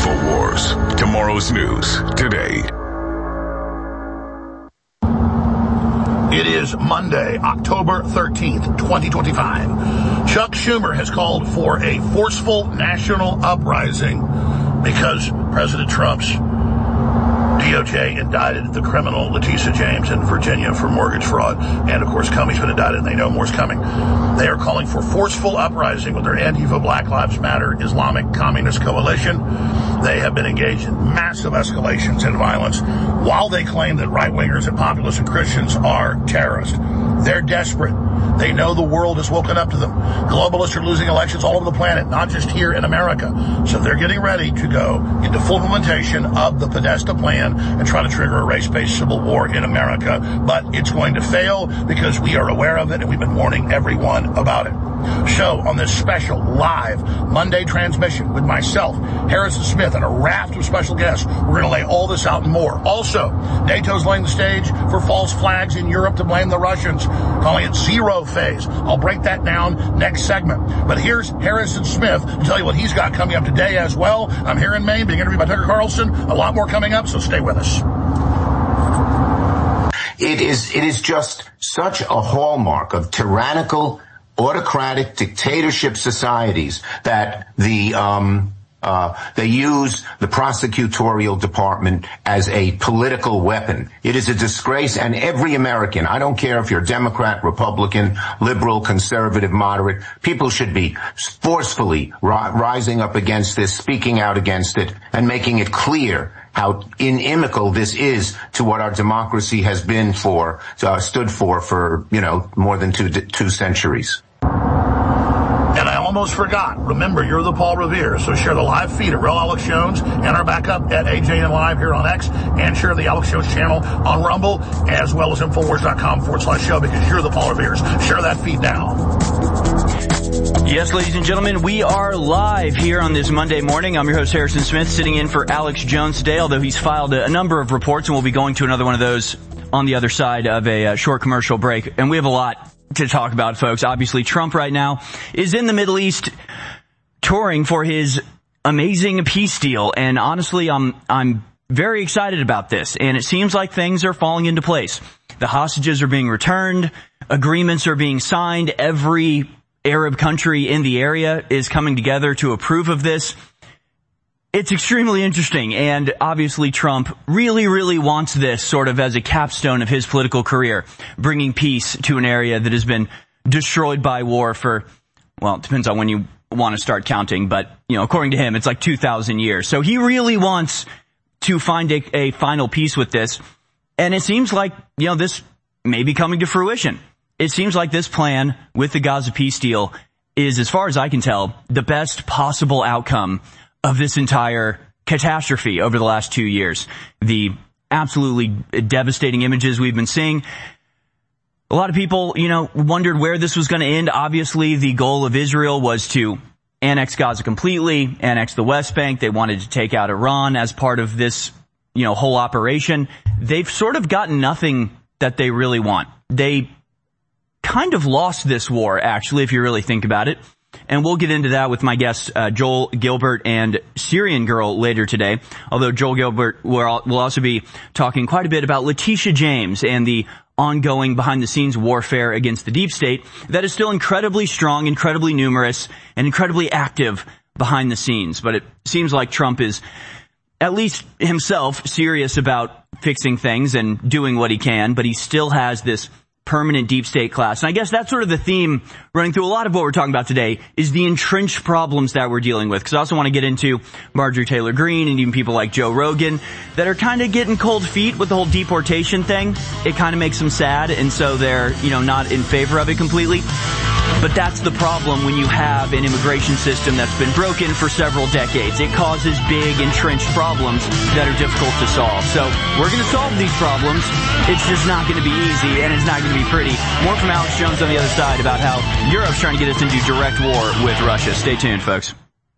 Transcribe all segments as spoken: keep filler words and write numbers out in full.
InfoWars. Tomorrow's news today. It is Monday, October thirteenth, twenty twenty-five. Chuck Schumer has called for a forceful national uprising because President Trump's D O J indicted the criminal Letitia James in Virginia for mortgage fraud. And, of course, Comey's been indicted, and they know more's coming. They are calling for forceful uprising with their Antifa, Black Lives Matter, Islamic Communist Coalition. They have been engaged in massive escalations in violence while they claim that right-wingers and populists and Christians are terrorists. They're desperate. They know the world has woken up to them. Globalists are losing elections all over the planet, not just here in America. So they're getting ready to go into full implementation of the Podesta plan and try to trigger a race-based civil war in America. But it's going to fail because we are aware of it and we've been warning everyone about it. Show on this special live Monday transmission with myself, Harrison Smith, and a raft of special guests. We're going to lay all this out and more. Also, NATO's laying the stage for false flags in Europe to blame the Russians, calling it zero phase. I'll break that down next segment. But here's Harrison Smith to tell you what he's got coming up today as well. I'm here in Maine being interviewed by Tucker Carlson. A lot more coming up, so stay with us. It is, it is just such a hallmark of tyrannical, autocratic dictatorship societies that the um uh they use the prosecutorial department as a political weapon. It is a disgrace, and every American, I don't care if you're Democrat, Republican, liberal, conservative, moderate, people should be forcefully ri- rising up against this, speaking out against it, and making it clear how inimical this is to what our democracy has been for, uh, stood for, for, you know, more than two, two centuries. And I almost forgot. Remember, you're the Paul Revere, so share the live feed at Real Alex Jones and our backup at A J N Live here on X, and share the Alex Jones channel on Rumble, as well as Infowars.com forward slash show, because you're the Paul Reveres. Share that feed now. Yes, ladies and gentlemen, we are live here on this Monday morning. I'm your host, Harrison Smith, sitting in for Alex Jones today, although he's filed a, a number of reports, and we'll be going to another one of those on the other side of a uh, short commercial break. And we have a lot to talk about, folks. Obviously, Trump right now is in the Middle East touring for his amazing peace deal. And honestly, I'm, I'm very excited about this. And it seems like things are falling into place. The hostages are being returned. Agreements are being signed. Every Arab country in the area is coming together to approve of this. It's extremely interesting, and obviously Trump really, really wants this sort of as a capstone of his political career, bringing peace to an area that has been destroyed by war for, well, it depends on when you want to start counting, but, you know, according to him, it's like two thousand years. So he really wants to find a, a final peace with this, and it seems like, you know, this may be coming to fruition. It seems like this plan with the Gaza peace deal is, as far as I can tell, the best possible outcome of this entire catastrophe over the last two years. The absolutely devastating images we've been seeing. A lot of people, you know, wondered where this was going to end. Obviously, the goal of Israel was to annex Gaza completely, annex the West Bank. They wanted to take out Iran as part of this, you know, whole operation. They've sort of gotten nothing that they really want. They kind of lost this war, actually, if you really think about it. And we'll get into that with my guests, uh, Joel Gilbert and Syrian Girl later today. Although Joel Gilbert will, will also be talking quite a bit about Letitia James and the ongoing behind-the-scenes warfare against the deep state that is still incredibly strong, incredibly numerous, and incredibly active behind the scenes. But it seems like Trump is, at least himself, serious about fixing things and doing what he can, but he still has this permanent deep state class. And I guess that's sort of the theme running through a lot of what we're talking about today, is the entrenched problems that we're dealing with. Because I also want to get into Marjorie Taylor Greene and even people like Joe Rogan that are kind of getting cold feet with the whole deportation thing. It kind of makes them sad, and so they're, you know, not in favor of it completely. But that's the problem when you have an immigration system that's been broken for several decades. It causes big, entrenched problems that are difficult to solve. So we're going to solve these problems. It's just not going to be easy, and it's not going to be pretty. More from Alex Jones on the other side about how Europe's trying to get us into direct war with Russia. Stay tuned, folks.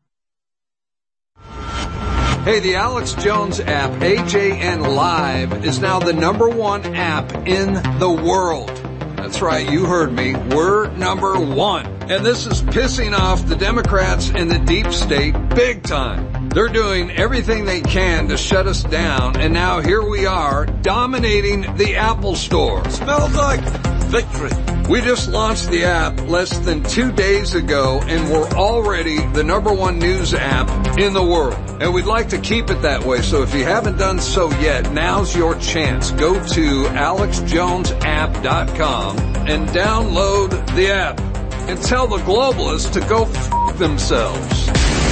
Hey, the Alex Jones app, A J N Live, is now the number one app in the world. That's right, you heard me. We're number one. And this is pissing off the Democrats and the deep state big time. They're doing everything they can to shut us down, and now here we are, dominating the Apple Store. Smells like victory. We just launched the app less than two days ago, and we're already the number one news app in the world. And we'd like to keep it that way, so if you haven't done so yet, now's your chance. Go to alex jones app dot com and download the app, and tell the globalists to go f*** themselves.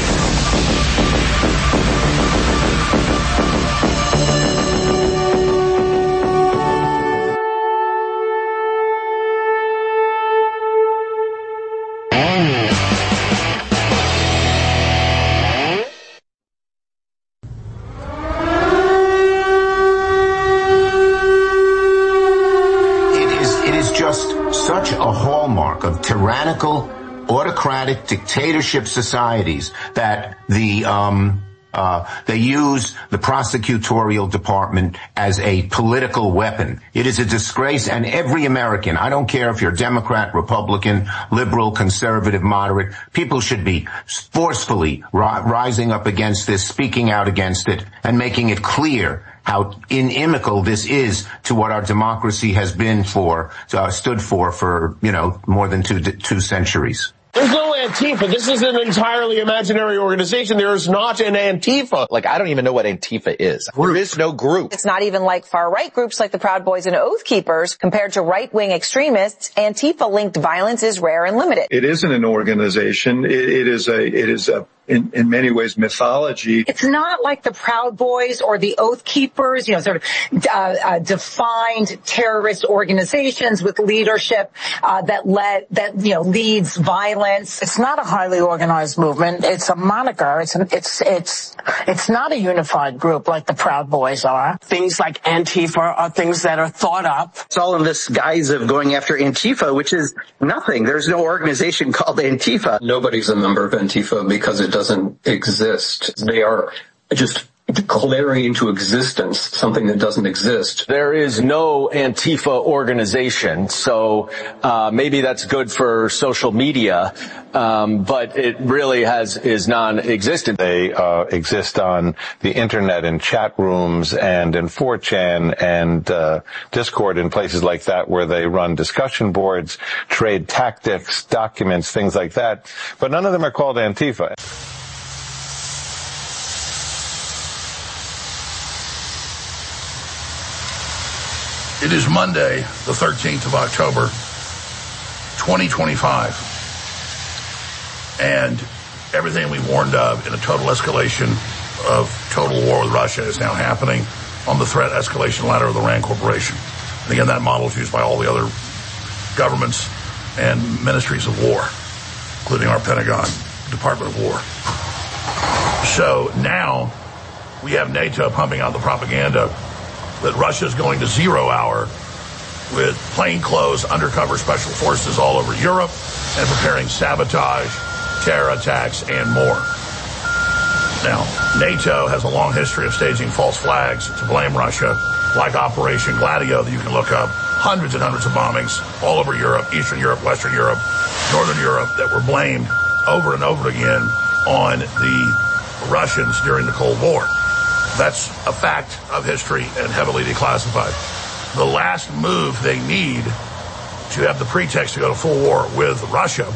Such a hallmark of tyrannical, autocratic dictatorship societies that the um, uh, they use the prosecutorial department as a political weapon. It is a disgrace, and every American, I don't care if you're Democrat, Republican, liberal, conservative, moderate, people should be forcefully ri- rising up against this, speaking out against it, and making it clear how inimical this is to what our democracy has been for, uh, stood for, for, you know, more than two, two centuries. There's no Antifa. This is an entirely imaginary organization. There is not an Antifa. Like, I don't even know what Antifa is. There is no group. It's not even like far-right groups like the Proud Boys and Oath Keepers. Compared to right-wing extremists, Antifa-linked violence is rare and limited. It isn't an organization. It, it is a, it is a, in, in many ways, mythology. It's not like the Proud Boys or the Oath Keepers, you know, sort of uh, uh, defined terrorist organizations with leadership uh, that led, that, you know, leads violence. It's not a highly organized movement. It's a moniker. It's an, it's it's it's not a unified group like the Proud Boys are. Things like Antifa are things that are thought up. It's all in this guise of going after Antifa, which is nothing. There's no organization called Antifa. Nobody's a member of Antifa because it doesn't exist. They are just declaring into existence something that doesn't exist. There is no Antifa organization, so uh maybe that's good for social media, um but it really has is non-existent. They uh exist on the internet, in chat rooms and in four chan and uh Discord and places like that, where they run discussion boards, trade tactics, documents, things like that, but none of them are called Antifa. It is Monday, the thirteenth of October, twenty twenty-five, and everything we warned of in a total escalation of total war with Russia is now happening on the threat escalation ladder of the RAND Corporation. And again, that model is used by all the other governments and ministries of war, including our Pentagon, Department of War. So now we have NATO pumping out the propaganda that Russia's going to zero hour with plainclothes undercover special forces all over Europe and preparing sabotage, terror attacks, and more. Now, NATO has a long history of staging false flags to blame Russia, like Operation Gladio that you can look up. Hundreds and hundreds of bombings all over Europe, Eastern Europe, Western Europe, Northern Europe, that were blamed over and over again on the Russians during the Cold War. That's a fact of history and heavily declassified. The last move they need to have the pretext to go to full war with Russia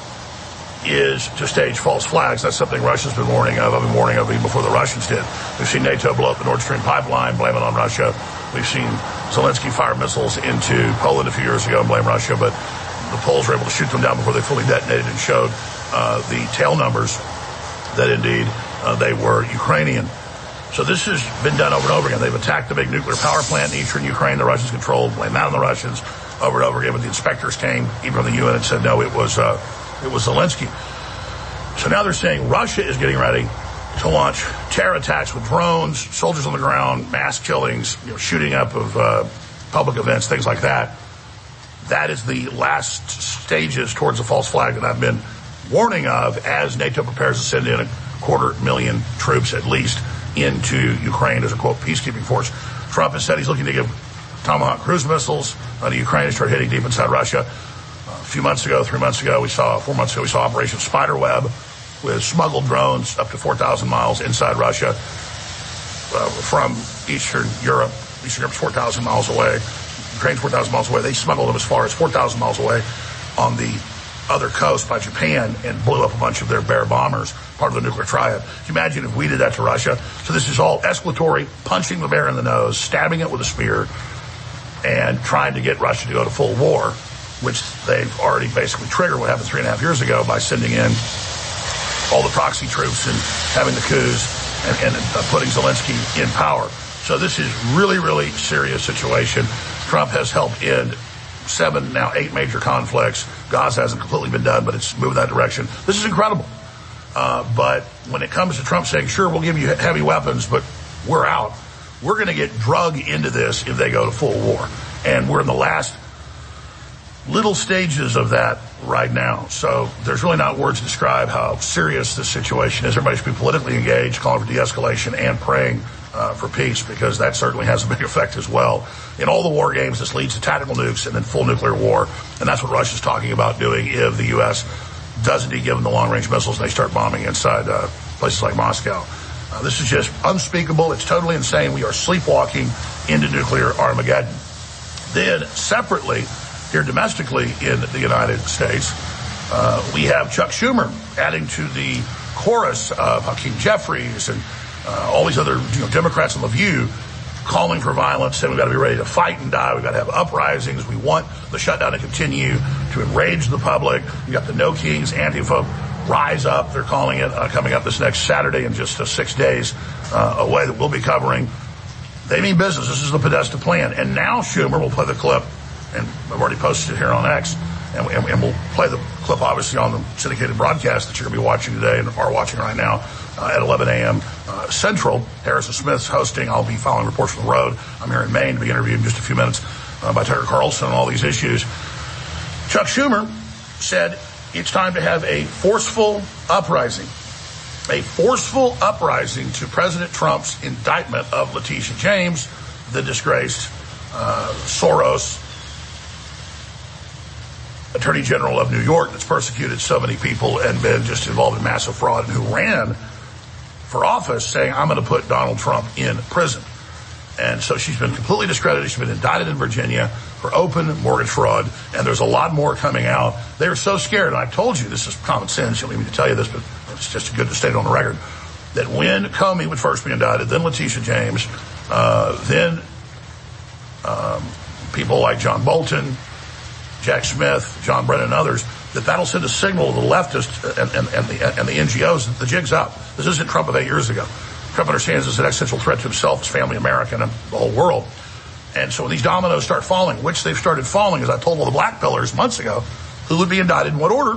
is to stage false flags. That's something Russia's been warning of. I've been warning of even before the Russians did. We've seen NATO blow up the Nord Stream pipeline, blame it on Russia. We've seen Zelensky fire missiles into Poland a few years ago and blame Russia, but the Poles were able to shoot them down before they fully detonated and showed uh, the tail numbers that indeed uh, they were Ukrainian. So this has been done over and over again. They've attacked the big nuclear power plant in eastern Ukraine. The Russians controlled, blame that on the Russians over and over again. But the inspectors came, even from the U N, and said, no, it was, uh, it was Zelensky. So now they're saying Russia is getting ready to launch terror attacks with drones, soldiers on the ground, mass killings, you know, shooting up of, uh, public events, things like that. That is the last stages towards a false flag that I've been warning of as NATO prepares to send in a quarter million troops at least into Ukraine as a, quote, peacekeeping force. Trump has said he's looking to give Tomahawk cruise missiles uh, to Ukraine to start hitting deep inside Russia. Uh, a few months ago, three months ago, we saw, four months ago, we saw Operation Spiderweb, with smuggled drones up to four thousand miles inside Russia uh, from Eastern Europe. Eastern Europe's four thousand miles away. Ukraine's four thousand miles away. They smuggled them as far as four thousand miles away on the other coast by Japan and blew up a bunch of their Bear bombers, part of the nuclear triad. Can you imagine if we did that to Russia? So this is all escalatory, punching the bear in the nose, stabbing it with a spear, and trying to get Russia to go to full war, which they've already basically triggered what happened three and a half years ago by sending in all the proxy troops and having the coups and, and uh, putting Zelensky in power. So this is really, really serious situation. Trump has helped end seven, now eight major conflicts. Gaza hasn't completely been done, but it's moving that direction. This is incredible. Uh, but when it comes to Trump saying, sure, we'll give you heavy weapons, but we're out, we're going to get drug into this if they go to full war. And we're in the last little stages of that right now. So there's really not words to describe how serious this situation is. Everybody should be politically engaged, calling for de-escalation and praying uh, for peace, because that certainly has a big effect as well. In all the war games, this leads to tactical nukes and then full nuclear war. And that's what Russia's talking about doing if the U S does indeed give them the long-range missiles and they start bombing inside uh, places like Moscow. Uh, this is just unspeakable. It's totally insane. We are sleepwalking into nuclear Armageddon. Then separately, here domestically in the United States, uh, we have Chuck Schumer adding to the chorus of Hakeem Jeffries and uh, all these other you know, Democrats on the View calling for violence, saying we've got to be ready to fight and die. We've got to have uprisings. We want the shutdown to continue, to enrage the public. You've got the No Kings, Antifa, Rise Up. They're calling it uh, coming up this next Saturday in just uh, six days uh, away that we'll be covering. They mean business. This is the Podesta plan. And now Schumer will play the clip, and I've already posted it here on X, and, and, and we'll play the clip obviously on the syndicated broadcast that you're going to be watching today and are watching right now uh, at eleven a.m. Uh, Central. Harrison Smith's hosting. I'll be following reports from the road. I'm here in Maine to be interviewed in just a few minutes uh, by Tucker Carlson on all these issues. Chuck Schumer said it's time to have a forceful uprising. A forceful uprising to President Trump's indictment of Letitia James, the disgraced uh, Soros Attorney General of New York that's persecuted so many people and been just involved in massive fraud, and who ran for office saying, I'm going to put Donald Trump in prison. And so she's been completely discredited. She's been indicted in Virginia for open mortgage fraud, and there's a lot more coming out. They're so scared, and I've told you, this is common sense, you don't need me to tell you this, but it's just good to state it on the record, that when Comey would first be indicted, then Letitia James, uh, then um, people like John Bolton, Jack Smith, John Brennan, and others, that that'll send a signal to the leftists and, and, and, the, and the N G Os that the jig's up. This isn't Trump of eight years ago. Trump understands it's an existential threat to himself, his family, America, and the whole world. And so when these dominoes start falling, which they've started falling, as I told all the black pillars months ago, who would be indicted in what order,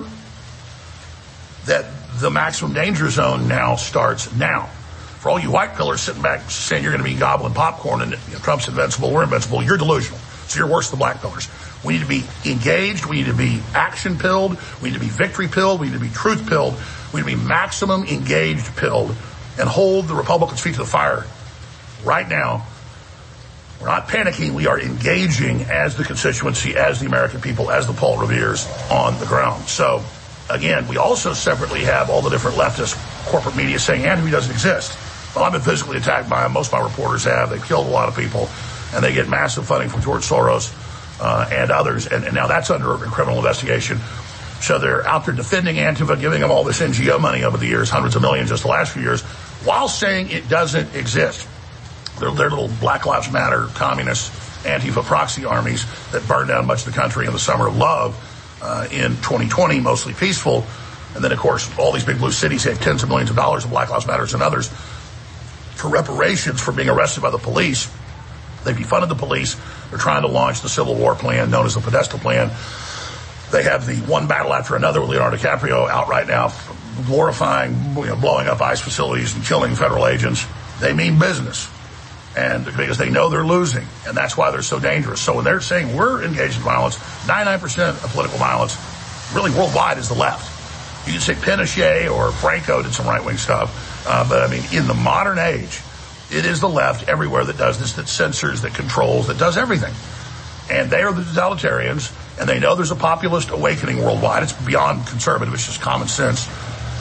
that the maximum danger zone now starts now. For all you white pillars sitting back saying you're going to be gobbling popcorn and you know, Trump's invincible, we're invincible, you're delusional. So you're worse than the black pillars. We need to be engaged. We need to be action pilled. We need to be victory pilled. We need to be truth pilled. We need to be maximum engaged pilled and hold the Republicans' feet to the fire right now. We're not panicking. We are engaging as the constituency, as the American people, as the Paul Reveres on the ground. So, again, we also separately have all the different leftist corporate media saying Antifa doesn't exist. Well, I've been physically attacked by them. Most of my reporters have. They've killed a lot of people, and they get massive funding from George Soros uh, and others. And, and now that's under criminal investigation. So they're out there defending Antifa, giving them all this N G O money over the years, hundreds of millions just the last few years, while saying it doesn't exist. They're, they're little Black Lives Matter, communist, Antifa proxy armies that burned down much of the country in the summer of love uh, in twenty twenty, mostly peaceful. And then, of course, all these big blue cities have tens of millions of dollars of Black Lives Matters and others for reparations for being arrested by the police. They defunded the police. They're trying to launch the Civil War plan known as the Podesta plan. They have the one battle after another with Leonardo DiCaprio out right now, glorifying, you know, blowing up ICE facilities and killing federal agents. They mean business. And because they know they're losing, and that's why they're so dangerous. So when they're saying we're engaged in violence, ninety-nine percent of political violence, really worldwide, is the left. You can say Pinochet or Franco did some right-wing stuff, uh, but I mean, in the modern age, it is the left everywhere that does this, that censors, that controls, that does everything. And they are the totalitarians, and they know there's a populist awakening worldwide. It's beyond conservative, it's just common sense.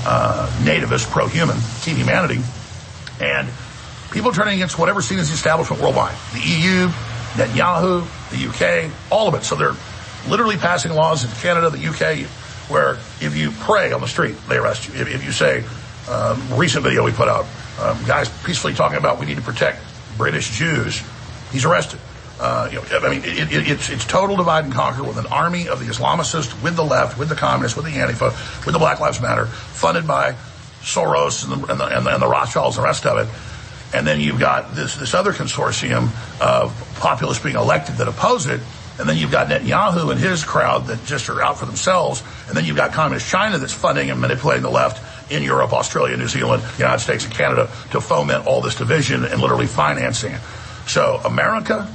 uh, nativist, pro-human, team humanity. And people are turning against whatever's seen as the establishment worldwide. The E U, Netanyahu, the U K, all of it. So they're literally passing laws in Canada, the U K, where if you pray on the street, they arrest you. If, if you say, um, recent video we put out, um, guys peacefully talking about we need to protect British Jews, he's arrested. Uh, you know, I mean, it, it, it's, it's total divide and conquer with an army of the Islamicists, with the left, with the communists, with the Antifa, with the Black Lives Matter, funded by Soros and the, and the, and the, and the Rothschilds and the rest of it. And then you've got this, this other consortium of populists being elected that oppose it. And then you've got Netanyahu and his crowd that just are out for themselves. And then you've got communist China that's funding and manipulating the left in Europe, Australia, New Zealand, United States, and Canada to foment all this division and literally financing it. So America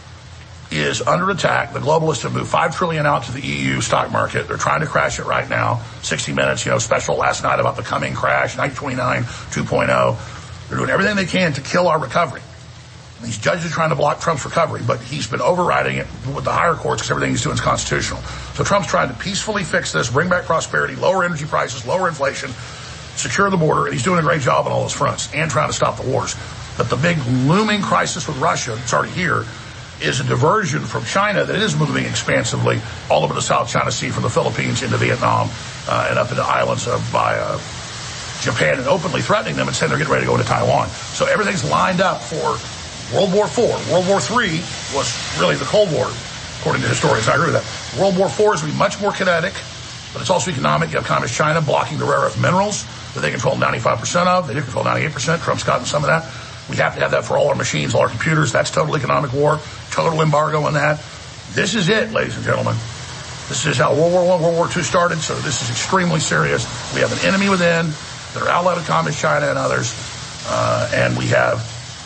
is under attack. The globalists have moved five trillion dollars out to the E U stock market. They're trying to crash it right now. sixty minutes, you know, special last night about the coming crash, nineteen twenty-nine two point oh. They're doing everything they can to kill our recovery. These judges are trying to block Trump's recovery, but he's been overriding it with the higher courts because everything he's doing is constitutional. So Trump's trying to peacefully fix this, bring back prosperity, lower energy prices, lower inflation, secure the border, and he's doing a great job on all those fronts and trying to stop the wars. But the big looming crisis with Russia that's already here is a diversion from China that is moving expansively all over the South China Sea, from the Philippines into Vietnam uh, and up into islands of by uh, Japan, and openly threatening them and saying they're getting ready to go into Taiwan. So everything's lined up for World War Four. World War Three was really the Cold War, according to historians. I agree with that. World War Four is going to be much more kinetic, but it's also economic. You have communist China blocking the rare earth minerals that they control ninety-five percent of. They do control ninety-eight percent. Trump's gotten some of that. We have to have that for all our machines, all our computers. That's total economic war, total embargo on that. This is it, ladies and gentlemen. This is how World War One, World War Two started, so this is extremely serious. We have an enemy within. They're allied with communist China and others. Uh, and we have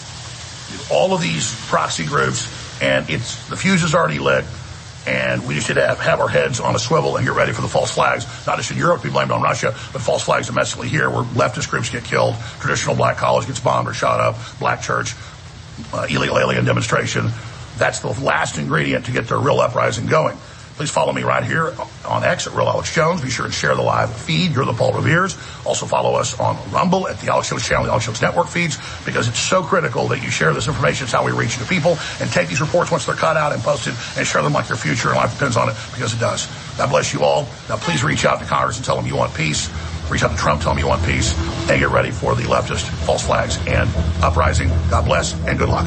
all of these proxy groups, and it's the fuse is already lit, and we just need to have, have our heads on a swivel and get ready for the false flags. Not just in Europe, be blamed on Russia, but false flags domestically here, where leftist groups get killed, traditional black college gets bombed or shot up, black church, uh, illegal alien demonstration. That's the last ingredient to get their real uprising going. Please follow me right here on X at Real Alex Jones. Be sure and share the live feed. You're the Paul Revere's. Also follow us on Rumble at the Alex Jones channel, the Alex Jones Network feeds, because it's so critical that you share this information. It's how we reach the people. And take these reports once they're cut out and posted and share them like your future and life depends on it, because it does. God bless you all. Now please reach out to Congress and tell them you want peace. Reach out to Trump, tell him you want peace, and get ready for the leftist false flags and uprising. God bless, and good luck.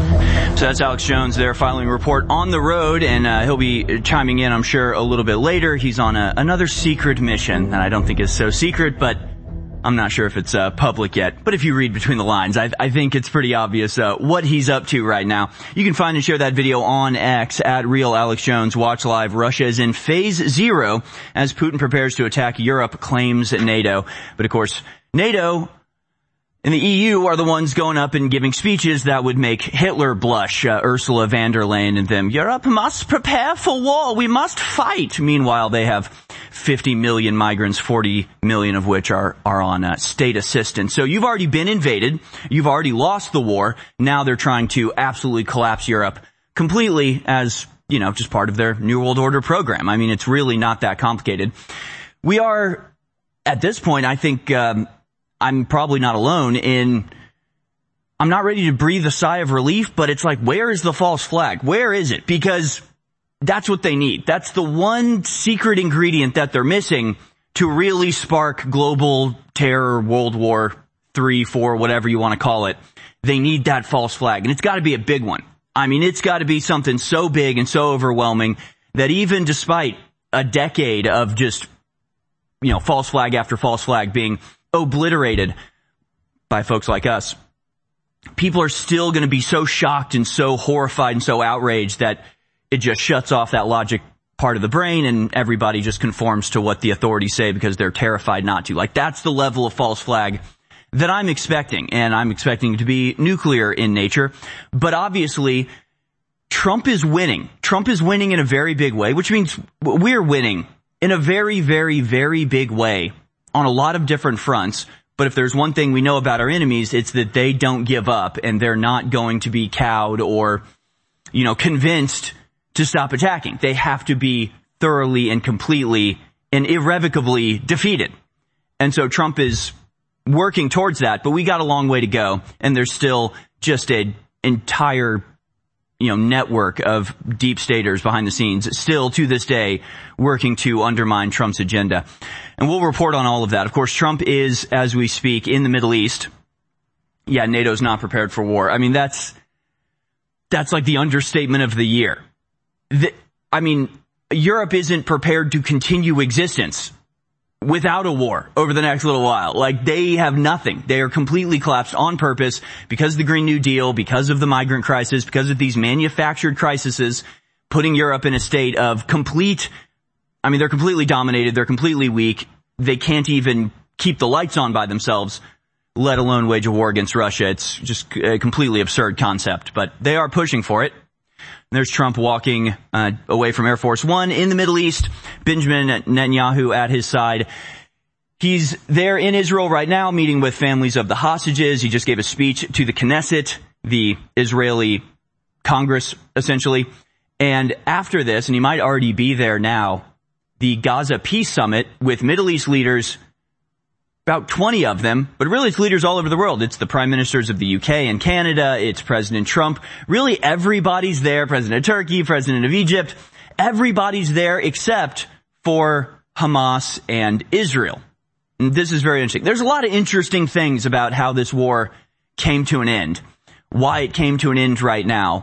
So that's Alex Jones there filing a report on the road, and uh, he'll be chiming in, I'm sure, a little bit later. He's on a, another secret mission, and I don't think it's so secret, but I'm not sure if it's uh, public yet. But if you read between the lines, I, I think it's pretty obvious uh, what he's up to right now. You can find and share that video on X at Real Alex Jones. Watch live. Russia is in phase zero as Putin prepares to attack Europe, claims NATO. But of course, NATO and the E U are the ones going up and giving speeches that would make Hitler blush. Uh, Ursula von der Leyen and them. Europe must prepare for war. We must fight. Meanwhile, they have fifty million migrants, forty million of which are, are on uh, state assistance. So you've already been invaded. You've already lost the war. Now they're trying to absolutely collapse Europe completely as, you know, just part of their New World Order program. I mean, it's really not that complicated. We are, at this point, I think, um, I'm probably not alone in, I'm not ready to breathe a sigh of relief, but it's like, where is the false flag? Where is it? Because that's what they need. That's the one secret ingredient that they're missing to really spark global terror, World War Three, Four, whatever you want to call it. They need that false flag, and it's got to be a big one. I mean, it's got to be something so big and so overwhelming that even despite a decade of just, you know, false flag after false flag being obliterated by folks like us, people are still going to be so shocked and so horrified and so outraged that it just shuts off that logic part of the brain, and everybody just conforms to what the authorities say because they're terrified not to. Like, that's the level of false flag that I'm expecting, and I'm expecting it to be nuclear in nature. But obviously, Trump is winning. Trump is winning in a very big way, which means we're winning in a very, very, very big way on a lot of different fronts. But if there's one thing we know about our enemies, it's that they don't give up, and they're not going to be cowed or, you know, convinced to stop attacking. They have to be thoroughly and completely and irrevocably defeated. And so Trump is working towards that, but we got a long way to go. And there's still just an entire, you know, network of deep staters behind the scenes still to this day working to undermine Trump's agenda. And we'll report on all of that. Of course, Trump is, as we speak, in the Middle East. Yeah, NATO's not prepared for war. I mean, that's, that's like the understatement of the year. The, I mean, Europe isn't prepared to continue existence without a war over the next little while. Like, they have nothing. They are completely collapsed on purpose because of the Green New Deal, because of the migrant crisis, because of these manufactured crises, putting Europe in a state of complete, I mean, they're completely dominated. They're completely weak. They can't even keep the lights on by themselves, let alone wage a war against Russia. It's just a completely absurd concept, but they are pushing for it. There's Trump walking uh, away from Air Force One in the Middle East. Benjamin Netanyahu at his side. He's there in Israel right now meeting with families of the hostages. He just gave a speech to the Knesset, the Israeli Congress, essentially. And after this, and he might already be there now, the Gaza Peace Summit with Middle East leaders, about twenty of them, but really it's leaders all over the world. It's the prime ministers of the U K and Canada. It's President Trump. Really everybody's there. President of Turkey, President of Egypt. Everybody's there except for Hamas and Israel. And this is very interesting. There's a lot of interesting things about how this war came to an end, why it came to an end right now.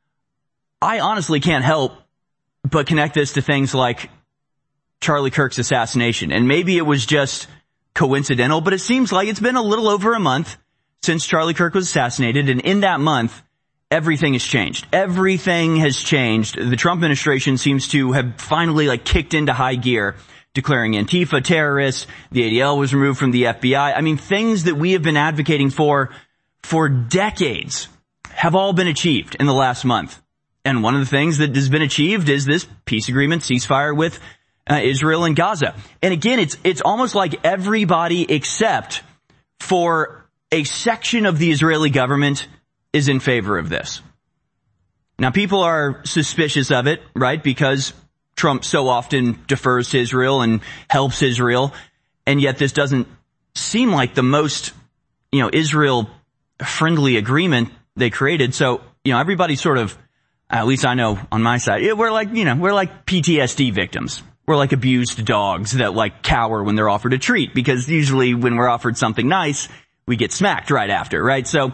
I honestly can't help but connect this to things like Charlie Kirk's assassination. And maybe it was just coincidental, but it seems like it's been a little over a month since Charlie Kirk was assassinated, and in that month, everything has changed. Everything has changed. The Trump administration seems to have finally like kicked into high gear, declaring Antifa terrorists. The A D L was removed from the F B I. I mean, things that we have been advocating for for decades have all been achieved in the last month. And one of the things that has been achieved is this peace agreement, ceasefire with Uh, Israel and Gaza. And again, it's, it's almost like everybody except for a section of the Israeli government is in favor of this. Now, people are suspicious of it, right? Because Trump so often defers to Israel and helps Israel. And yet this doesn't seem like the most, you know, Israel friendly agreement they created. So, you know, everybody sort of, at least I know on my side, we're like, you know, we're like P T S D victims. We're like abused dogs that like cower when they're offered a treat, because usually when we're offered something nice, we get smacked right after, right? So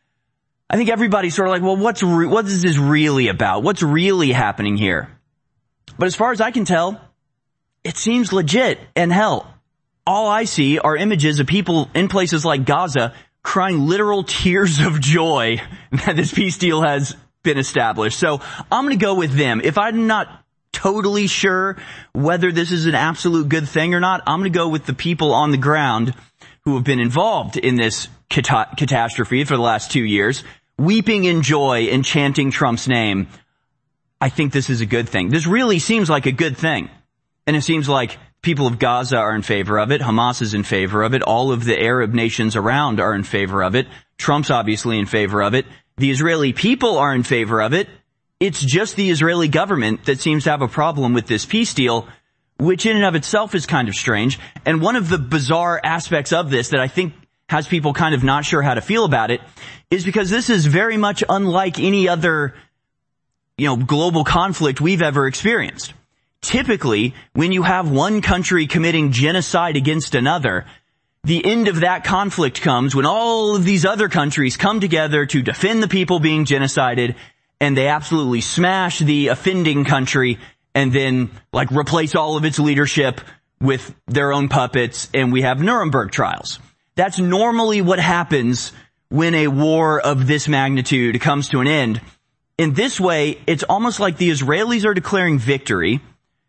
I think everybody's sort of like, well, what's re- what is this really about? What's really happening here? But as far as I can tell, it seems legit. And hell, all I see are images of people in places like Gaza crying literal tears of joy that this peace deal has been established. So I'm going to go with them. If I'm not totally sure whether this is an absolute good thing or not, I'm going to go with the people on the ground who have been involved in this cat- catastrophe for the last two years, weeping in joy and chanting Trump's name. I think this is a good thing. This really seems like a good thing. And it seems like people of Gaza are in favor of it. Hamas is in favor of it. All of the Arab nations around are in favor of it. Trump's obviously in favor of it. The Israeli people are in favor of it. It's just the Israeli government that seems to have a problem with this peace deal, which in and of itself is kind of strange. And one of the bizarre aspects of this that I think has people kind of not sure how to feel about it is because this is very much unlike any other, you know, global conflict we've ever experienced. Typically, when you have one country committing genocide against another, the end of that conflict comes when all of these other countries come together to defend the people being genocided, and they absolutely smash the offending country and then like replace all of its leadership with their own puppets, and we have Nuremberg trials. That's normally what happens when a war of this magnitude comes to an end. In this way, it's almost like the Israelis are declaring victory,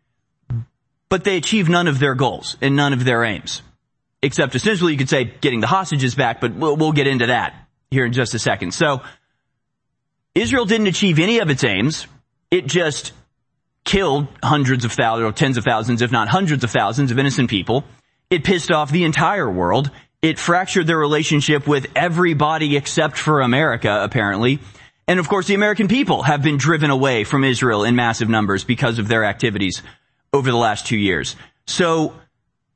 but they achieve none of their goals and none of their aims. Except essentially you could say getting the hostages back, but we'll, we'll get into that here in just a second. So Israel didn't achieve any of its aims. It just killed hundreds of thousands or tens of thousands, if not hundreds of thousands of innocent people. It pissed off the entire world. It fractured their relationship with everybody except for America, apparently. And of course, the American people have been driven away from Israel in massive numbers because of their activities over the last two years. So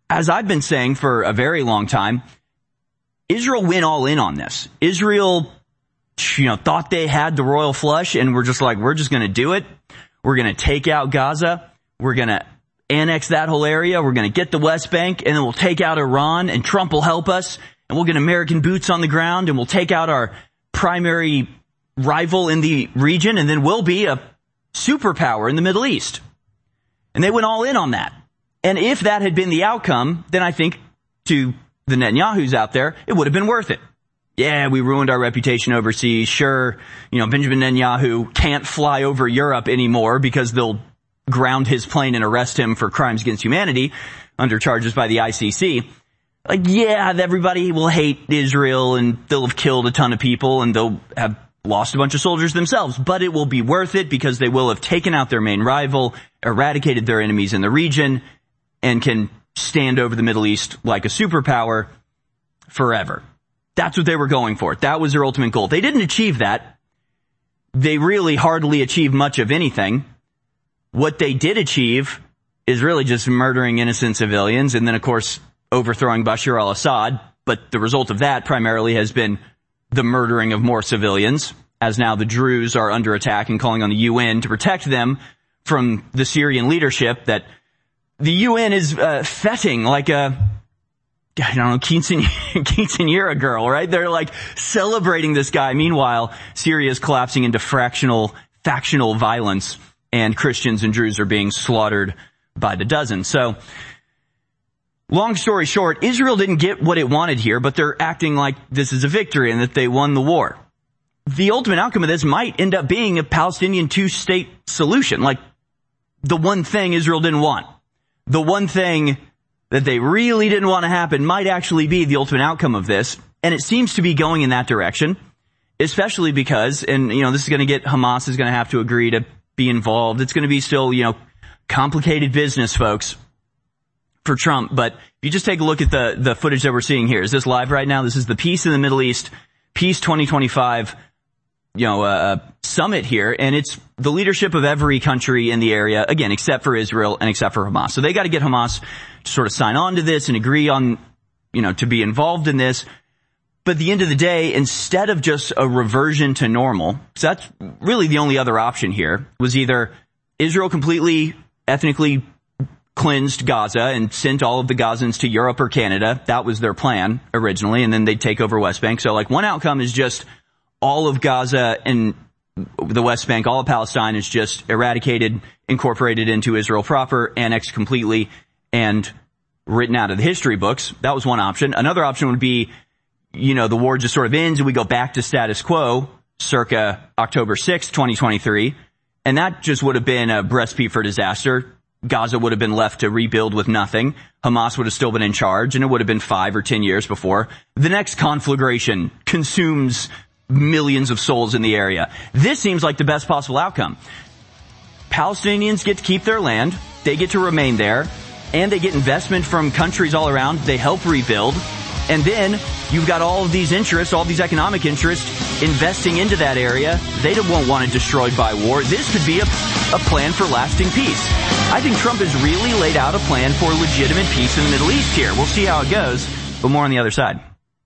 as I've been saying for a very long time, Israel went all in on this. Israel, you know, thought they had the royal flush and we're just like, we're just going to do it. We're going to take out Gaza. We're going to annex that whole area. We're going to get the West Bank and then we'll take out Iran and Trump will help us and we'll get American boots on the ground and we'll take out our primary rival in the region and then we'll be a superpower in the Middle East. And they went all in on that. And if that had been the outcome, then I think to the Netanyahus out there, it would have been worth it. Yeah, we ruined our reputation overseas. Sure, you know, Benjamin Netanyahu can't fly over Europe anymore because they'll ground his plane and arrest him for crimes against humanity under charges by the I C C. Like, yeah, everybody will hate Israel and they'll have killed a ton of people and they'll have lost a bunch of soldiers themselves, but it will be worth it because they will have taken out their main rival, eradicated their enemies in the region, and can stand over the Middle East like a superpower forever. That's what they were going for. That was their ultimate goal. They didn't achieve that. They really hardly achieved much of anything. What they did achieve is really just murdering innocent civilians and then, of course, overthrowing Bashar al-Assad. But the result of that primarily has been the murdering of more civilians, as now the Druze are under attack and calling on the U N to protect them from the Syrian leadership that the U N is uh, fetting like a, I don't know, quinceañera girl, right? They're like celebrating this guy. Meanwhile, Syria is collapsing into fractional, factional violence, and Christians and Druze are being slaughtered by the dozen. So, long story short, Israel didn't get what it wanted here, but they're acting like this is a victory and that they won the war. The ultimate outcome of this might end up being a Palestinian two-state solution, like the one thing Israel didn't want. The one thing that they really didn't want to happen might actually be the ultimate outcome of this. And it seems to be going in that direction, especially because, and, you know, this is going to get, Hamas is going to have to agree to be involved. It's going to be still, you know, complicated business, folks, for Trump. But if you just take a look at the, the footage that we're seeing here, is this live right now? This is the Peace in the Middle East, Peace twenty twenty-five, you know, uh, summit here, and it's the leadership of every country in the area, again, except for Israel and except for Hamas. So they got to get Hamas to sort of sign on to this and agree on, you know, to be involved in this. But at the end of the day, instead of just a reversion to normal, so that's really the only other option here, was either Israel completely ethnically cleansed Gaza and sent all of the Gazans to Europe or Canada. That was their plan originally, and then they'd take over West Bank. So like one outcome is just all of Gaza and the West Bank, all of Palestine is just eradicated, incorporated into Israel proper, annexed completely, and written out of the history books. That was one option. Another option would be, you know, the war just sort of ends and we go back to status quo circa October sixth, twenty twenty-three. And that just would have been a recipe for disaster. Gaza would have been left to rebuild with nothing. Hamas would have still been in charge, and it would have been five or ten years before the next conflagration consumes millions of souls in the area. This seems like the best possible outcome. Palestinians get to keep their land, they get to remain there, and they get investment from countries all around. They help rebuild. And then you've got all of these interests, all these economic interests investing into that area. They won't want it destroyed by war. This could be a, a plan for lasting peace. I think Trump has really laid out a plan for legitimate peace in the Middle East here. We'll see how it goes, but more on the other side.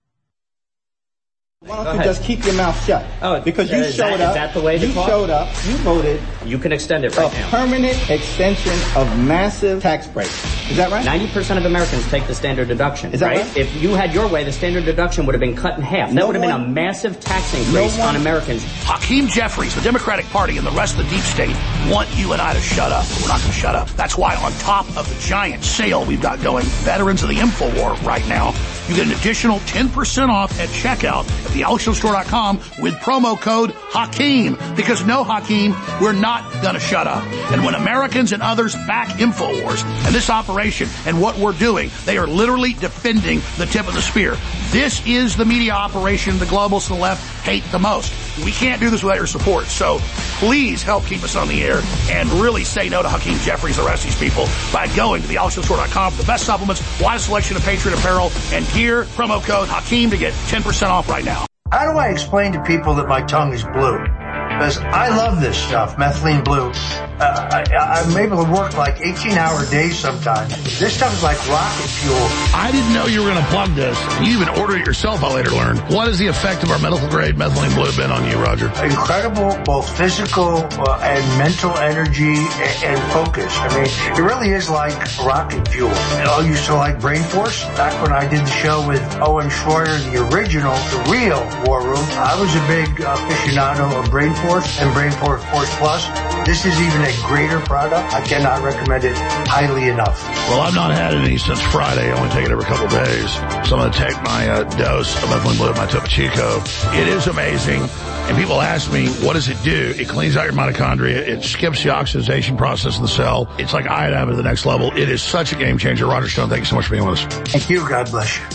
Why don't you just keep your mouth shut? Oh, because you is showed that, up. Is that the way to you talk? showed up. You voted. You can extend it right a now. Permanent extension of massive tax breaks. Is that right? Ninety percent of Americans take the standard deduction. Is that right? right? If you had your way, the standard deduction would have been cut in half. That No would have one, been a massive tax increase no on Americans. Hakeem Jeffries, the Democratic Party, and the rest of the deep state want you and I to shut up. We're not going to shut up. That's why on top of the giant sale we've got going, Veterans of the InfoWar right now, you get an additional ten percent off at checkout at the alex jones store dot com with promo code Hakeem. Because no, Hakeem, we're not going to shut up. And when Americans and others back InfoWars and this operation and what we're doing, they are literally defending the tip of the spear. This is the media operation the globalists and the left hate the most. We can't do this without your support. So please help keep us on the air and really say no to Hakeem Jeffries and the rest of these people by going to the alex jones store dot com for the best supplements, widest selection of Patriot apparel, and gear. Promo code Hakeem to get ten percent off right now. How do I explain to people that my tongue is blue? because I love this stuff, methylene blue. Uh, I, I'm able to work like eighteen-hour days sometimes. This stuff is like rocket fuel. I didn't know you were going to plug this. You even order it yourself, I later learned. What has the effect of our medical-grade methylene blue been on you, Roger? Incredible, both physical uh, and mental energy and, and focus. I mean, it really is like rocket fuel. You know, I used to like Brain Force. Back when I did the show with Owen Schroyer, the original, the real War Room, I was a big aficionado of Brain Force and Brain Force Force Plus. This is even a greater product. I cannot recommend it highly enough. Well, I've not had any since Friday. I only take it every couple of days. So I'm going to take my uh, dose of methylene blue, my Topo Chico. It is amazing. And people ask me, what does it do? It cleans out your mitochondria. It skips the oxidation process in the cell. It's like iodine at the next level. It is such a game changer. Roger Stone, thank you so much for being with us. Thank you. God bless you.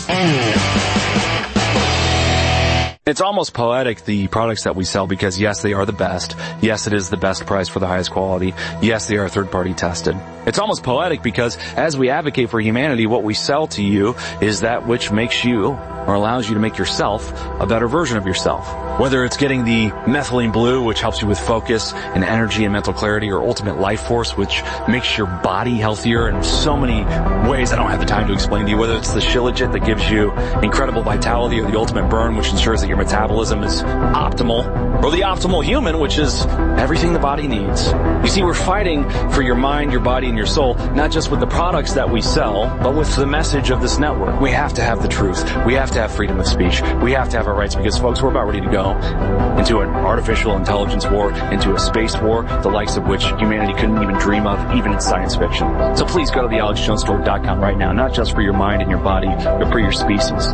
It's almost poetic, the products that we sell, because yes, they are the best. Yes, it is the best price for the highest quality. Yes, they are third-party tested. It's almost poetic because as we advocate for humanity, what we sell to you is that which makes you, or allows you to make yourself, a better version of yourself. Whether it's getting the methylene blue, which helps you with focus and energy and mental clarity, or Ultimate Life Force, which makes your body healthier in so many ways I don't have the time to explain to you. Whether it's the Shilajit that gives you incredible vitality, or the Ultimate Burn, which ensures that your metabolism is optimal, or the Optimal Human, which is everything the body needs. You see, we're fighting for your mind, your body, and your soul, not just with the products that we sell, but with the message of this network. We have to have the truth. We have to have freedom of speech. We have to have our rights, because, folks, we're about ready to go into an artificial intelligence war, into a space war, the likes of which humanity couldn't even dream of, even in science fiction. So please go to the alex jones store dot com right now, not just for your mind and your body, but for your species.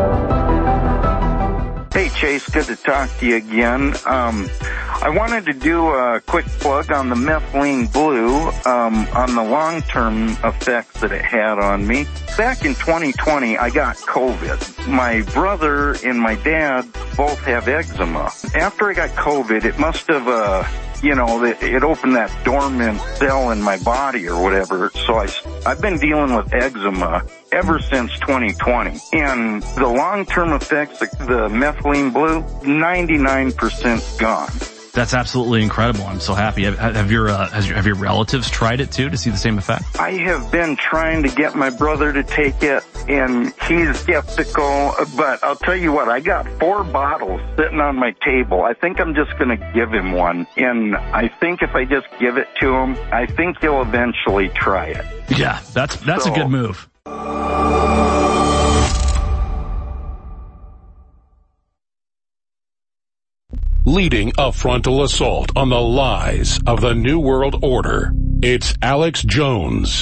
Hey, Chase, good to talk to you again. Um, I wanted to do a quick plug on the methylene blue, um, on the long-term effects that it had on me. Back in twenty twenty, I got COVID. My brother and my dad both have eczema. After I got COVID, it must have, uh, you know, it opened that dormant cell in my body or whatever. So I, I've been dealing with eczema ever since twenty twenty. And the long-term effects, the methylene blue, ninety-nine percent gone. That's absolutely incredible. I'm so happy. Have, have your uh, has your, have your relatives tried it too to see the same effect? I have been trying to get my brother to take it, and he's skeptical. But I'll tell you what, I got four bottles sitting on my table. I think I'm just going to give him one, and I think if I just give it to him, I think he'll eventually try it. Yeah, that's that's so, a good move. Leading a frontal assault on the lies of the New World Order, it's Alex Jones.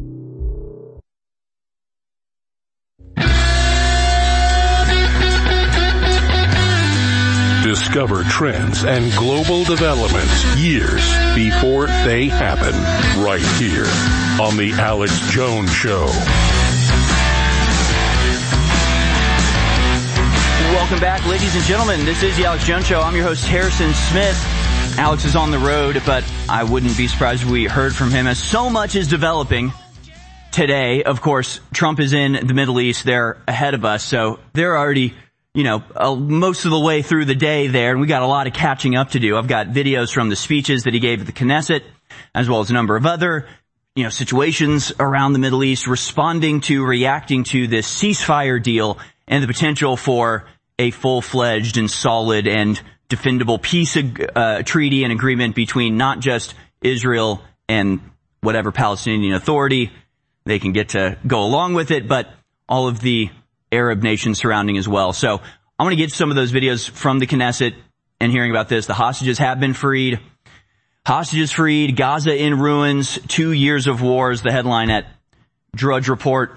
Discover trends and global developments years before they happen, right here on The Alex Jones Show. Welcome back, ladies and gentlemen. This is the Alex Jones Show. I'm your host, Harrison Smith. Alex is on the road, but I wouldn't be surprised if we heard from him, as so much is developing today. Of course, Trump is in the Middle East. They're ahead of us, so they're already, you know, uh, most of the way through the day there, and we got a lot of catching up to do. I've got videos from the speeches that he gave at the Knesset, as well as a number of other, you know, situations around the Middle East, responding to, reacting to this ceasefire deal and the potential for a full-fledged and solid and defendable peace uh, treaty and agreement between not just Israel and whatever Palestinian Authority they can get to go along with it, but all of the Arab nations surrounding as well. So I'm going to get some of those videos from the Knesset and hearing about this. The hostages have been freed. Hostages freed. Gaza in ruins. Two years of war is the headline at Drudge Report.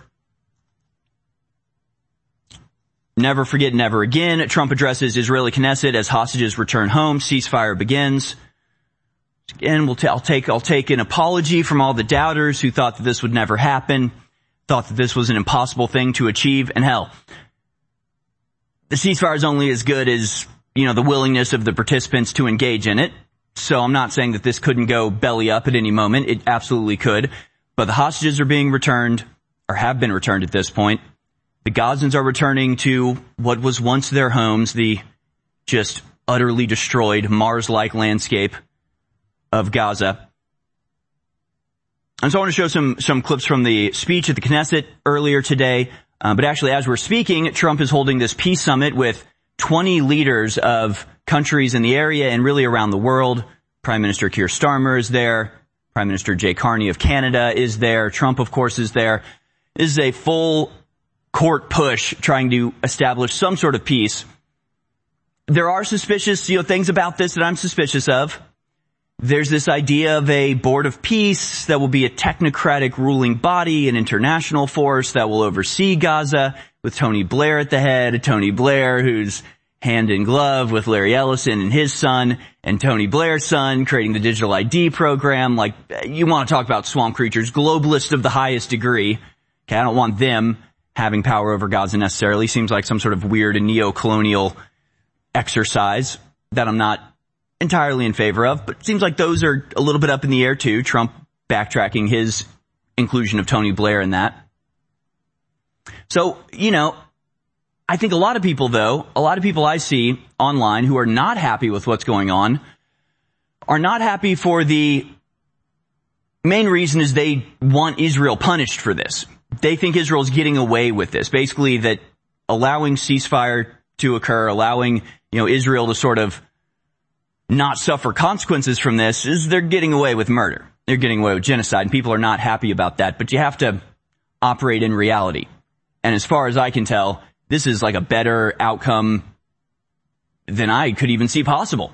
Never forget, never again. Trump addresses Israeli Knesset as hostages return home. Ceasefire begins. Again, we'll t- I'll take I'll take an apology from all the doubters who thought that this would never happen, thought that this was an impossible thing to achieve. And hell, the ceasefire is only as good as, you know, the willingness of the participants to engage in it. So I'm not saying that this couldn't go belly up at any moment. It absolutely could. But the hostages are being returned, or have been returned at this point. The Gazans are returning to what was once their homes, the just utterly destroyed Mars-like landscape of Gaza. And so I want to show some, some clips from the speech at the Knesset earlier today. Uh, but actually, as we're speaking, Trump is holding this peace summit with twenty leaders of countries in the area and really around the world. Prime Minister Keir Starmer is there. Prime Minister Jay Carney of Canada is there. Trump, of course, is there. This is a full court push trying to establish some sort of peace. There are suspicious, you know, things about this that I'm suspicious of. There's this idea of a board of peace that will be a technocratic ruling body, an international force that will oversee Gaza with Tony Blair at the head. Tony Blair, who's hand in glove with Larry Ellison and his son, and Tony Blair's son, creating the digital I D program. Like, you want to talk about swamp creatures, globalist of the highest degree. Okay, I don't want them having power over Gaza necessarily. Seems like some sort of weird and neo-colonial exercise that I'm not entirely in favor of, but it seems like those are a little bit up in the air too. Trump backtracking his inclusion of Tony Blair in that. So, you know, I think a lot of people, though, a lot of people I see online who are not happy with what's going on are not happy for the main reason is they want Israel punished for this. They think Israel's getting away with this. Basically, that allowing ceasefire to occur, allowing, you know, Israel to sort of not suffer consequences from this is they're getting away with murder. They're getting away with genocide, and people are not happy about that. But you have to operate in reality. And as far as I can tell, this is like a better outcome than I could even see possible.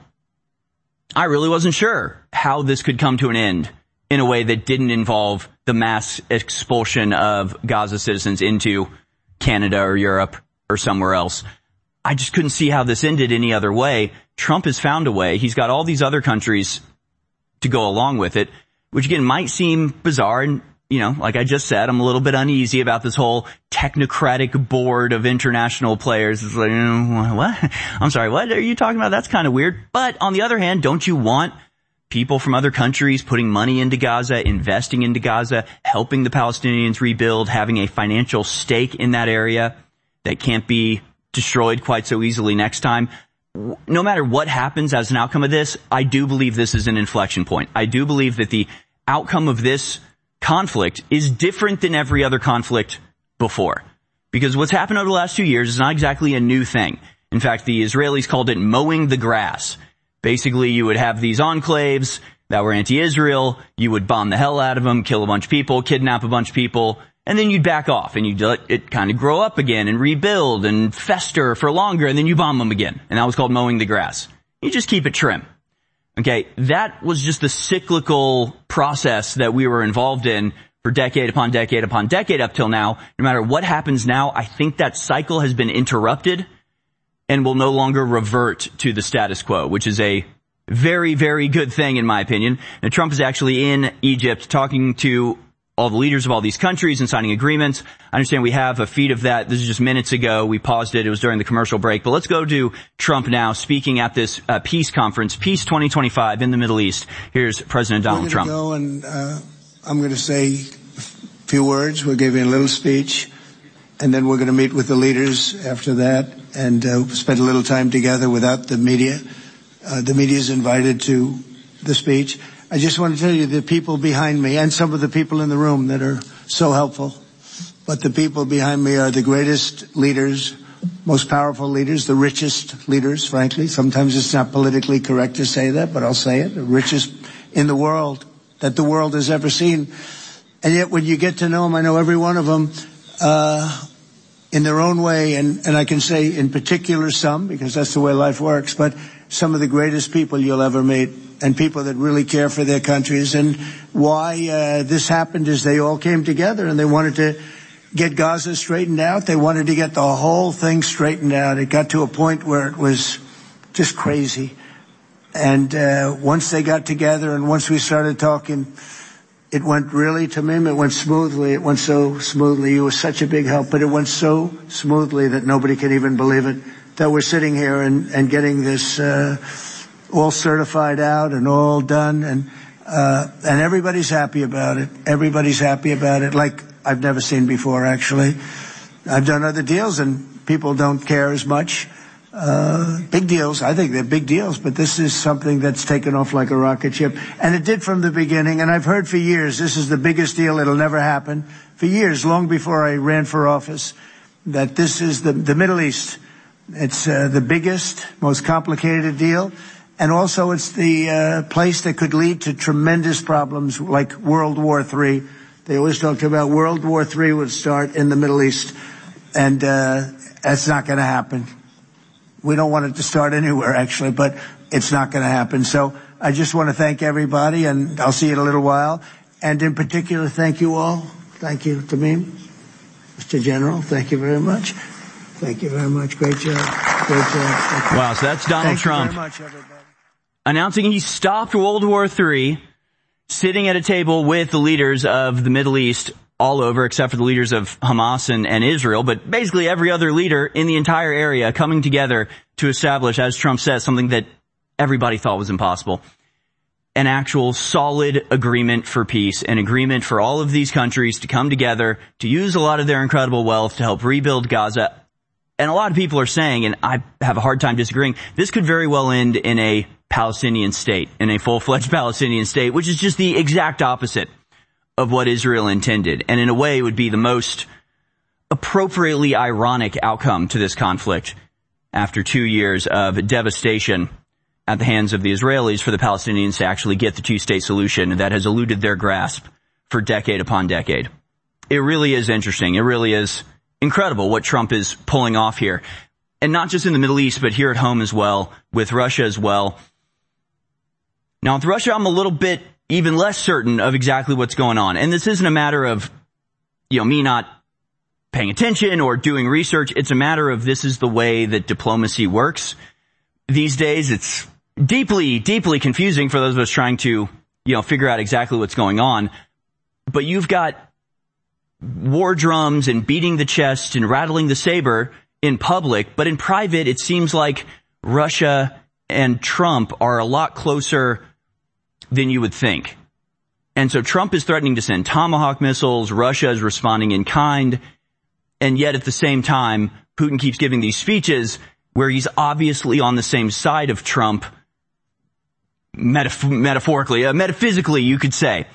I really wasn't sure how this could come to an end in a way that didn't involve the mass expulsion of Gaza citizens into Canada or Europe or somewhere else. I just couldn't see how this ended any other way. Trump has found a way. He's got all these other countries to go along with it, which again might seem bizarre. And, you know, like I just said, I'm a little bit uneasy about this whole technocratic board of international players. It's like, what? I'm sorry, what are you talking about? That's kind of weird. But on the other hand, don't you want people from other countries putting money into Gaza, investing into Gaza, helping the Palestinians rebuild, having a financial stake in that area that can't be destroyed quite so easily next time? No matter what happens as an outcome of this, I do believe this is an inflection point. I do believe that the outcome of this conflict is different than every other conflict before. Because what's happened over the last two years is not exactly a new thing. In fact, the Israelis called it mowing the grass. Basically, you would have these enclaves that were anti-Israel. You would bomb the hell out of them, kill a bunch of people, kidnap a bunch of people, and then you'd back off and you'd let it kind of grow up again and rebuild and fester for longer, and then you bomb them again. And that was called mowing the grass. You just keep it trim. Okay, that was just the cyclical process that we were involved in for decade upon decade upon decade up till now. No matter what happens now, I think that cycle has been interrupted and will no longer revert to the status quo, which is a very, very good thing in my opinion. Now, Trump is actually in Egypt talking to all the leaders of all these countries and signing agreements. I understand we have a feed of that. This is just minutes ago. We paused it. It was during the commercial break. But let's go to Trump now speaking at this uh, peace conference, Peace twenty twenty-five in the Middle East. Here's President Donald Trump. Go and uh, I'm going to say a few words. We'll give you a little speech. And then we're going to meet with the leaders after that and uh, spend a little time together without the media. Uh, the media is invited to the speech. I just want to tell you the people behind me and some of the people in the room that are so helpful. But the people behind me are the greatest leaders, most powerful leaders, the richest leaders, frankly. Sometimes it's not politically correct to say that, but I'll say it. The richest in the world that the world has ever seen. And yet when you get to know them, I know every one of them, uh, in their own way. And, and I can say in particular some, because that's the way life works, but some of the greatest people you'll ever meet. And people that really care for their countries. And why uh, this happened is they all came together and they wanted to get Gaza straightened out. They wanted to get the whole thing straightened out. It got to a point where it was just crazy. And uh, once they got together and once we started talking, it went really, to me, it went smoothly. It went so smoothly. You were such a big help, but it went so smoothly that nobody can even believe it, that we're sitting here and, and getting this uh all certified out and all done, and uh and everybody's happy about it. Everybody's happy about it, like I've never seen before, actually. I've done other deals and people don't care as much. Uh, big deals. I think they're big deals, but this is something that's taken off like a rocket ship. And it did from the beginning, and I've heard for years this is the biggest deal. It'll never happen. For years, long before I ran for office, that this is the, the Middle East. It's uh, the biggest, most complicated deal. And also it's the uh, place that could lead to tremendous problems like World War Three. They always talked about World War Three would start in the Middle East. And uh, that's not going to happen. We don't want it to start anywhere, actually, but it's not going to happen. So I just want to thank everybody, and I'll see you in a little while. And in particular, thank you all. Thank you, Tamim. Mister General, thank you very much. Thank you very much. Great job. Great job. Wow, so that's Donald thank Trump you very much, everybody. Announcing he stopped World War Three, sitting at a table with the leaders of the Middle East all over, except for the leaders of Hamas and, and Israel, but basically every other leader in the entire area coming together to establish, as Trump says, something that everybody thought was impossible. An actual solid agreement for peace, an agreement for all of these countries to come together, to use a lot of their incredible wealth to help rebuild Gaza. And a lot of people are saying, and I have a hard time disagreeing, this could very well end in a Palestinian state, in a full-fledged Palestinian state, which is just the exact opposite of what Israel intended. And in a way, it would be the most appropriately ironic outcome to this conflict after two years of devastation at the hands of the Israelis for the Palestinians to actually get the two-state solution that has eluded their grasp for decade upon decade. It really is interesting. It really is incredible what Trump is pulling off here. And not just in the Middle East, but here at home as well, with Russia as well. Now, with Russia, I'm a little bit even less certain of exactly what's going on. And this isn't a matter of, you know, me not paying attention or doing research. It's a matter of this is the way that diplomacy works. These days, it's deeply, deeply confusing for those of us trying to, you know, figure out exactly what's going on. But you've got war drums and beating the chest and rattling the saber in public, but in private, it seems like Russia and Trump are a lot closer than you would think. And so Trump is threatening to send Tomahawk missiles. Russia is responding in kind. And yet at the same time, Putin keeps giving these speeches where he's obviously on the same side of Trump, metaf- metaphorically, uh, metaphysically, you could say.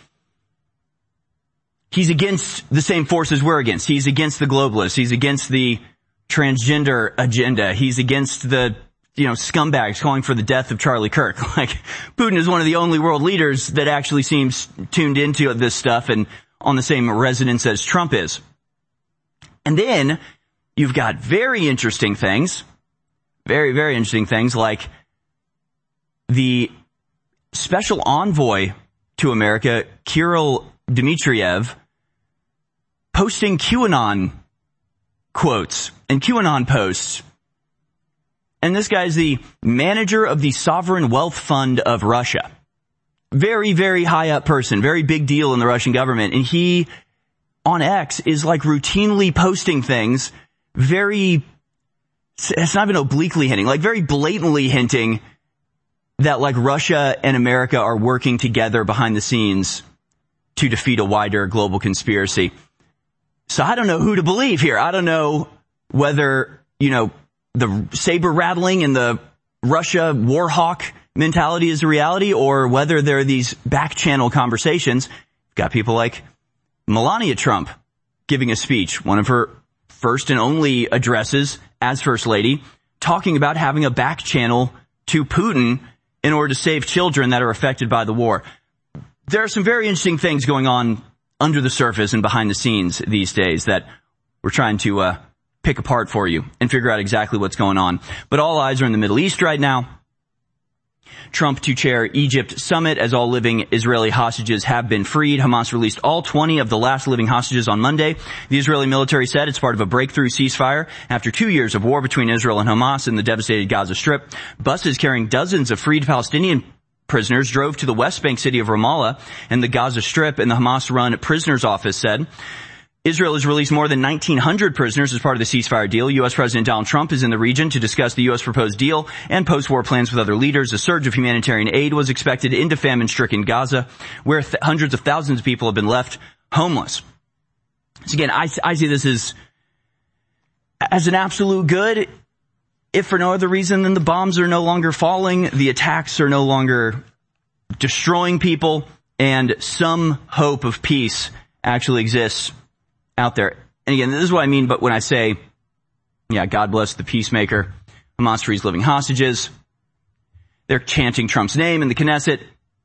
He's against the same forces we're against. He's against the globalists. He's against the transgender agenda. He's against the, you know, scumbags calling for the death of Charlie Kirk. Like, Putin is one of the only world leaders that actually seems tuned into this stuff and on the same resonance as Trump is. And then you've got very interesting things, very, very interesting things like the special envoy to America, Kirill Dmitriev, posting QAnon quotes and QAnon posts. And this guy's the manager of the Sovereign Wealth Fund of Russia. Very, very high up person, very big deal in the Russian government. And he, on X, is like routinely posting things, very, it's not even obliquely hinting, like very blatantly hinting that like Russia and America are working together behind the scenes to defeat a wider global conspiracy. So I don't know who to believe here. I don't know whether, you know, the saber rattling and the Russia war hawk mentality is a reality, or whether there are these back channel conversations. You've got people like Melania Trump giving a speech, one of her first and only addresses as First Lady, talking about having a back channel to Putin in order to save children that are affected by the war. There are some very interesting things going on under the surface and behind the scenes these days that we're trying to uh, pick apart for you and figure out exactly what's going on. But all eyes are in the Middle East right now. Trump to chair Egypt summit as all living Israeli hostages have been freed. Hamas released all twenty of the last living hostages on Monday. The Israeli military said it's part of a breakthrough ceasefire after two years of war between Israel and Hamas in the devastated Gaza Strip. Buses carrying dozens of freed Palestinian prisoners drove to the West Bank city of Ramallah and the Gaza Strip, and the Hamas-run prisoners office said Israel has released more than nineteen hundred prisoners as part of the ceasefire deal. U S. President Donald Trump is in the region to discuss the U S proposed deal and post-war plans with other leaders. A surge of humanitarian aid was expected into famine-stricken Gaza, where th- hundreds of thousands of people have been left homeless. So again, I, I see this as, as an absolute good. if for no other reason than the bombs are no longer falling, the attacks are no longer destroying people, and some hope of peace actually exists out there. And again, this is what I mean, but when I say, yeah, God bless the peacemaker, Hamas frees living hostages, they're chanting Trump's name in the Knesset,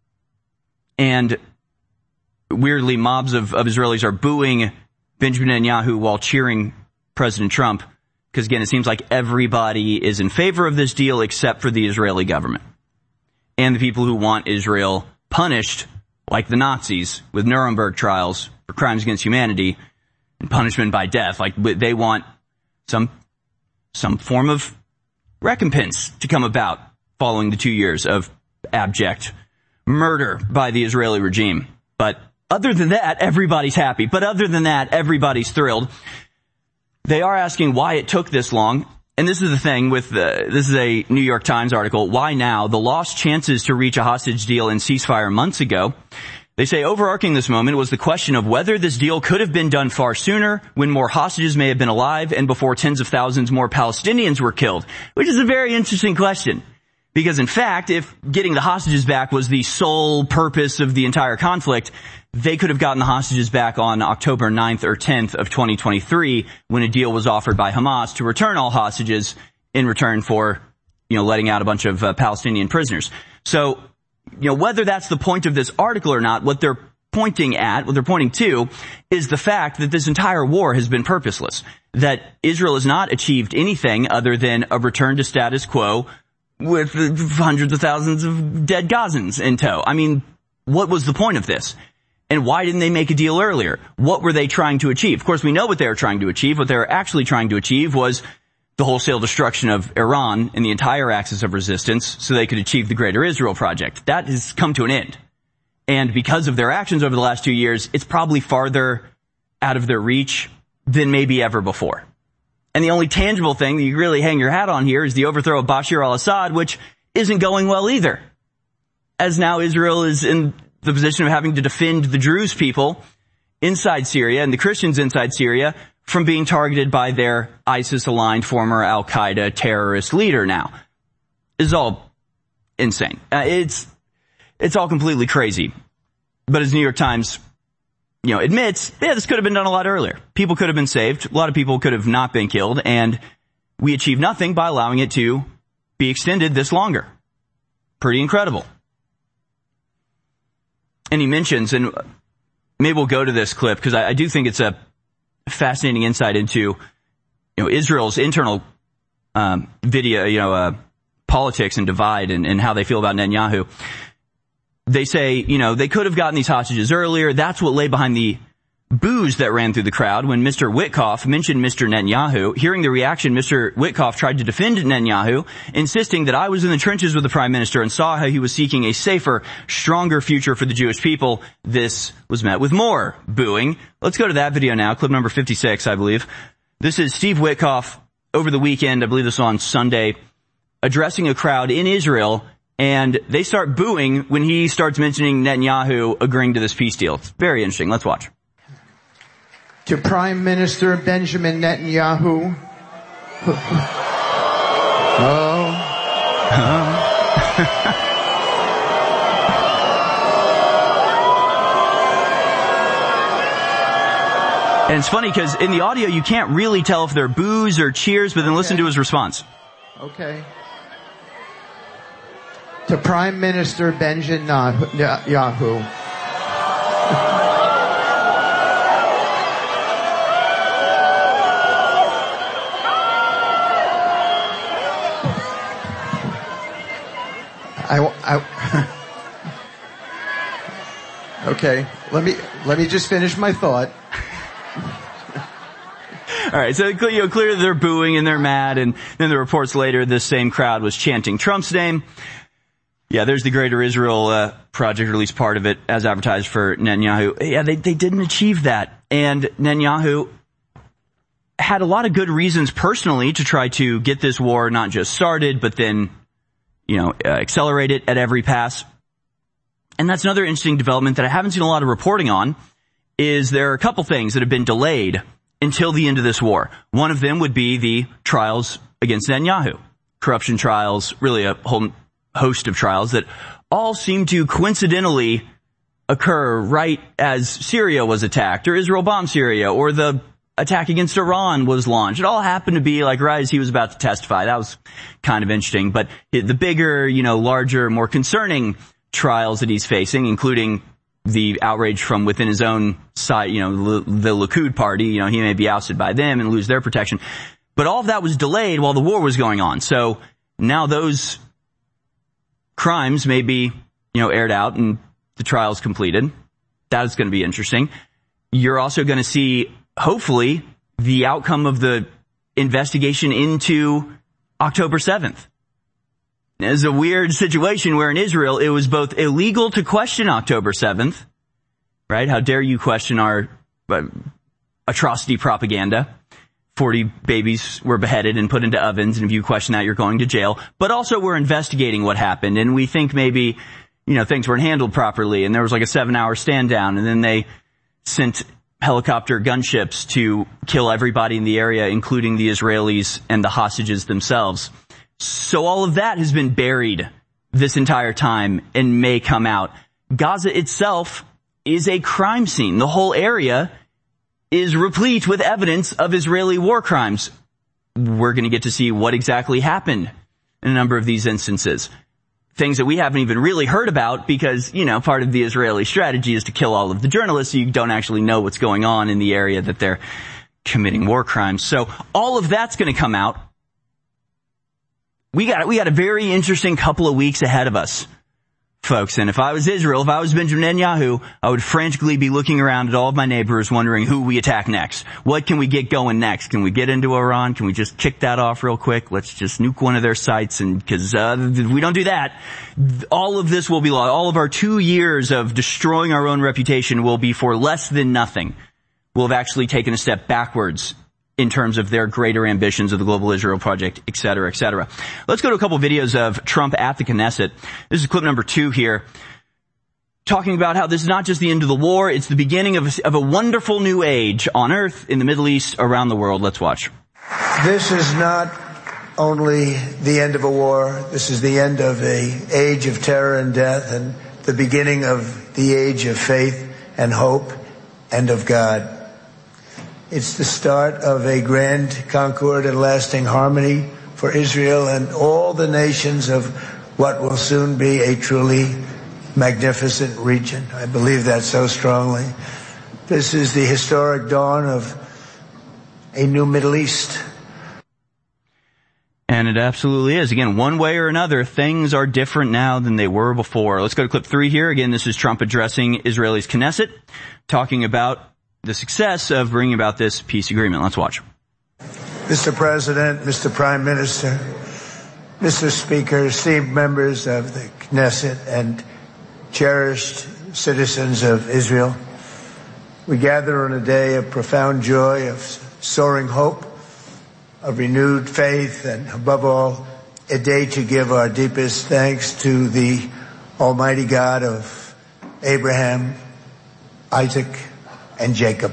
and weirdly, mobs of, of Israelis are booing Benjamin Netanyahu while cheering President Trump, because again, it seems like everybody is in favor of this deal except for the Israeli government and the people who want Israel punished like the Nazis with Nuremberg trials for crimes against humanity and punishment by death. Like they want some some form of recompense to come about following the two years of abject murder by the Israeli regime. But other than that, everybody's happy. But other than that, everybody's thrilled. They are asking why it took this long. And this is the thing with, uh, this is a New York Times article. Why now? The lost chances to reach a hostage deal and ceasefire months ago. They say overarching this moment was the question of whether this deal could have been done far sooner, when more hostages may have been alive and before tens of thousands more Palestinians were killed. Which is a very interesting question. Because in fact, if getting the hostages back was the sole purpose of the entire conflict, they could have gotten the hostages back on October ninth or tenth of twenty twenty-three, when a deal was offered by Hamas to return all hostages in return for, you know, letting out a bunch of uh, Palestinian prisoners. So, you know, whether that's the point of this article or not, what they're pointing at, what they're pointing to, is the fact that this entire war has been purposeless. That Israel has not achieved anything other than a return to status quo with hundreds of thousands of dead Gazans in tow. I mean, what was the point of this? And why didn't they make a deal earlier? What were they trying to achieve? Of course, we know what they were trying to achieve. What they were actually trying to achieve was the wholesale destruction of Iran and the entire axis of resistance so they could achieve the Greater Israel Project. That has come to an end. And because of their actions over the last two years, it's probably farther out of their reach than maybe ever before. And the only tangible thing that you really hang your hat on here is the overthrow of Bashar al-Assad, which isn't going well either. As now Israel is in the position of having to defend the Druze people inside Syria and the Christians inside Syria from being targeted by their ISIS-aligned former al-Qaeda terrorist leader now. This is all insane. Uh, it's, it's all completely crazy. But as New York Times, you know, admits, yeah, this could have been done a lot earlier. People could have been saved. A lot of people could have not been killed. And we achieved nothing by allowing it to be extended this longer. Pretty incredible. And he mentions, and maybe we'll go to this clip because I, I do think it's a fascinating insight into, you know, Israel's internal um, video, you know, uh, politics and divide and, and how they feel about Netanyahu. They say, you know, they could have gotten these hostages earlier. That's what lay behind the boos that ran through the crowd when Mister Witkoff mentioned Mister Netanyahu. Hearing the reaction, Mister Witkoff tried to defend Netanyahu, insisting that I was in the trenches with the prime minister and saw how he was seeking a safer, stronger future for the Jewish people. This was met with more booing. Let's go to that video now, clip number fifty-six, I believe. This is Steve Witkoff over the weekend, I believe this was on Sunday, addressing a crowd in Israel, and they start booing when he starts mentioning Netanyahu agreeing to this peace deal. It's very interesting. Let's watch. To Prime Minister Benjamin Netanyahu. Oh. And it's funny because in the audio you can't really tell if they're boos or cheers, but then okay. Listen to his response. Okay. To Prime Minister Benjamin Netanyahu. I, I, okay, let me, let me just finish my thought. All right, so, you know, clearly they're booing and they're mad, and then the reports later this same crowd was chanting Trump's name. Yeah, there's the Greater Israel uh, Project, or at least part of it, as advertised for Netanyahu. Yeah, they, they didn't achieve that. And Netanyahu had a lot of good reasons personally to try to get this war not just started, but then, you know, uh, accelerate it at every pass. And that's another interesting development that I haven't seen a lot of reporting on, is there are a couple things that have been delayed until the end of this war. One of them would be the trials against Netanyahu. corruption trials, really a whole host of trials that all seem to coincidentally occur right as Syria was attacked, or Israel bombed Syria, or the attack against Iran was launched. It all happened to be like right as he was about to testify. That was kind of interesting. But the bigger, you know, larger, more concerning trials that he's facing, including the outrage from within his own side, you know, the Likud party, you know, he may be ousted by them and lose their protection. But all of that was delayed while the war was going on. So now those crimes may be, you know, aired out and the trial's completed. That is going to be interesting. You're also going to see, hopefully, the outcome of the investigation into October seventh. It's a weird situation where in Israel it was both illegal to question October seventh, right? How dare you question our uh, atrocity propaganda? forty babies were beheaded and put into ovens, and if you question that, you're going to jail. But also we're investigating what happened, and we think maybe, you know, things weren't handled properly, and there was like a seven-hour stand down, and then they sent helicopter gunships to kill everybody in the area, including the Israelis and the hostages themselves. So all of that has been buried this entire time and may come out. Gaza itself is a crime scene. The whole area is replete with evidence of Israeli war crimes. We're going to get to see what exactly happened in a number of these instances. Things that we haven't even really heard about because, you know, part of the Israeli strategy is to kill all of the journalists so you don't actually know what's going on in the area that they're committing war crimes. So all of that's going to come out. We got, we got a very interesting couple of weeks ahead of us, folks. And if I was Israel, if I was Benjamin Netanyahu, I would frantically be looking around at all of my neighbors wondering who we attack next. What can we get going next? Can we get into Iran? Can we just kick that off real quick? Let's just nuke one of their sites. And because uh, if we don't do that, all of this will be lost. All of our two years of destroying our own reputation will be for less than nothing. We'll have actually taken a step backwards in terms of their greater ambitions of the Global Israel Project, et cetera, et cetera. Let's go to a couple videos of Trump at the Knesset. This is clip number two here, talking about how this is not just the end of the war, it's the beginning of a, of a wonderful new age on Earth, in the Middle East, around the world. Let's watch. This is not only the end of a war, this is the end of an age of terror and death, and the beginning of the age of faith and hope and of God. It's the start of a grand concord and lasting harmony for Israel and all the nations of what will soon be a truly magnificent region. I believe that so strongly. This is the historic dawn of a new Middle East. And it absolutely is. Again, one way or another, things are different now than they were before. Let's go to clip three here. Again, this is Trump addressing Israel's Knesset, talking about the success of bringing about this peace agreement. Let's watch. Mister President, Mister Prime Minister, Mister Speaker, esteemed members of the Knesset and cherished citizens of Israel, we gather on a day of profound joy, of soaring hope, of renewed faith, and above all, a day to give our deepest thanks to the Almighty God of Abraham, Isaac, and Jacob.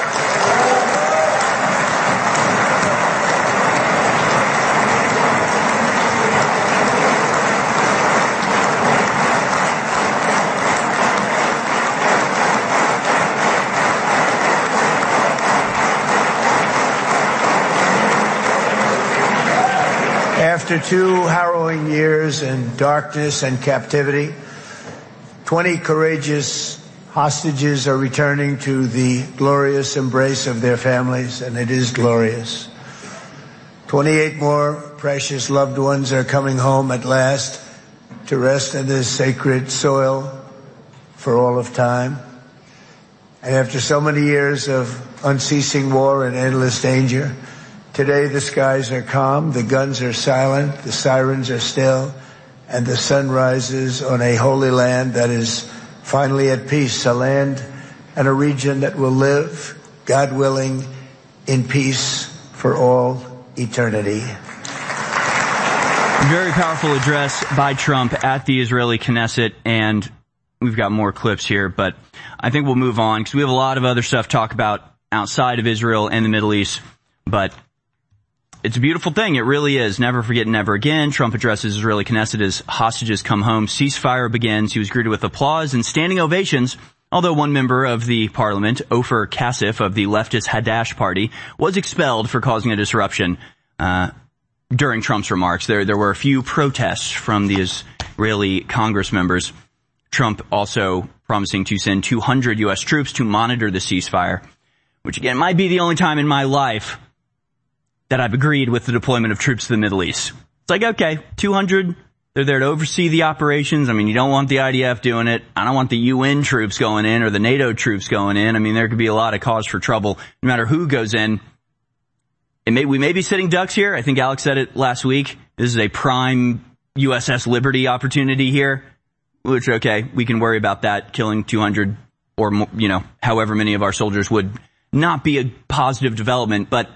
After two harrowing years in darkness and captivity, twenty courageous hostages are returning to the glorious embrace of their families, and it is glorious. twenty-eight more precious loved ones are coming home at last to rest in this sacred soil for all of time. And after so many years of unceasing war and endless danger, today the skies are calm, the guns are silent, the sirens are still, and the sun rises on a holy land that is finally at peace, a land and a region that will live, God willing, in peace for all eternity. Very powerful address by Trump at the Israeli Knesset, and we've got more clips here, but I think we'll move on because we have a lot of other stuff to talk about outside of Israel and the Middle East, but it's a beautiful thing. It really is. Never forget, never again. Trump addresses Israeli Knesset as hostages come home. Ceasefire begins. He was greeted with applause and standing ovations. Although one member of the parliament, Ofer Kassif of the leftist Hadash party, was expelled for causing a disruption uh, during Trump's remarks. There, there were a few protests from the Israeli Congress members. Trump also promising to send two hundred U S troops to monitor the ceasefire, which again might be the only time in my life that I've agreed with the deployment of troops to the Middle East. It's like, okay, two hundred. They're there to oversee the operations. I mean, you don't want the I D F doing it. I don't want the U N troops going in or the NATO troops going in. I mean, there could be a lot of cause for trouble no matter who goes in. It may, we may be sitting ducks here. I think Alex said it last week. This is a prime U S S Liberty opportunity here, which, okay, we can worry about that. Killing two hundred or, you know, however many of our soldiers would not be a positive development, but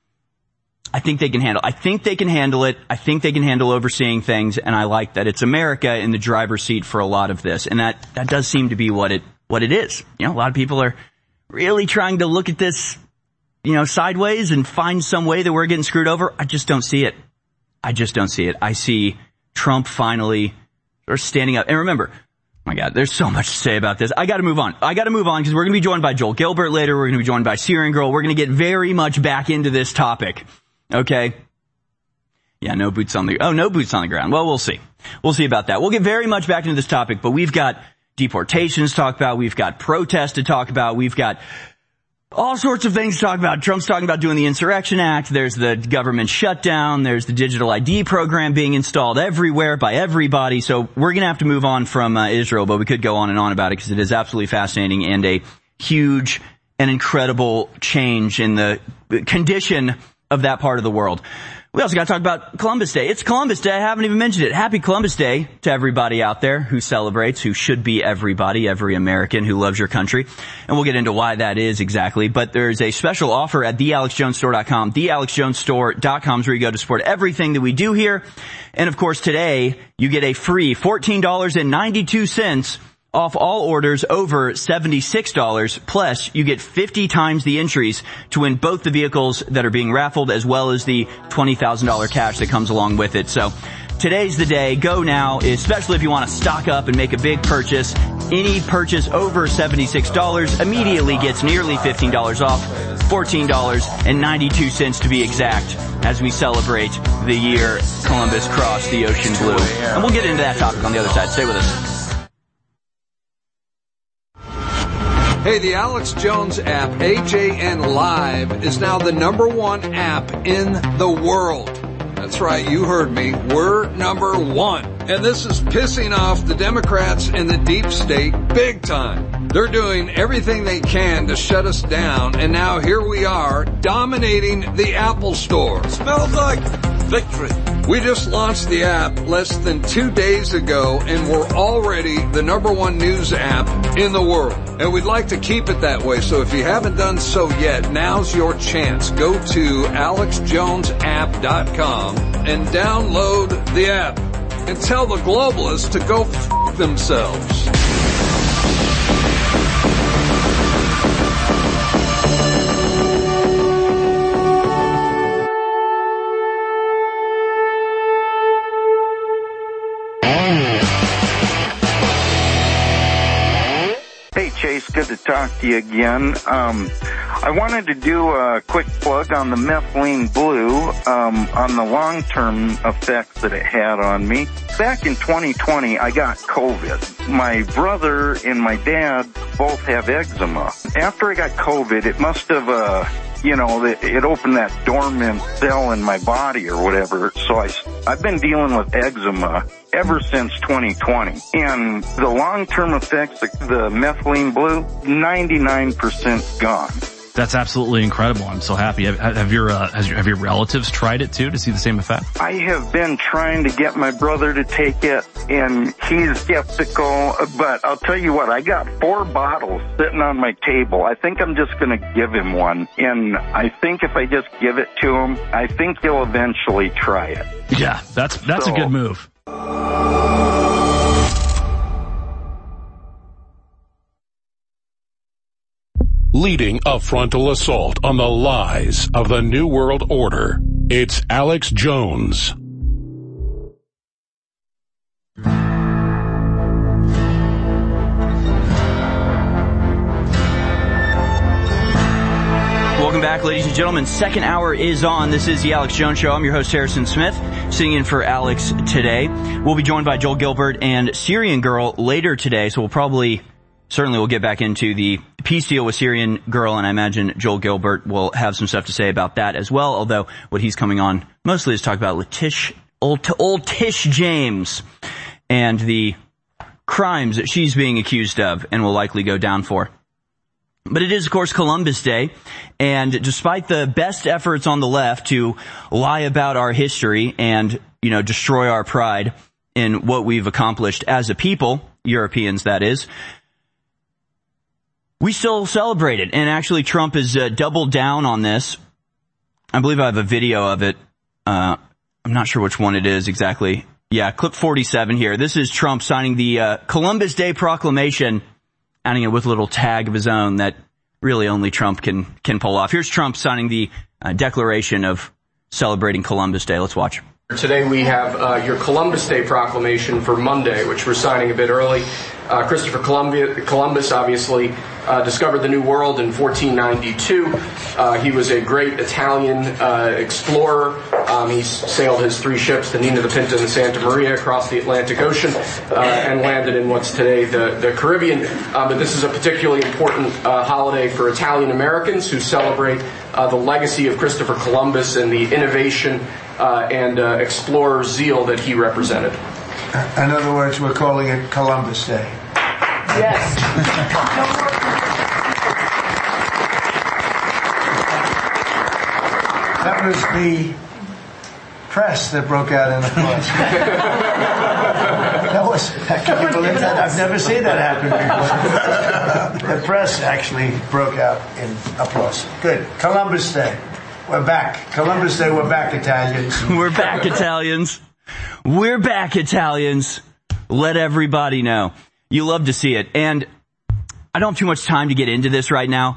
I think they can handle, I think they can handle it. I think they can handle overseeing things. And I like that it's America in the driver's seat for a lot of this. And that, that does seem to be what it, what it is. You know, a lot of people are really trying to look at this, you know, sideways and find some way that we're getting screwed over. I just don't see it. I just don't see it. I see Trump finally sort of standing up. And remember, oh my God, there's so much to say about this. I gotta move on. I gotta move on because we're gonna be joined by Joel Gilbert later. We're gonna be joined by Syrian Girl. We're gonna get very much back into this topic. Okay. Yeah, no boots on the, oh, no boots on the ground. Well, we'll see. We'll see about that. We'll get very much back into this topic, but we've got deportations to talk about. We've got protests to talk about. We've got all sorts of things to talk about. Trump's talking about doing the Insurrection Act. There's the government shutdown. There's the digital I D program being installed everywhere by everybody. So we're going to have to move on from uh, Israel, but we could go on and on about it because it is absolutely fascinating and a huge and incredible change in the condition of that part of the world. We also got to talk about Columbus Day. It's Columbus Day. I haven't even mentioned it. Happy Columbus Day to everybody out there who celebrates, who should be everybody, every American who loves your country. And we'll get into why that is exactly. But there's a special offer at the alex jones store dot com. the alex jones store dot com is where you go to support everything that we do here. And of course, today you get a free fourteen dollars and ninety-two cents off all orders over seventy-six dollars. Plus, you get fifty times the entries to win both the vehicles that are being raffled as well as the twenty thousand dollars cash that comes along with it. So today's the day. Go now, especially if you want to stock up and make a big purchase. Any purchase over seventy-six dollars immediately gets nearly fifteen dollars off, fourteen dollars and ninety-two cents to be exact, as we celebrate the year Columbus crossed the ocean blue. And we'll get into that topic on the other side. Stay with us. Hey, the Alex Jones app, A J N Live, is now the number one app in the world. That's right, you heard me. We're number one. And this is pissing off the Democrats and the deep state big time. They're doing everything they can to shut us down, and now here we are, dominating the Apple Store. Smells like victory. We just launched the app less than two days ago, and we're already the number one news app in the world. And we'd like to keep it that way, so if you haven't done so yet, now's your chance. Go to alex jones app dot com and download the app. And tell the globalists to go f*** themselves. Hey, Chase, good to talk to you again. Um, I wanted to do a quick plug on the methylene blue, um, on the long-term effects that it had on me. Back in twenty twenty, I got COVID. My brother and my dad both have eczema. After I got COVID, it must have, uh, you know, it opened that dormant cell in my body or whatever. So I, I've been dealing with eczema ever since twenty twenty. And the long-term effects, the, the methylene blue, ninety-nine percent gone. That's absolutely incredible. I'm so happy. Have, have your uh, has your, have your relatives tried it too to see the same effect? I have been trying to get my brother to take it, and he's skeptical. But I'll tell you what, I got four bottles sitting on my table. I think I'm just going to give him one, and I think if I just give it to him, I think he'll eventually try it. Yeah, that's that's so, a good move. Leading a frontal assault on the lies of the New World Order. It's Alex Jones. Welcome back, ladies and gentlemen. Second hour is on. This is the Alex Jones Show. I'm your host, Harrison Smith, sitting in for Alex today. We'll be joined by Joel Gilbert and Syrian Girl later today, so we'll probably, certainly we'll get back into the peace deal with Syrian Girl, and I imagine Joel Gilbert will have some stuff to say about that as well, although what he's coming on mostly is talk about Letish, old, old Tish James and the crimes that she's being accused of and will likely go down for. But it is, of course, Columbus Day, and despite the best efforts on the left to lie about our history and, you know, destroy our pride in what we've accomplished as a people, Europeans, that is, we still celebrate it. And actually, Trump has uh, doubled down on this. I believe I have a video of it. Uh, I'm not sure which one it is exactly. Yeah, clip forty-seven here. This is Trump signing the uh, Columbus Day Proclamation, adding it with a little tag of his own that really only Trump can can pull off. Here's Trump signing the uh, declaration of celebrating Columbus Day. Let's watch. Today we have uh, your Columbus Day Proclamation for Monday, which we're signing a bit early. Uh, Christopher Columbia, Columbus obviously uh, discovered the New World in fourteen ninety-two. Uh, he was a great Italian uh, explorer. Um, he sailed his three ships, the Nina, the Pinta, and the Santa Maria, across the Atlantic Ocean uh, and landed in what's today the, the Caribbean. Uh, but this is a particularly important uh, holiday for Italian Americans who celebrate uh, the legacy of Christopher Columbus and the innovation uh, and uh, explorer zeal that he represented. In other words, we're calling it Columbus Day. Yes. That was the press that broke out in applause. That was, can you believe that? I've never seen that happen before. The press actually broke out in applause. Good. Columbus Day. We're back. Columbus Day, we're back, Italians. We're back, Italians. We're back, Italians. Let everybody know. You love to see it. And I don't have too much time to get into this right now.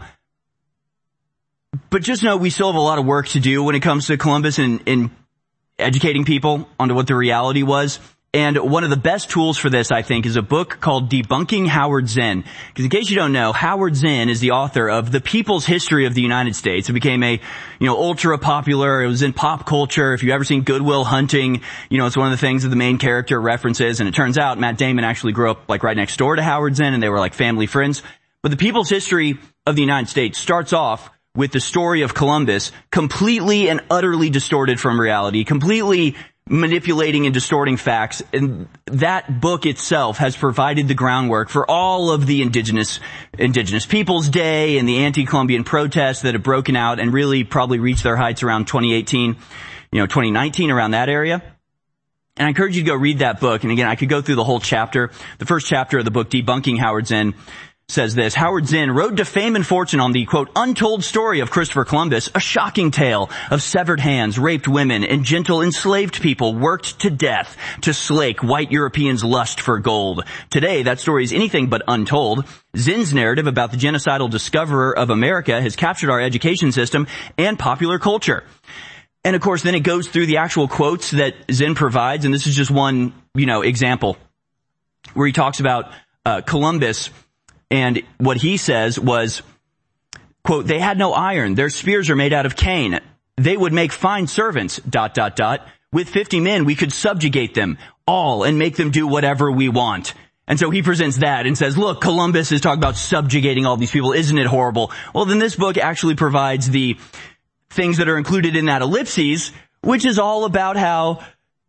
But just know we still have a lot of work to do when it comes to Columbus and in educating people onto what the reality was. And one of the best tools for this, I think, is a book called Debunking Howard Zinn. Because in case you don't know, Howard Zinn is the author of The People's History of the United States. It became a, you know, ultra popular. It was in pop culture. If you've ever seen Good Will Hunting, you know, it's one of the things that the main character references. And it turns out Matt Damon actually grew up like right next door to Howard Zinn, and they were like family friends. But The People's History of the United States starts off with the story of Columbus completely and utterly distorted from reality, completely manipulating and distorting facts. And that book itself has provided the groundwork for all of the indigenous, indigenous Peoples Day and the anti-Columbian protests that have broken out and really probably reached their heights around twenty eighteen, you know, twenty nineteen, around that area. And I encourage you to go read that book. And again, I could go through the whole chapter. The first chapter of the book, Debunking Howard Zinn, says this: Howard Zinn, Road to Fame and Fortune on the, quote, untold story of Christopher Columbus, a shocking tale of severed hands, raped women, and gentle enslaved people worked to death to slake white Europeans' lust for gold. Today, that story is anything but untold. Zinn's narrative about the genocidal discoverer of America has captured our education system and popular culture. And of course, then it goes through the actual quotes that Zinn provides, and this is just one, you know, example, where he talks about uh, Columbus. And what he says was, quote, they had no iron. Their spears are made out of cane. They would make fine servants, dot, dot, dot. With fifty men, we could subjugate them all and make them do whatever we want. And so he presents that and says, look, Columbus is talking about subjugating all these people. Isn't it horrible? Well, then this book actually provides the things that are included in that ellipses, which is all about how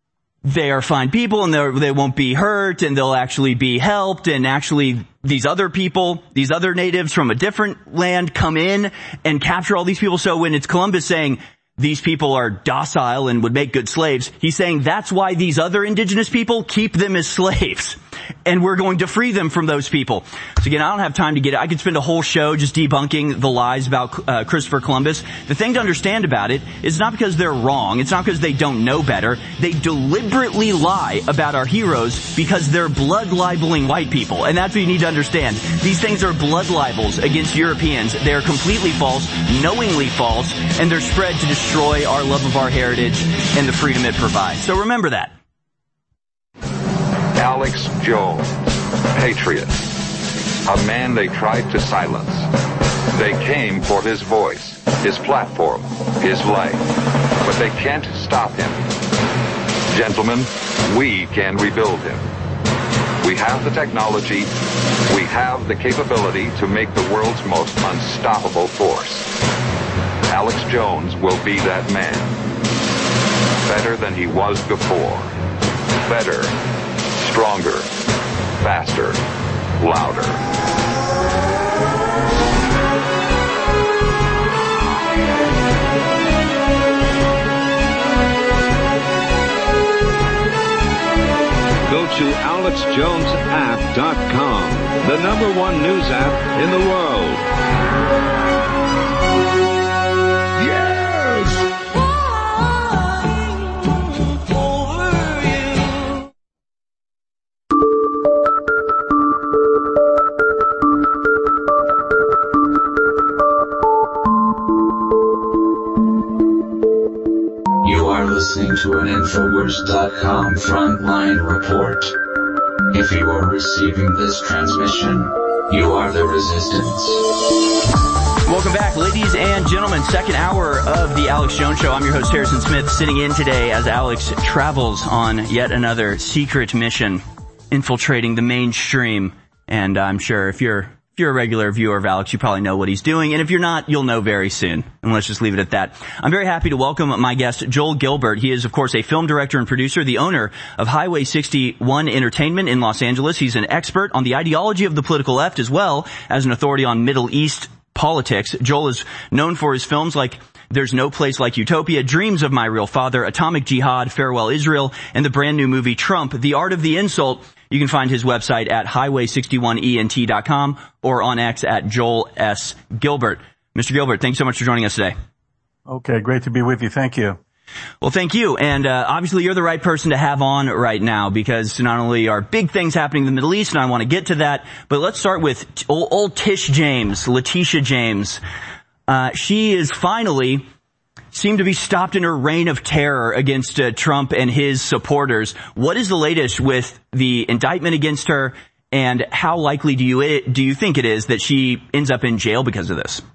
they are fine people and they won't be hurt and they'll actually be helped, and actually these other people, these other natives from a different land come in and capture all these people. So when it's Columbus saying these people are docile and would make good slaves, he's saying that's why these other indigenous people keep them as slaves. and we're going to free them from those people. So again, I don't have time to get it. I could spend a whole show just debunking the lies about uh, Christopher Columbus. The thing to understand about it is not because they're wrong. It's not because they don't know better. They deliberately lie about our heroes because they're blood libeling white people. And that's what you need to understand. These things are blood libels against Europeans. They are completely false, knowingly false, and they're spread to destroy our love of our heritage and the freedom it provides. So remember that. Alex Jones, patriot, a man they tried to silence. They came for his voice, his platform, his life, but they can't stop him. Gentlemen, we can rebuild him. We have the technology, we have the capability to make the world's most unstoppable force. Alex Jones will be that man. Better than he was before. Better. Stronger, faster, louder. Go to alex jones app dot com, the number one news app in the world. Listening to an Infowars dot com frontline report. If you are receiving this transmission, you are the resistance. Welcome back, ladies and gentlemen. Second hour of the Alex Jones Show. I'm your host, Harrison Smith, sitting in today as Alex travels on yet another secret mission, infiltrating the mainstream. And I'm sure if you're If you're a regular viewer of Alex, you probably know what he's doing. And if you're not, you'll know very soon. And let's just leave it at that. I'm very happy to welcome my guest, Joel Gilbert. He is, of course, a film director and producer, the owner of Highway sixty-one Entertainment in Los Angeles. He's an expert on the ideology of the political left as well as an authority on Middle East politics. Joel is known for his films like There's No Place Like Utopia, Dreams of My Real Father, Atomic Jihad, Farewell Israel, and the brand new movie Trump, The Art of the Insult. You can find his website at highway sixty-one E N T dot com or on X at Joel S. Gilbert. Mister Gilbert, thanks so much for joining us today. Okay, great to be with you. Thank you. Well, thank you. And uh, obviously you're the right person to have on right now because not only are big things happening in the Middle East, and I want to get to that, but let's start with t- old, old Tish James, Letitia James. Uh, she is finally seemed to be stopped in her reign of terror against uh, Trump and his supporters. What is the latest with the indictment against her, and how likely do you do you think it is that she ends up in jail because of this?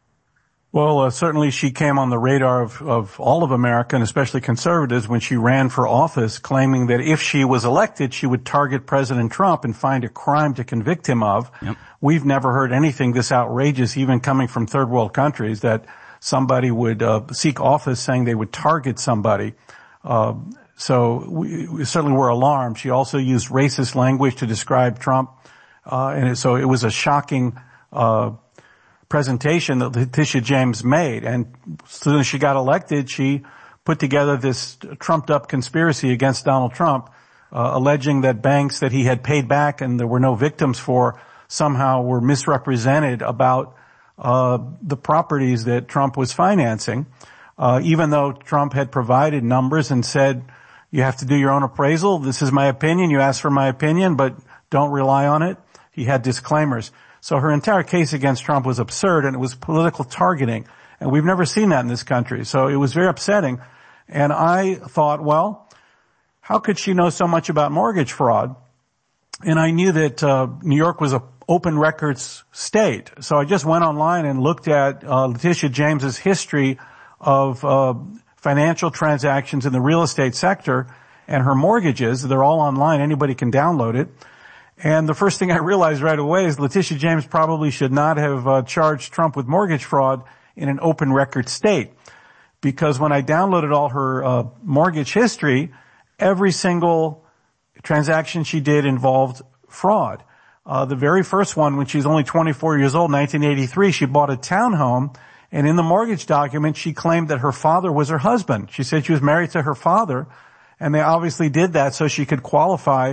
Well, uh, certainly she came on the radar of, of all of America, and especially conservatives, when she ran for office, claiming that if she was elected, she would target President Trump and find a crime to convict him of. Yep. We've never heard anything this outrageous, even coming from third world countries, that somebody would uh, seek office saying they would target somebody. Uh, so we, we certainly were alarmed. She also used racist language to describe Trump. Uh, and it, so it was a shocking uh presentation that Letitia James made. And as soon as she got elected, she put together this trumped-up conspiracy against Donald Trump, uh, alleging that banks that he had paid back and there were no victims for somehow were misrepresented about uh the properties that Trump was financing, uh even though Trump had provided numbers and said, you have to do your own appraisal. This is my opinion. You asked for my opinion, but don't rely on it. He had disclaimers. So her entire case against Trump was absurd, and it was political targeting. And we've never seen that in this country. So it was very upsetting. And I thought, well, how could she know so much about mortgage fraud? And I knew that uh New York was a open records state. So I just went online and looked at uh, Letitia James's history of uh financial transactions in the real estate sector and her mortgages. They're all online. Anybody can download it. And the first thing I realized right away is Letitia James probably should not have uh, charged Trump with mortgage fraud in an open record state. Because when I downloaded all her uh, mortgage history, every single transaction she did involved fraud. Uh, the very first one, when she was only twenty-four years old, nineteen eighty-three, she bought a townhome, and in the mortgage document, she claimed that her father was her husband. She said she was married to her father, and they obviously did that so she could qualify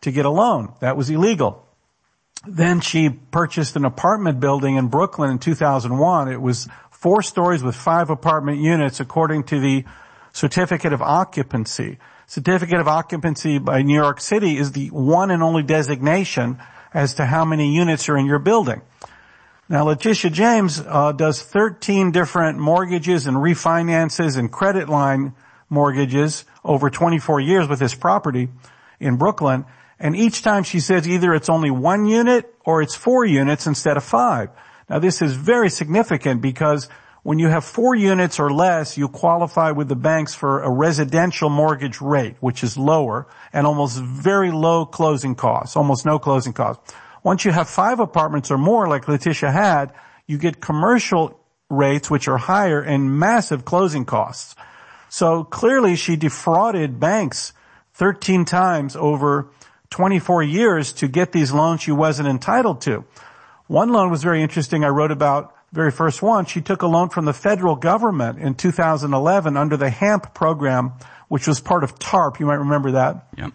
to get a loan. That was illegal. Then she purchased an apartment building in Brooklyn in two thousand one. It was four stories with five apartment units according to the certificate of occupancy. Certificate of occupancy by New York City is the one and only designation as to how many units are in your building. Now, Letitia James uh, does thirteen different mortgages and refinances and credit line mortgages over twenty-four years with this property in Brooklyn. And each time she says either it's only one unit or it's four units instead of five. Now, this is very significant because when you have four units or less, you qualify with the banks for a residential mortgage rate, which is lower and almost very low closing costs, almost no closing costs. Once you have five apartments or more, like Letitia had, you get commercial rates, which are higher and massive closing costs. So clearly she defrauded banks thirteen times over twenty-four years to get these loans she wasn't entitled to. One loan was very interesting. I wrote about the very first one. She took a loan from the federal government in two thousand eleven under the HAMP program, which was part of TARP. You might remember that. Yep.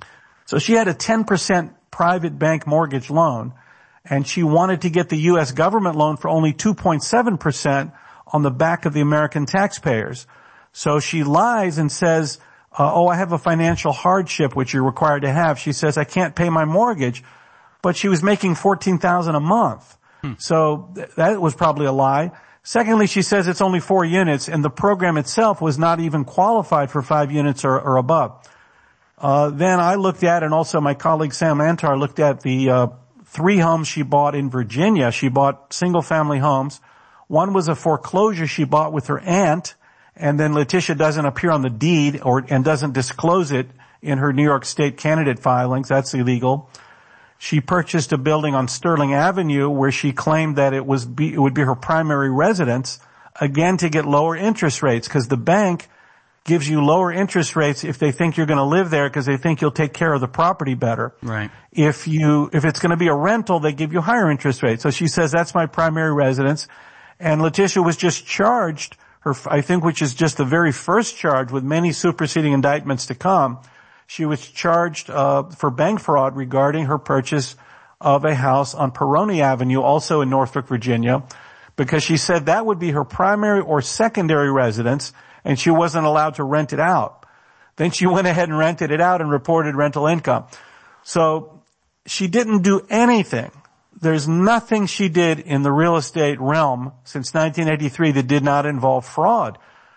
So she had a ten percent private bank mortgage loan, and she wanted to get the U S government loan for only two point seven percent on the back of the American taxpayers. So she lies and says, uh, oh, I have a financial hardship, which you're required to have. She says, I can't pay my mortgage, but she was making fourteen thousand dollars a month. Hmm. So th- that was probably a lie. Secondly, she says it's only four units, and the program itself was not even qualified for five units or, or above. Uh, then I looked at, and also my colleague Sam Antar looked at the uh, three homes she bought in Virginia. She bought single-family homes. One was a foreclosure she bought with her aunt, and then Letitia doesn't appear on the deed or and doesn't disclose it in her New York State candidate filings. That's illegal. She purchased a building on Sterling Avenue where she claimed that it was be, it would be her primary residence, again to get lower interest rates, because the bank gives you lower interest rates if they think you're going to live there because they think you'll take care of the property better. Right. If you if it's going to be a rental, they give you higher interest rates. So she says that's my primary residence, and Letitia was just charged her, I think, which is just the very first charge with many superseding indictments to come. She was charged uh, for bank fraud regarding her purchase of a house on Peroni Avenue, also in Norfolk, Virginia, because she said that would be her primary or secondary residence, and she wasn't allowed to rent it out. Then she went ahead and rented it out and reported rental income. So she didn't do anything. There's nothing she did in the real estate realm since nineteen eighty-three that did not involve fraud.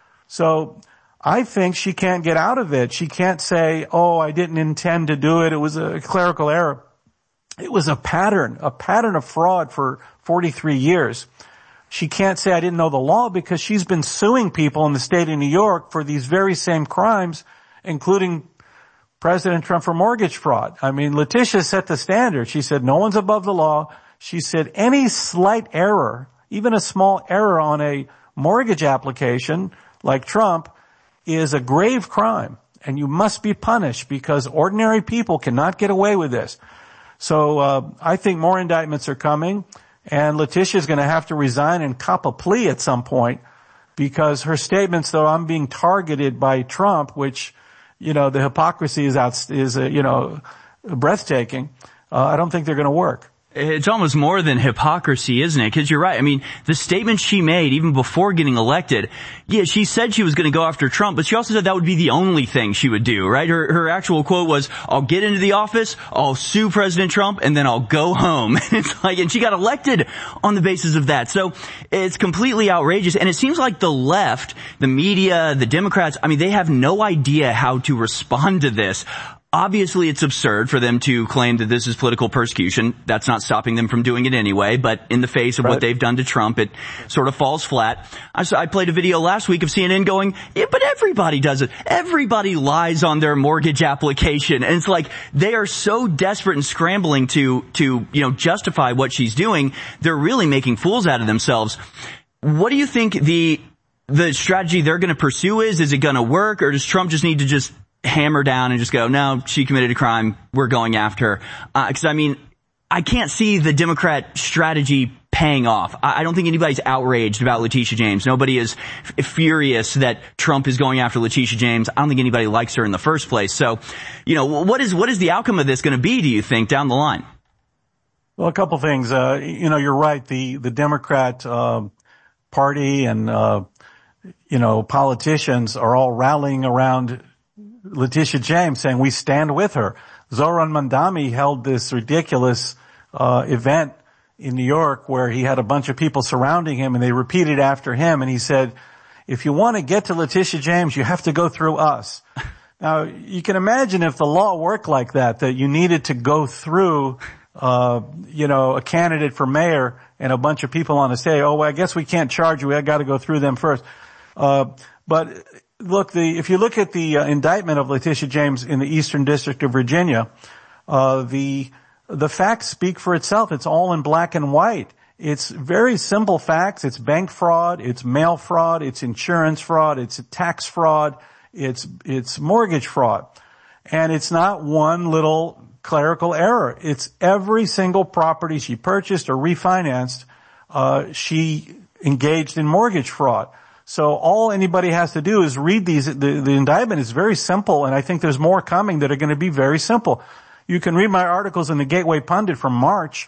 So I think she can't get out of it. She can't say, oh, I didn't intend to do it. It was a clerical error. It was a pattern, a pattern of fraud for forty-three years. She can't say I didn't know the law because she's been suing people in the state of New York for these very same crimes, including President Trump for mortgage fraud. I mean, Letitia set the standard. She said no one's above the law. She said any slight error, even a small error on a mortgage application like Trump, is a grave crime, and you must be punished because ordinary people cannot get away with this. So uh, I think more indictments are coming, and Letitia is going to have to resign and cop a plea at some point because her statements, though, I'm being targeted by Trump, which, you know, the hypocrisy is out, is uh, you know, breathtaking. Uh, I don't think they're going to work. It's almost more than hypocrisy, isn't it? Because you're right. I mean, the statement she made even before getting elected, yeah, she said she was going to go after Trump, but she also said that would be the only thing she would do, right? Her, her actual quote was, I'll get into the office, I'll sue President Trump, and then I'll go home. It's like, and she got elected on the basis of that. So it's completely outrageous. And it seems like the left, the media, the Democrats, I mean, they have no idea how to respond to this. Obviously, it's absurd for them to claim that this is political persecution. That's not stopping them from doing it anyway. But in the face of right. what they've done to Trump, it sort of falls flat. I, saw, I played a video last week of C N N going, yeah, but everybody does it. Everybody lies on their mortgage application. And it's like they are so desperate and scrambling to, to, you know, justify what she's doing. They're really making fools out of themselves. What do you think the, the strategy they're going to pursue is? Is it going to work, or does Trump just need to just hammer down and just go, no, she committed a crime, we're going after her? Uh, cause I mean, I can't see the Democrat strategy paying off. I don't think anybody's outraged about Letitia James. Nobody is f- furious that Trump is going after Letitia James. I don't think anybody likes her in the first place. So, you know, what is what is the outcome of this going to be, do you think, down the line? Well, a couple things. Uh, you know, you're right. The the Democrat uh, Party and uh, you know politicians are all rallying around Letitia James, saying we stand with her. Zohran Mamdani held this ridiculous uh, event in New York where he had a bunch of people surrounding him, and they repeated after him, and he said, if you want to get to Letitia James, you have to go through us. Now, you can imagine if the law worked like that, that you needed to go through, uh, you know, a candidate for mayor and a bunch of people on the stage. Oh, well, I guess we can't charge you. I got to go through them first. Uh, but look, the, if you look at the uh, indictment of Letitia James in the Eastern District of Virginia, uh, the, The facts speak for itself. It's all in black and white. It's very simple facts. It's bank fraud. It's mail fraud. It's insurance fraud. It's tax fraud. It's, it's mortgage fraud. And it's not one little clerical error. It's every single property she purchased or refinanced, uh, she engaged in mortgage fraud. So all anybody has to do is read these. The, the indictment is very simple, and I think there's more coming that are going to be very simple. You can read my articles in the Gateway Pundit from March.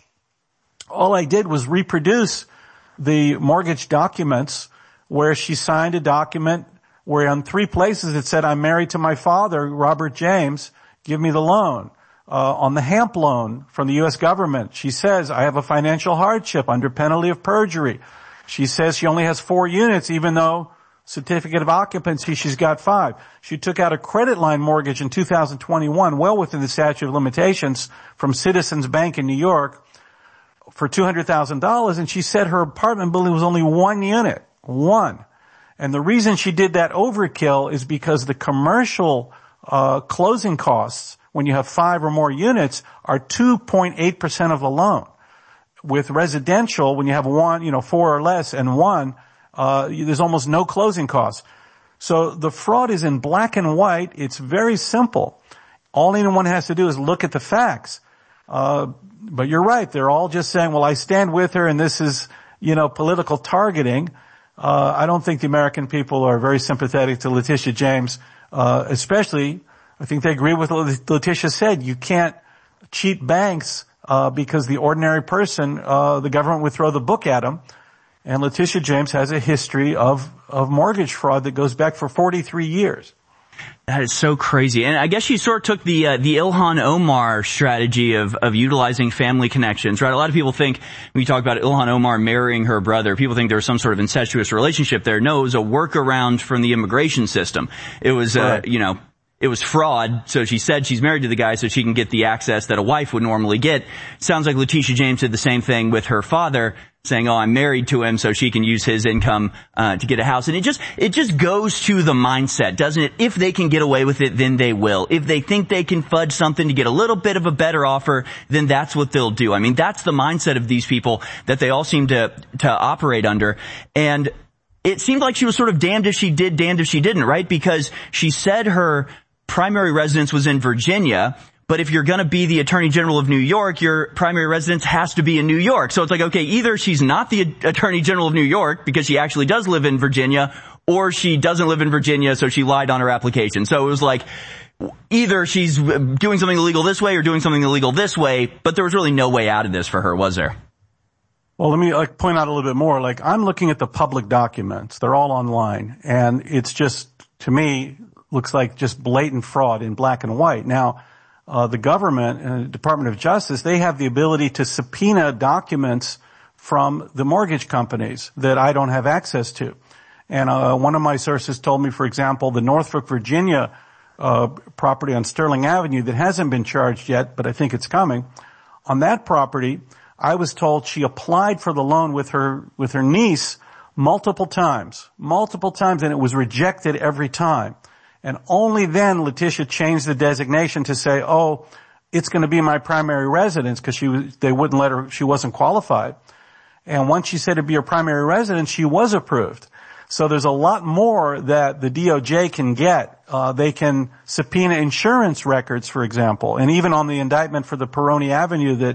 All I did was reproduce the mortgage documents where she signed a document where on three places it said, I'm married to my father, Robert James, give me the loan. Uh, on the HAMP loan from the U S government, she says, I have a financial hardship under penalty of perjury. She says she only has four units, even though certificate of occupancy, she's got five. She took out a credit line mortgage in two thousand twenty-one, well within the statute of limitations, from Citizens Bank in New York for two hundred thousand dollars, and she said her apartment building was only one unit. One. And the reason she did that overkill is because the commercial uh closing costs, when you have five or more units, are two point eight percent of the loan. With residential, when you have one, you know, four or less and one, Uh, there's almost no closing costs. So the fraud is in black and white. It's very simple. All anyone has to do is look at the facts. Uh, but you're right. They're all just saying, well, I stand with her and this is, you know, political targeting. Uh, I don't think the American people are very sympathetic to Letitia James, uh, especially, I think they agree with what Letitia said. You can't cheat banks, uh, because the ordinary person, uh, the government would throw the book at them. And Letitia James has a history of, of mortgage fraud that goes back for forty-three years. That is so crazy. And I guess she sort of took the, uh, the Ilhan Omar strategy of, of utilizing family connections, right? A lot of people think, when we talk about Ilhan Omar marrying her brother, people think there was some sort of incestuous relationship there. No, it was a workaround from the immigration system. It was, uh, you know, it was fraud. So she said she's married to the guy so she can get the access that a wife would normally get. Sounds like Letitia James did the same thing with her father, saying, oh, I'm married to him so she can use his income uh to get a house. And it just it just goes to the mindset, doesn't it? If they can get away with it, then they will. If they think they can fudge something to get a little bit of a better offer, then that's what they'll do. I mean, that's the mindset of these people that they all seem to to operate under. And it seemed like she was sort of damned if she did, damned if she didn't, right? Because she said her primary residence was in Virginia, but if you're going to be the Attorney General of New York, your primary residence has to be in New York. So it's like, okay, either she's not the Attorney General of New York because she actually does live in Virginia, or she doesn't live in Virginia, so she lied on her application. So it was like, either she's doing something illegal this way or doing something illegal this way, but there was really no way out of this for her, was there? Well, let me like point out a little bit more. Like, I'm looking at the public documents. They're all online. And it's just, to me, looks like just blatant fraud in black and white. Now, uh, the government and the Department of Justice, they have the ability to subpoena documents from the mortgage companies that I don't have access to. And uh, one of my sources told me, for example, the Norfolk, Virginia uh property on Sterling Avenue that hasn't been charged yet, but I think it's coming. On that property, I was told she applied for the loan with her with her niece multiple times, multiple times, and it was rejected every time. And only then Letitia changed the designation to say, "Oh, it's going to be my primary residence," because she was, they wouldn't let her, she wasn't qualified. And once she said it'd be her primary residence, she was approved. So there's a lot more that the D O J can get. Uh, they can subpoena insurance records, for example. And even on the indictment for the Peroni Avenue that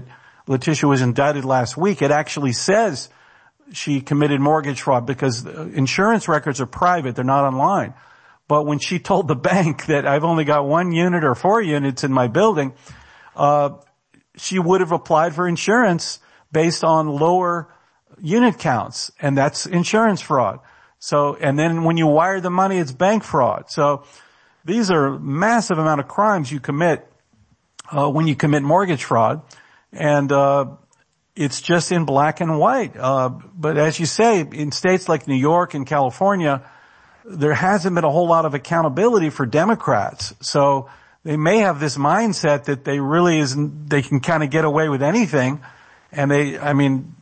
Letitia was indicted last week, it actually says she committed mortgage fraud because insurance records are private. They're not online. But when she told the bank that I've only got one unit or four units in my building, uh, she would have applied for insurance based on lower unit counts. And that's insurance fraud. So, and then when you wire the money, it's bank fraud. So these are massive amount of crimes you commit, uh, when you commit mortgage fraud. And, uh, it's just in black and white. Uh, but as you say, in states like New York and California, there hasn't been a whole lot of accountability for Democrats. So they may have this mindset that they really isn't, they can kind of get away with anything. And they, I mean,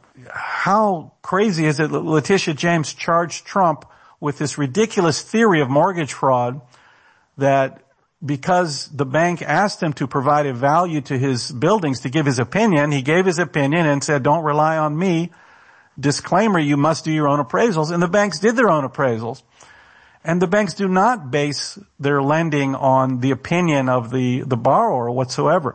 how crazy is it that Letitia James charged Trump with this ridiculous theory of mortgage fraud that because the bank asked him to provide a value to his buildings to give his opinion, he gave his opinion and said, don't rely on me. Disclaimer, you must do your own appraisals. And the banks did their own appraisals. And the banks do not base their lending on the opinion of the, the borrower whatsoever.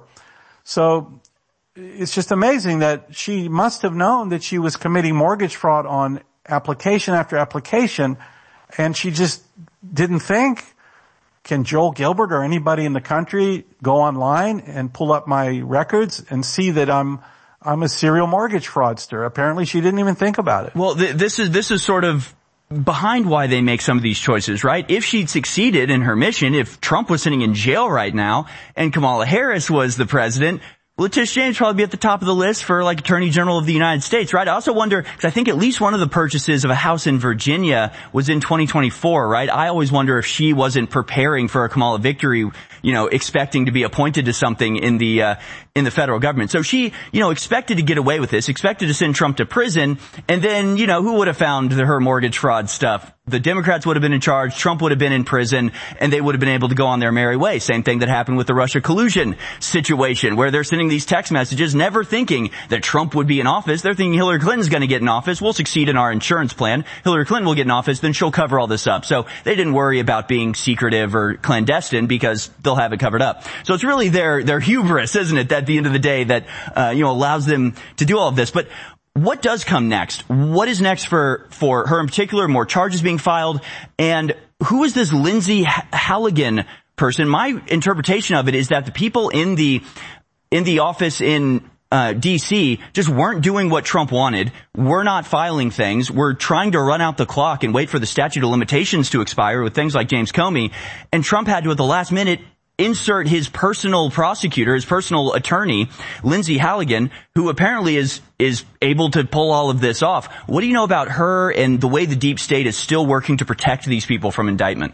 So it's just amazing that she must have known that she was committing mortgage fraud on application after application, and she just didn't think, can Joel Gilbert or anybody in the country go online and pull up my records and see that I'm I'm a serial mortgage fraudster? Apparently she didn't even think about it. Well, th- this is this is sort of behind why they make some of these choices, right? If she'd succeeded in her mission, if Trump was sitting in jail right now and Kamala Harris was the president, Letitia James probably be at the top of the list for like Attorney General of the United States, right? I also wonder, because I think at least one of the purchases of a house in Virginia was in twenty twenty-four, right? I always wonder if she wasn't preparing for a Kamala victory, you know, expecting to be appointed to something in the, uh, in the federal government. So she, you know, expected to get away with this, expected to send Trump to prison, and then, you know, who would have found the, her mortgage fraud stuff? The Democrats would have been in charge, Trump would have been in prison, and they would have been able to go on their merry way. Same thing that happened with the Russia collusion situation, where they're sending these text messages never thinking that Trump would be in office. They're thinking Hillary Clinton's going to get in office. We'll succeed in our insurance plan. Hillary Clinton will get in office, then she'll cover all this up. So they didn't worry about being secretive or clandestine because they'll have it covered up. So it's really their, their hubris, isn't it, at the end of the day that, uh, you know, allows them to do all of this. But what does come next? What is next for, for her in particular? More charges being filed? And who is this Lindsay Halligan person? My interpretation of it is that the people in the, in the office in, uh, D C just weren't doing what Trump wanted. We're not filing things. We're trying to run out the clock and wait for the statute of limitations to expire with things like James Comey. And Trump had to, at the last minute, insert his personal prosecutor, his personal attorney, Lindsay Halligan, who apparently is is able to pull all of this off. What do you know about her and the way the deep state is still working to protect these people from indictment?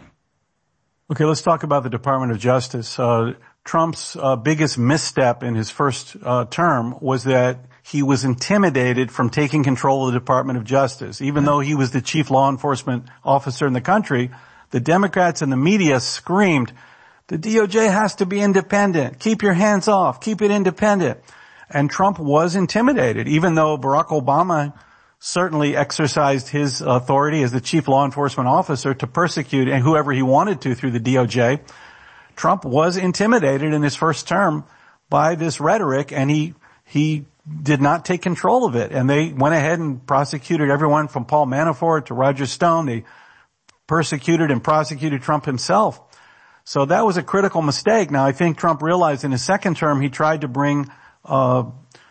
Okay, let's talk about the Department of Justice. Uh, Trump's uh, biggest misstep in his first uh, term was that he was intimidated from taking control of the Department of Justice. Even though he was the chief law enforcement officer in the country, the Democrats and the media screamed, the D O J has to be independent. Keep your hands off. Keep it independent. And Trump was intimidated, even though Barack Obama certainly exercised his authority as the chief law enforcement officer to persecute and whoever he wanted to through the D O J. Trump was intimidated in his first term by this rhetoric, and he he did not take control of it. And they went ahead and prosecuted everyone from Paul Manafort to Roger Stone. They persecuted and prosecuted Trump himself. So that was a critical mistake. Now, I think Trump realized in his second term he tried to bring, uh,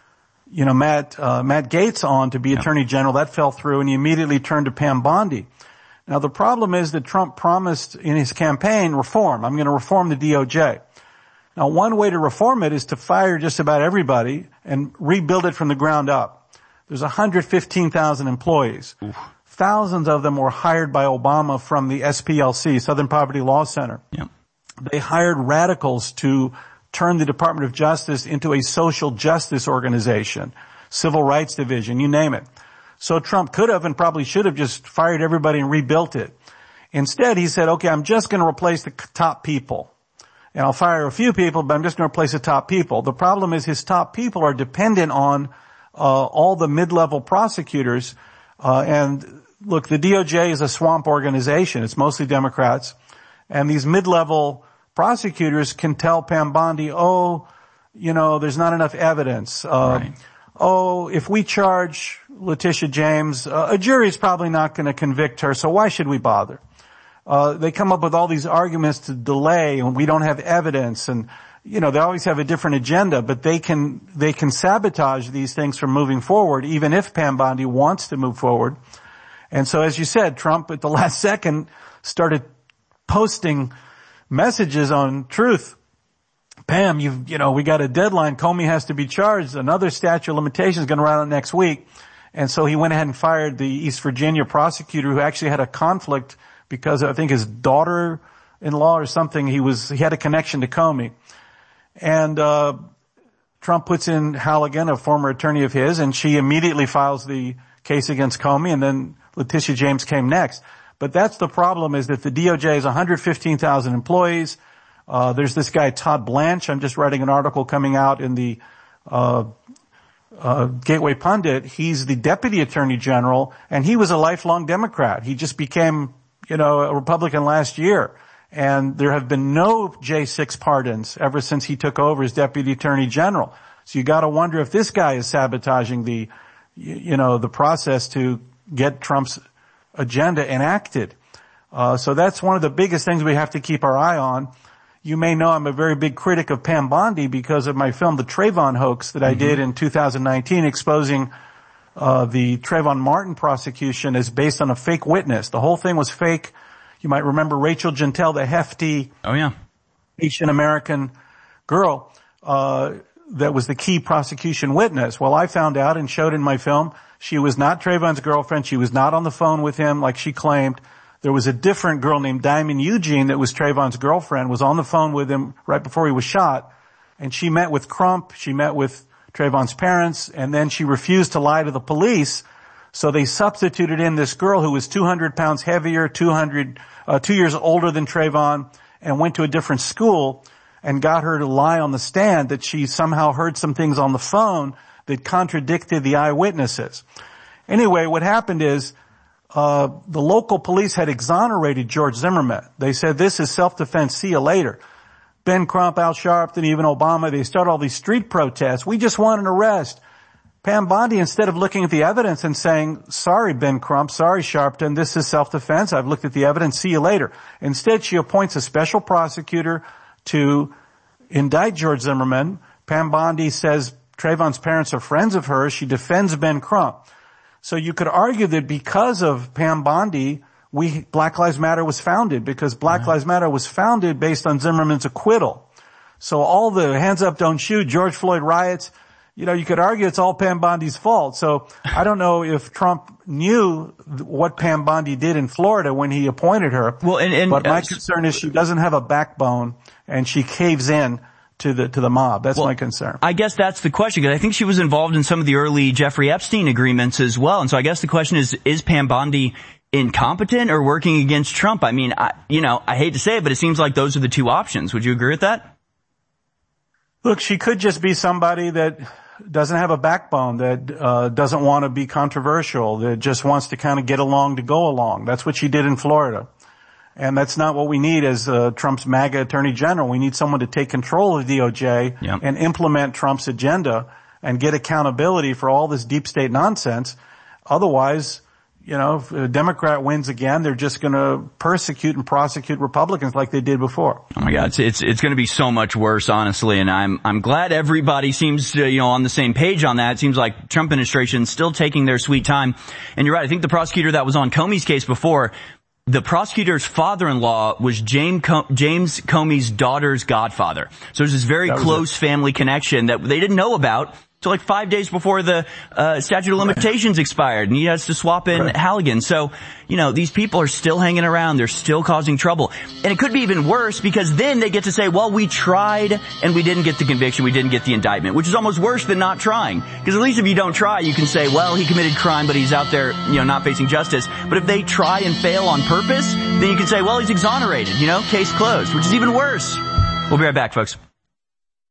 you know, Matt, uh, Matt Gaetz on to be Attorney General. That fell through, and he immediately turned to Pam Bondi. Now, the problem is that Trump promised in his campaign reform. I'm going to reform the D O J. Now, one way to reform it is to fire just about everybody and rebuild it from the ground up. There's one hundred fifteen thousand employees. Oof. Thousands of them were hired by Obama from the S P L C, Southern Poverty Law Center. Yep. They hired radicals to turn the Department of Justice into a social justice organization, civil rights division, you name it. So Trump could have and probably should have just fired everybody and rebuilt it. Instead, he said, okay, I'm just going to replace the top people. And I'll fire a few people, but I'm just going to replace the top people. The problem is his top people are dependent on uh, all the mid-level prosecutors. Uh, and look, the D O J is a swamp organization. It's mostly Democrats. And these mid-level prosecutors can tell Pam Bondi, oh, you know, there's not enough evidence. Uh, right. Oh, if we charge Letitia James, uh, a jury's probably not going to convict her, so why should we bother? Uh, they come up with all these arguments to delay, and we don't have evidence, and, you know, they always have a different agenda, but they can, they can sabotage these things from moving forward, even if Pam Bondi wants to move forward. And so, as you said, Trump at the last second started posting messages on Truth. Pam, you you know, we got a deadline. Comey has to be charged. Another statute of limitations is going to run out next week. And so he went ahead and fired the East Virginia prosecutor who actually had a conflict because I think his daughter-in-law or something, he was, he had a connection to Comey. And, uh, Trump puts in Halligan, a former attorney of his, and she immediately files the case against Comey, and then Letitia James came next. But that's the problem, is that the D O J has one hundred fifteen thousand employees. Uh, there's this guy, Todd Blanche. I'm just writing an article coming out in the, uh, uh, Gateway Pundit. He's the deputy attorney general, and he was a lifelong Democrat. He just became, you know, a Republican last year. And there have been no J six pardons ever since he took over as deputy attorney general. So you gotta wonder if this guy is sabotaging the, you know, the process to get Trump's agenda enacted. Uh, so that's one of the biggest things we have to keep our eye on. You may know I'm a very big critic of Pam Bondi because of my film, The Trayvon Hoax, that I mm-hmm. did in two thousand nineteen, exposing uh the Trayvon Martin prosecution as based on a fake witness. The whole thing was fake. You might remember Rachel Jeantel, the hefty oh yeah Asian American girl uh that was the key prosecution witness. Well, I found out and showed in my film she was not Trayvon's girlfriend. She was not on the phone with him like she claimed. There was a different girl named Diamond Eugene that was Trayvon's girlfriend, was on the phone with him right before he was shot. And she met with Crump, she met with Trayvon's parents, and then she refused to lie to the police. So they substituted in this girl who was two hundred pounds heavier, two hundred, uh, two years older than Trayvon, and went to a different school and got her to lie on the stand that she somehow heard some things on the phone that contradicted the eyewitnesses. Anyway, what happened is, Uh, the local police had exonerated George Zimmerman. They said, this is self-defense, see you later. Ben Crump, Al Sharpton, even Obama, they start all these street protests. We just want an arrest. Pam Bondi, instead of looking at the evidence and saying, sorry, Ben Crump, sorry, Sharpton, this is self-defense, I've looked at the evidence, see you later. Instead, she appoints a special prosecutor to indict George Zimmerman. Pam Bondi says Trayvon's parents are friends of hers. She defends Ben Crump. So you could argue that because of Pam Bondi, we, Black Lives Matter was founded, because Black Lives Matter was founded based on Zimmerman's acquittal. So all the hands up, don't shoot, George Floyd riots, you know, you could argue it's all Pam Bondi's fault. So I don't know if Trump knew what Pam Bondi did in Florida when he appointed her. Well, and, and but my uh, concern is she doesn't have a backbone and she caves in to the to the mob. That's well, my concern. I guess that's the question, because I think she was involved in some of the early Jeffrey Epstein agreements as well. And so I guess the question is, is Pam Bondi incompetent or working against Trump? I mean, I, you know, I hate to say it, but it seems like those are the two options. Would you agree with that? Look, she could just be somebody that doesn't have a backbone, that uh doesn't want to be controversial, that just wants to kind of get along to go along. That's what she did in Florida. And that's not what we need as uh, Trump's MAGA attorney general. We need someone to take control of the D O J yep. and implement Trump's agenda and get accountability for all this deep state nonsense. Otherwise, you know, if a Democrat wins again, they're just going to persecute and prosecute Republicans like they did before. Oh my God, it's it's, it's going to be so much worse, honestly. And I'm I'm glad everybody seems to, you know, on the same page on that. It seems like Trump administration is still taking their sweet time. And you're right. I think the prosecutor that was on Comey's case before, the prosecutor's father-in-law was James, Com- James Comey's daughter's godfather. So there's this very close it. family connection that they didn't know about until like five days before the uh statute of limitations right. expired, and he has to swap in right. Halligan. So, you know, these people are still hanging around. They're still causing trouble. And it could be even worse, because then they get to say, well, we tried and we didn't get the conviction, we didn't get the indictment, which is almost worse than not trying. Because at least if you don't try, you can say, well, he committed crime, but he's out there, you know, not facing justice. But if they try and fail on purpose, then you can say, well, he's exonerated, you know, case closed, which is even worse. We'll be right back, folks.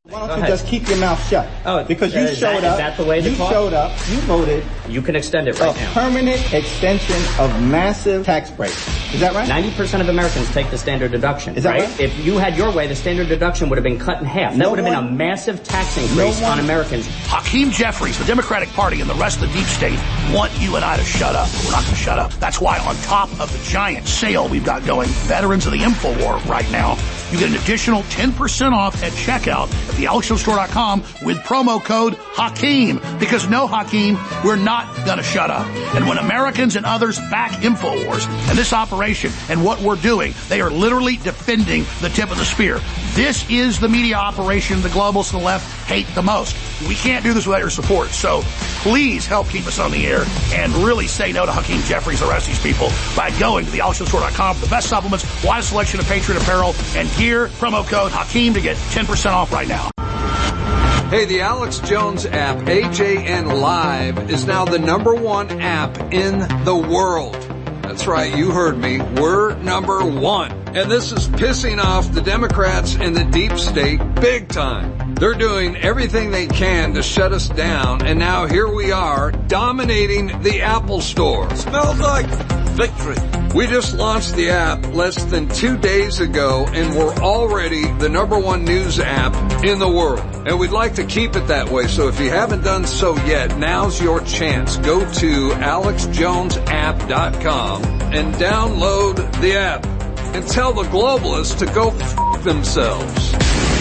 Why don't you just keep your mouth shut? Oh, because you uh, is showed that, up. Is that the way to you talk? showed up. You voted. You can extend it right a now. Permanent extension of massive tax breaks. Is that right? Ninety percent of Americans take the standard deduction. Is that right? right? If you had your way, the standard deduction would have been cut in half. That No would have one, been a massive tax increase no on Americans. Hakeem Jeffries, the Democratic Party, and the rest of the deep state want you and I to shut up. We're not going to shut up. That's why on top of the giant sale we've got going, Veterans of the InfoWar right now, you get an additional ten percent off at checkout at the alex jones store dot com with promo code Hakeem. Because no, Hakeem, we're not going to shut up. And when Americans and others back InfoWars and this operation and what we're doing, they are literally defending the tip of the spear. This is the media operation the globalists and the left hate the most. We can't do this without your support. So please help keep us on the air and really say no to Hakeem Jeffries and the rest of these people by going to the alex jones store dot com for the best supplements, widest selection of Patriot apparel, and gear. Promo code Hakeem to get ten percent off right now. Hey, the Alex Jones app, A J N Live, is now the number one app in the world. That's right, you heard me. We're number one. And this is pissing off the Democrats and the deep state big time. They're doing everything they can to shut us down, and now here we are, dominating the Apple Store. Smells like victory. We just launched the app less than two days ago, and we're already the number one news app in the world. And we'd like to keep it that way, so if you haven't done so yet, now's your chance. Go to alex jones app dot com and download the app. And tell the globalists to go f*** themselves.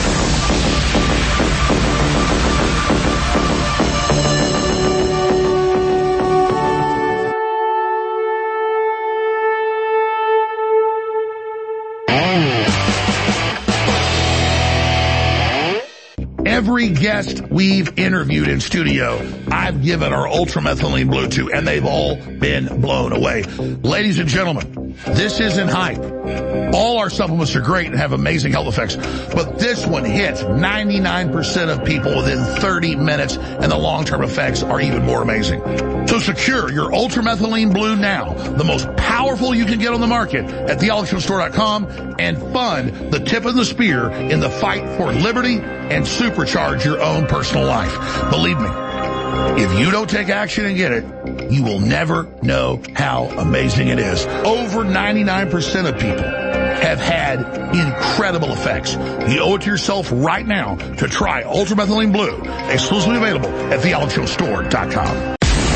Every guest we've interviewed in studio, I've given our ultramethylene blue to, and they've all been blown away. Ladies and gentlemen, this isn't hype. All our supplements are great and have amazing health effects, but this one hits ninety-nine percent of people within thirty minutes, and the long-term effects are even more amazing. So secure your ultramethylene blue now, the most powerful you can get on the market, at the alex jones store dot com, and fund the tip of the spear in the fight for liberty and supercharge your own personal life. Believe me, if you don't take action and get it, you will never know how amazing it is. Over ninety-nine percent of people have had incredible effects. You owe it to yourself right now to try Ultramethylene Blue, exclusively available at the alex jones store dot com.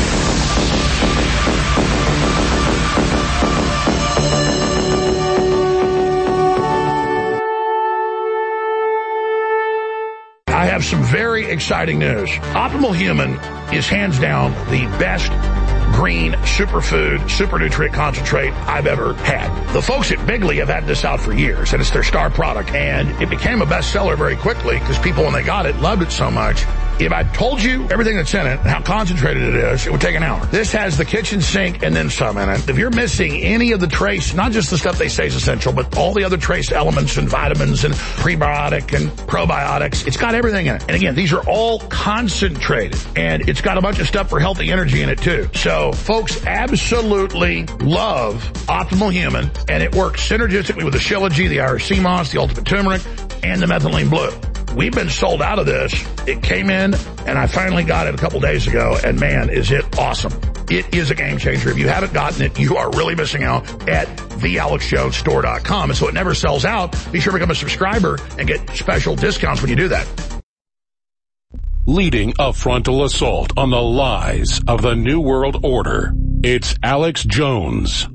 I have some very exciting news. Optimal Human is hands down the best green superfood, super nutrient concentrate I've ever had. The folks at Bigley have had this out for years, and it's their star product, and it became a bestseller very quickly because people, when they got it, loved it so much. If I told you everything that's in it, how concentrated it is, it would take an hour. This has the kitchen sink and then some in it. If you're missing any of the trace, not just the stuff they say is essential, but all the other trace elements and vitamins and prebiotic and probiotics, it's got everything in it. And again, these are all concentrated, and it's got a bunch of stuff for healthy energy in it too. So folks absolutely love Optimal Human, and it works synergistically with the Shilajit, the Irish Sea Moss, the Ultimate Turmeric, and the Methylene Blue. We've been sold out of this. It came in, and I finally got it a couple days ago, and man, is it awesome. It is a game changer. If you haven't gotten it, you are really missing out at the alex jones store dot com. And so it never sells out. Be sure to become a subscriber and get special discounts when you do that. Leading a frontal assault on the lies of the New World Order, it's Alex Jones.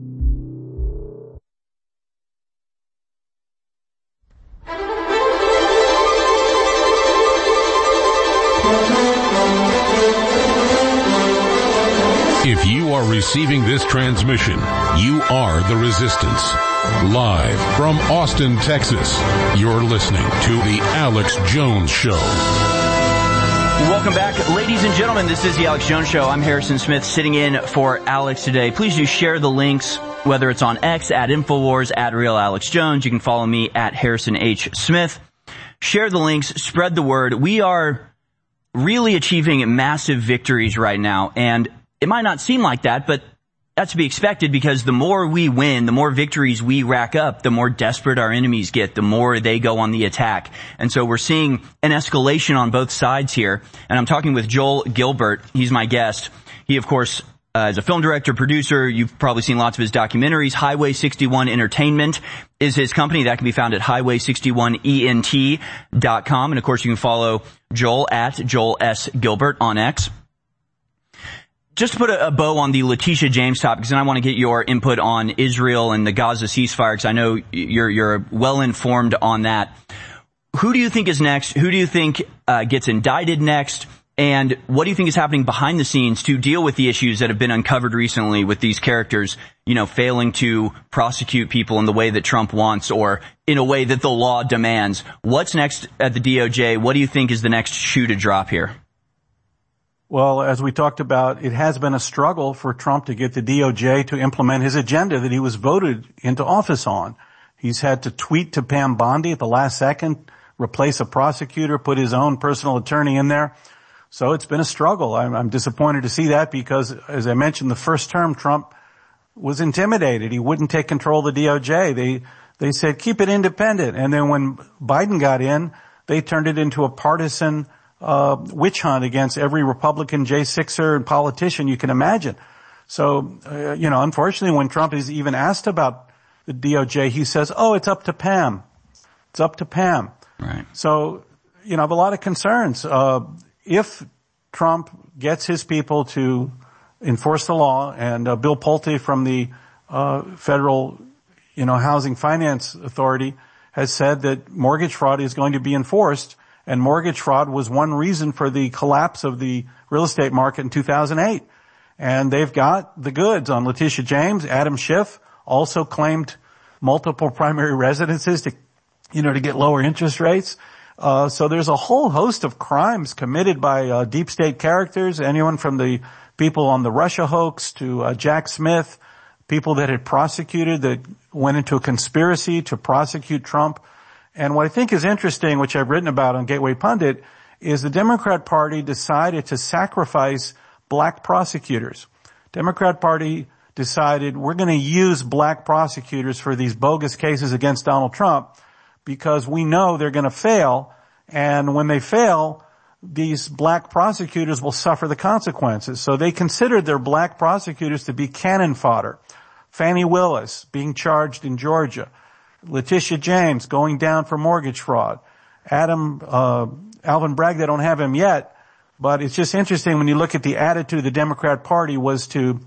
If you are receiving this transmission, you are the resistance. Live from Austin, Texas, you're listening to The Alex Jones Show. Welcome back, ladies and gentlemen. This is The Alex Jones Show. I'm Harrison Smith, sitting in for Alex today. Please do share the links, whether it's on X, at InfoWars, at Real Alex Jones. You can follow me at Harrison H. Smith. Share the links, spread the word. We are really achieving massive victories right now, and it might not seem like that, but that's to be expected because the more we win, the more victories we rack up, the more desperate our enemies get, the more they go on the attack. And so we're seeing an escalation on both sides here. And I'm talking with Joel Gilbert. He's my guest. He, of course, uh, is a film director, producer. You've probably seen lots of his documentaries. Highway sixty-one Entertainment is his company. That can be found at highway sixty-one E N T dot com. And, of course, you can follow Joel at Joel S. Gilbert on X. Just to put a, a bow on the Letitia James topic, because I want to get your input on Israel and the Gaza ceasefire, because I know you're, you're well informed on that. Who do you think is next? Who do you think uh, gets indicted next? And what do you think is happening behind the scenes to deal with the issues that have been uncovered recently with these characters, you know, failing to prosecute people in the way that Trump wants or in a way that the law demands? What's next at the D O J? What do you think is the next shoe to drop here? Well, as we talked about, it has been a struggle for Trump to get the D O J to implement his agenda that he was voted into office on. He's had to tweet to Pam Bondi at the last second, replace a prosecutor, put his own personal attorney in there. So it's been a struggle. I'm, I'm disappointed to see that because, as I mentioned, the first term, Trump was intimidated. He wouldn't take control of the D O J. They, they said, keep it independent. And then when Biden got in, they turned it into a partisan Uh, witch hunt against every Republican J sixer and politician you can imagine. So, uh, you know, unfortunately, when Trump is even asked about the D O J, he says, oh, it's up to Pam. It's up to Pam. Right. So, you know, I have a lot of concerns. Uh, if Trump gets his people to enforce the law, and uh, Bill Pulte from the uh, Federal, you know, Housing Finance Authority has said that mortgage fraud is going to be enforced. And mortgage fraud was one reason for the collapse of the real estate market in two thousand eight. And they've got the goods on Letitia James. Adam Schiff also claimed multiple primary residences to, you know, to get lower interest rates. Uh, so there's a whole host of crimes committed by uh, deep state characters, anyone from the people on the Russia hoax to uh, Jack Smith, people that had prosecuted, that went into a conspiracy to prosecute Trump. And what I think is interesting, which I've written about on Gateway Pundit, is the Democrat Party decided to sacrifice black prosecutors. Democrat Party decided we're going to use black prosecutors for these bogus cases against Donald Trump because we know they're going to fail. And when they fail, these black prosecutors will suffer the consequences. So they considered their black prosecutors to be cannon fodder. Fannie Willis being charged in Georgia. Letitia James going down for mortgage fraud. Adam, uh, Alvin Bragg, they don't have him yet, but it's just interesting when you look at the attitude of the Democrat Party was to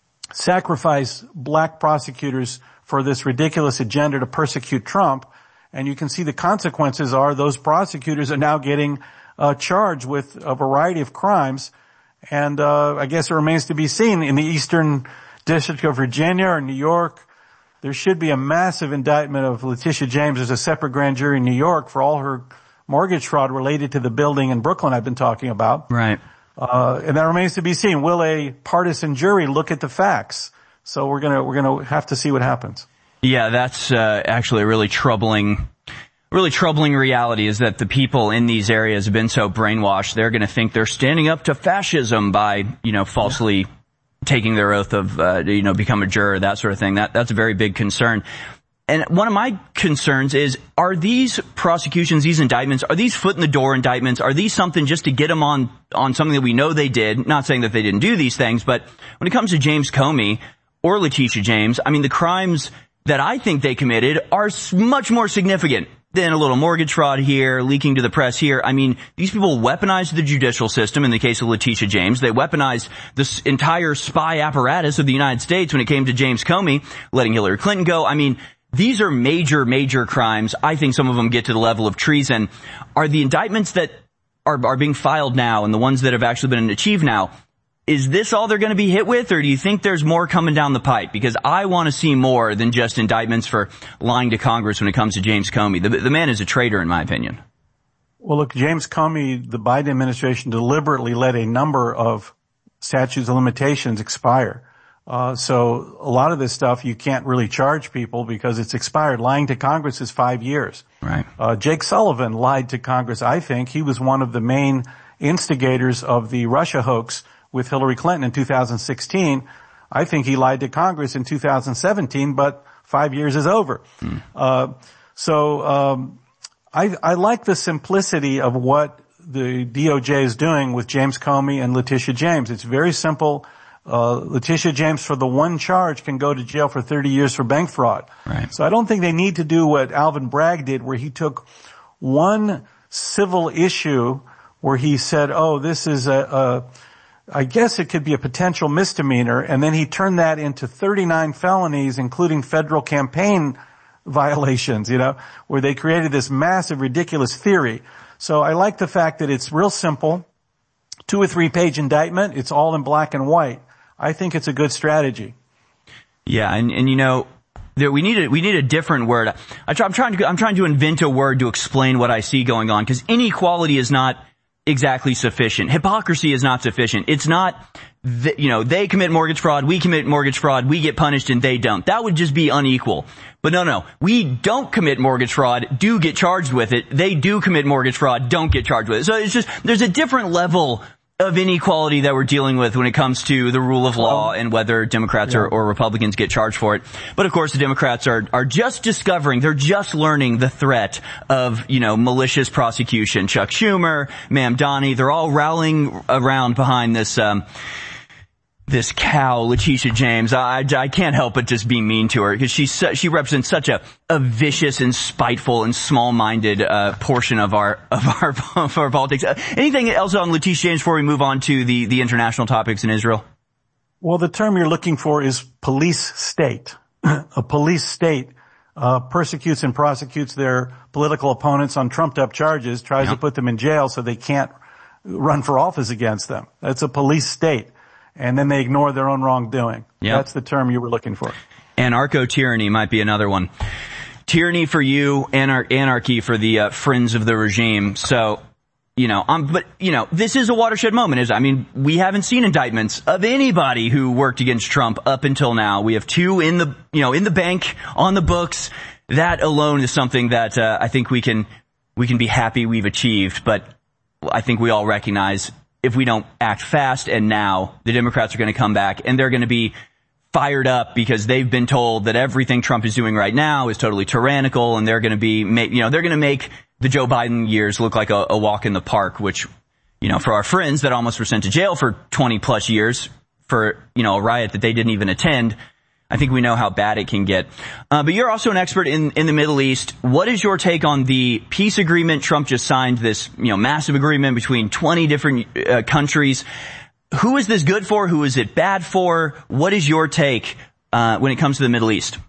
sacrifice black prosecutors for this ridiculous agenda to persecute Trump. And you can see the consequences are those prosecutors are now getting uh, charged with a variety of crimes. And uh, I guess it remains to be seen in the Eastern District of Virginia or New York. There should be a massive indictment of Letitia James. There's a separate grand jury in New York for all her mortgage fraud related to the building in Brooklyn I've been talking about. Right. Uh, and that remains to be seen. Will a partisan jury look at the facts? So we're gonna, we're gonna have to see what happens. Yeah, that's, uh, actually a really troubling, really troubling reality is that the people in these areas have been so brainwashed, they're gonna think they're standing up to fascism by, you know, falsely yeah. taking their oath of, uh, you know, become a juror, that sort of thing. That, that's a very big concern. And one of my concerns is, are these prosecutions, these indictments, are these foot in the door indictments? Are these something just to get them on, on something that we know they did? Not saying that they didn't do these things, but when it comes to James Comey or Letitia James, I mean, the crimes that I think they committed are much more significant than a little mortgage fraud here, leaking to the press here. I mean, these people weaponized the judicial system in the case of Letitia James. They weaponized this entire spy apparatus of the United States when it came to James Comey, letting Hillary Clinton go. I mean, these are major, major crimes. I think some of them get to the level of treason. Are the indictments that are, are being filed now and the ones that have actually been achieved now, is this all they're going to be hit with, or do you think there's more coming down the pipe? Because I want to see more than just indictments for lying to Congress when it comes to James Comey. The, the man is a traitor, in my opinion. Well, look, James Comey, the Biden administration deliberately let a number of statutes of limitations expire. Uh, so a lot of this stuff you can't really charge people because it's expired. Lying to Congress is five years. Right. Uh, Jake Sullivan lied to Congress, I think. He was one of the main instigators of the Russia hoax with Hillary Clinton in two thousand sixteen. I think he lied to Congress in two thousand seventeen, but five years is over. Mm. Uh, so, um, I, I like the simplicity of what the D O J is doing with James Comey and Letitia James. It's very simple. Uh, Letitia James, for the one charge, can go to jail for thirty years for bank fraud. Right. So I don't think they need to do what Alvin Bragg did, where he took one civil issue where he said, oh, this is a, a I guess it could be a potential misdemeanor, and then he turned that into thirty-nine felonies, including federal campaign violations, you know, where they created this massive, ridiculous theory. So I like the fact that it's real simple, two or three page indictment, it's all in black and white. I think it's a good strategy. Yeah, and, and you know, there, we need a, we need a different word. I try, I'm trying to, I'm trying to invent a word to explain what I see going on, because inequality is not exactly sufficient. Hypocrisy is not sufficient. It's not, th- you know, they commit mortgage fraud, we commit mortgage fraud, we get punished and they don't. That would just be unequal. But no, no, we don't commit mortgage fraud, do get charged with it. They do commit mortgage fraud, don't get charged with it. So it's just, there's a different level of inequality that we're dealing with when it comes to the rule of law and whether Democrats yeah. or, or Republicans get charged for it. But of course the Democrats are, are just discovering, they're just learning the threat of, you know, malicious prosecution. Chuck Schumer, Mamdani, they're all rallying around behind this, um, this cow, Letitia James. I, I can't help but just be mean to her because she's su- she represents such a, a vicious and spiteful and small-minded uh, portion of our of our of our politics. Uh, anything else on Letitia James before we move on to the the international topics in Israel? Well, the term you're looking for is police state. A police state uh persecutes and prosecutes their political opponents on trumped-up charges, tries yeah. to put them in jail so they can't run for office against them. That's a police state. And then they ignore their own wrongdoing. Yep. That's the term you were looking for. Anarcho-tyranny might be another one. Tyranny for you, anar- anarchy for the uh, friends of the regime. So, you know, um, but, you know, this is a watershed moment. Is I mean, we haven't seen indictments of anybody who worked against Trump up until now. We have two in the, you know, in the bank, on the books. That alone is something that uh, I think we can, we can be happy we've achieved. But I think we all recognize if we don't act fast and now, the Democrats are going to come back and they're going to be fired up because they've been told that everything Trump is doing right now is totally tyrannical, and they're going to be, you know, they're going to make the Joe Biden years look like a, a walk in the park, which, you know, for our friends that almost were sent to jail for twenty plus years for, you know, a riot that they didn't even attend, I think we know how bad it can get. Uh, but you're also an expert in, in the Middle East. What is your take on the peace agreement? Trump just signed this, you know, massive agreement between twenty different uh, countries. Who is this good for? Who is it bad for? What is your take uh, when it comes to the Middle East?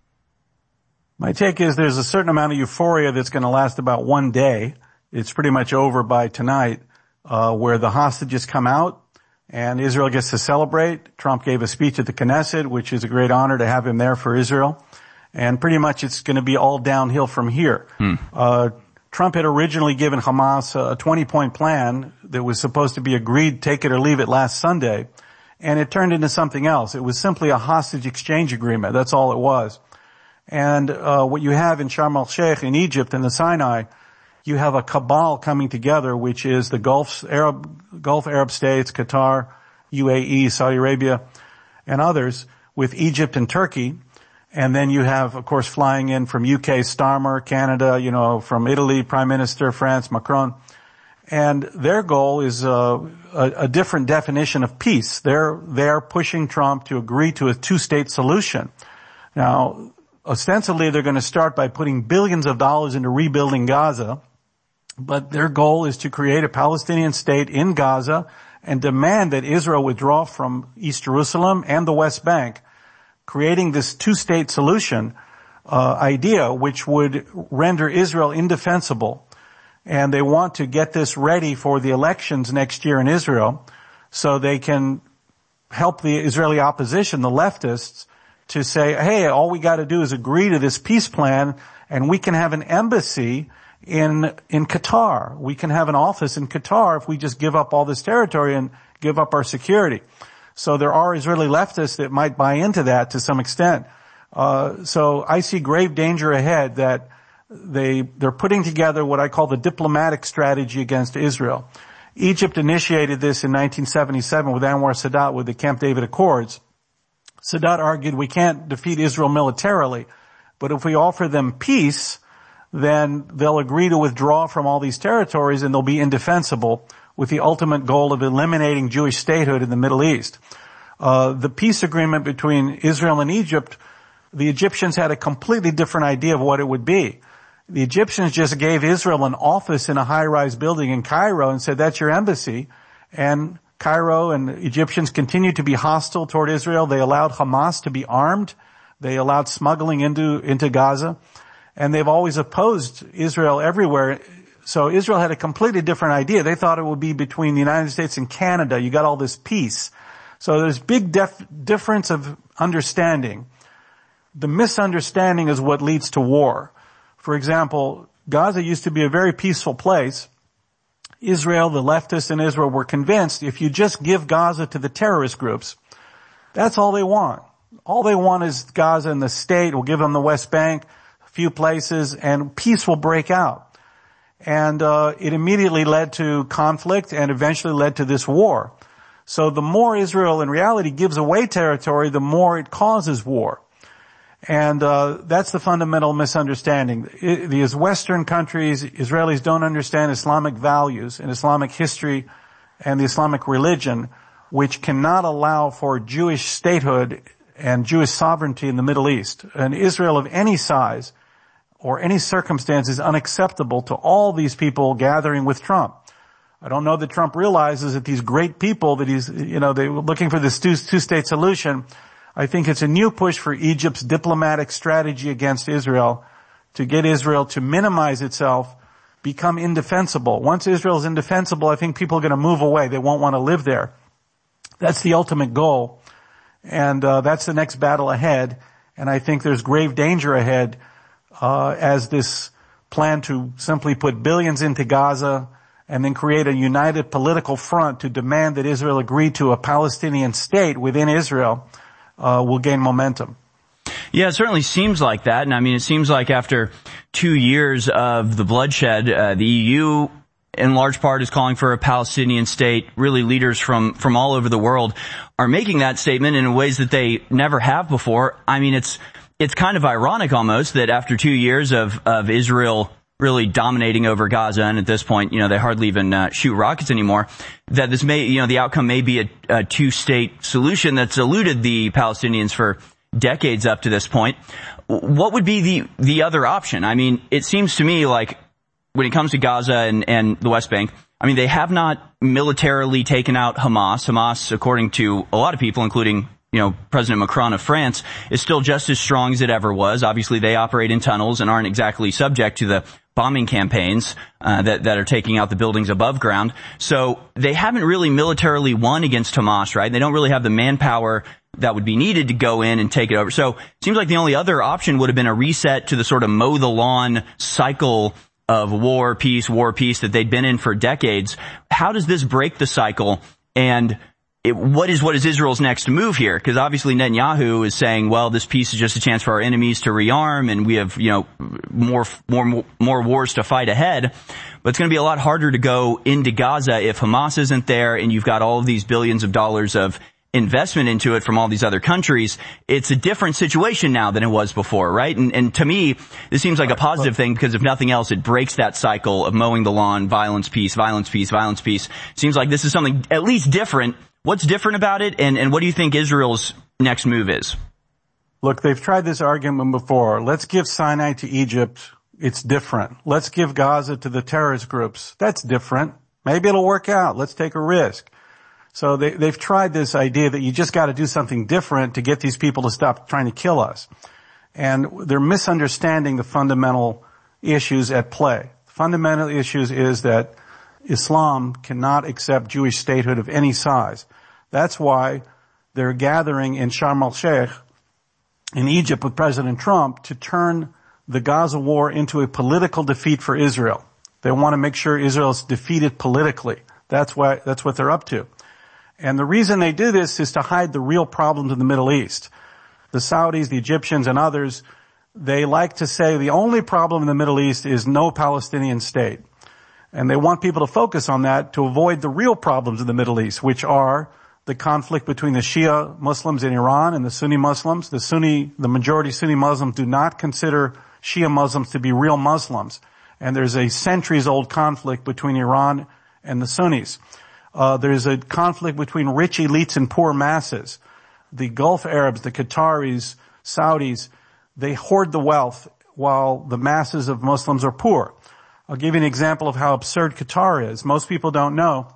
My take is there's a certain amount of euphoria that's going to last about one day. It's pretty much over by tonight, uh, where the hostages come out and Israel gets to celebrate. Trump gave a speech at the Knesset, which is a great honor to have him there for Israel. And pretty much it's going to be all downhill from here. Hmm. Uh, Trump had originally given Hamas a twenty-point plan that was supposed to be agreed, take it or leave it, last Sunday. And it turned into something else. It was simply a hostage exchange agreement. That's all it was. And uh what you have in Sharm el-Sheikh in Egypt and the Sinai, you have a cabal coming together, which is the Gulf Arab, Gulf Arab states, Qatar, U A E, Saudi Arabia, and others, with Egypt and Turkey. And then you have, of course, flying in from U K, Starmer, Canada, you know, from Italy, Prime Minister, France, Macron. And their goal is uh, a, a different definition of peace. They're, they're pushing Trump to agree to a two-state solution. Now, ostensibly, they're going to start by putting billions of dollars into rebuilding Gaza. But their goal is to create a Palestinian state in Gaza and demand that Israel withdraw from East Jerusalem and the West Bank, creating this two-state solution uh, idea, which would render Israel indefensible. And they want to get this ready for the elections next year in Israel so they can help the Israeli opposition, the leftists, to say, hey, all we got to do is agree to this peace plan and we can have an embassy in in Qatar. We can have an office in Qatar if we just give up all this territory and give up our security. So there are Israeli leftists that might buy into that to some extent. Uh, so I see grave danger ahead that they, they're putting together what I call the diplomatic strategy against Israel. Egypt initiated this in nineteen seventy-seven with Anwar Sadat with the Camp David Accords. Sadat argued we can't defeat Israel militarily, but if we offer them peace, then they'll agree to withdraw from all these territories and they'll be indefensible, with the ultimate goal of eliminating Jewish statehood in the Middle East. Uh, the peace agreement between Israel and Egypt, the Egyptians had a completely different idea of what it would be. The Egyptians just gave Israel an office in a high-rise building in Cairo and said, that's your embassy. And Cairo and Egyptians continued to be hostile toward Israel. They allowed Hamas to be armed. They allowed smuggling into, into Gaza. And they've always opposed Israel everywhere. So Israel had a completely different idea. They thought it would be between the United States and Canada. You got all this peace. So there's big def- difference of understanding. The misunderstanding is what leads to war. For example, Gaza used to be a very peaceful place. Israel, the leftists in Israel were convinced if you just give Gaza to the terrorist groups, that's all they want. All they want is Gaza and the state. We'll give them the West Bank, a few places, and peace will break out. And uh it immediately led to conflict and eventually led to this war. So the more Israel in reality gives away territory, the more it causes war. And uh that's the fundamental misunderstanding. It, these Western countries, Israelis don't understand Islamic values and Islamic history and the Islamic religion, which cannot allow for Jewish statehood and Jewish sovereignty in the Middle East. An Israel of any size or any circumstance is unacceptable to all these people gathering with Trump. I don't know that Trump realizes that these great people that he's, you know, they're looking for this two, two-state solution. I think it's a new push for Egypt's diplomatic strategy against Israel to get Israel to minimize itself, become indefensible. Once Israel is indefensible, I think people are going to move away. They won't want to live there. That's the ultimate goal. And uh, that's the next battle ahead. And I think there's grave danger ahead uh as this plan to simply put billions into Gaza and then create a united political front to demand that Israel agree to a Palestinian state within Israel uh will gain momentum. Yeah, it certainly seems like that. And I mean, it seems like after two years of the bloodshed, uh, the E U in large part is calling for a Palestinian state. Really, leaders from, from all over the world are making that statement in ways that they never have before. I mean, it's, it's kind of ironic almost that after two years of, of Israel really dominating over Gaza, and at this point, you know, they hardly even uh, shoot rockets anymore, that this may, you know, the outcome may be a, a two-state solution that's eluded the Palestinians for decades up to this point. What would be the, the other option? I mean, it seems to me like when it comes to Gaza and, and the West Bank, I mean, they have not militarily taken out Hamas. Hamas, according to a lot of people, including, you know, President Macron of France, is still just as strong as it ever was. Obviously, they operate in tunnels and aren't exactly subject to the bombing campaigns uh, that, that are taking out the buildings above ground. So they haven't really militarily won against Hamas, right? They don't really have the manpower that would be needed to go in and take it over. So it seems like the only other option would have been a reset to the sort of mow the lawn cycle of war, peace, war, peace that they'd been in for decades. How does this break the cycle? And it, what is what is Israel's next move here? Because obviously Netanyahu is saying, well, this peace is just a chance for our enemies to rearm, and we have, you know, more more more wars to fight ahead. But it's going to be a lot harder to go into Gaza if Hamas isn't there, and you've got all of these billions of dollars of investment into it from all these other countries. It's a different situation now than it was before, right? And, and to me, this seems like a positive thing because if nothing else, it breaks that cycle of mowing the lawn, violence, peace, violence, peace, violence, peace. Seems like this is something at least different. What's different about it, and, and what do you think Israel's next move is? Look, they've tried this argument before. Let's give Sinai to Egypt. It's different. Let's give Gaza to the terrorist groups. That's different. Maybe it'll work out. Let's take a risk. So they, they've tried this idea that you just got to do something different to get these people to stop trying to kill us. And they're misunderstanding the fundamental issues at play. The fundamental issues is that Islam cannot accept Jewish statehood of any size. That's why they're gathering in Sharm el-Sheikh in Egypt with President Trump to turn the Gaza war into a political defeat for Israel. They want to make sure Israel is defeated politically. That's why, that's what they're up to. And the reason they do this is to hide the real problems in the Middle East. The Saudis, the Egyptians, and others, they like to say the only problem in the Middle East is no Palestinian state. And they want people to focus on that to avoid the real problems in the Middle East, which are the conflict between the Shia Muslims in Iran and the Sunni Muslims. The Sunni, the majority Sunni Muslims do not consider Shia Muslims to be real Muslims. And there's a centuries-old conflict between Iran and the Sunnis. Uh, there's a conflict between rich elites and poor masses. The Gulf Arabs, the Qataris, Saudis, they hoard the wealth while the masses of Muslims are poor. I'll give you an example of how absurd Qatar is. Most people don't know.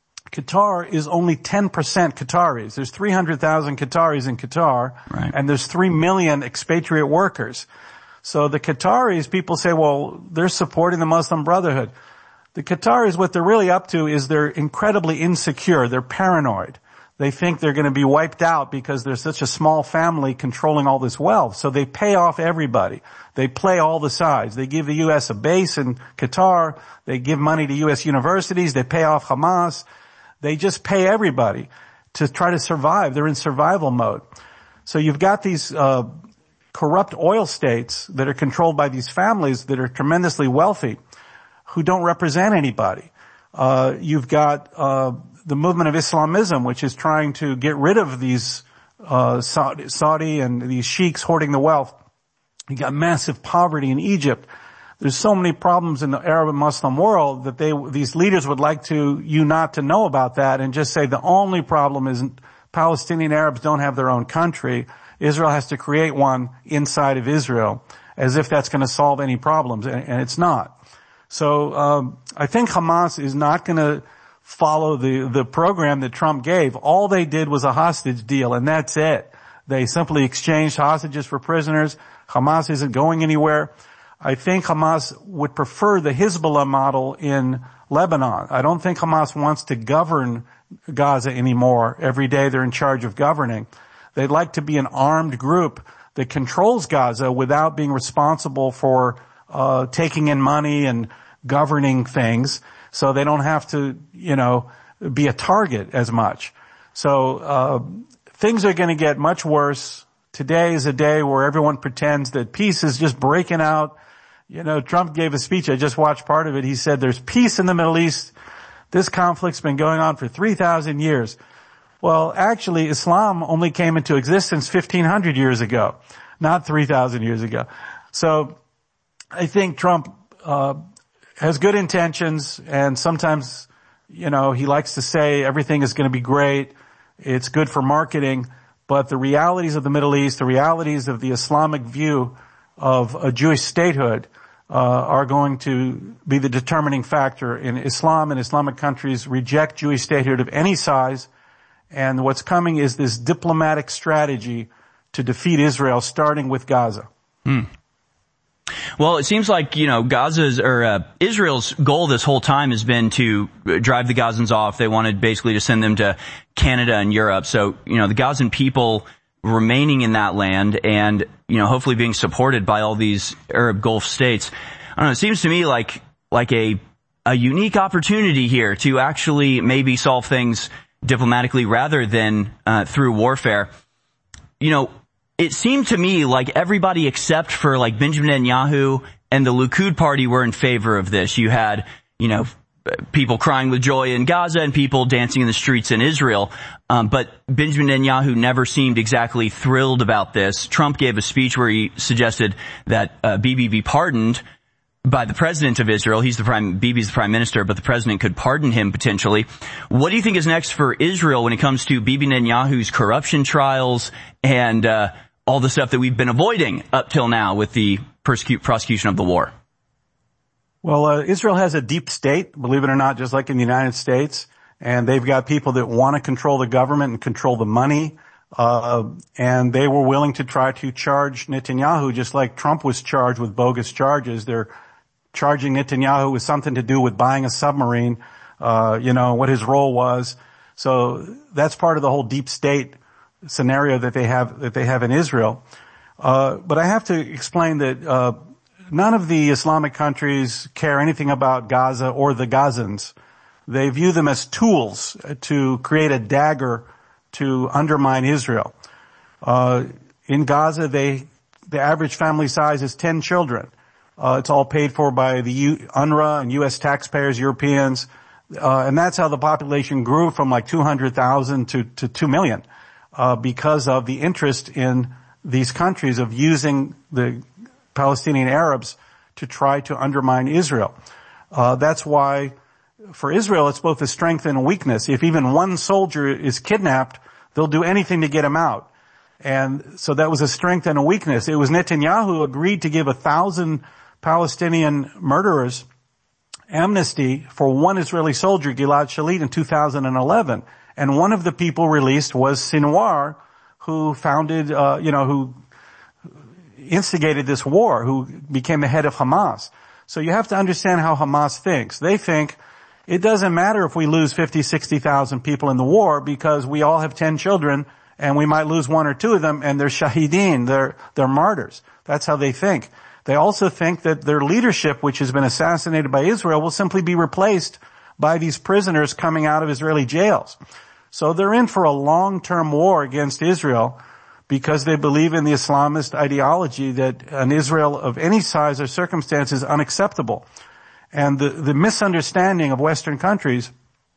Qatar is only ten percent Qataris. There's three hundred thousand Qataris in Qatar, right, and there's three million expatriate workers. So the Qataris, people say, well, they're supporting the Muslim Brotherhood. The Qataris, what they're really up to is they're incredibly insecure. They're paranoid. They think they're going to be wiped out because there's such a small family controlling all this wealth. So they pay off everybody. They play all the sides. They give the U S a base in Qatar. They give money to U S universities. They pay off Hamas. They just pay everybody to try to survive. They're in survival mode. So you've got these uh corrupt oil states that are controlled by these families that are tremendously wealthy who don't represent anybody. Uh you've got uh the movement of Islamism, which is trying to get rid of these uh Saudi, Saudi and these sheiks hoarding the wealth. You got massive poverty in Egypt. There's so many problems in the Arab and Muslim world that they, these leaders would like to, you not to know about that and just say the only problem is Palestinian Arabs don't have their own country. Israel has to create one inside of Israel, as if that's going to solve any problems, and, and it's not. So, um, I think Hamas is not going to follow the, the program that Trump gave. All they did was a hostage deal, and that's it. They simply exchanged hostages for prisoners. Hamas isn't going anywhere. I think Hamas would prefer the Hezbollah model in Lebanon. I don't think Hamas wants to govern Gaza anymore. Every day they're in charge of governing. They'd like to be an armed group that controls Gaza without being responsible for uh taking in money and governing things, so they don't have to, you know, be a target as much. So uh things are going to get much worse. Today is a day where everyone pretends that peace is just breaking out. You know, Trump gave a speech. I just watched part of it. He said there's peace in the Middle East. This conflict's been going on for three thousand years. Well, actually, Islam only came into existence fifteen hundred years ago, not three thousand years ago. So I think Trump uh has good intentions, and sometimes, you know, he likes to say everything is going to be great. It's good for marketing. But the realities of the Middle East, the realities of the Islamic view of a Jewish statehood uh are going to be the determining factor. In Islam and Islamic countries reject Jewish statehood of any size, and what's coming is this diplomatic strategy to defeat Israel, starting with Gaza. Hmm. Well, it seems like, you know, Gaza's or uh, Israel's goal this whole time has been to drive the Gazans off. They wanted basically to send them to Canada and Europe. So, you know, the Gazan people remaining in that land and, you know, hopefully being supported by all these Arab Gulf states. I don't know, it seems to me like, like a, a unique opportunity here to actually maybe solve things diplomatically rather than, uh, through warfare. You know, it seemed to me like everybody except for like Benjamin Netanyahu and the Likud party were in favor of this. You had, you know, people crying with joy in Gaza and people dancing in the streets in Israel. Um, but Benjamin Netanyahu never seemed exactly thrilled about this. Trump gave a speech where he suggested that uh, Bibi be pardoned by the president of Israel. He's the prime, Bibi's the prime minister, but the president could pardon him potentially. What do you think is next for Israel when it comes to Bibi Netanyahu's corruption trials and uh all the stuff that we've been avoiding up till now with the persecute, prosecution of the war? Well, uh, Israel has a deep state, believe it or not, just like in the United States. And they've got people that want to control the government and control the money. Uh, and they were willing to try to charge Netanyahu just like Trump was charged with bogus charges. They're charging Netanyahu with something to do with buying a submarine, uh, you know, what his role was. So that's part of the whole deep state scenario that they have, that they have in Israel. Uh, but I have to explain that, uh, none of the Islamic countries care anything about Gaza or the Gazans. They view them as tools to create a dagger to undermine Israel. Uh, in Gaza, they, the average family size is ten children. Uh, it's all paid for by the U, UNRWA and U S taxpayers, Europeans. Uh, and that's how the population grew from like two hundred thousand to, to two million, uh, because of the interest in these countries of using the Palestinian Arabs to try to undermine Israel. Uh, that's why for Israel it's both a strength and a weakness. If even one soldier is kidnapped, they'll do anything to get him out. And so that was a strength and a weakness. It was Netanyahu who agreed to give a thousand Palestinian murderers amnesty for one Israeli soldier, Gilad Shalit, in two thousand eleven. And one of the people released was Sinwar, who founded, uh, you know, who instigated this war, who became the head of Hamas. So you have to understand how Hamas thinks. They think it doesn't matter if we lose fifty, sixty thousand people in the war because we all have ten children and we might lose one or two of them and they're shahideen, they're, they're martyrs. That's how they think. They also think that their leadership, which has been assassinated by Israel, will simply be replaced by these prisoners coming out of Israeli jails. So they're in for a long-term war against Israel because they believe in the Islamist ideology that an Israel of any size or circumstance is unacceptable. And the, the misunderstanding of Western countries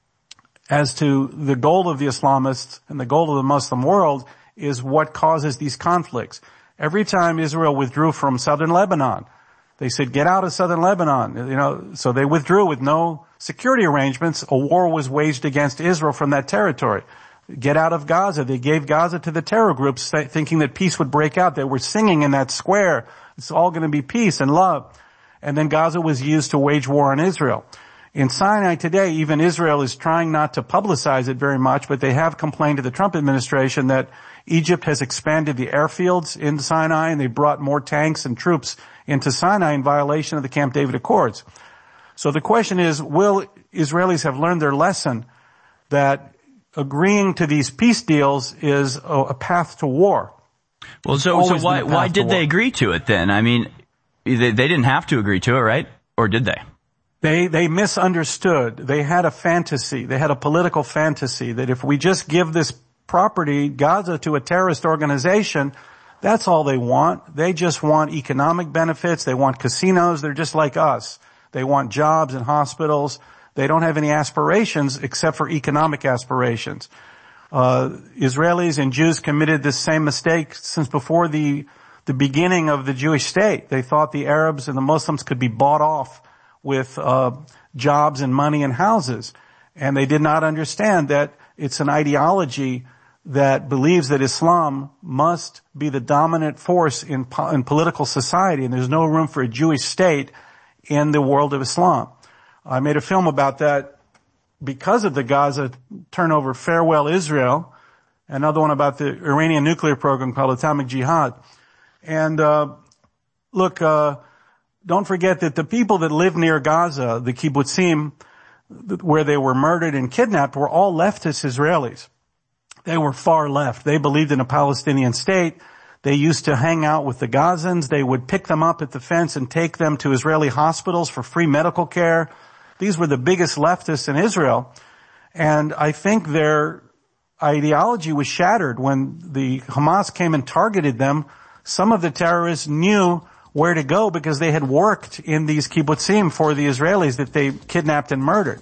as to the goal of the Islamists and the goal of the Muslim world is what causes these conflicts. Every time Israel withdrew from southern Lebanon, they said, get out of southern Lebanon. You know, so they withdrew with no security arrangements. A war was waged against Israel from that territory. Get out of Gaza. They gave Gaza to the terror groups thinking that peace would break out. They were singing in that square. It's all going to be peace and love. And then Gaza was used to wage war on Israel. In Sinai today, even Israel is trying not to publicize it very much, but they have complained to the Trump administration that Egypt has expanded the airfields in Sinai and they brought more tanks and troops into Sinai in violation of the Camp David Accords. So the question is, will Israelis have learned their lesson that agreeing to these peace deals is a, a path to war? Well, so, so why, why did they agree to it then? I mean, they, they didn't have to agree to it, right? Or did they? They, they misunderstood. They had a fantasy. They had a political fantasy that if we just give this property, Gaza, to a terrorist organization, that's all they want. They just want economic benefits. They want casinos. They're just like us. They want jobs and hospitals. They don't have any aspirations except for economic aspirations. Uh, Israelis and Jews committed this same mistake since before the, the beginning of the Jewish state. They thought the Arabs and the Muslims could be bought off with, uh, jobs and money and houses. And they did not understand that it's an ideology that believes that Islam must be the dominant force in, po- in political society, and there's no room for a Jewish state in the world of Islam. I made a film about that because of the Gaza turnover, Farewell Israel, another one about the Iranian nuclear program called Atomic Jihad. And uh look, uh don't forget that the people that live near Gaza, the kibbutzim, where they were murdered and kidnapped, were all leftist Israelis. They were far left. They believed in a Palestinian state. They used to hang out with the Gazans. They would pick them up at the fence and take them to Israeli hospitals for free medical care. These were the biggest leftists in Israel. And I think their ideology was shattered when the Hamas came and targeted them. Some of the terrorists knew where to go because they had worked in these kibbutzim for the Israelis that they kidnapped and murdered.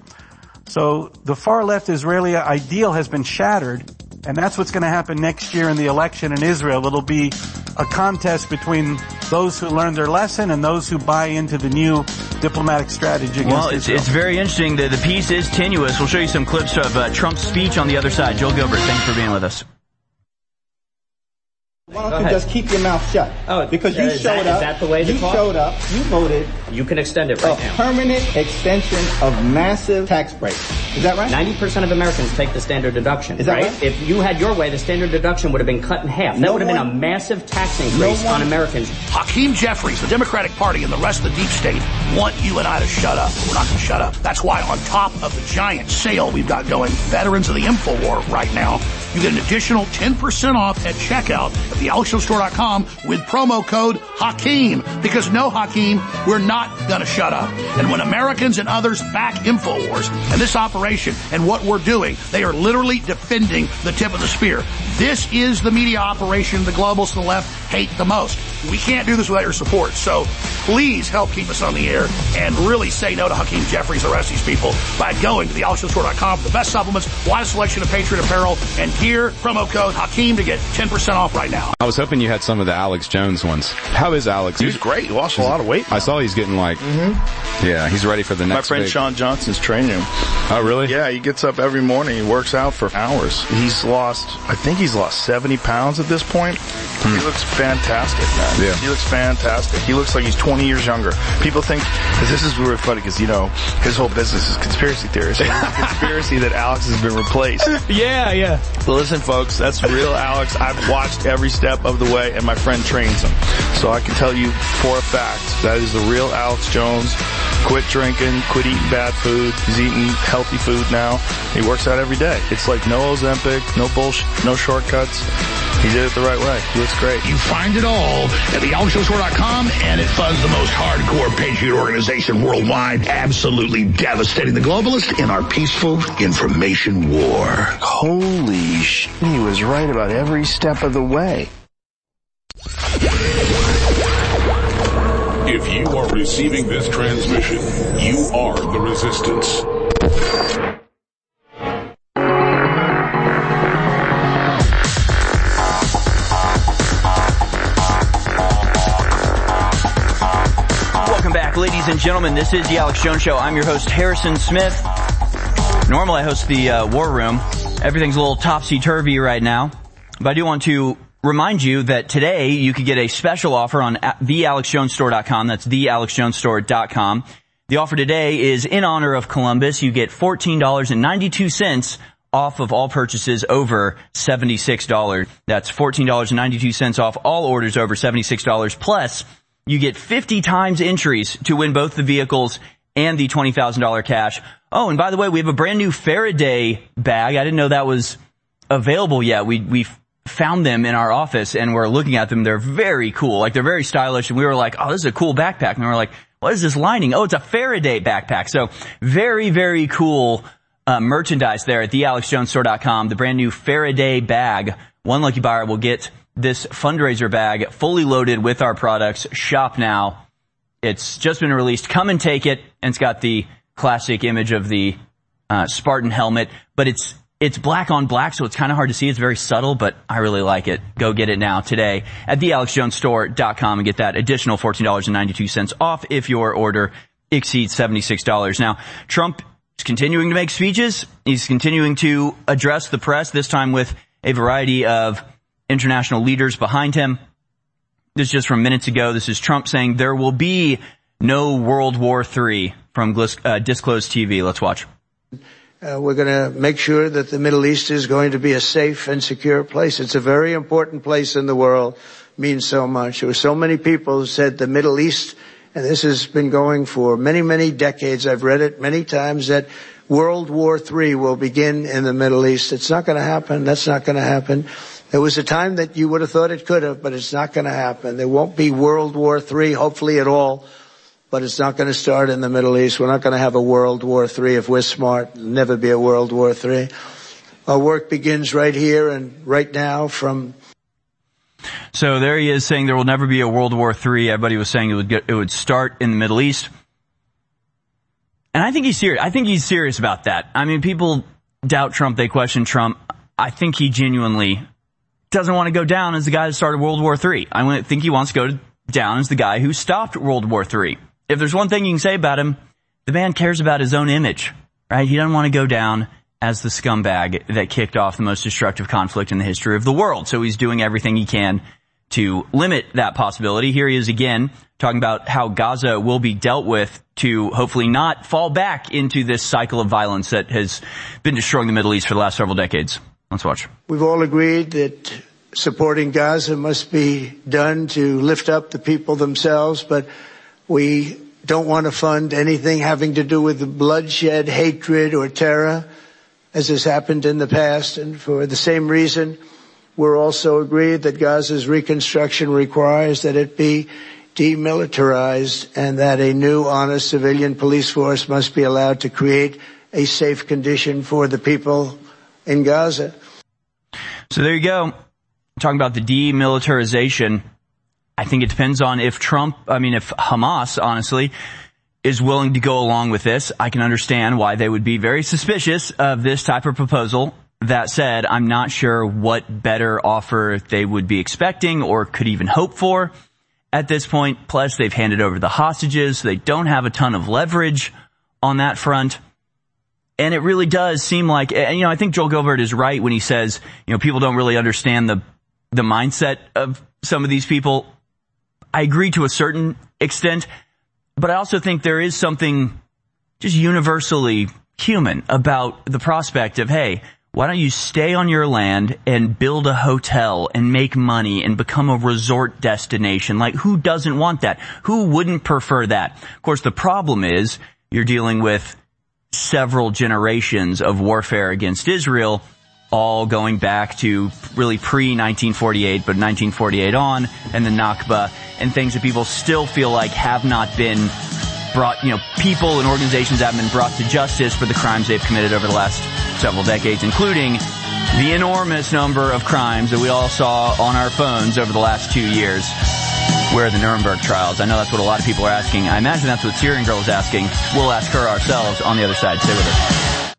So the far left Israeli ideal has been shattered, and that's what's going to happen next year in the election in Israel. It'll be a contest between those who learned their lesson and those who buy into the new diplomatic strategy against Well, it's, Israel. it's very interesting. The, the piece is tenuous. We'll show you some clips of uh, Trump's speech on the other side. Joel Gilbert, thanks for being with us. Why don't you just keep your mouth shut? Oh, because you is showed that, up. Is that the way to you talk? showed up. You voted. You can extend it right a now. Permanent extension of massive tax breaks. Is that right? ninety percent of Americans take the standard deduction. Is that right? right? If you had your way, the standard deduction would have been cut in half. That No would have one, been a massive tax increase no on Americans. Hakeem Jeffries, the Democratic Party, and the rest of the deep state want you and I to shut up. We're not going to shut up. That's why on top of the giant sale we've got going, Veterans of the InfoWar right now, you get an additional ten percent off at checkout at the alex jones store dot com with promo code Hakeem. Because no, Hakeem, we're not going to shut up. And when Americans and others back InfoWars and this operation and what we're doing, they are literally defending the tip of the spear. This is the media operation the globalists and the left hate the most. We can't do this without your support. So please help keep us on the air and really say no to Hakeem Jeffries, the rest of these people, by going to the alex jones store dot com for the best supplements, wide selection of Patriot apparel, and gear. Promo code Hakeem to get ten percent off right now. I was hoping you had some of the Alex Jones ones. How is Alex? He's great. He lost a lot of weight now. I saw he's getting like, mm-hmm. yeah, he's ready for the next My friend big... Sean Johnson's training him. Oh, really? Yeah, he gets up every morning. He works out for hours. He's lost, I think he's lost seventy pounds at this point. Hmm. He looks fantastic, man. Yeah. He looks fantastic. He looks like he's twenty years younger. People think, because this is really funny, because, you know, his whole business is conspiracy theories. So it's a conspiracy that Alex has been replaced. Yeah, yeah. But listen, folks, that's real Alex. I've watched every step of the way, and my friend trains him. So I can tell you for a fact that is the real Alex Jones. Quit drinking, quit eating bad food. He's eating healthy food now. He works out every day. It's like no Ozempic, no bullshit, no shortcuts. He did it the right way. He looks great. You find it all at the alex jones store dot com, and it funds the most hardcore patriot organization worldwide, absolutely devastating the globalists in our peaceful information war. Holy sh**, he was right about every step of the way. If you are receiving this transmission, you are the resistance. Welcome back, ladies and gentlemen. This is the Alex Jones Show. I'm your host, Harrison Smith. Normally I host the uh, War Room. Everything's a little topsy-turvy right now. But I do want to remind you that today you could get a special offer on the alex jones store dot com. That's the alex jones store dot com. The offer today is in honor of Columbus. You get fourteen dollars and ninety-two cents off of all purchases over seventy-six dollars. That's fourteen dollars and ninety-two cents off all orders over seventy-six dollars. Plus, you get fifty times entries to win both the vehicles and the twenty thousand dollars cash. Oh, and by the way, we have a brand new Faraday bag. I didn't know that was available yet. We, we found them in our office and we're looking at them. They're very cool. Like, they're very stylish. And we were like, oh, this is a cool backpack. And we were like, what is this lining? Oh, it's a Faraday backpack. So very, very cool uh, merchandise there at the alex jones store dot com. The brand new Faraday bag. One lucky buyer will get this fundraiser bag fully loaded with our products. Shop now. It's just been released. Come and take it. And it's got the classic image of the uh, Spartan helmet, but it's It's black on black, so it's kind of hard to see. It's very subtle, but I really like it. Go get it now today at the alex jones store dot com and get that additional fourteen dollars and ninety-two cents off if your order exceeds seventy-six dollars. Now, Trump is continuing to make speeches. He's continuing to address the press, this time with a variety of international leaders behind him. This is just from minutes ago. This is Trump saying there will be no World War Three from uh, Disclosed T V. Let's watch. Uh, we're going to make sure that the Middle East is going to be a safe and secure place. It's a very important place in the world. It means so much. There were so many people who said the Middle East, and this has been going for many, many decades. I've read it many times that World War Three will begin in the Middle East. It's not going to happen. That's not going to happen. There was a time that you would have thought it could have, but it's not going to happen. There won't be World War Three, hopefully at all. But it's not going to start in the Middle East. We're not going to have a World War Three if we're smart. There'll never be a World War Three. Our work begins right here and right now from... So there he is saying there will never be a World War Three. Everybody was saying it would get, it would start in the Middle East. And I think he's serious. I think he's serious about that. I mean, people doubt Trump. They question Trump. I think he genuinely doesn't want to go down as the guy that started World War Three. I think he wants to go down as the guy who stopped World War Three. If there's one thing you can say about him, the man cares about his own image, right? He doesn't want to go down as the scumbag that kicked off the most destructive conflict in the history of the world. So he's doing everything he can to limit that possibility. Here he is again talking about how Gaza will be dealt with to hopefully not fall back into this cycle of violence that has been destroying the Middle East for the last several decades. Let's watch. We've all agreed that supporting Gaza must be done to lift up the people themselves, but we don't want to fund anything having to do with bloodshed, hatred, or terror, as has happened in the past. And for the same reason, we're also agreed that Gaza's reconstruction requires that it be demilitarized and that a new, honest civilian police force must be allowed to create a safe condition for the people in Gaza. So there you go. Talking about the demilitarization. I think it depends on if Trump, I mean, if Hamas, honestly, is willing to go along with this. I can understand why they would be very suspicious of this type of proposal. That said, I'm not sure what better offer they would be expecting or could even hope for at this point. Plus, they've handed over the hostages, so they don't have a ton of leverage on that front. And it really does seem like, and, you know, I think Joel Gilbert is right when he says, you know, people don't really understand the the mindset of some of these people. I agree to a certain extent, but I also think there is something just universally human about the prospect of, hey, why don't you stay on your land and build a hotel and make money and become a resort destination? Like, who doesn't want that? Who wouldn't prefer that? Of course, the problem is you're dealing with several generations of warfare against Israel, all going back to really pre nineteen forty-eight, but nineteen forty-eight on, and the Nakba, and things that people still feel like have not been brought, you know, people and organizations haven't been brought to justice for the crimes they've committed over the last several decades, including the enormous number of crimes that we all saw on our phones over the last two years. Where are the Nuremberg trials? I know that's what a lot of people are asking. I imagine that's what Syrian Girl is asking. We'll ask her ourselves on the other side. Stay with us.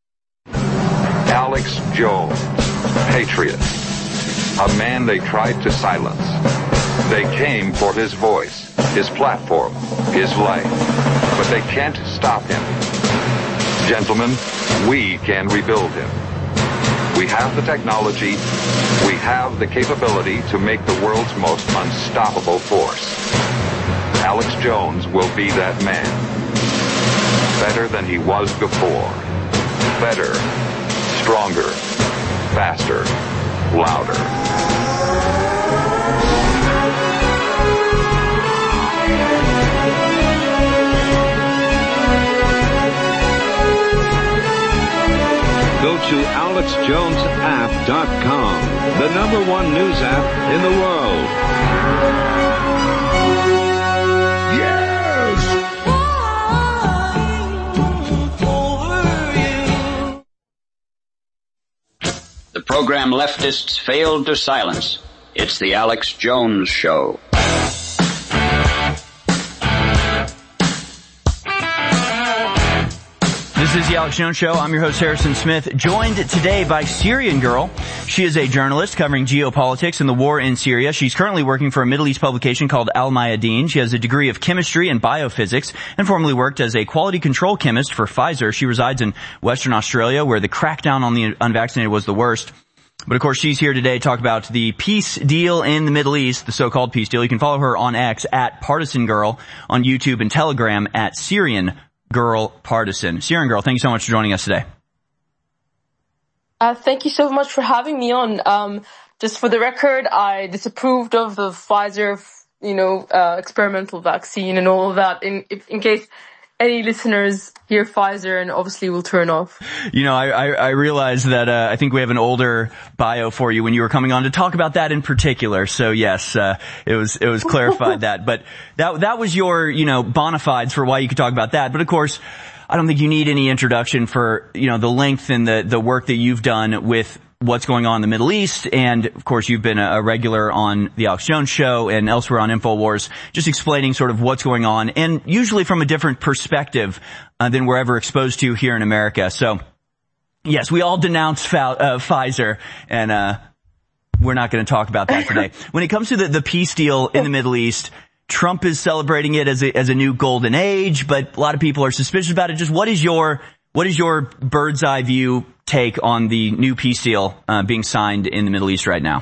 Alex Jones, patriot, a man they tried to silence. They came for his voice, his platform, his life, but they can't stop him. Gentlemen, we can rebuild him. We have the technology, we have the capability to make the world's most unstoppable force. Alex Jones will be that man. Better than he was before. Better, stronger, faster, louder. Go to alex jones app dot com, the number one news app in the world. Yes! The program leftists failed to silence. It's the Alex Jones Show. This is the Alex Jones Show. I'm your host, Harrison Smith, joined today by Syrian Girl. She is a journalist covering geopolitics and the war in Syria. She's currently working for a Middle East publication called Al Mayadeen. She has a degree of chemistry and biophysics and formerly worked as a quality control chemist for Pfizer. She resides in Western Australia, where the crackdown on the unvaccinated was the worst. But of course, she's here today to talk about the peace deal in the Middle East, the so-called peace deal. You can follow her on X at Partisan Girl, on YouTube and Telegram at Syrian Girl Partisan. Syrian Girl, thank you so much for joining us today. Uh, thank you so much for having me on. Um, just for the record, I disapproved of the Pfizer, you know, uh, experimental vaccine and all of that. In in case any listeners hear Pfizer and obviously will turn off. You know, I, I, I realize that, uh, I think we have an older bio for you when you were coming on to talk about that in particular. So yes, uh, it was, it was clarified that, but that, that was your, you know, bona fides for why you could talk about that. But of course, I don't think you need any introduction for, you know, the length and the, the work that you've done with what's going on in the Middle East. And of course, you've been a regular on the Alex Jones Show and elsewhere on InfoWars, just explaining sort of what's going on, and usually from a different perspective uh, than we're ever exposed to here in America. So yes, we all denounce fa- uh, Pfizer, and uh we're not going to talk about that today. When it comes to the, the peace deal in the Middle East, Trump is celebrating it as a, as a new golden age, but a lot of people are suspicious about it. Just what is your, what is your bird's eye view take on the new peace deal uh, being signed in the Middle East right now?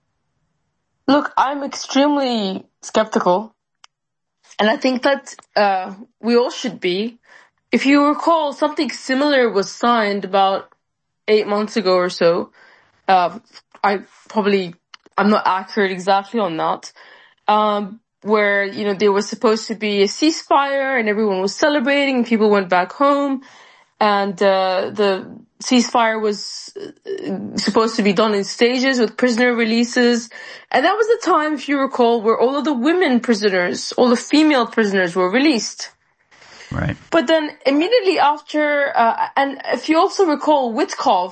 Look, I'm extremely skeptical, and I think that uh we all should be. If you recall, something similar was signed about eight months ago or so. Uh, I probably, I'm not accurate exactly on that. Um, where, you know, there was supposed to be a ceasefire and everyone was celebrating and people went back home, and uh the ceasefire was supposed to be done in stages with prisoner releases. And that was the time, if you recall, where all of the women prisoners, all the female prisoners were released. Right. But then immediately after, uh, and if you also recall, Witkoff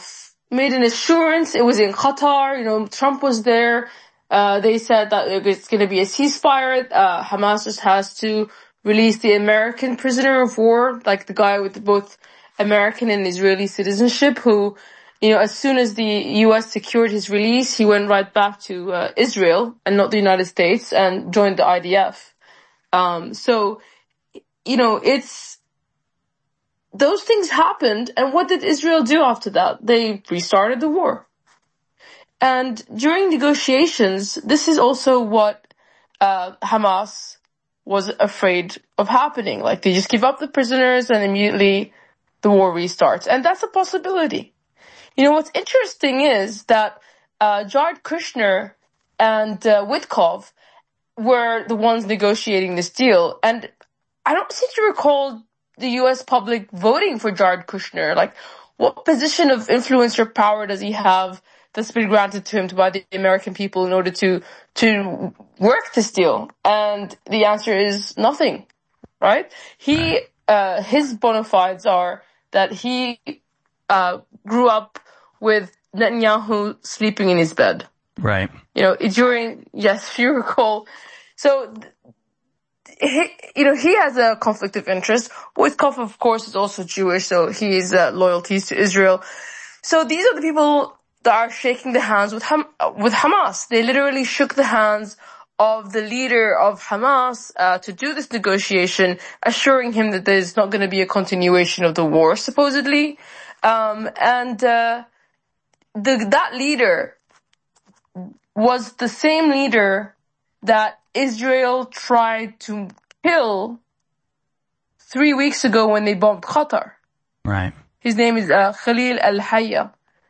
made an assurance. It was in Qatar. You know, Trump was there. Uh, they said that it's going to be a ceasefire. Uh, Hamas just has to release the American prisoner of war, like the guy with both American and Israeli citizenship, who, you know, as soon as the U S secured his release, he went right back to uh, Israel and not the United States and joined the I D F. Um, so, you know, it's, those things happened, and what did Israel do after that? They restarted the war. And during negotiations, this is also what uh Hamas was afraid of happening. Like, they just give up the prisoners and immediately the war restarts. And that's a possibility. You know, what's interesting is that uh Jared Kushner and uh, Witkoff were the ones negotiating this deal. And I don't seem to recall the U S public voting for Jared Kushner. Like, what position of influence or power does he have that's been granted to him by the American people in order to to work this deal? And the answer is nothing, right? He, uh, his bona fides are that he uh grew up with Netanyahu sleeping in his bed. Right. You know, during, yes, if you recall. So, he, you know, he has a conflict of interest. Witkoff, of course, is also Jewish, so he has uh, loyalties to Israel. So these are the people that are shaking the hands with Ham- with Hamas. They literally shook the hands of the leader of Hamas uh, to do this negotiation, assuring him that there's not going to be a continuation of the war, supposedly. Um, and uh, the that leader was the same leader that Israel tried to kill three weeks ago when they bombed Qatar. Right. His name is uh, Khalil al-Hayya.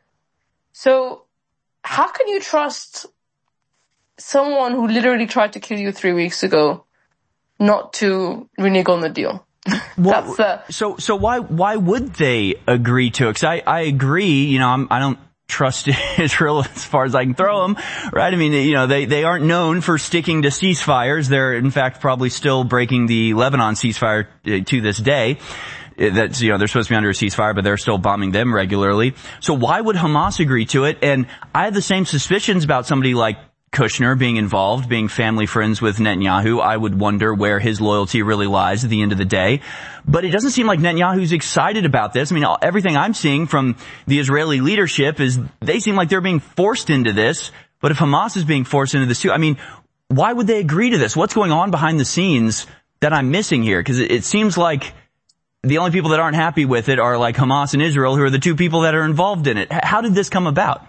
So, how can you trust someone who literally tried to kill you three weeks ago not to renege on the deal? Well, That's, uh, so, so why, why would they agree to it? Cause I, I agree, you know, I'm, I don't trust Israel as far as I can throw them, right? I mean, you know, they, they aren't known for sticking to ceasefires. They're, in fact, probably still breaking the Lebanon ceasefire to this day. That's, you know, they're supposed to be under a ceasefire, but they're still bombing them regularly. So why would Hamas agree to it? And I have the same suspicions about somebody like Kushner being involved, being family friends with Netanyahu. I would wonder where his loyalty really lies at the end of the day. But it doesn't seem like Netanyahu's excited about this. I mean, everything I'm seeing from the Israeli leadership is they seem like they're being forced into this. But if Hamas is being forced into this too, I mean, why would they agree to this? What's going on behind the scenes that I'm missing here? Because it, it seems like the only people that aren't happy with it are like Hamas and Israel, who are the two people that are involved in it. How did this come about?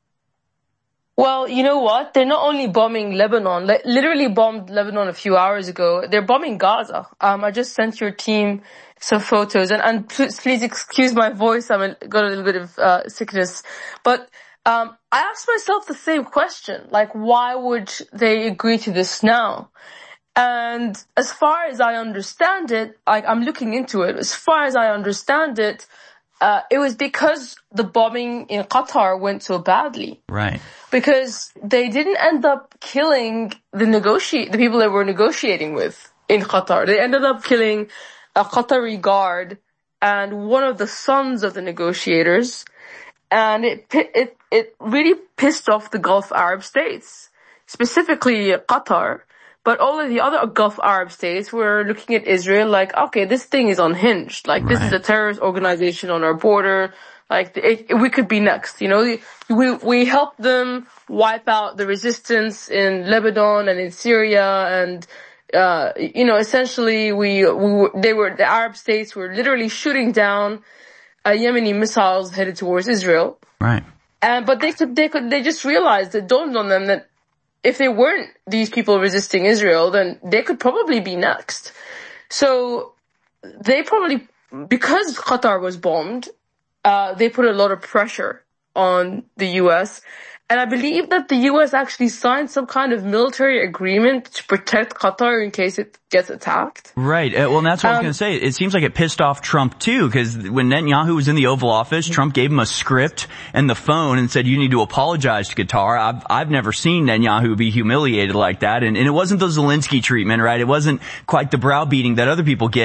Well, you know what? They're not only bombing Lebanon, li- literally bombed Lebanon a few hours ago. They're bombing Gaza. Um, I just sent your team some photos, and, and please, please excuse my voice. I'm got a little bit of uh, sickness, but um, I asked myself the same question: like, why would they agree to this now? And as far as I understand it, like, I'm looking into it. As far as I understand it, uh, it was because the bombing in Qatar went so badly. Right. Because they didn't end up killing the negotiate the people they were negotiating with in Qatar. They ended up killing a Qatari guard and one of the sons of the negotiators, and it it it really pissed off the Gulf Arab states, specifically Qatar. But all of the other Gulf Arab states were looking at Israel like, okay, this thing is unhinged. Like, right. This is a terrorist organization on our border. Like, it, it, we could be next, you know. We we helped them wipe out the resistance in Lebanon and in Syria, and uh you know, essentially we we they were the Arab states were literally shooting down uh, Yemeni missiles headed towards Israel. Right. And but they could they could they just realized, it dawned on them that if they weren't these people resisting Israel, then they could probably be next. So they probably, because Qatar was bombed, uh, they put a lot of pressure on the U S. And I believe that the U S actually signed some kind of military agreement to protect Qatar in case it gets attacked. Right. Uh, well, and that's what um, I was going to say. It seems like it pissed off Trump too, because when Netanyahu was in the Oval Office, Trump gave him a script and the phone and said, you need to apologize to Qatar. I've, I've never seen Netanyahu be humiliated like that. And, and it wasn't the Zelensky treatment, right? It wasn't quite the browbeating that other people get.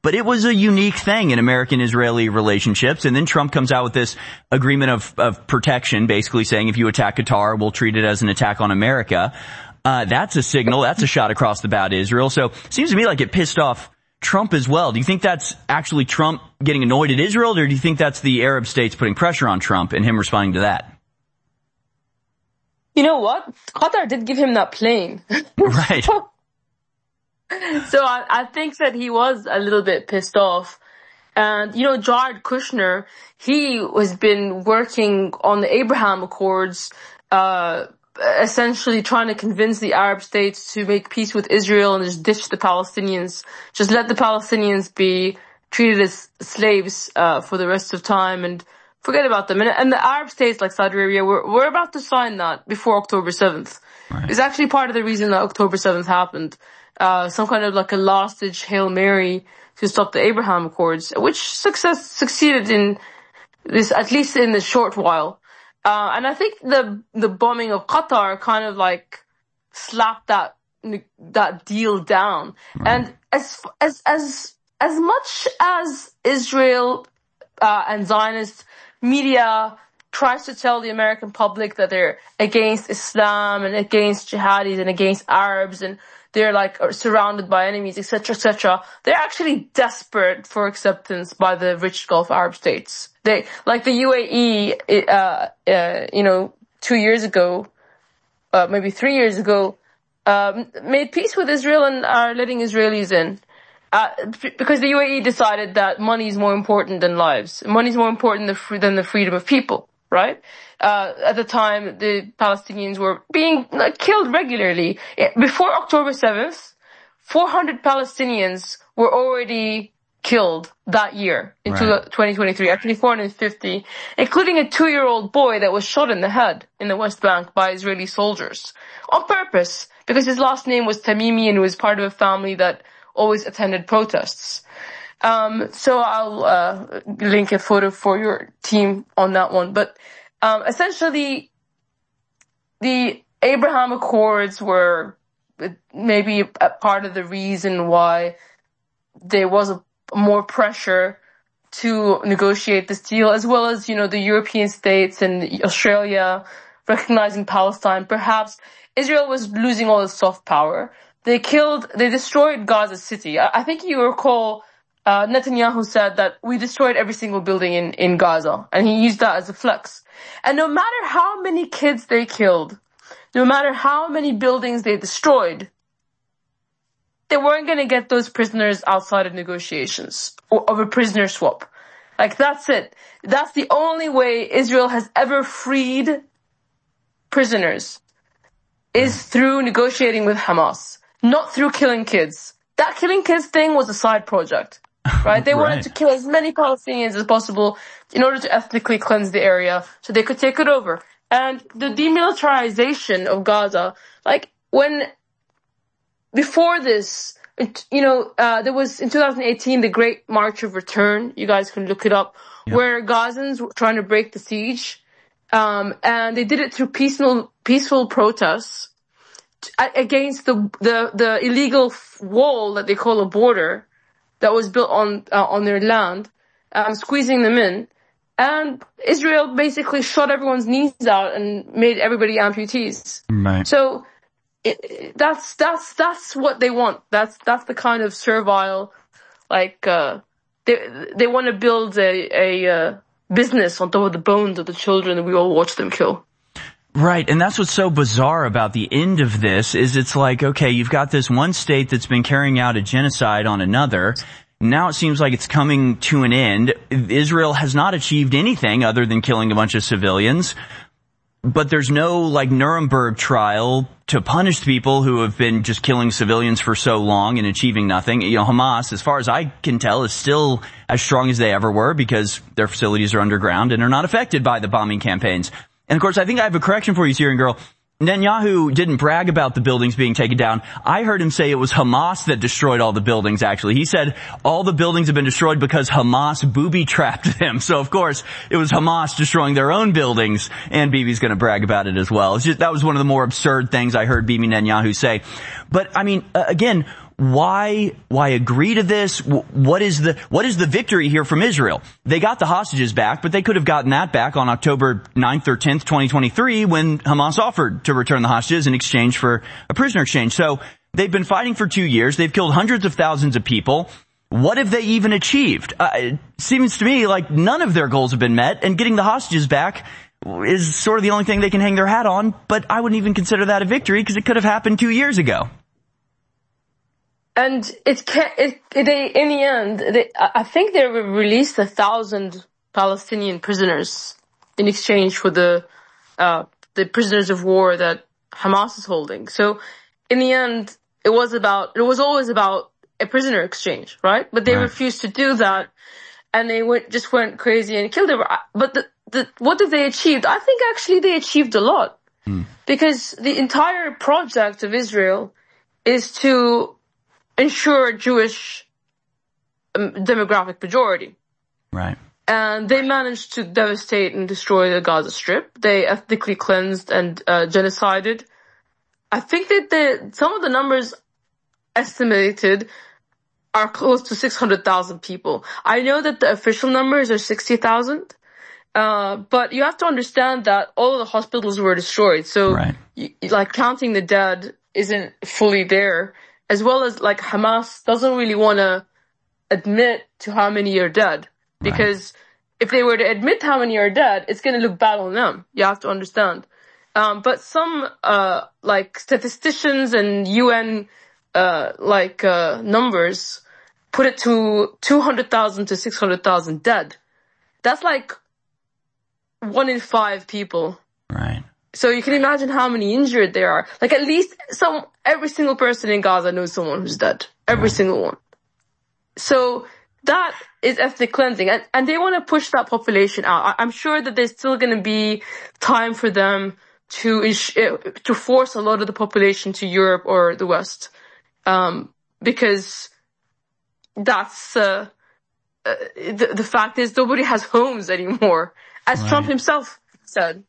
But it was a unique thing in American-Israeli relationships. And then Trump comes out with this agreement of, of protection, basically saying if you attack Qatar, we'll treat it as an attack on America. Uh, that's a signal. That's a shot across the bow to Israel. So it seems to me like it pissed off Trump as well. Do you think that's actually Trump getting annoyed at Israel, or do you think that's the Arab states putting pressure on Trump and him responding to that? You know what? Qatar did give him that plane. Right. So I, I think that he was a little bit pissed off. And, you know, Jared Kushner, he has been working on the Abraham Accords, uh, essentially trying to convince the Arab states to make peace with Israel and just ditch the Palestinians. Just let the Palestinians be treated as slaves, uh, for the rest of time and forget about them. And, and the Arab states like Saudi Arabia, we're, we're about to sign that before October seventh. Right. It's actually part of the reason that October seventh happened. Uh, some kind of like a last-ditch Hail Mary to stop the Abraham Accords, which success succeeded in this, at least in the short while. Uh, and I think the, the bombing of Qatar kind of like slapped that, that deal down. Right. And as, as, as, as much as Israel, uh, and Zionist media tries to tell the American public that they're against Islam and against jihadis and against Arabs and they're like surrounded by enemies, et cetera, et cetera. They're actually desperate for acceptance by the rich Gulf Arab states. They, like the U A E, uh, uh, you know, two years ago, uh, maybe three years ago, um, made peace with Israel and are letting Israelis in. Uh, because the U A E decided that money is more important than lives. Money is more important than the freedom of people, right? Uh, at the time, the Palestinians were being like, killed regularly. Before October seventh, four hundred Palestinians were already killed that year in right. twenty twenty-three. Actually, four hundred fifty, including a two-year-old boy that was shot in the head in the West Bank by Israeli soldiers on purpose because his last name was Tamimi and he was part of a family that always attended protests. Um, so I'll uh, link a photo for your team on that one. But Um, essentially, the Abraham Accords were maybe a part of the reason why there was a, more pressure to negotiate this deal, as well as, you know, the European states and Australia recognizing Palestine. Perhaps Israel was losing all its soft power. They killed, they destroyed Gaza City. I, I think you recall Uh, Netanyahu said that we destroyed every single building in, in Gaza, and he used that as a flex. And no matter how many kids they killed, no matter how many buildings they destroyed, they weren't going to get those prisoners outside of negotiations or of a prisoner swap. Like, that's it. That's the only way Israel has ever freed prisoners is through negotiating with Hamas, not through killing kids. That killing kids thing was a side project. Right? They wanted right. to kill as many Palestinians as possible in order to ethnically cleanse the area so they could take it over. And the demilitarization of Gaza, like when, before this, you know, uh, there was in two thousand eighteen the Great March of Return. You guys can look it up, yeah. where Gazans were trying to break the siege. Um, and they did it through peaceful, peaceful protests against the, the, the illegal wall that they call a border that was built on, uh, on their land, um, squeezing them in. And Israel basically shot everyone's knees out and made everybody amputees. Right. So, it, that's, that's, that's what they want. That's, that's the kind of servile, like, uh, they, they want to build a, a, uh, business on top of the bones of the children that we all watch them kill. Right, and that's what's so bizarre about the end of this, is it's like, okay, you've got this one state that's been carrying out a genocide on another. Now it seems like it's coming to an end. Israel has not achieved anything other than killing a bunch of civilians. But there's no, like, Nuremberg trial to punish people who have been just killing civilians for so long and achieving nothing. You know, Hamas, as far as I can tell, is still as strong as they ever were because their facilities are underground and are not affected by the bombing campaigns. And of course, I think I have a correction for you, Syrian girl. Netanyahu didn't brag about the buildings being taken down. I heard him say it was Hamas that destroyed all the buildings, actually. He said all the buildings have been destroyed because Hamas booby-trapped them. So, of course, it was Hamas destroying their own buildings, and Bibi's going to brag about it as well. It's just, that was one of the more absurd things I heard Bibi Netanyahu say. But, I mean, uh, again, why, why agree to this? What is the, what is the victory here from Israel? They got the hostages back, but they could have gotten that back on October ninth or tenth, twenty twenty-three, when Hamas offered to return the hostages in exchange for a prisoner exchange. So they've been fighting for two years. They've killed hundreds of thousands of people. What have they even achieved? Uh, it seems to me like none of their goals have been met, and getting the hostages back is sort of the only thing they can hang their hat on, but I wouldn't even consider that a victory because it could have happened two years ago. And it can, it, they, in the end, they, I think they released a thousand Palestinian prisoners in exchange for the, uh, the prisoners of war that Hamas is holding. So in the end, it was about, it was always about a prisoner exchange, right? But they right. refused to do that, and they went, just went crazy and killed everyone. But the, the, what did they achieve? I think actually they achieved a lot. Hmm. Because the entire project of Israel is to ensure a Jewish um, demographic majority. Right. And they managed to devastate and destroy the Gaza Strip. They ethnically cleansed and uh, genocided. I think that the, some of the numbers estimated are close to six hundred thousand people. I know that the official numbers are sixty thousand. Uh, but you have to understand that all of the hospitals were destroyed. So, right. you, like, counting the dead isn't fully there. As well as, like, Hamas doesn't really want to admit to how many are dead. Because right. if they were to admit how many are dead, it's going to look bad on them. You have to understand. Um, but some, uh, like, statisticians and U N, uh, like, uh, numbers put it to two hundred thousand to six hundred thousand dead. That's like one in five people. Right. So you can imagine how many injured there are. Like, at least some, every single person in Gaza knows someone who's dead. Every right. single one. So that is ethnic cleansing. And, and they want to push that population out. I, I'm sure that there's still going to be time for them to, ins- to force a lot of the population to Europe or the West. Um, because that's, uh, uh the, the fact is nobody has homes anymore, as right. Trump himself said.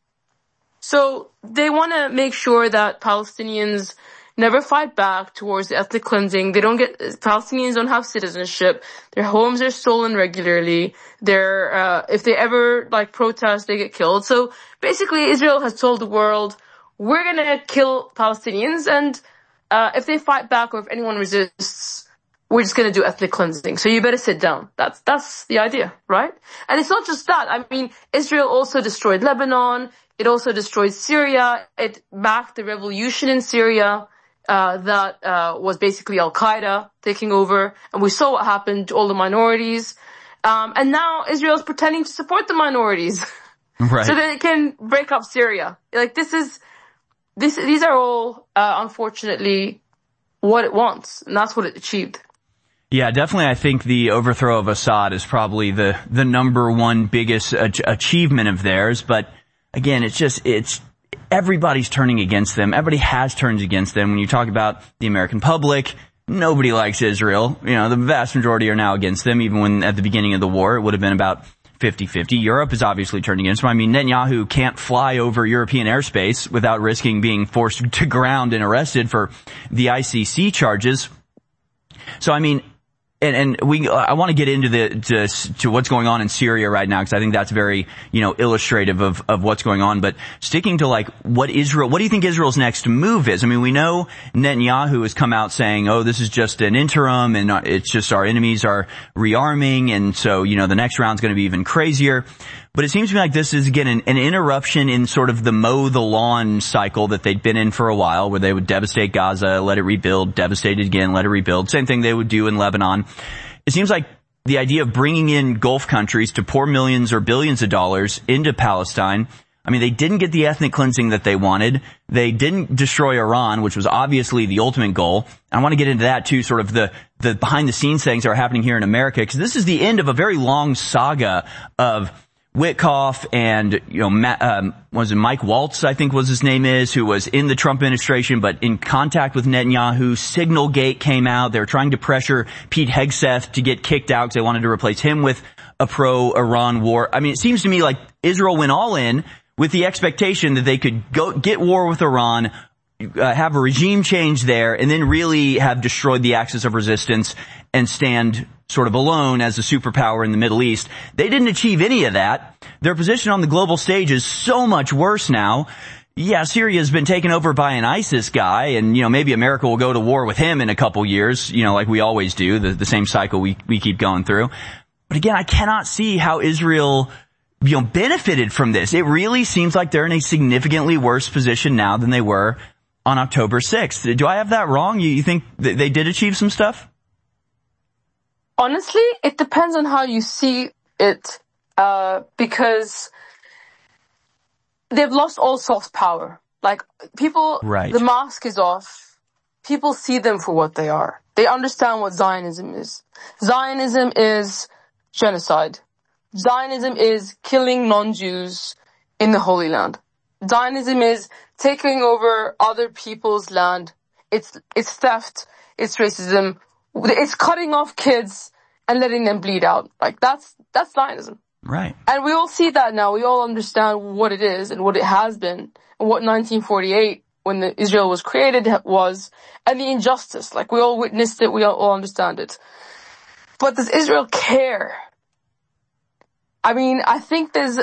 So they want to make sure that Palestinians never fight back towards the ethnic cleansing. They don't get, Palestinians don't have citizenship. Their homes are stolen regularly. They're, uh, if they ever, like, protest, they get killed. So basically Israel has told the world, we're gonna kill Palestinians, and, uh, if they fight back or if anyone resists, we're just gonna do ethnic cleansing. So you better sit down. That's, that's the idea, right? And it's not just that. I mean, Israel also destroyed Lebanon. It also destroyed Syria. It backed the revolution in Syria, uh, that, uh, was basically Al-Qaeda taking over. And we saw what happened to all the minorities. Um, and now Israel's pretending to support the minorities. Right. So that it can break up Syria. Like, this is, this, these are all, uh, unfortunately what it wants. And that's what it achieved. Yeah, definitely. I think the overthrow of Assad is probably the, the number one biggest ach- achievement of theirs. But again, it's just, it's, everybody's turning against them. Everybody has turned against them. When you talk about the American public, nobody likes Israel. You know, the vast majority are now against them, even when at the beginning of the war, it would have been about fifty-fifty. Europe is obviously turned against them. I mean, Netanyahu can't fly over European airspace without risking being forced to ground and arrested for the I C C charges. So, I mean, And, and we, uh, I want to get into the, to, to what's going on in Syria right now, because I think that's very, you know, illustrative of, of what's going on. But sticking to, like, what Israel, what do you think Israel's next move is? I mean, we know Netanyahu has come out saying, oh, this is just an interim and it's just our enemies are rearming. And so, you know, the next round's going to be even crazier. But it seems to me like this is, again, an, an interruption in sort of the mow the lawn cycle that they'd been in for a while, where they would devastate Gaza, let it rebuild, devastate it again, let it rebuild. Same thing they would do in Lebanon. It seems like the idea of bringing in Gulf countries to pour millions or billions of dollars into Palestine. I mean, they didn't get the ethnic cleansing that they wanted. They didn't destroy Iran, which was obviously the ultimate goal. I want to get into that too, sort of the, the behind the scenes things that are happening here in America, because this is the end of a very long saga of Witkoff and, you know, Matt, um, was it Mike Waltz, I think was his name is, who was in the Trump administration, but in contact with Netanyahu. Signalgate came out. They were trying to pressure Pete Hegseth to get kicked out because they wanted to replace him with a pro-Iran war. I mean, it seems to me like Israel went all in with the expectation that they could go get war with Iran, uh, have a regime change there and then really have destroyed the axis of resistance and stand sort of alone as a superpower in the Middle East. They didn't achieve any of that. Their position on the global stage is so much worse now. Yeah, Syria's been taken over by an ISIS guy, and, you know, maybe America will go to war with him in a couple years, you know, like we always do, the, the same cycle we, we keep going through. But again, I cannot see how Israel, you know, benefited from this. It really seems like they're in a significantly worse position now than they were on October sixth. Do I have that wrong? You, you think that they did achieve some stuff? Honestly, it depends on how you see it, uh, because they've lost all soft power. Like, people, right. The mask is off. People see them for what they are. They understand what Zionism is. Zionism is genocide. Zionism is killing non-Jews in the Holy Land. Zionism is taking over other people's land. It's, it's theft. It's racism. It's cutting off kids and letting them bleed out. Like, that's, that's Zionism. Right. And we all see that now. We all understand what it is and what it has been and what nineteen forty-eight, when the Israel was created, was, and the injustice. Like, we all witnessed it. We all, all understand it. But does Israel care? I mean, I think there's,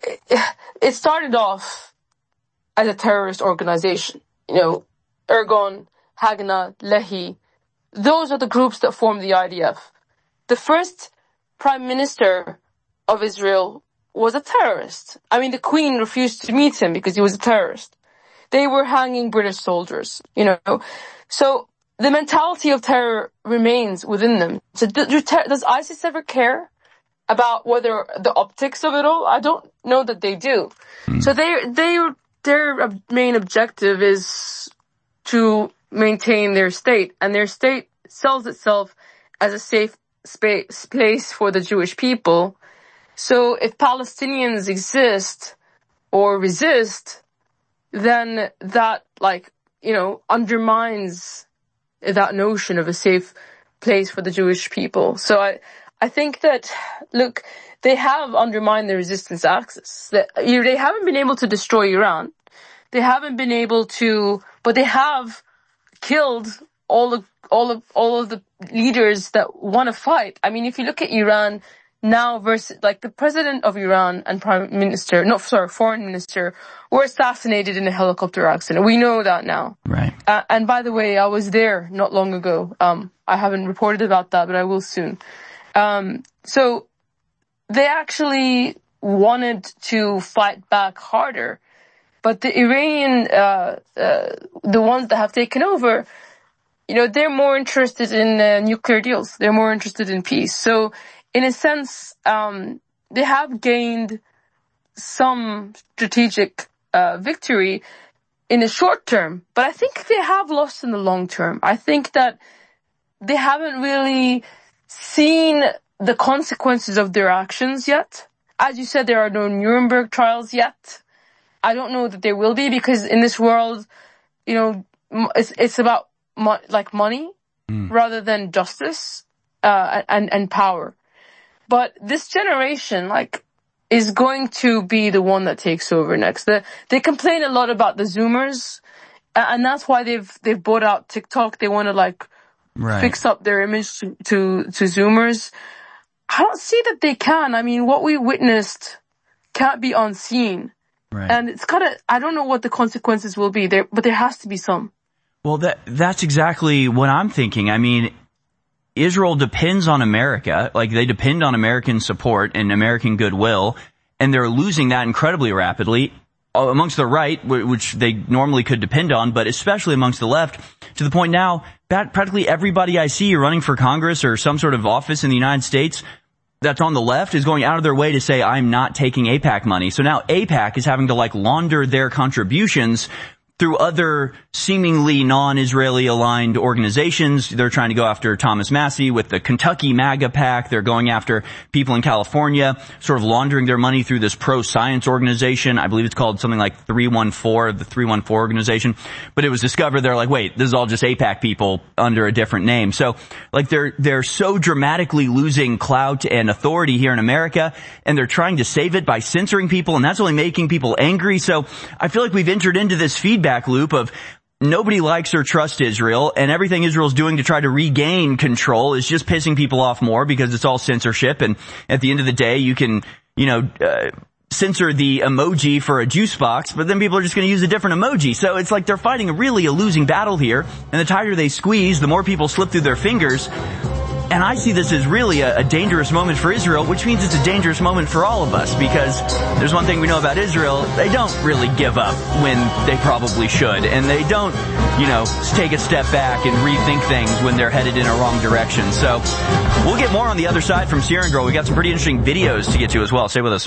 it started off as a terrorist organization. You know, Irgun, Haganah, Lehi. Those are the groups that formed the I D F. The first prime minister of Israel was a terrorist. I mean, the Queen refused to meet him because he was a terrorist. They were hanging British soldiers, you know. So the mentality of terror remains within them. So does ISIS ever care about whether the optics of it all? I don't know that they do. Mm. So they, they, their main objective is to maintain their state, and their state sells itself as a safe space, place for the Jewish people. So if Palestinians exist or resist, then that, like, you know, undermines that notion of a safe place for the Jewish people. So I, I think that, look, they have undermined the resistance axis. That, you know, they haven't been able to destroy Iran. They haven't been able to, but they have killed all of, all of, all of the leaders that want to fight. I mean, if you look at Iran now versus, like, the president of Iran and prime minister, no, sorry, foreign minister were assassinated in a helicopter accident. We know that now. Right. Uh, and by the way, I was there not long ago. Um, I haven't reported about that, but I will soon. Um, so they actually wanted to fight back harder, but the Iranian, uh, uh, the ones that have taken over, you know, they're more interested in uh, nuclear deals. They're more interested in peace. So, in a sense, um, they have gained some strategic uh, victory in the short term, but I think they have lost in the long term. I think that they haven't really seen the consequences of their actions yet. As you said, there are no Nuremberg trials yet. I don't know that there will be, because in this world, you know, it's, it's about mo- like money mm. rather than justice uh, and, and power. But this generation, like, is going to be the one that takes over next. The, they complain a lot about the Zoomers, and that's why they've they've bought out TikTok. They want to, like, right. fix up their image to, to to Zoomers. I don't see that they can. I mean, what we witnessed can't be unseen, right. and it's kind of, I don't know what the consequences will be there, but there has to be some. Well, that that's exactly what I'm thinking. I mean, Israel depends on America, like they depend on American support and American goodwill, and they're losing that incredibly rapidly amongst the right, which they normally could depend on, but especially amongst the left, to the point now that practically everybody I see running for Congress or some sort of office in the United States that's on the left is going out of their way to say, I'm not taking AIPAC money. So now AIPAC is having to, like, launder their contributions through other seemingly non-Israeli aligned organizations. They're trying to go after Thomas Massie with the Kentucky MAGA PAC. They're going after people in California, sort of laundering their money through this pro-science organization. I believe it's called something like three one four, the three one four organization. But it was discovered they're like, wait, this is all just AIPAC people under a different name. So, like, they're, they're so dramatically losing clout and authority here in America, and they're trying to save it by censoring people, and that's only making people angry. So I feel like we've entered into this feedback loop of nobody likes or trusts Israel, and everything Israel's doing to try to regain control is just pissing people off more because it's all censorship. And at the end of the day, you can, you know, uh, censor the emoji for a juice box, but then people are just going to use a different emoji. So it's like they're fighting a really a losing battle here, and the tighter they squeeze, the more people slip through their fingers. And I see this as really a, a dangerous moment for Israel, which means it's a dangerous moment for all of us, because there's one thing we know about Israel: they don't really give up when they probably should, and they don't, you know, take a step back and rethink things when they're headed in a wrong direction. So we'll get more on the other side from Sierra Girl. We got some pretty interesting videos to get to as well. Stay with us.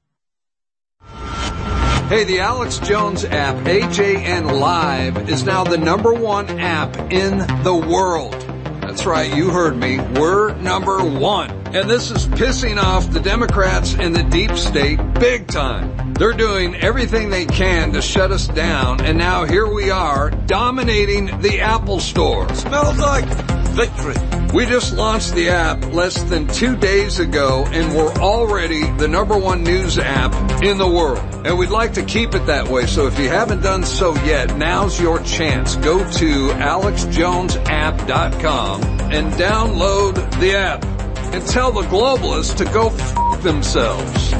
Hey, the Alex Jones app, A J N Live, is now the number one app in the world. That's right, you heard me. We're number one. And this is pissing off the Democrats and the deep state big time. They're doing everything they can to shut us down, and now here we are, dominating the Apple Store. Smells like victory. We just launched the app less than two days ago, and we're already the number one news app in the world. And we'd like to keep it that way, so if you haven't done so yet, now's your chance. Go to alex jones app dot com and download the app. And tell the globalists to go f*** themselves.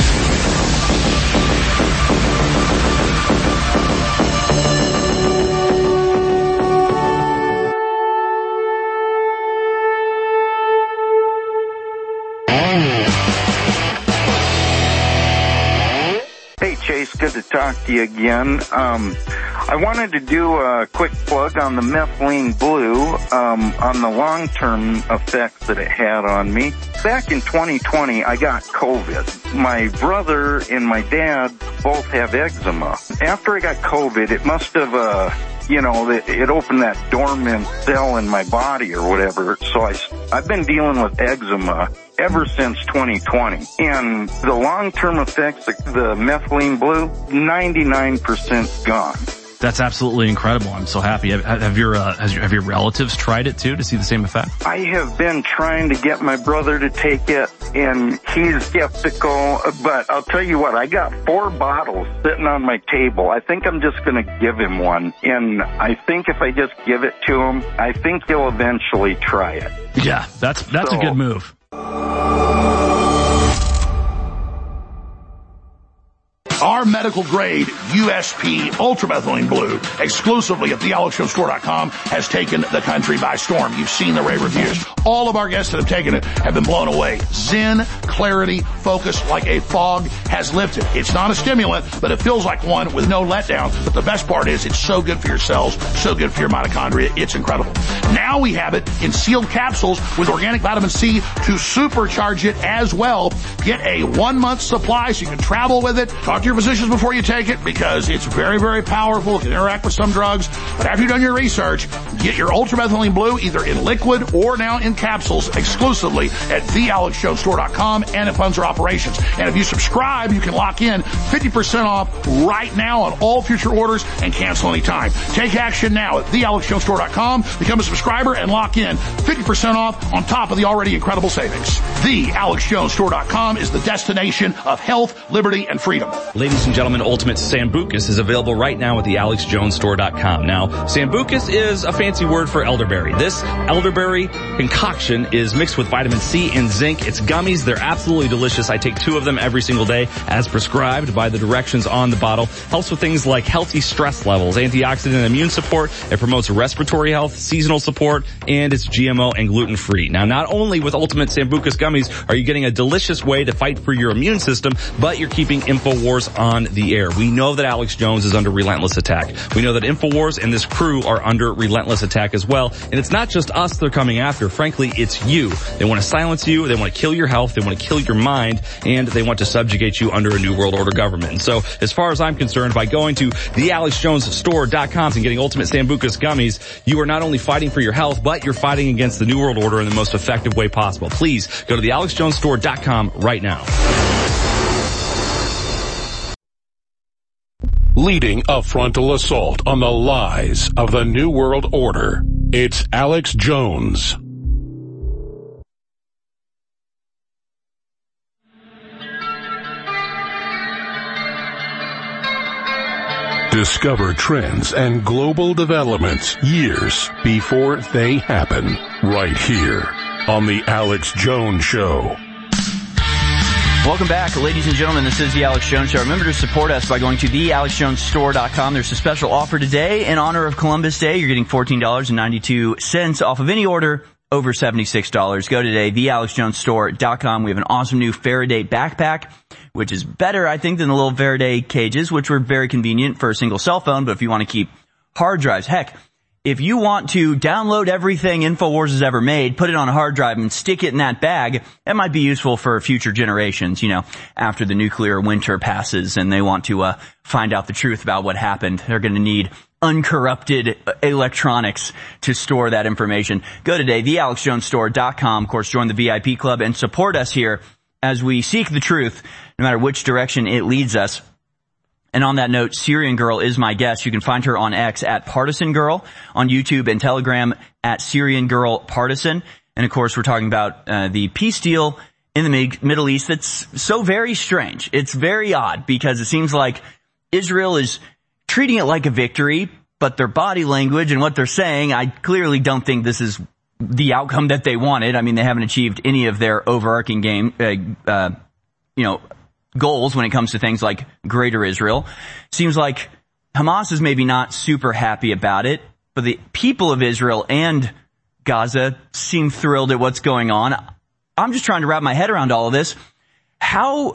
Hey, Chase, good to talk to you again. Um, I wanted to do a quick plug on the methylene blue, um, on the long-term effects that it had on me. Back in twenty twenty, I got COVID. My brother and my dad both have eczema. After I got COVID, it must have, uh, you know, it, it opened that dormant cell in my body or whatever. So I, I've been dealing with eczema ever since twenty twenty. And the long-term effects, the, the methylene blue, ninety-nine percent gone. That's absolutely incredible. I'm so happy. Have, have your uh, has your, have your relatives tried it too to see the same effect? I have been trying to get my brother to take it, and he's skeptical. But I'll tell you what, I got four bottles sitting on my table. I think I'm just going to give him one, and I think if I just give it to him, I think he'll eventually try it. Yeah, that's that's so, a good move. Our medical grade U S P ultramethylene blue, exclusively at the alex jones store dot com, has taken the country by storm. You've seen the rave reviews. All of our guests that have taken it have been blown away. Zen, clarity, focus like a fog has lifted. It's not a stimulant, but it feels like one with no letdown. But the best part is it's so good for your cells, so good for your mitochondria. It's incredible. Now we have it in sealed capsules with organic vitamin C to supercharge it as well. Get a one month supply so you can travel with it. Talk to your physicians before you take it, because it's very, very powerful. It can interact with some drugs. But after you've done your research, get your ultramethylene blue either in liquid or now in capsules exclusively at the alex jones store dot com, and it funds our operations. And if you subscribe, you can lock in fifty percent off right now on all future orders and cancel anytime. Take action now at the alex jones store dot com. Become a subscriber and lock in fifty percent off on top of the already incredible savings. the alex jones store dot com is the destination of health, liberty, and freedom. Ladies and gentlemen, Ultimate Sambucus is available right now at the alex jones store dot com. Now, Sambucus is a fancy word for elderberry. This elderberry concoction is mixed with vitamin C and zinc. It's gummies. They're absolutely delicious. I take two of them every single day as prescribed by the directions on the bottle. Helps with things like healthy stress levels, antioxidant and immune support. It promotes respiratory health, seasonal support, and it's G M O and gluten-free. Now, not only with Ultimate Sambucus gummies are you getting a delicious way to fight for your immune system, but you're keeping InfoWars on the air. We know that Alex Jones is under relentless attack. We know that InfoWars and this crew are under relentless attack as well. And it's not just us they're coming after. Frankly, it's you. They want to silence you. They want to kill your health. They want to kill your mind. And they want to subjugate you under a new world order government. And so, as far as I'm concerned, by going to the alex jones store dot com and getting Ultimate Sambucus gummies, you are not only fighting for your health, but you're fighting against the new world order in the most effective way possible. Please go to the alex jones store dot com right now. Leading a frontal assault on the lies of the New World Order, it's Alex Jones. Discover trends and global developments years before they happen, right here on The Alex Jones Show. Welcome back, ladies and gentlemen. This is The Alex Jones Show. Remember to support us by going to the alex jones store dot com. There's a special offer today in honor of Columbus Day. You're getting fourteen dollars and ninety-two cents off of any order over seventy-six dollars. Go today, the alex jones store dot com. We have an awesome new Faraday backpack, which is better, I think, than the little Faraday cages, which were very convenient for a single cell phone. But if you want to keep hard drives, heck, if you want to download everything InfoWars has ever made, put it on a hard drive and stick it in that bag, that might be useful for future generations, you know, after the nuclear winter passes and they want to uh find out the truth about what happened. They're going to need uncorrupted electronics to store that information. Go today, the alex jones store dot com. Of course, join the V I P club and support us here as we seek the truth, no matter which direction it leads us. And on that note, Syrian Girl is my guest. You can find her on X at Partisan Girl, on YouTube and Telegram at Syrian Girl Partisan. And of course, we're talking about uh, the peace deal in the Middle East that's so very strange. It's very odd because it seems like Israel is treating it like a victory, but their body language and what they're saying, I clearly don't think this is the outcome that they wanted. I mean, they haven't achieved any of their overarching game, uh, uh, you know, goals when it comes to things like Greater Israel. Seems like Hamas is maybe not super happy about it, but the people of Israel and Gaza seem thrilled at what's going on. I'm just trying to wrap my head around all of this. How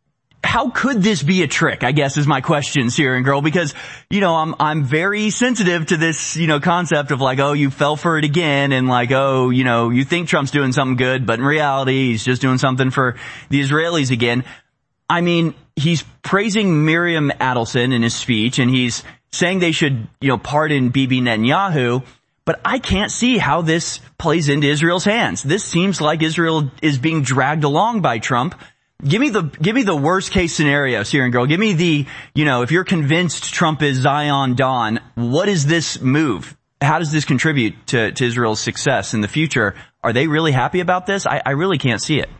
how could this be a trick, I guess, is my question, Syrian Girl, because, you know, I'm I'm very sensitive to this, you know, concept of like, oh, you fell for it again, and like, oh, you know, you think Trump's doing something good, but in reality, he's just doing something for the Israelis again. I mean, he's praising Miriam Adelson in his speech, and he's saying they should, you know, pardon Bibi Netanyahu, but I can't see how this plays into Israel's hands. This seems like Israel is being dragged along by Trump. Give me the, give me the worst case scenario, Syrian Girl. Give me the, you know, if you're convinced Trump is Zion Dawn, what is this move? How does this contribute to, to Israel's success in the future? Are they really happy about this? I, I really can't see it.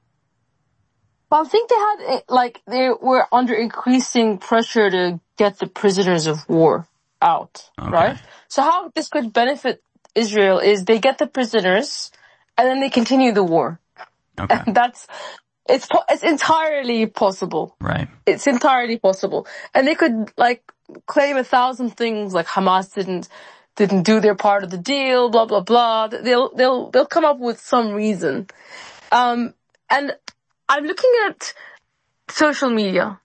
Well, I think they had, like, they were under increasing pressure to get the prisoners of war out, okay. Right? So how this could benefit Israel is they get the prisoners and then they continue the war. Okay. And that's, it's, it's entirely possible. Right. It's entirely possible. And they could, like, claim a thousand things, like Hamas didn't, didn't do their part of the deal, blah, blah, blah. They'll, they'll, they'll come up with some reason. Um, and, I'm looking at social media,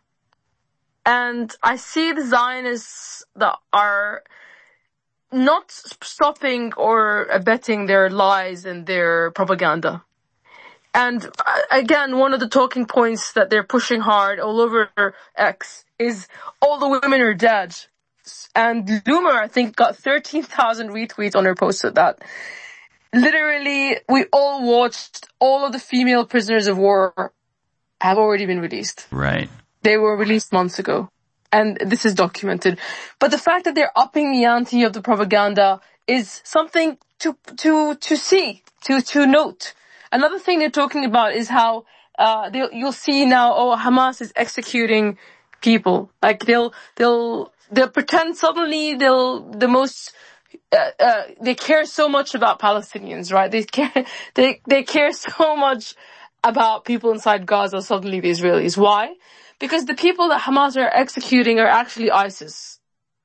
and I see the Zionists that are not stopping or abetting their lies and their propaganda. And again, one of the talking points that they're pushing hard all over X is all the women are dead. And Loomer, I think, got thirteen thousand retweets on her post of that. Literally, we all watched all of the female prisoners of war have already been released. Right. They were released months ago. And this is documented. But the fact that they're upping the ante of the propaganda is something to, to, to see, to, to note. Another thing they're talking about is how, uh, they'll, you'll see now, oh, Hamas is executing people. Like they'll, they'll, they'll pretend suddenly they'll, the most, Uh, uh, they care so much about Palestinians, right? They care, they, they care so much about people inside Gaza, suddenly the Israelis. Why? Because the people that Hamas are executing are actually ISIS.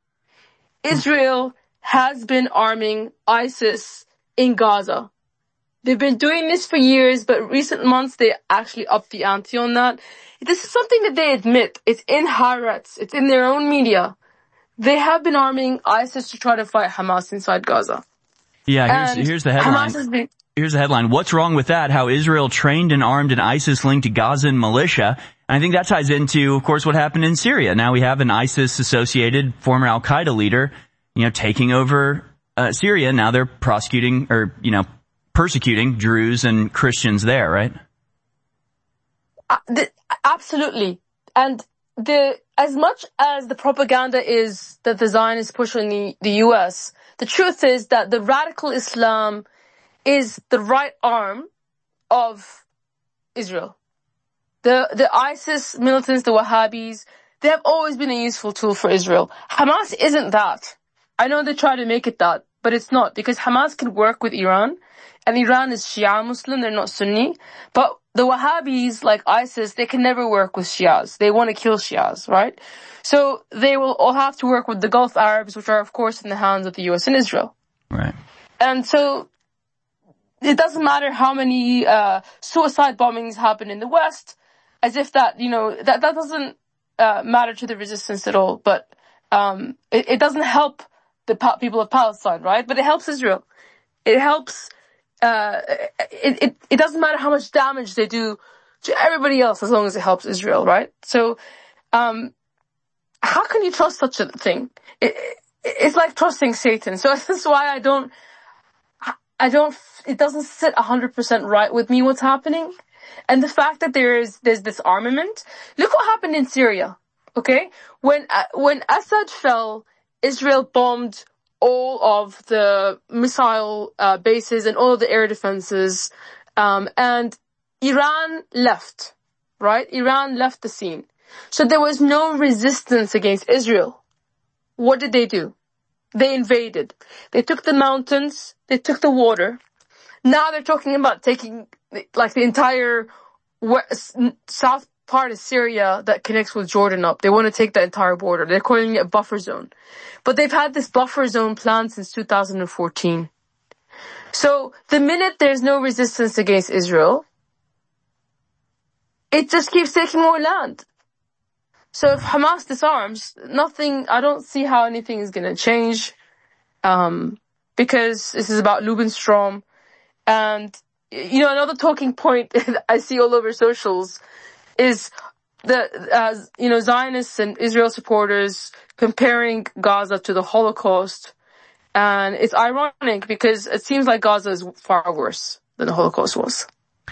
Israel has been arming ISIS in Gaza. They've been doing this for years, but recent months they actually upped the ante on that. This is something that they admit. It's in Haaretz. It's in their own media. They have been arming ISIS to try to fight Hamas inside Gaza. Yeah, here's, here's the headline. Been- here's the headline. What's wrong with that? How Israel trained and armed an ISIS-linked Gazan militia. And I think that ties into, of course, what happened in Syria. Now we have an ISIS-associated former Al-Qaeda leader, you know, taking over uh, Syria. Now they're prosecuting or, you know, persecuting Druze and Christians there, right? Uh, the, absolutely. And the as much as the propaganda is that the Zionists push on the, the U S, the truth is that the radical Islam is the right arm of Israel. The the ISIS militants, the Wahhabis, they have always been a useful tool for Israel. Hamas isn't that. I know they try to make it that, but it's not, because Hamas can work with Iran, and Iran is Shia Muslim, they're not Sunni, but the Wahhabis, like ISIS, they can never work with Shias. They want to kill Shias, right? So they will all have to work with the Gulf Arabs, which are, of course, in the hands of the U S and Israel. Right. And so it doesn't matter how many uh suicide bombings happen in the West, as if that, you know, that, that doesn't uh matter to the resistance at all. But um it, it doesn't help the pa- people of Palestine, right? But it helps Israel. It helps... Uh, it, it, it doesn't matter how much damage they do to everybody else as long as it helps Israel, right? So, um, how can you trust such a thing? It, it, it's like trusting Satan. So that's why I don't, I don't, it doesn't sit a hundred percent right with me what's happening. And the fact that there is, there's this armament. Look what happened in Syria, okay? When, uh, when Assad fell, Israel bombed all of the missile uh, bases and all of the air defenses, um, and Iran left, right? Iran left the scene. So there was no resistance against Israel. What did they do? They invaded. They took the mountains, they took the water. Now they're talking about taking, like, the entire west, south part of Syria that connects with Jordan up. They want to take the entire border. They're calling it a buffer zone. But they've had this buffer zone plan since two thousand fourteen. So the minute there's no resistance against Israel, it just keeps taking more land. So if Hamas disarms, nothing, I don't see how anything is going to change, um, because this is about Lubenstrom. And, you know, another talking point I see all over socials is the, uh, you know, Zionists and Israel supporters comparing Gaza to the Holocaust. And it's ironic because it seems like Gaza is far worse than the Holocaust was.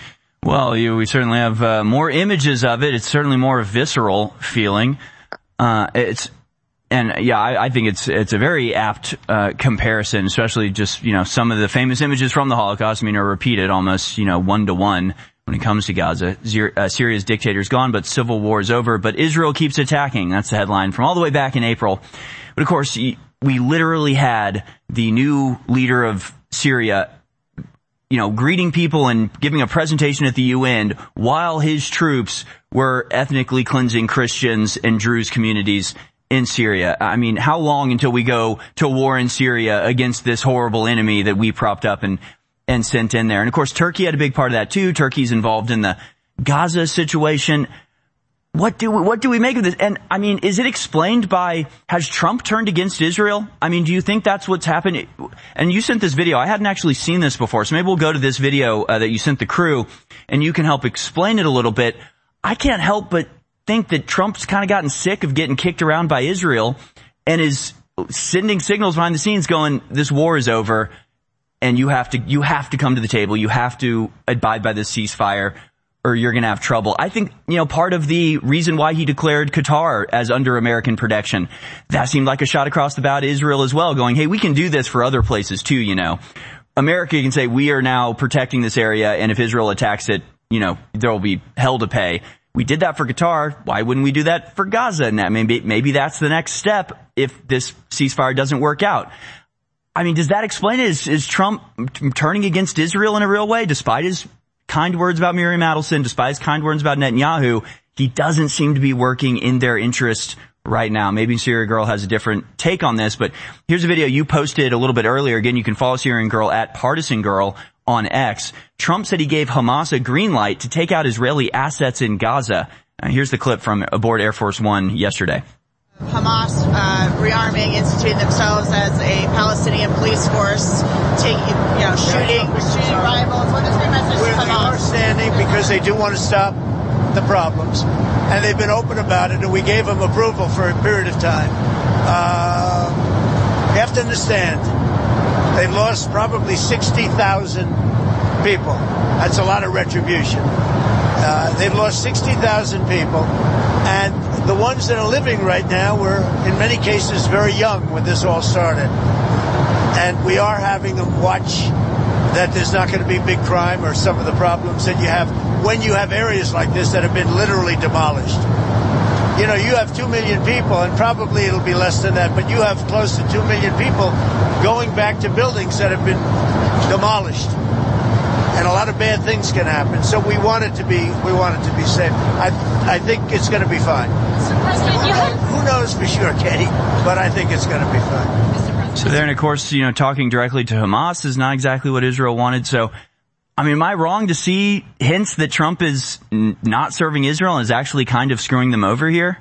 Well, you, we certainly have uh, more images of it. It's certainly more a visceral feeling. Uh, it's, and yeah, I, I think it's, it's a very apt, uh, comparison, especially just, you know, some of the famous images from the Holocaust, I mean, are repeated almost, you know, one to one when it comes to Gaza. Zer- uh, Syria's dictator is gone, but civil war is over, but Israel keeps attacking. That's the headline from all the way back in April. But of course, we literally had the new leader of Syria, you know, greeting people and giving a presentation at the U N while his troops were ethnically cleansing Christians and Druze communities in Syria. I mean, how long until we go to war in Syria against this horrible enemy that we propped up and, and sent in there? And of course, Turkey had a big part of that too. Turkey's involved in the Gaza situation. What do we, what do we make of this? And I mean, is it explained by, has Trump turned against Israel? I mean, do you think that's what's happened? And you sent this video. I hadn't actually seen this before, so maybe we'll go to this video uh, that you sent the crew, and you can help explain it a little bit. I can't help but think that Trump's kind of gotten sick of getting kicked around by Israel and is sending signals behind the scenes going, this war is over, and you have to, you have to come to the table. You have to abide by this ceasefire, or you're going to have trouble. I think, you know, part of the reason why he declared Qatar as under American protection, that seemed like a shot across the bow to Israel as well, going, hey, we can do this for other places too, you know. America can say, we are now protecting this area, and if Israel attacks it, you know, there will be hell to pay. We did that for Qatar. Why wouldn't we do that for Gaza? And that maybe, maybe that's the next step if this ceasefire doesn't work out. I mean, does that explain it? Is, is Trump turning against Israel in a real way, despite his kind words about Miriam Adelson, despite his kind words about Netanyahu? He doesn't seem to be working in their interest right now. Maybe Syria Girl has a different take on this, but here's a video you posted a little bit earlier. Again, you can follow Syrian Girl at Partisan Girl on X. Trump said he gave Hamas a green light to take out Israeli assets in Gaza. Uh, here's the clip from aboard Air Force One yesterday. Hamas uh, rearming, instituting themselves as a Palestinian police force, taking, you know, shooting, shooting rivals. What is your message to Hamas? We're standing because they do want to stop the problems, and they've been open about it, and we gave them approval for a period of time. Uh, you have to understand, they've lost probably sixty thousand people. That's a lot of retribution. Uh, they've lost sixty thousand people, and the ones that are living right now were, in many cases, very young when this all started. And we are having them watch that there's not going to be big crime or some of the problems that you have when you have areas like this that have been literally demolished. you know, you have two million people, and probably it'll be less than that, but you have close to two million people going back to buildings that have been demolished. And a lot of bad things can happen. So we want it to be, we want it to be safe. I, I think it's going to be fine. Mister President, you have... Who knows for sure, Katie? But I think it's going to be fine. So then, of course, you know, talking directly to Hamas is not exactly what Israel wanted. So, I mean, am I wrong to see hints that Trump is n- not serving Israel and is actually kind of screwing them over here?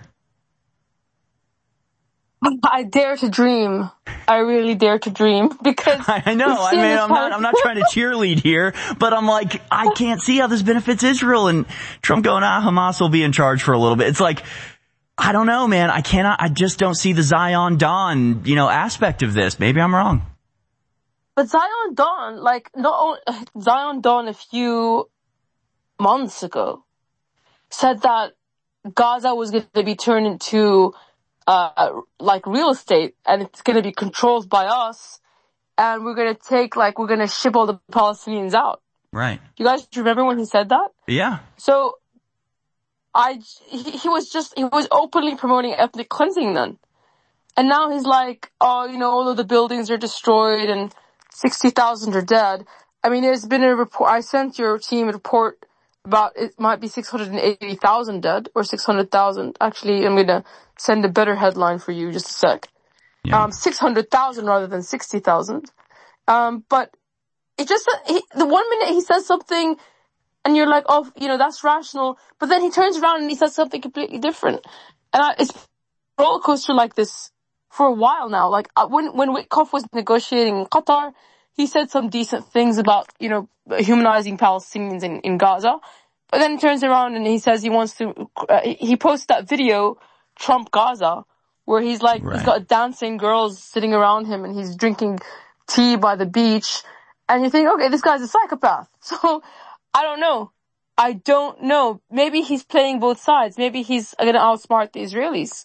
I dare to dream. I really dare to dream because I know. I mean, I'm not, I'm not trying to cheerlead here, but I'm like, I can't see how this benefits Israel, and Trump going, ah, Hamas will be in charge for a little bit. It's like, I don't know, man. I cannot, I just don't see the Zion Dawn, you know, aspect of this. Maybe I'm wrong. But Zion Dawn, like, not only, Zion Dawn a few months ago said that Gaza was going to be turned into Uh, like real estate, and it's going to be controlled by us, and we're going to take, like, we're going to ship all the Palestinians out. Right. You guys remember when he said that? Yeah. So, I, he, he was just, he was openly promoting ethnic cleansing then. And now he's like, oh, you know, all of the buildings are destroyed and sixty thousand are dead. I mean, there's been a report, I sent your team a report about, it might be six hundred eighty thousand dead, or six hundred thousand. Actually, I'm going to send a better headline for you, just a sec. Yeah. Um, six hundred thousand rather than sixty thousand. Um, but it just, he, the one minute he says something and you're like, oh, you know, that's rational. But then he turns around and he says something completely different. And I, it's a roller coaster like this for a while now. Like, when, when Witkoff was negotiating in Qatar, he said some decent things about, you know, humanizing Palestinians in, in Gaza. But then he turns around and he says he wants to, uh, he posts that video, Trump Gaza, where he's like, right. He's got dancing girls sitting around him and he's drinking tea by the beach. And you think, okay, this guy's a psychopath. So, I don't know. I don't know. Maybe he's playing both sides. Maybe he's going to outsmart the Israelis.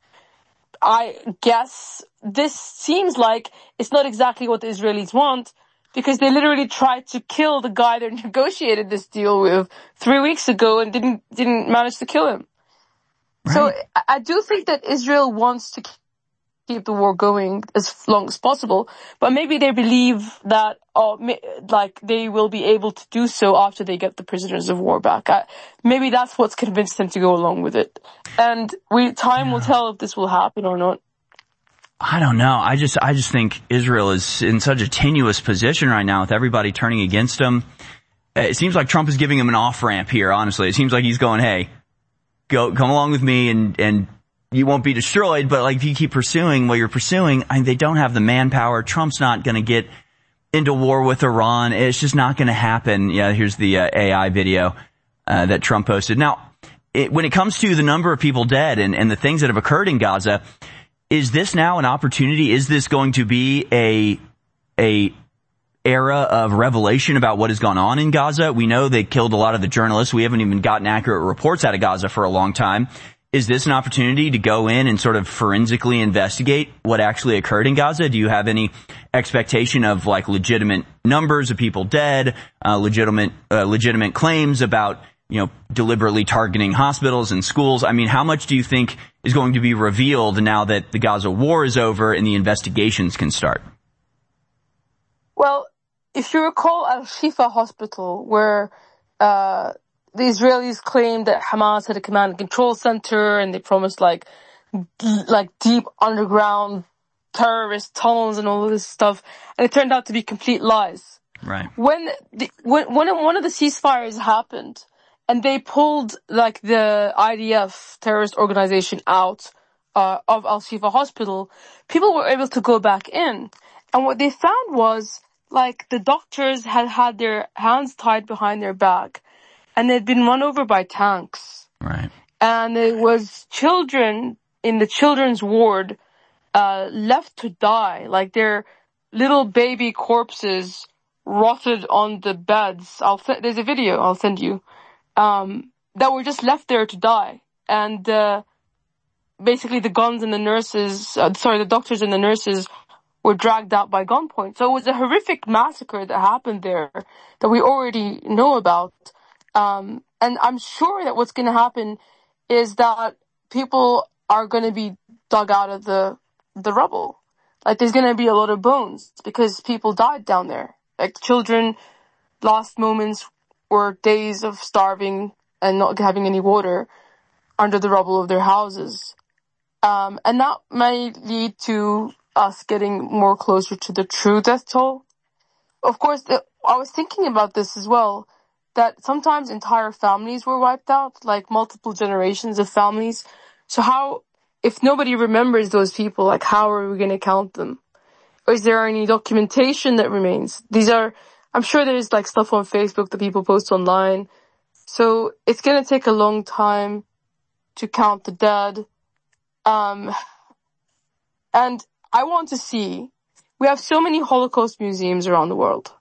I guess this seems like it's not exactly what the Israelis want, because they literally tried to kill the guy they negotiated this deal with three weeks ago and didn't, didn't manage to kill him. Right. So I do think that Israel wants to keep the war going as long as possible, but maybe they believe that, oh, like they will be able to do so after they get the prisoners of war back. I, maybe that's what's convinced them to go along with it. And we, time yeah. will tell if this will happen or not. I don't know. I just, I just think Israel is in such a tenuous position right now with everybody turning against him. It seems like Trump is giving him an off-ramp here, honestly. It seems like he's going, hey, go, come along with me and, and you won't be destroyed. But like, if you keep pursuing what you're pursuing, I mean, they don't have the manpower. Trump's not going to get into war with Iran. It's just not going to happen. Yeah, here's the uh, A I video, uh, that Trump posted. Now, it, when it comes to the number of people dead and, and the things that have occurred in Gaza, is this now an opportunity? Is this going to be a, a era of revelation about what has gone on in Gaza? We know they killed a lot of the journalists. We haven't even gotten accurate reports out of Gaza for a long time. Is this an opportunity to go in and sort of forensically investigate what actually occurred in Gaza? Do you have any expectation of like legitimate numbers of people dead, uh, legitimate, uh, legitimate claims about, you know, deliberately targeting hospitals and schools? I mean, how much do you think is going to be revealed now that the Gaza war is over and the investigations can start? Well, if you recall Al-Shifa hospital, where uh the Israelis claimed that Hamas had a command and control center, and they promised like like deep underground terrorist tunnels and all of this stuff, and it turned out to be complete lies. Right. When the, when when one of the ceasefires happened, and they pulled like the I D F terrorist organization out uh, of Al-Shifa hospital, people were able to go back in, and what they found was like the doctors had had their hands tied behind their back, and they'd been run over by tanks. Right. And it was children in the children's ward uh left to die, like their little baby corpses rotted on the beds. I'll th- there's a video I'll send you. Um, that were just left there to die. And, uh, basically the guns and the nurses, uh, sorry, the doctors and the nurses were dragged out by gunpoint. So it was a horrific massacre that happened there that we already know about. Um, and I'm sure that what's going to happen is that people are going to be dug out of the the rubble. Like, there's going to be a lot of bones because people died down there. Like, children lost moments or days of starving and not having any water under the rubble of their houses. Um, and that may lead to us getting more closer to the true death toll. Of course, the, I was thinking about this as well, that sometimes entire families were wiped out, like multiple generations of families. So how, if nobody remembers those people, like how are we going to count them? Or is there any documentation that remains? These are, I'm sure there's like stuff on Facebook that people post online. So it's going to take a long time to count the dead. Um, and I want to see, we have so many Holocaust museums around the world.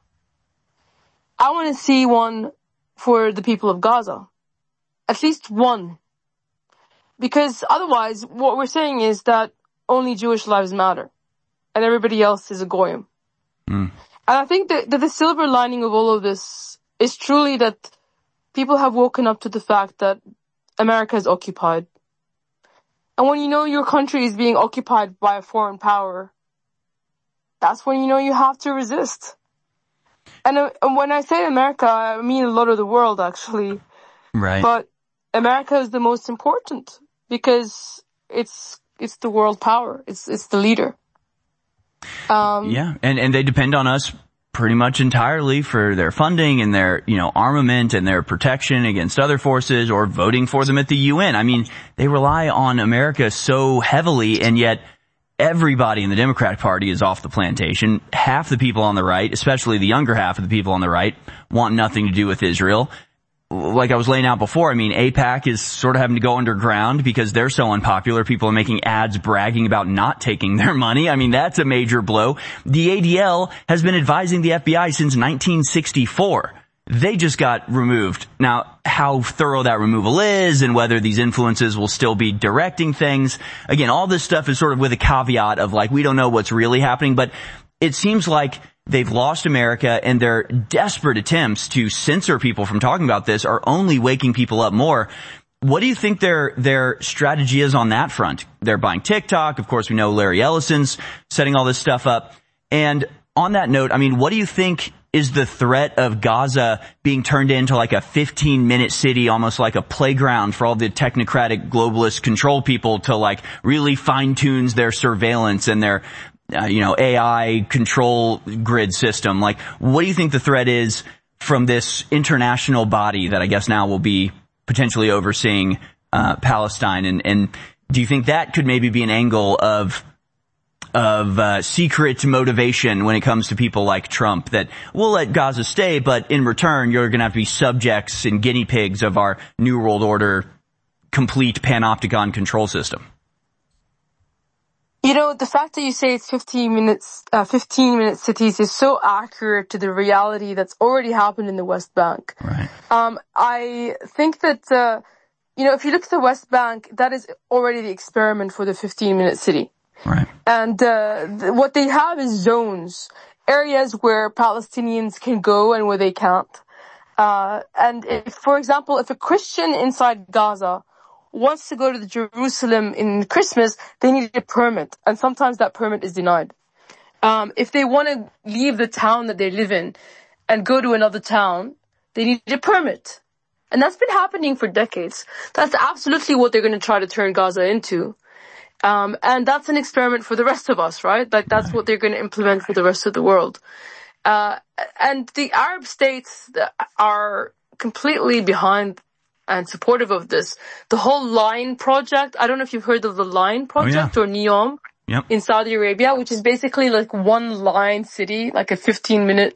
I want to see one for the people of Gaza. At least one. Because otherwise, what we're saying is that only Jewish lives matter. And everybody else is a goyim. Mm. And I think that, that the silver lining of all of this is truly that people have woken up to the fact that America is occupied. And when you know your country is being occupied by a foreign power, that's when you know you have to resist. And, uh, and when I say America, I mean a lot of the world, actually. Right. But America is the most important because it's it's the world power. It's it's the leader. Um, yeah, and and they depend on us pretty much entirely for their funding and their, you know, armament and their protection against other forces or voting for them at the U N. I mean, they rely on America so heavily, and yet everybody in the Democratic Party is off the plantation. Half the people on the right, especially the younger half of the people on the right, want nothing to do with Israel. Like I was laying out before, I mean, AIPAC is sort of having to go underground because they're so unpopular. People are making ads bragging about not taking their money. I mean, that's a major blow. The A D L has been advising the F B I since nineteen sixty-four. They just got removed. Now, how thorough that removal is and whether these influences will still be directing things, again, all this stuff is sort of with a caveat of like, we don't know what's really happening, but it seems like they've lost America, and their desperate attempts to censor people from talking about this are only waking people up more. What do you think their their strategy is on that front? They're buying TikTok. Of course, we know Larry Ellison's setting all this stuff up. And on that note, I mean, what do you think is the threat of Gaza being turned into like a fifteen-minute city, almost like a playground for all the technocratic globalist control people to like really fine-tune their surveillance and their Uh, you know, A I control grid system? Like, what do you think the threat is from this international body that I guess now will be potentially overseeing uh, Palestine? And, and do you think that could maybe be an angle of of uh, secret motivation when it comes to people like Trump, that we'll let Gaza stay, but in return, you're going to have to be subjects and guinea pigs of our New World Order complete panopticon control system? You know, the fact that you say it's fifteen minutes, uh, fifteen minute cities is so accurate to the reality that's already happened in the West Bank. Right. Um, I think that, uh, you know, if you look at the West Bank, that is already the experiment for the fifteen minute city. Right. And, uh, th- what they have is zones, areas where Palestinians can go and where they can't. Uh, and if, for example, if a Christian inside Gaza wants to go to the Jerusalem in Christmas, they need a permit, and sometimes that permit is denied. Um, if they want to leave the town that they live in and go to another town, they need a permit. And that's been happening for decades. That's absolutely what they're going to try to turn Gaza into. Um, and that's an experiment for the rest of us, right? Like, that's what they're going to implement for the rest of the world. Uh, and the Arab states are completely behind and supportive of this. The whole Line project, I don't know if you've heard of the Line project oh, yeah. or NEOM yep. in Saudi Arabia, which is basically like one line city, like a fifteen minute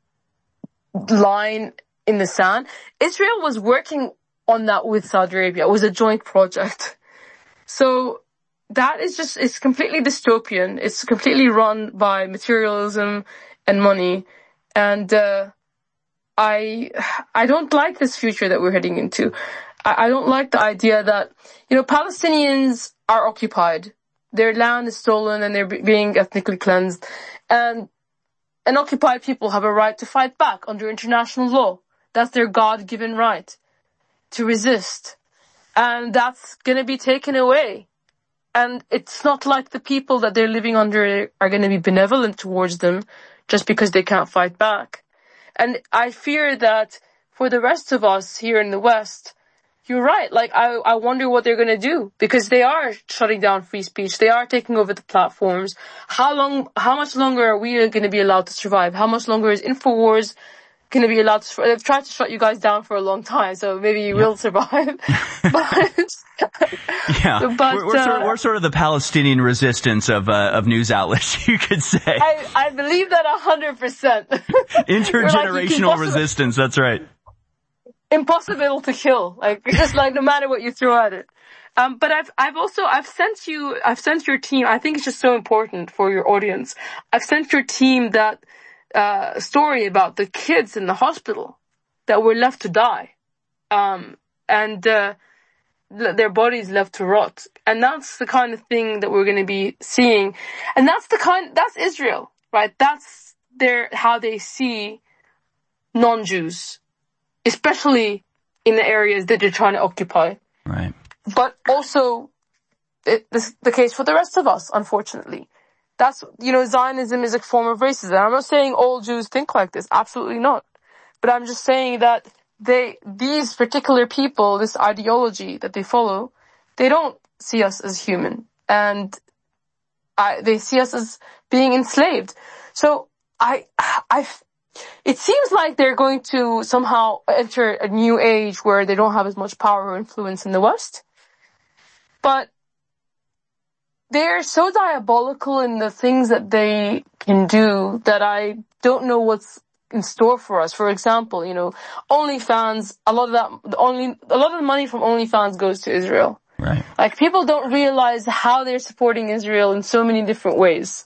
line in the sand. Israel was working on that with Saudi Arabia. It was a joint project. So that is just, it's completely dystopian. It's completely run by materialism and money. And, uh, I, I don't like this future that we're heading into. I, I don't like the idea that, you know, Palestinians are occupied. Their land is stolen and they're b- being ethnically cleansed. And, and occupied people have a right to fight back under international law. That's their God-given right to resist. And that's going to be taken away. And it's not like the people that they're living under are going to be benevolent towards them just because they can't fight back. And I fear that for the rest of us here in the West, you're right. Like, I, I wonder what they're going to do, because they are shutting down free speech. They are taking over the platforms. How long, how much longer are we going to be allowed to survive? How much longer is InfoWars going to be allowed to, they've tried to shut you guys down for a long time, so maybe you yeah. will survive. but, yeah, but, we're, we're, uh, sort of, we're sort of the Palestinian resistance of, uh, of news outlets, you could say. I, I believe that a hundred percent. Intergenerational like, resistance, that's right. Impossible to kill, like, just like no matter what you throw at it. Um, but I've, I've also, I've sent you, I've sent your team, I think it's just so important for your audience. I've sent your team that, uh, story about the kids in the hospital that were left to die. Um, and, uh, their bodies left to rot. And that's the kind of thing that we're going to be seeing. And that's the kind, that's Israel, right? That's their, how they see non-Jews, especially in the areas that they're trying to occupy. Right. But also, it, this is the case for the rest of us, unfortunately. That's, you know, Zionism is a form of racism. I'm not saying all Jews think like this. Absolutely not. But I'm just saying that they, these particular people, this ideology that they follow, they don't see us as human. And I, they see us as being enslaved. So I, I, it seems like they're going to somehow enter a new age where they don't have as much power or influence in the West. But they're so diabolical in the things that they can do that I don't know what's in store for us. For example, you know, OnlyFans, a lot of that, only, a lot of the money from OnlyFans goes to Israel. Right. Like, people don't realize how they're supporting Israel in so many different ways.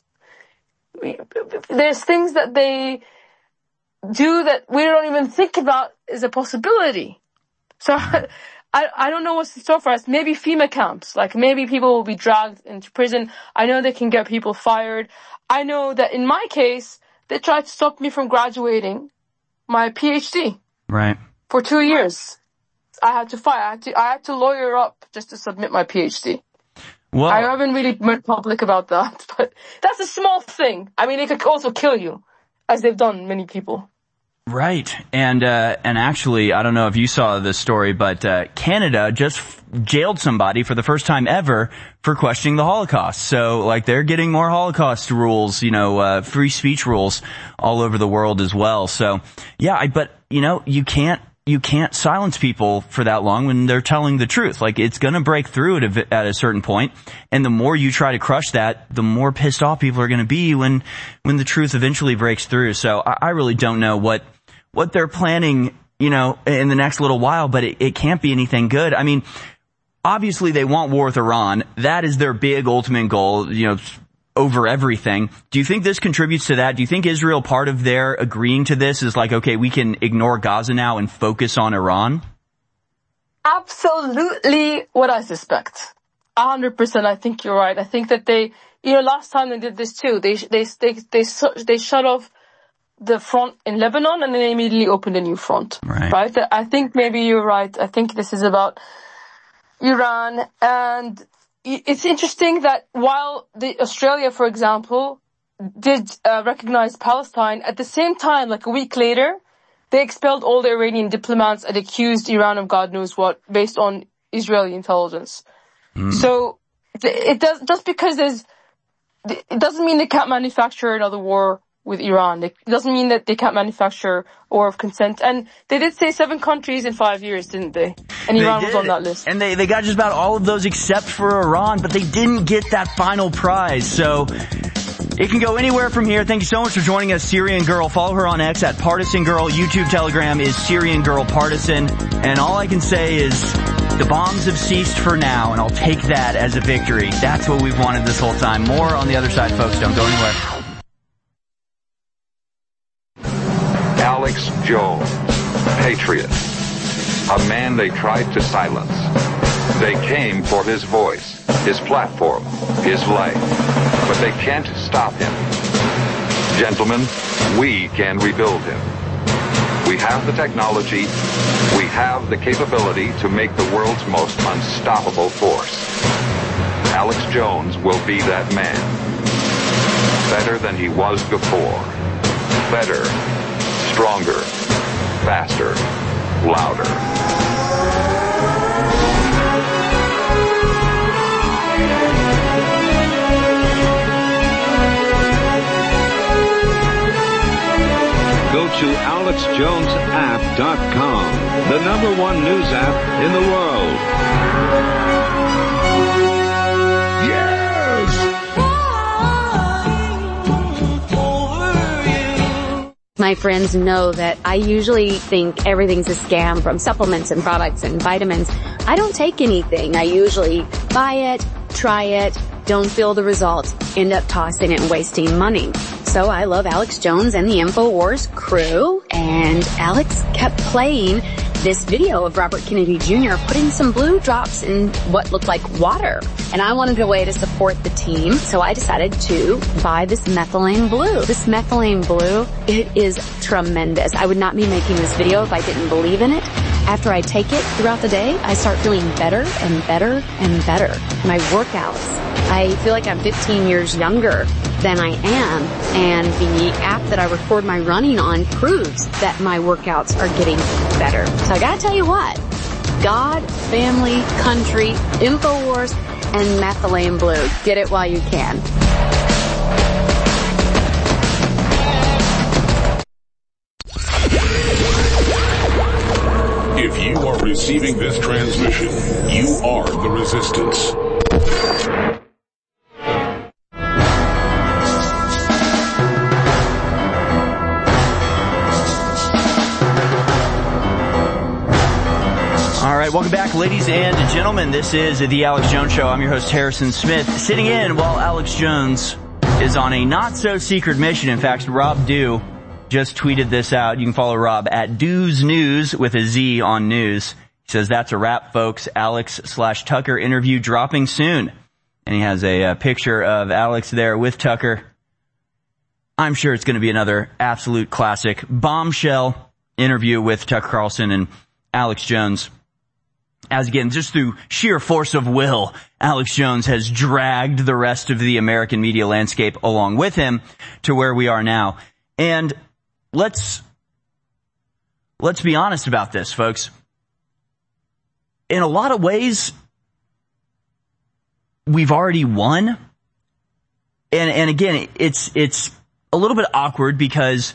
There's things that they do that we don't even think about as a possibility. So, I, I don't know what's in store for us. Maybe FEMA camps. Like, maybe people will be dragged into prison. I know they can get people fired. I know that in my case, they tried to stop me from graduating my PhD. Right. For two years. I had to fight. I had to, I had to lawyer up just to submit my PhD. Well, I haven't really been public about that, but that's a small thing. I mean, it could also kill you, as they've done many people. Right. And, uh, and actually, I don't know if you saw this story, but, uh, Canada just f- jailed somebody for the first time ever for questioning the Holocaust. So, like, they're getting more Holocaust rules, you know, uh, free speech rules all over the world as well. So, yeah, I, but, you know, you can't, you can't silence people for that long when they're telling the truth. Like, it's gonna break through at a, at a certain point, and the more you try to crush that, the more pissed off people are gonna be when, when the truth eventually breaks through. So, I, I really don't know what, what they're planning, you know, in the next little while, but it, it can't be anything good. I mean, obviously they want war with Iran. That is their big ultimate goal, you know, over everything. Do you think this contributes to that? Do you think Israel, part of their agreeing to this, is like, okay, we can ignore Gaza now and focus on Iran? Absolutely what I suspect. A hundred percent. I think you're right. I think that they, you know, last time they did this too. They, they, they, they, they shut off the front in Lebanon, and then they immediately opened a new front. Right. Right? I think maybe you're right. I think this is about Iran. And it's interesting that while the Australia, for example, did uh, recognize Palestine, at the same time, like a week later, they expelled all the Iranian diplomats and accused Iran of God knows what, based on Israeli intelligence. Mm. So it does, just because there's, it doesn't mean they can't manufacture another war with Iran. It doesn't mean that they can't manufacture war of consent. And they did say seven countries in five years, didn't they? And Iran was on that list. And they, they got just about all of those except for Iran, but they didn't get that final prize. So it can go anywhere from here. Thank you so much for joining us, Syrian Girl. Follow her on X at Partisan Girl. YouTube, Telegram is Syrian Girl Partisan. And all I can say is the bombs have ceased for now, and I'll take that as a victory. That's what we've wanted this whole time. More on the other side, folks. Don't go anywhere. Alex Jones, patriot, a man they tried to silence. They came for his voice, his platform, his life, but they can't stop him. Gentlemen, we can rebuild him. We have the technology. We have the capability to make the world's most unstoppable force. Alex Jones will be that man. Better than he was before. Better, stronger, faster, louder. Go to alex jones app dot com, the number one news app in the world. My friends know that I usually think everything's a scam, from supplements and products and vitamins. I don't take anything. I usually buy it, try it, don't feel the results, end up tossing it and wasting money. So I love Alex Jones and the InfoWars crew, and Alex kept playing this video of Robert Kennedy Junior putting some blue drops in what looked like water. And I wanted a way to support the team, so I decided to buy this methylene blue. This methylene blue, it is tremendous. I would not be making this video if I didn't believe in it. After I take it throughout the day, I start feeling better and better and better. My workouts, I feel like I'm fifteen years younger than I am, and the app that I record my running on proves that my workouts are getting better. So I gotta tell you what, God, family, country, InfoWars, and methylene blue. Get it while you can. If you are receiving this transmission, you are the resistance. All right, welcome back, ladies and gentlemen. This is the Alex Jones Show. I'm your host, Harrison Smith, sitting in while Alex Jones is on a not-so-secret mission. In fact, Rob Dew just tweeted this out. You can follow Rob at Dew's News with a Z on news. He says, that's a wrap, folks. Alex slash Tucker interview dropping soon. And he has a, a picture of Alex there with Tucker. I'm sure it's going to be another absolute classic bombshell interview with Tucker Carlson and Alex Jones. As again, just through sheer force of will, Alex Jones has dragged the rest of the American media landscape along with him to where we are now. And let's, let's be honest about this, folks. In a lot of ways, we've already won. And, and again, it's, it's a little bit awkward because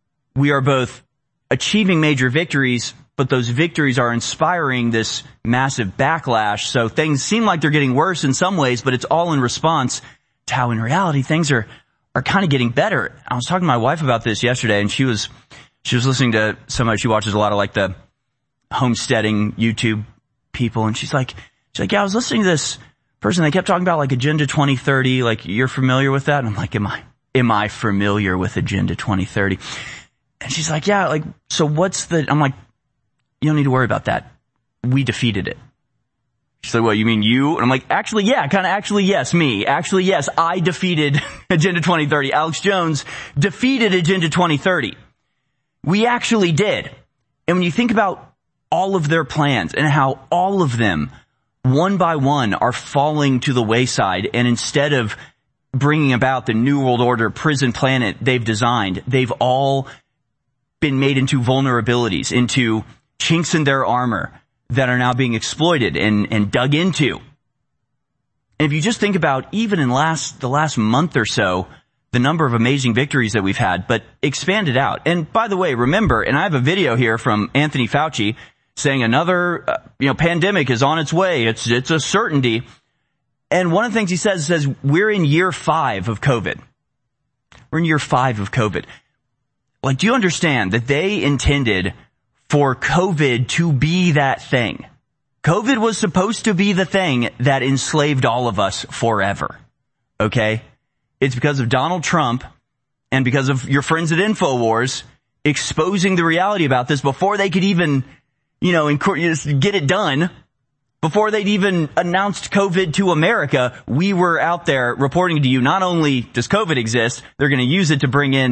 we are both achieving major victories, but those victories are inspiring this massive backlash. So things seem like they're getting worse in some ways, but it's all in response to how in reality things are, are kind of getting better. I was talking to my wife about this yesterday, and she was, she was listening to somebody, she watches a lot of like the homesteading YouTube people, and she's like, she's like, yeah, I was listening to this person. They kept talking about like Agenda twenty thirty. Like, you're familiar with that? And I'm like, am I, am I familiar with Agenda twenty thirty? And she's like, yeah, like, so what's the, I'm like, you don't need to worry about that. We defeated it. She said, well, you mean you? And I'm like, actually, yeah, kind of actually, yes, me. Actually, yes, I defeated Agenda twenty thirty. Alex Jones defeated Agenda twenty thirty. We actually did. And when you think about all of their plans and how all of them, one by one, are falling to the wayside, and instead of bringing about the New World Order prison planet they've designed, they've all been made into vulnerabilities, into chinks in their armor that are now being exploited and, and dug into. And if you just think about even in last, the last month or so, the number of amazing victories that we've had, but expand it out. And by the way, remember, and I have a video here from Anthony Fauci saying another, uh, you know, pandemic is on its way. It's, it's a certainty. And one of the things he says, says we're in year five of COVID. We're in year five of COVID. Like, do you understand that they intended for COVID to be that thing? COVID was supposed to be the thing that enslaved all of us forever. Okay? It's because of Donald Trump and because of your friends at InfoWars exposing the reality about this before they could even, you know, get it done. Before they'd even announced COVID to America, we were out there reporting to you, not only does COVID exist, they're going to use it to bring in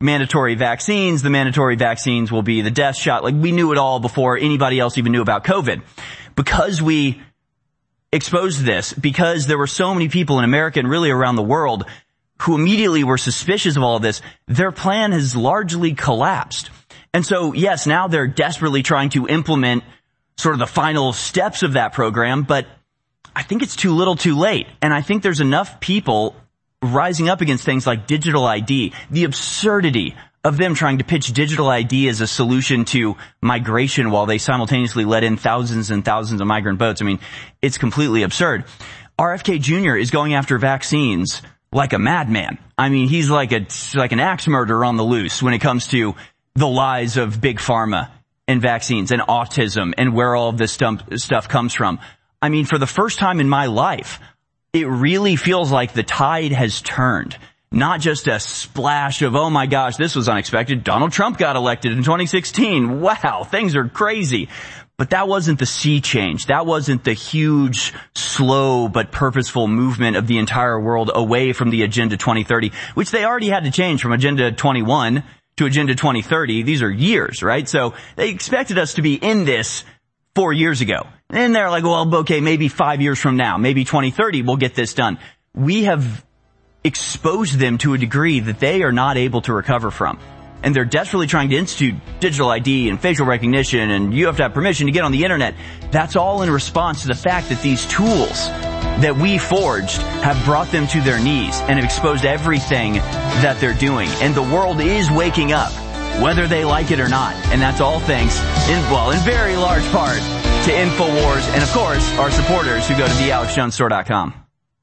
mandatory vaccines. The mandatory vaccines will be the death shot. Like, we knew it all before anybody else even knew about COVID. Because we exposed this, because there were so many people in America and really around the world who immediately were suspicious of all of this, their plan has largely collapsed. And so, yes, now they're desperately trying to implement sort of the final steps of that program, but I think it's too little too late. And I think there's enough people rising up against things like digital I D, the absurdity of them trying to pitch digital I D as a solution to migration while they simultaneously let in thousands and thousands of migrant boats. I mean, it's completely absurd. R F K Junior is going after vaccines like a madman. I mean, he's like a, like an axe murderer on the loose when it comes to the lies of big pharma and vaccines and autism and where all of this stuff comes from. I mean, for the first time in my life, it really feels like the tide has turned. Not just a splash of, oh my gosh, this was unexpected. Donald Trump got elected in twenty sixteen. Wow, things are crazy. But that wasn't the sea change. That wasn't the huge, slow, but purposeful movement of the entire world away from the Agenda twenty thirty, which they already had to change from Agenda twenty-one to Agenda twenty thirty. These are years, right? So they expected us to be in this four years ago. And they're like, well, okay, maybe five years from now, maybe twenty thirty, we'll get this done. We have exposed them to a degree that they are not able to recover from. And they're desperately trying to institute digital I D and facial recognition, and you have to have permission to get on the internet. That's all in response to the fact that these tools that we forged have brought them to their knees and have exposed everything that they're doing. And the world is waking up, whether they like it or not. And that's all thanks, in, well, in very large part, to InfoWars and, of course, our supporters who go to the alex jones store dot com.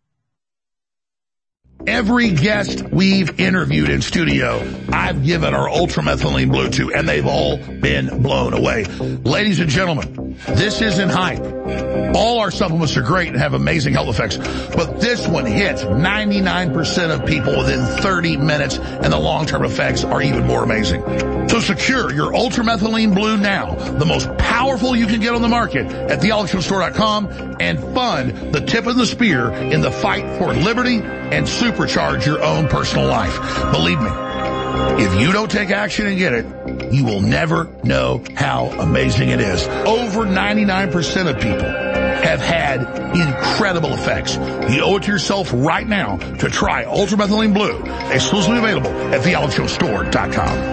Every guest we've interviewed in studio, I've given our ultramethylene blue to, and they've all been blown away. Ladies and gentlemen, this isn't hype. All our supplements are great and have amazing health effects, but this one hits ninety-nine percent of people within thirty minutes, and the long-term effects are even more amazing. So secure your ultramethylene blue now, the most powerful you can get on the market, at the alex jones store dot com, and fund the tip of the spear in the fight for liberty and supercharge your own personal life. Believe me, if you don't take action and get it, you will never know how amazing it is. Over ninety-nine percent of people have had incredible effects. You owe it to yourself right now to try Ultramethylene Blue, exclusively available at the alex jones store dot com.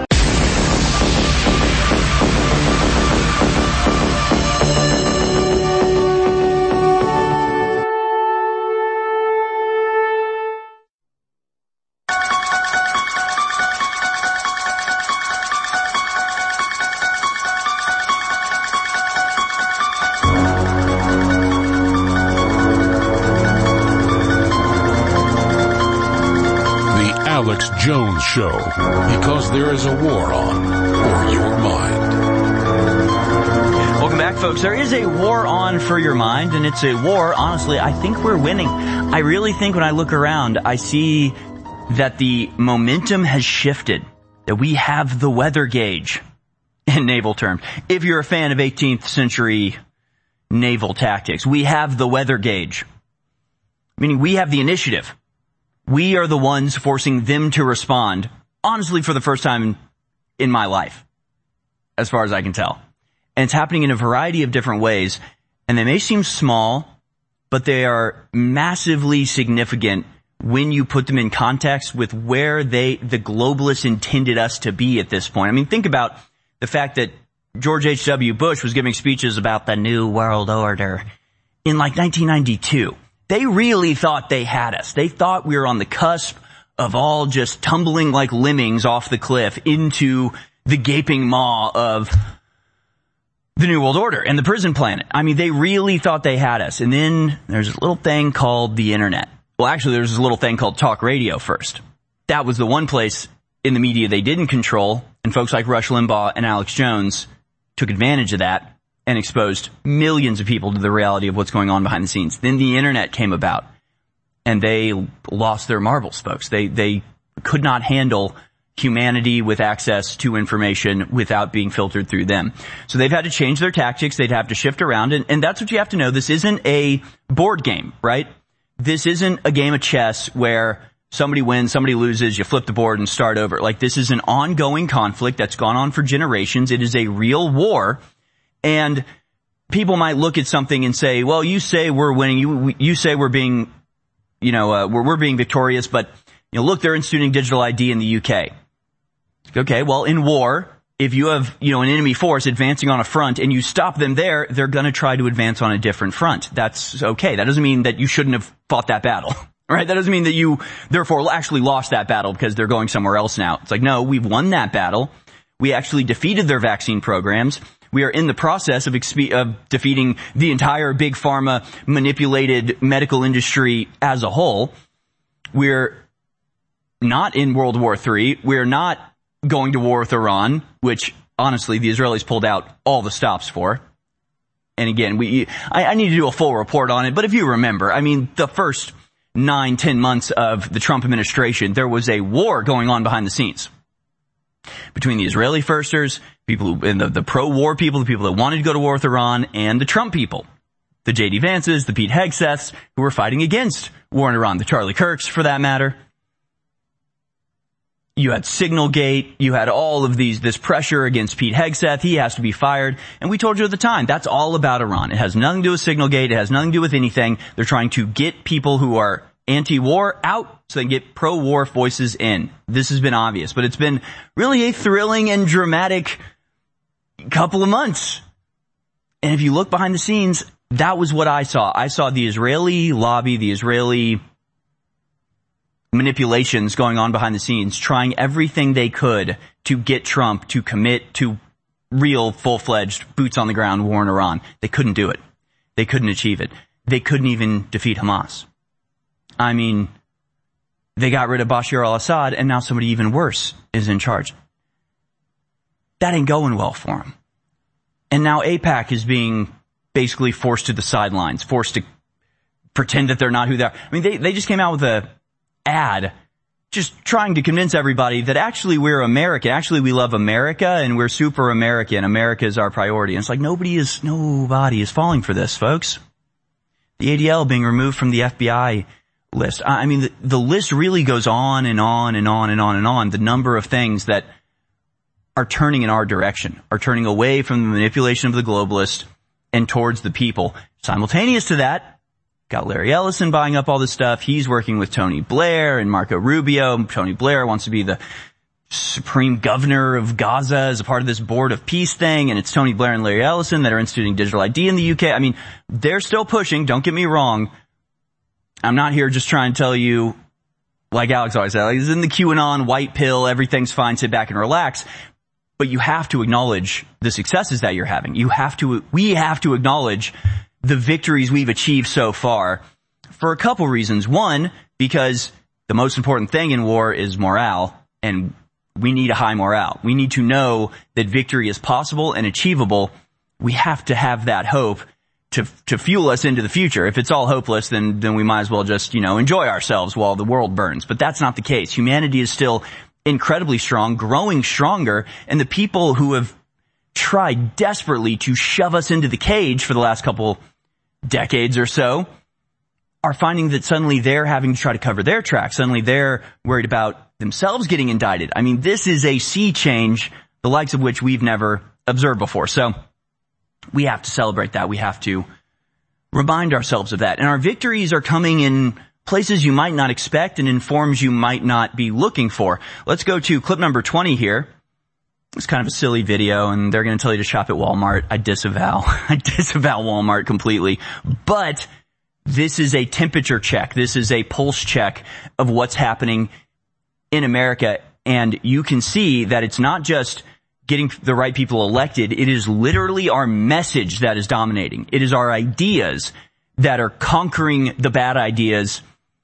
Alex Jones Show, because there is a war on for your mind. Welcome back, folks. There is a war on for your mind, and it's a war, honestly, I think we're winning. I really think when I look around, I see that the momentum has shifted, that we have the weather gauge, in naval terms. If you're a fan of eighteenth century naval tactics, we have the weather gauge, meaning we have the initiative. We are the ones forcing them to respond, honestly, for the first time in my life, as far as I can tell. And it's happening in a variety of different ways, and they may seem small, but they are massively significant when you put them in context with where they, the globalists intended us to be at this point. I mean, think about the fact that George H W. Bush was giving speeches about the New World Order in like nineteen ninety-two. They really thought they had us. They thought we were on the cusp of all just tumbling like lemmings off the cliff into the gaping maw of the New World Order and the prison planet. I mean, they really thought they had us. And then there's a little thing called the internet. Well, actually, there's this little thing called talk radio first. That was the one place in the media they didn't control, and folks like Rush Limbaugh and Alex Jones took advantage of that and exposed millions of people to the reality of what's going on behind the scenes. Then the internet came about, and they lost their marbles, folks. They they could not handle humanity with access to information without being filtered through them. So they've had to change their tactics. They'd have to shift around, and, and that's what you have to know. This isn't a board game, right? This isn't a game of chess where Somebody wins, somebody loses, you flip the board and start over. Like, this is an ongoing conflict that's gone on for generations. It is a real war. And people might look at something and say, well, you say we're winning. You, you say we're being, you know, uh, we're, we're being victorious, but, you know, look, they're instituting digital I D in the U K. Okay, well, in war, if you have, you know, an enemy force advancing on a front and you stop them there, they're going to try to advance on a different front. That's okay. That doesn't mean that you shouldn't have fought that battle. Right? That doesn't mean that you, therefore, actually lost that battle because they're going somewhere else now. It's like, no, we've won that battle. We actually defeated their vaccine programs. We are in the process of, expe- of defeating the entire big pharma manipulated medical industry as a whole. We're not in World War Three. We're not going to war with Iran, which, honestly, the Israelis pulled out all the stops for. And again, we, I, I need to do a full report on it, but if you remember, I mean, the first nine, ten months of the Trump administration, there was a war going on behind the scenes between the Israeli firsters, people who, and the, the pro-war people, the people that wanted to go to war with Iran, and the Trump people, the J D Vances, the Pete Hegseths, who were fighting against war in Iran, the Charlie Kirks, for that matter. You had Signalgate, you had all of these, this pressure against Pete Hegseth, he has to be fired, and we told you at the time, that's all about Iran. It has nothing to do with Signalgate, it has nothing to do with anything. They're trying to get people who are anti-war out so they can get pro-war voices in. This has been obvious, but it's been really a thrilling and dramatic couple of months. And if you look behind the scenes, that was what I saw. I saw the Israeli lobby, the Israeli manipulations going on behind the scenes, trying everything they could to get Trump to commit to real, full-fledged, boots-on-the-ground war in Iran. They couldn't do it. They couldn't achieve it. They couldn't even defeat Hamas. I mean, they got rid of Bashar al-Assad, and now somebody even worse is in charge. That ain't going well for them. And now AIPAC is being basically forced to the sidelines, forced to pretend that they're not who they are. I mean, they, they just came out with a ad just trying to convince everybody that actually we're American. Actually, we love America and we're super American. America is our priority. And it's like nobody is, nobody is falling for this, folks. The A D L being removed from the F B I list. I mean, the, the list really goes on and on and on and on and on. The number of things that are turning in our direction, are turning away from the manipulation of the globalist and towards the people. Simultaneous to that, got Larry Ellison buying up all this stuff. He's working with Tony Blair and Marco Rubio. Tony Blair wants to be the supreme governor of Gaza as a part of this board of peace thing. And it's Tony Blair and Larry Ellison that are instituting digital I D in the U K. I mean, they're still pushing. Don't get me wrong. I'm not here just trying to tell you, like Alex always said, like, this is in the QAnon white pill. Everything's fine. Sit back and relax. But you have to acknowledge the successes that you're having. You have to, we have to acknowledge the victories we've achieved so far for a couple reasons. One, because the most important thing in war is morale, and we need a high morale. We need to know that victory is possible and achievable. We have to have that hope to to fuel us into the future. If it's all hopeless, then then we might as well just, you know, enjoy ourselves while the world burns. But that's not the case. Humanity is still incredibly strong, growing stronger, and the people who have tried desperately to shove us into the cage for the last couple decades or so are finding that suddenly they're having to try to cover their tracks. Suddenly they're worried about themselves getting indicted. I mean, this is a sea change, the likes of which we've never observed before. So we have to celebrate that. We have to remind ourselves of that. And our victories are coming in places you might not expect and in forms you might not be looking for. Let's go to clip number twenty here. It's kind of a silly video, and they're going to tell you to shop at Walmart. I disavow. I disavow Walmart completely. But this is a temperature check. This is a pulse check of what's happening in America. And you can see that it's not just getting the right people elected. It is literally our message that is dominating. It is our ideas that are conquering the bad ideas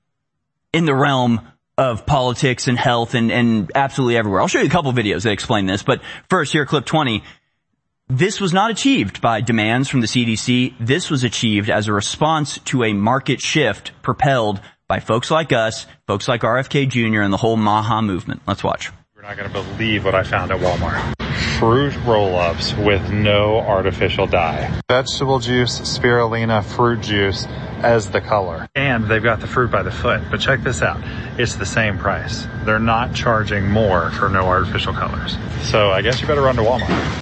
in the realm of politics and health and, and absolutely everywhere. I'll show you a couple videos that explain this, but first, here, clip twenty. This was not achieved by demands from the C D C. This was achieved as a response to a market shift propelled by folks like us, folks like R F K Junior and the whole MAHA movement. Let's watch. You're not going to believe what I found at Walmart. Fruit roll-ups with no artificial dye. Vegetable juice, spirulina, fruit juice, as the color. And they've got the fruit by the foot. But check this out. It's the same price. They're not charging more for no artificial colors. So I guess you better run to Walmart.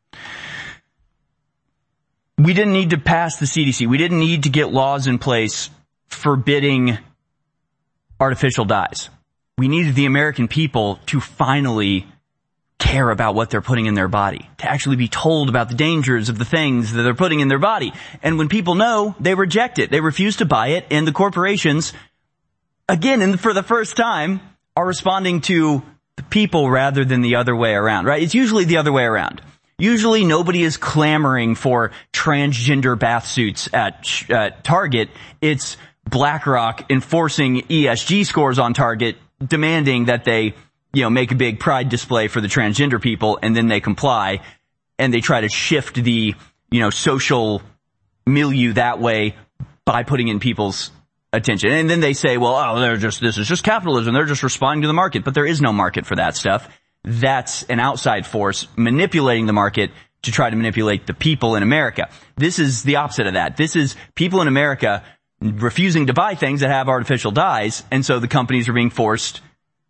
We didn't need to pass the C D C. We didn't need to get laws in place forbidding artificial dyes. We needed the American people to finally care about what they're putting in their body, to actually be told about the dangers of the things that they're putting in their body. And when people know, they reject it. They refuse to buy it. And the corporations, again, and for the first time, are responding to the people rather than the other way around, right? It's usually the other way around. Usually nobody is clamoring for transgender bath suits at, at Target. It's BlackRock enforcing E S G scores on Target, demanding that they, you know, make a big pride display for the transgender people, and then they comply, and they try to shift the, you know, social milieu that way by putting in people's attention. And then they say, well, oh, they're just, this is just capitalism. They're just responding to the market. But there is no market for that stuff. That's an outside force manipulating the market to try to manipulate the people in America. This is the opposite of that. This is people in America refusing to buy things that have artificial dyes, and so the companies are being forced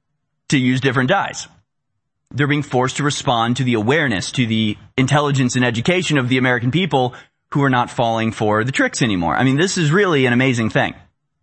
to use different dyes. They're being forced to respond to the awareness, to the intelligence and education of the American people who are not falling for the tricks anymore. I mean, this is really an amazing thing.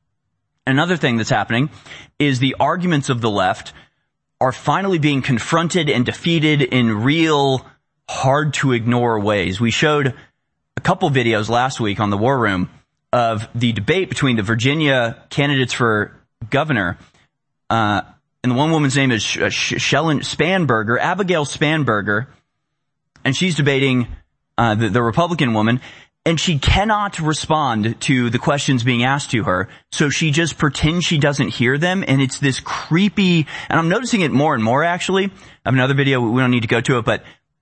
Another thing that's happening is the arguments of the left are finally being confronted and defeated in real, hard-to-ignore ways. We showed a couple videos last week on the War Room of the debate between the Virginia candidates for governor, uh, and the one woman's name is Sh- Sh- Shellen Spanberger, Abigail Spanberger, and she's debating uh, the, the Republican woman, and she cannot respond to the questions being asked to her, so she just pretends she doesn't hear them, and it's this creepy, and I'm noticing it more and more, actually. I have another video, we don't need to go to it, but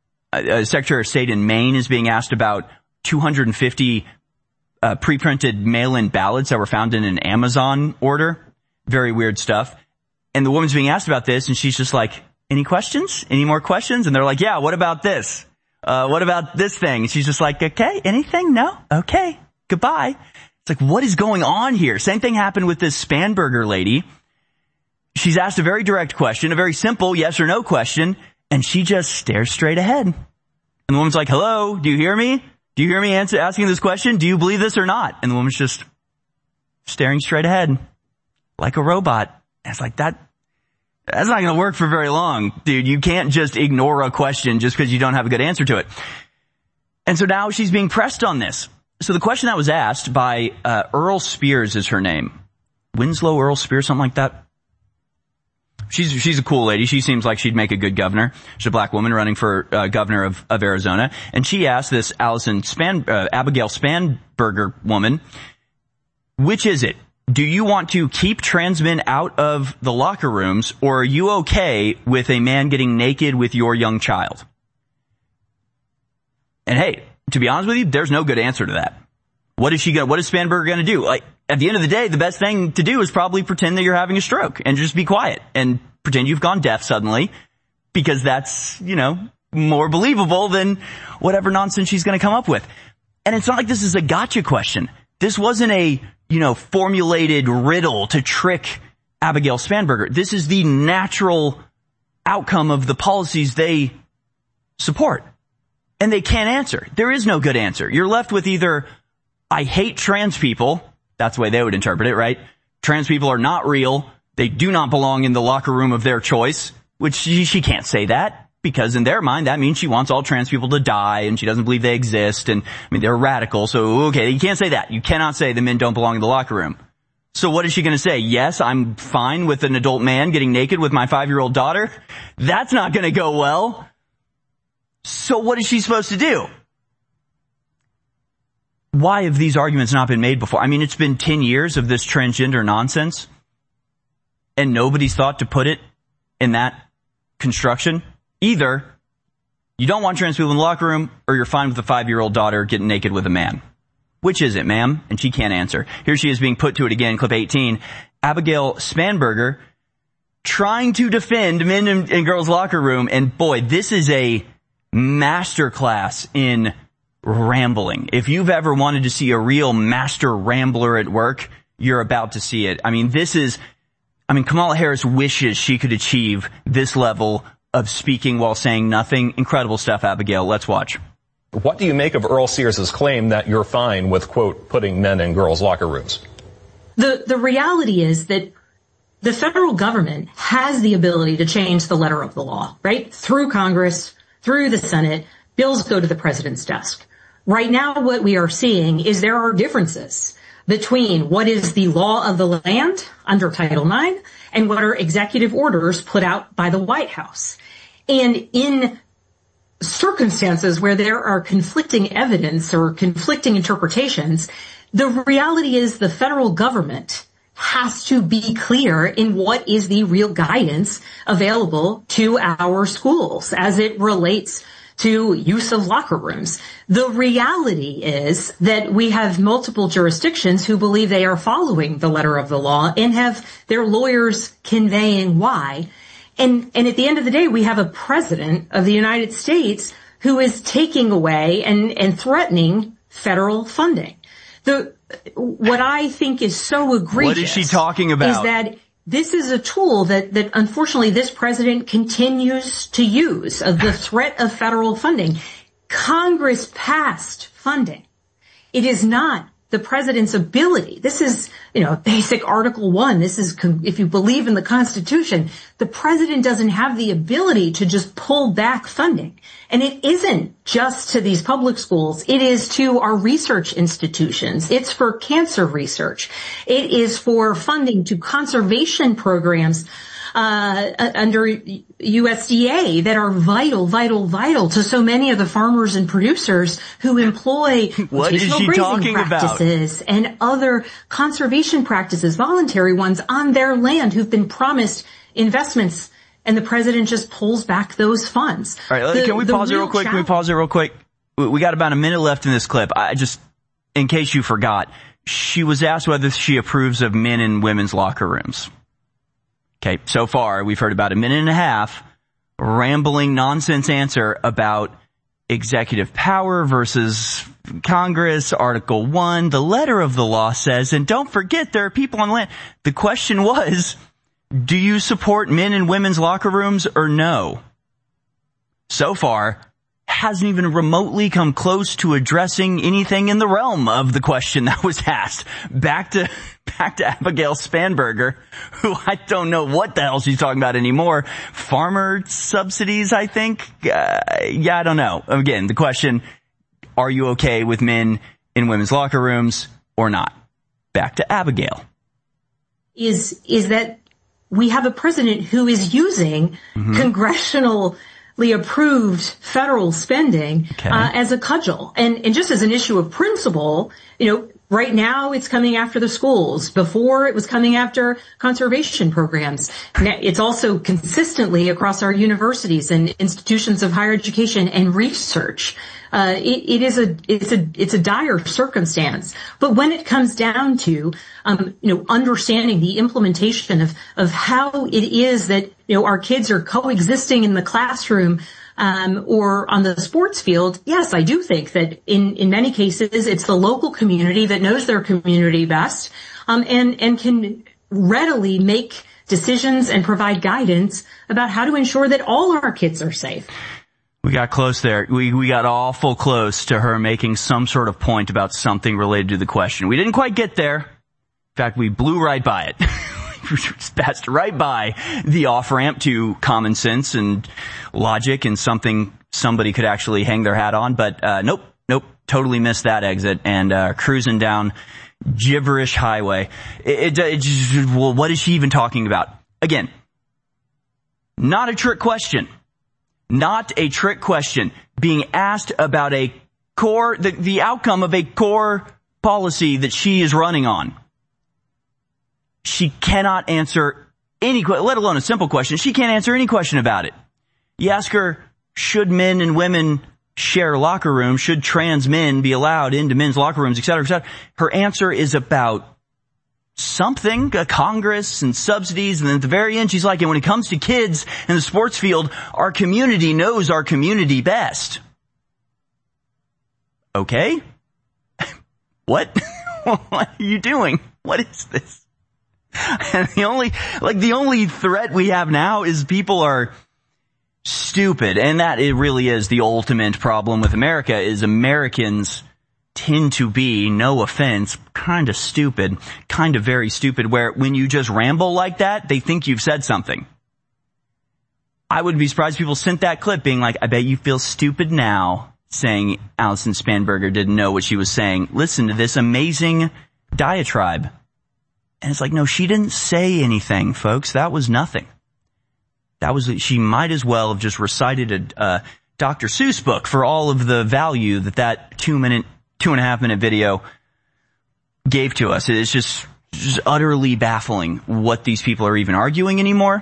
uh, Secretary of State in Maine is being asked about two hundred fifty uh, pre-printed mail-in ballots that were found in an Amazon order. Very weird stuff. And the woman's being asked about this, and she's just like, any questions? Any more questions? And they're like, yeah, what about this? Uh, what about this thing? And she's just like, okay, anything? No? Okay, goodbye. It's like, what is going on here? Same thing happened with this Spanberger lady. She's asked a very direct question, a very simple yes or no question, and she just stares straight ahead. And the woman's like, hello, do you hear me? Do you hear me answer, asking this question? Do you believe this or not? And the woman's just staring straight ahead like a robot. And it's like, that, that's not going to work for very long, dude. You can't just ignore a question just because you don't have a good answer to it. And so now she's being pressed on this. So the question that was asked by uh, Earl Spears is her name. Winslow Earl Spears, something like that. She's she's a cool lady. She seems like she'd make a good governor. She's a black woman running for uh, governor of, of Arizona. And she asked this Allison Span, uh, Abigail Spanberger woman, which is it? Do you want to keep trans men out of the locker rooms, or are you okay with a man getting naked with your young child? And hey, to be honest with you, there's no good answer to that. What is she going? What is Spanberger going to do? Like, at the end of the day, the best thing to do is probably pretend that you're having a stroke and just be quiet and pretend you've gone deaf suddenly, because that's, you know, more believable than whatever nonsense she's going to come up with. And it's not like this is a gotcha question. This wasn't a, you know, formulated riddle to trick Abigail Spanberger. This is the natural outcome of the policies they support. And they can't answer. There is no good answer. You're left with either, I hate trans people. That's the way they would interpret it, right? Trans people are not real. They do not belong in the locker room of their choice, which she, she can't say that, because in their mind, that means she wants all trans people to die and she doesn't believe they exist. And I mean, they're radical. So, okay, you can't say that. You cannot say the men don't belong in the locker room. So what is she going to say? Yes, I'm fine with an adult man getting naked with my five-year-old daughter. That's not going to go well. So what is she supposed to do? Why have these arguments not been made before? I mean, it's been ten years of this transgender nonsense, and nobody's thought to put it in that construction. Either you don't want trans people in the locker room, or you're fine with a five-year-old daughter getting naked with a man. Which is it, ma'am? And she can't answer. Here she is being put to it again, clip eighteen. Abigail Spanberger trying to defend men and girls' locker room, and boy, this is a masterclass in rambling. If you've ever wanted to see a real master rambler at work, you're about to see it. I mean, this is, I mean, Kamala Harris wishes she could achieve this level of speaking while saying nothing. Incredible stuff, Abigail. Let's watch. What do you make of Earl Sears' claim that you're fine with, quote, putting men in girls' locker rooms? The, the reality is that the federal government has the ability to change the letter of the law, right? Through Congress, through the Senate, bills go to the president's desk. Right now, what we are seeing is there are differences between what is the law of the land under Title nine and what are executive orders put out by the White House. And in circumstances where there are conflicting evidence or conflicting interpretations, the reality is the federal government has to be clear in what is the real guidance available to our schools as it relates to use of locker rooms. The reality is that we have multiple jurisdictions who believe they are following the letter of the law and have their lawyers conveying why. And, and at the end of the day, we have a president of the United States who is taking away and, and threatening federal funding. The, what I think is so egregious. What is she talking about? Is that this is a tool that, that unfortunately this president continues to use, of the threat of federal funding. Congress passed funding. It is not the president's ability. This is, you know, basic Article one. This is, if you believe in the Constitution, the president doesn't have the ability to just pull back funding. And it isn't just to these public schools. It is to our research institutions. It's for cancer research. It is for funding to conservation programs Uh, under U S D A that are vital, vital, vital to so many of the farmers and producers who employ what is she grazing talking practices about? And other conservation practices, voluntary ones, on their land who've been promised investments, and the president just pulls back those funds. All right, the, can we pause it real quick? Can we pause it real quick? We got about a minute left in this clip. I just, in case you forgot, she was asked whether she approves of men and women's locker rooms. Okay, so far we've heard about a minute and a half rambling nonsense answer about executive power versus Congress, Article one. The letter of the law says, and don't forget there are people on land. The question was, do you support men and women's locker rooms or no? So far, hasn't even remotely come close to addressing anything in the realm of the question that was asked. Back to, back to Abigail Spanberger, who I don't know what the hell she's talking about anymore. Farmer subsidies, I think? Uh, yeah, I don't know. Again, the question, are you okay with men in women's locker rooms or not? Back to Abigail. Is, is that we have a president who is using mm-hmm. congressional approved federal spending okay. uh, as a cudgel. And, and just as an issue of principle, you know, right now it's coming after the schools. Before it was coming after conservation programs. It's also consistently across our universities and institutions of higher education and research. Uh, it, it is a, it's a, it's a dire circumstance. But when it comes down to, um, you know, understanding the implementation of, of how it is that, you know, our kids are coexisting in the classroom, um, or on the sports field, yes, I do think that in, in many cases it's the local community that knows their community best, um, and, and can readily make decisions and provide guidance about how to ensure that all our kids are safe. We got close there. We, we got awful close to her making some sort of point about something related to the question. We didn't quite get there. In fact, we blew right by it. Passed right by the off-ramp to common sense and logic and something somebody could actually hang their hat on. But, uh, nope, nope, totally missed that exit and, uh, cruising down gibberish highway. It, it, it just, well, what is she even talking about? Again, not a trick question. Not a trick question. Being asked about a core, the, the outcome of a core policy that she is running on. She cannot answer any, let alone a simple question. She can't answer any question about it. You ask her, should men and women share locker rooms? Should trans men be allowed into men's locker rooms, et cetera, et cetera? Her answer is about something, a Congress and subsidies, and then at the very end she's like, and when it comes to kids in the sports field, our community knows our community best. okay? What? What are you doing? What is this? And the only, like, the only threat we have now is people are stupid. And that it really is the ultimate problem with America, is Americans tend to be, no offense, kind of stupid, kind of very stupid, where when you just ramble like that, they think you've said something. I wouldn't be surprised if people sent that clip being like, I bet you feel stupid now, saying Alison Spanberger didn't know what she was saying. Listen to this amazing diatribe. And it's like, no, she didn't say anything, folks. That was nothing. That was, she might as well have just recited a uh, Doctor Seuss book for all of the value that that two minute, two and a half minute video gave to us. It's just, just utterly baffling what these people are even arguing anymore.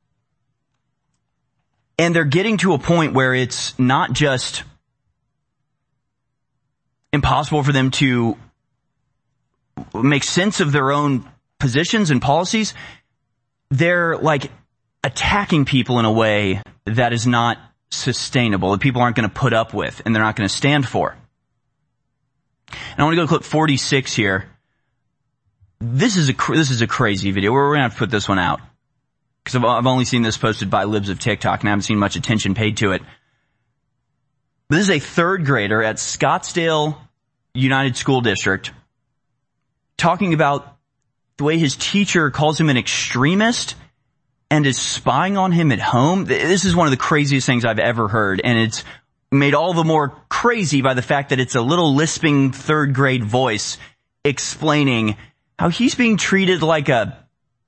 And they're getting to a point where it's not just impossible for them to make sense of their own positions and policies. They're like attacking people in a way that is not sustainable, that people aren't going to put up with and they're not going to stand for. And I want to go to clip forty-six here. This is a, this is a crazy video. We're going to have to put this one out, because I've, I've only seen this posted by libs of TikTok and I haven't seen much attention paid to it. This is a third grader at Scottsdale United School District talking about the way his teacher calls him an extremist and is spying on him at home. This is one of the craziest things I've ever heard, and it's made all the more crazy by the fact that it's a little lisping third grade voice explaining how he's being treated like a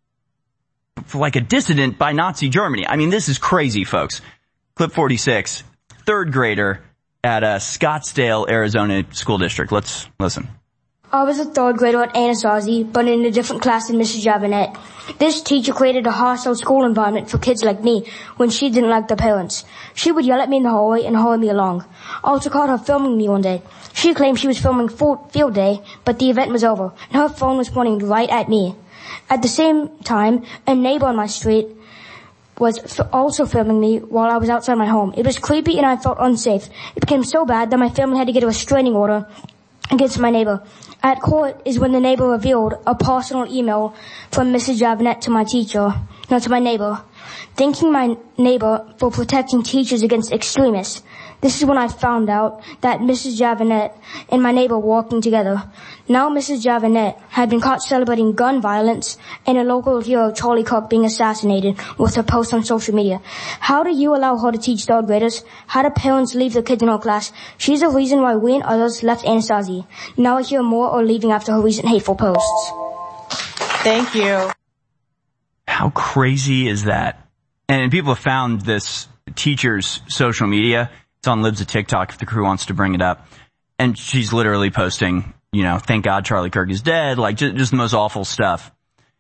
like a dissident by Nazi Germany. I mean, this is crazy, folks. Clip forty-six, third grader at a Scottsdale, Arizona school district. Let's listen. I was a third grader at Anasazi, but in a different class than Missus Javanette. This teacher created a hostile school environment for kids like me when she didn't like their parents. She would yell at me in the hallway and hurry me along. I also caught her filming me one day. She claimed she was filming field day, but the event was over, and her phone was pointing right at me. At the same time, a neighbor on my street was f- also filming me while I was outside my home. It was creepy and I felt unsafe. It became so bad that my family had to get a restraining order against my neighbor. At court is when the neighbor revealed a personal email from Missus Javanette to my teacher, no, to my neighbor, thanking my neighbor for protecting teachers against extremists. This is when I found out that Missus Javanette and my neighbor were working together. Now Missus Javanette had been caught celebrating gun violence and a local hero, Charlie Kirk, being assassinated with her post on social media. How do you allow her to teach third graders? How do parents leave their kids in her class? She's the reason why we and others left Anasazi. Now I hear more are leaving after her recent hateful posts. Thank you. How crazy is that? And people have found this teacher's social media. It's on libs of TikTok if the crew wants to bring it up. And she's literally posting, you know, thank God Charlie Kirk is dead, like just, just the most awful stuff.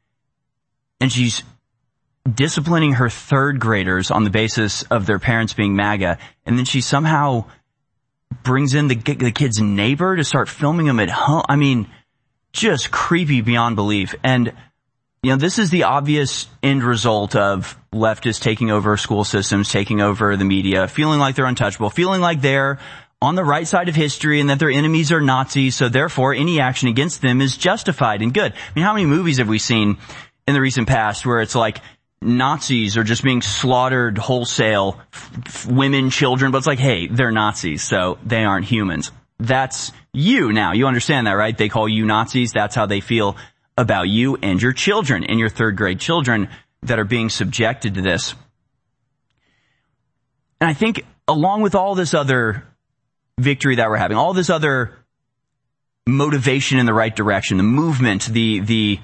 And she's disciplining her third graders on the basis of their parents being MAGA. And then she somehow brings in the, the kid's neighbor to start filming him at home. I mean, just creepy beyond belief. And you know, this is the obvious end result of leftists taking over school systems, taking over the media, feeling like they're untouchable, feeling like they're on the right side of history and that their enemies are Nazis, so therefore any action against them is justified and good. I mean, how many movies have we seen in the recent past where it's like Nazis are just being slaughtered wholesale, f- f- women, children, but it's like, hey, they're Nazis, so they aren't humans. That's you now. You understand that, right? They call you Nazis. That's how they feel about you and your children and your third grade children that are being subjected to this. And I think along with all this other victory that we're having, all this other motivation in the right direction, the movement, the, the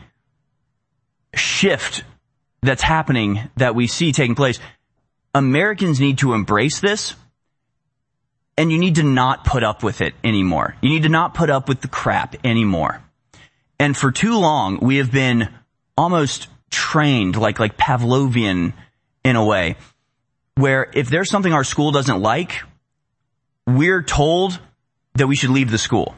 shift that's happening that we see taking place, Americans need to embrace this, and you need to not put up with it anymore. You need to not put up with the crap anymore. And for too long, we have been almost trained, like, like Pavlovian in a way, where if there's something our school doesn't like, we're told that we should leave the school.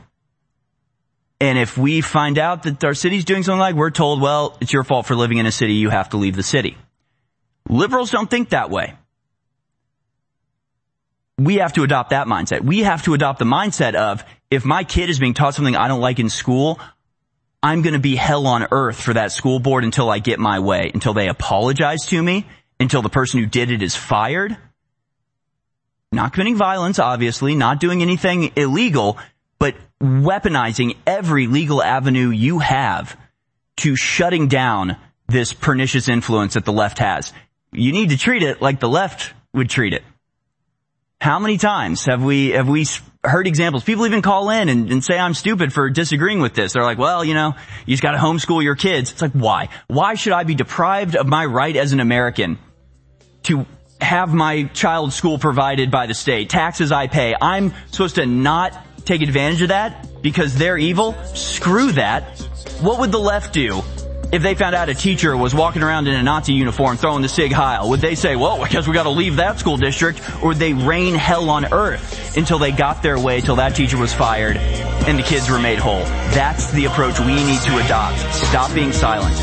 And if we find out that our city's doing something like, we're told, well, it's your fault for living in a city, you have to leave the city. Liberals don't think that way. we have to adopt that mindset. We have to adopt the mindset of, if my kid is being taught something I don't like in school, I'm going to be hell on earth for that school board until I get my way, until they apologize to me, until the person who did it is fired. Not committing violence, obviously, not doing anything illegal, but weaponizing every legal avenue you have to shutting down this pernicious influence that the left has. You need to treat it like the left would treat it. How many times have we have we heard examples? People even call in and, and say I'm stupid for disagreeing with this. They're like, well, you know, you just got to homeschool your kids. It's like, why? Why should I be deprived of my right as an American to have my child's school provided by the state, taxes I pay? I'm supposed to not take advantage of that because they're evil? Screw that. What would the left do if they found out a teacher was walking around in a Nazi uniform throwing the Sig Heil? Would they say, well, I guess we got to leave that school district? Or would they rain hell on earth until they got their way, till that teacher was fired and the kids were made whole? That's the approach we need to adopt. Stop being silent.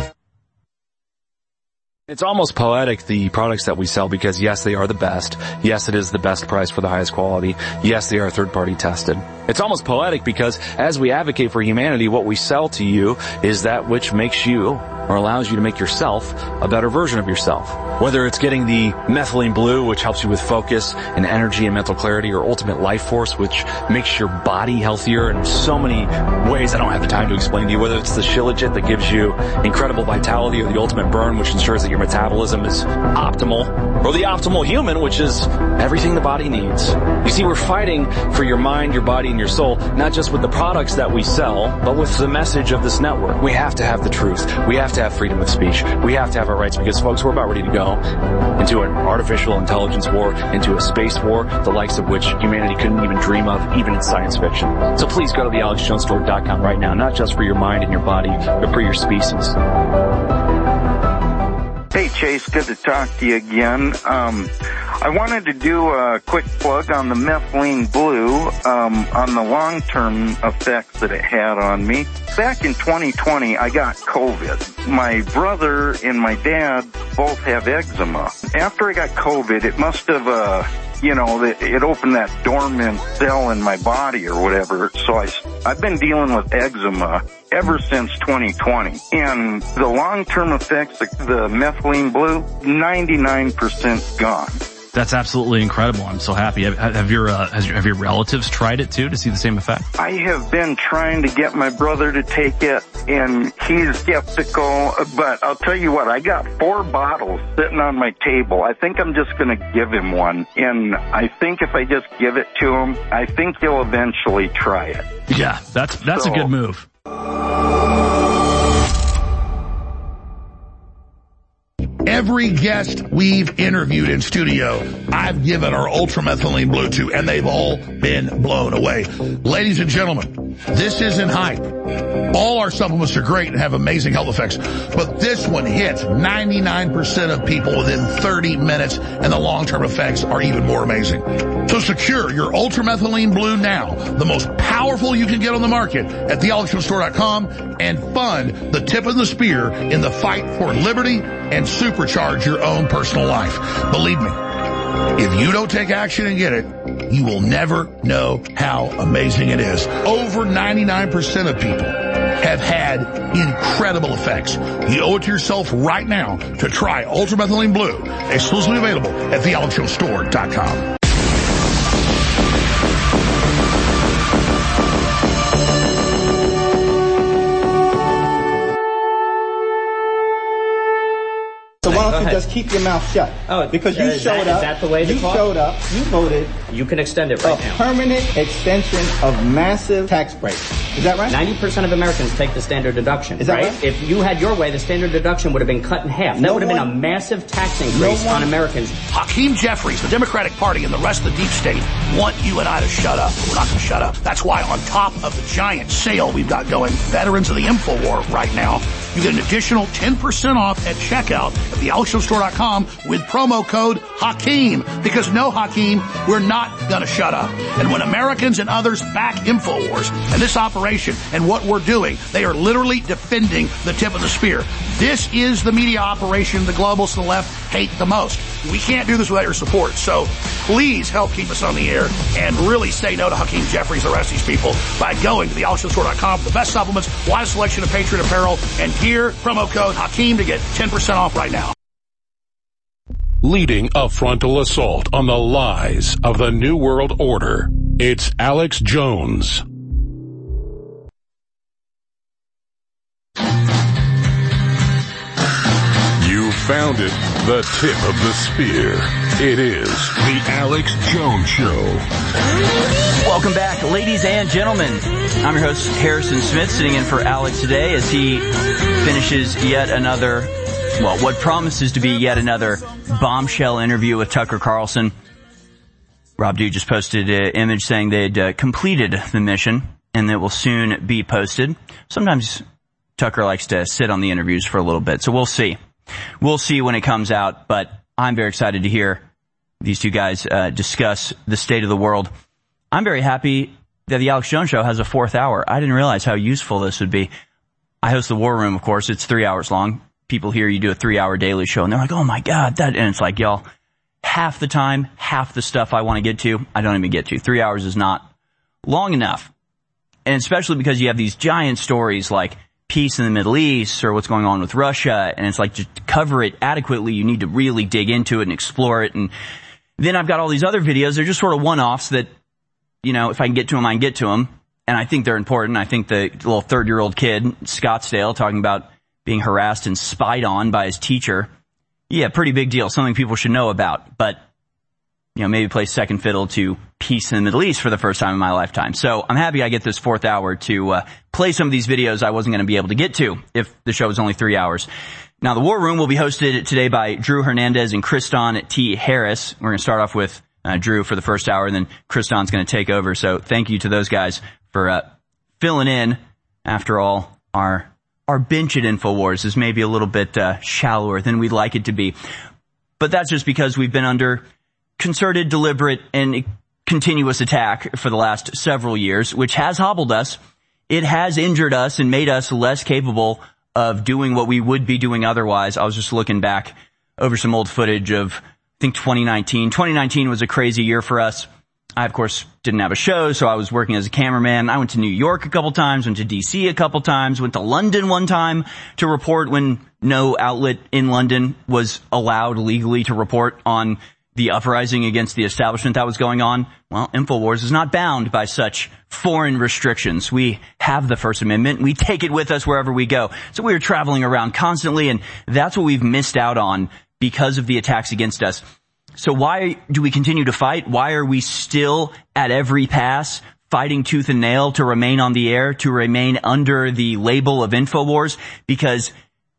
It's almost poetic, the products that we sell, because yes, they are the best. Yes, it is the best price for the highest quality. Yes, they are third party tested. It's almost poetic because as we advocate for humanity, what we sell to you is that which makes you, or allows you to make yourself, a better version of yourself. Whether it's getting the methylene blue, which helps you with focus and energy and mental clarity, or ultimate life force, which makes your body healthier in so many ways I don't have the time to explain to you. Whether it's the Shilajit that gives you incredible vitality, or the ultimate burn, which ensures that your metabolism is optimal, or the optimal human, which is everything the body needs. You see, we're fighting for your mind, your body, and your soul, not just with the products that we sell, but with the message of this network. We have to have the truth. We have to have freedom of speech. We have to have our rights, because, folks, we're about ready to go into an artificial intelligence war, into a space war, the likes of which humanity couldn't even dream of, even in science fiction. So please go to the alex jones store dot com right now, not just for your mind and your body, but for your species. Hey, Chase, good to talk to you again. Um, I wanted to do a quick plug on the methylene blue, um, on the long-term effects that it had on me. Back in twenty twenty, I got COVID. My brother and my dad both have eczema. After I got COVID, it must have, uh, you know, it opened that dormant cell in my body or whatever. So I, I've been dealing with eczema ever since twenty twenty. And the long-term effects, the, the methylene blue, ninety-nine percent gone. That's absolutely incredible. I'm so happy. Have, have your uh, has your, have your relatives tried it too to see the same effect? I have been trying to get my brother to take it, and he's skeptical. But I'll tell you what, I got four bottles sitting on my table. I think I'm just going to give him one, and I think if I just give it to him, I think he'll eventually try it. Yeah, that's that's so, a good move. Every guest we've interviewed in studio, I've given our ultramethylene blue to, and they've all been blown away. Ladies and gentlemen, this isn't hype. All our supplements are great and have amazing health effects, but this one hits ninety-nine percent of people within thirty minutes, and the long-term effects are even more amazing. So secure your ultramethylene blue now, the most powerful you can get on the market, at the alex jones store dot com, and fund the tip of the spear in the fight for liberty and supercharge your own personal life. Believe me, if you don't take action and get it, you will never know how amazing it is. Over ninety-nine percent of people have had incredible effects. You owe it to yourself right now to try ultramethylene blue, exclusively available at the alex jones store dot com. So why don't you just keep your mouth shut? Oh, because you is showed that, up. Is that the way to You talk? showed up. You voted. You can extend it right a now. Permanent extension of massive tax breaks. Is that right? ninety percent of Americans take the standard deduction. Is that right? right? If you had your way, the standard deduction would have been cut in half. That No would have one- been a massive tax increase No one- on Americans. Hakeem Jeffries, the Democratic Party, and the rest of the deep state want you and I to shut up. We're not going to shut up. That's why on top of the giant sale we've got going, Veterans of the InfoWar right now, you get an additional ten percent off at checkout at the alex jones store dot com with promo code Hakeem. Because no, Hakeem, we're not going to shut up. And when Americans and others back InfoWars and this operation and what we're doing, they are literally defending the tip of the spear. This is the media operation the globalists and the left hate the most. We can't do this without your support. So please help keep us on the air and really say no to Hakeem Jeffries, the rest of these people, by going to the alex jones store dot com for the best supplements, widest selection of Patriot apparel, and gear. Promo code Hakeem to get ten percent off right now. Leading a frontal assault on the lies of the New World Order, it's Alex Jones. You found it, the tip of the spear. It is the Alex Jones Show. Welcome back, ladies and gentlemen. I'm your host, Harrison Smith, sitting in for Alex today as he finishes yet another, well, what promises to be yet another bombshell interview with Tucker Carlson. Rob Dew just posted an image saying they'd uh, completed the mission and it will soon be posted. Sometimes Tucker likes to sit on the interviews for a little bit, so we'll see. We'll see when it comes out, but I'm very excited to hear these two guys uh, discuss the state of the world. I'm very happy that the Alex Jones Show has a fourth hour. I didn't realize how useful this would be. I host the War Room, of course. It's three hours long. People hear you do a three-hour daily show, and they're like, oh, my God. that, And it's like, y'all, half the time, half the stuff I want to get to, I don't even get to. Three hours is not long enough. And especially because you have these giant stories like peace in the Middle East or what's going on with Russia, and it's like, just to cover it adequately, you need to really dig into it and explore it. And then I've got all these other videos. They're just sort of one-offs that, you know, if I can get to them, I can get to them. And I think they're important. I think the little third-year-old kid, Scottsdale, talking about being harassed and spied on by his teacher. Yeah, pretty big deal. Something people should know about. But, you know, maybe play second fiddle to peace in the Middle East for the first time in my lifetime. So I'm happy I get this fourth hour to uh, play some of these videos I wasn't going to be able to get to if the show was only three hours. Now, the War Room will be hosted today by Drew Hernandez and Kriston T. Harris. We're going to start off with uh, Drew for the first hour, and then Kriston's going to take over. So thank you to those guys for uh, filling in. After all, our our bench at InfoWars is maybe a little bit uh, shallower than we'd like it to be. But that's just because we've been under concerted, deliberate, and continuous attack for the last several years, which has hobbled us. It has injured us and made us less capable of doing what we would be doing otherwise. I was just looking back over some old footage of, I think, twenty nineteen. twenty nineteen was a crazy year for us. I, of course, didn't have a show, so I was working as a cameraman. I went to New York a couple times, went to D C a couple times, went to London one time to report when no outlet in London was allowed legally to report on the uprising against the establishment that was going on. Well, InfoWars is not bound by such foreign restrictions. We have the First Amendment. We take it with us wherever we go. So we were traveling around constantly, and that's what we've missed out on because of the attacks against us. So why do we continue to fight? Why are we still at every pass fighting tooth and nail to remain on the air, to remain under the label of InfoWars? Because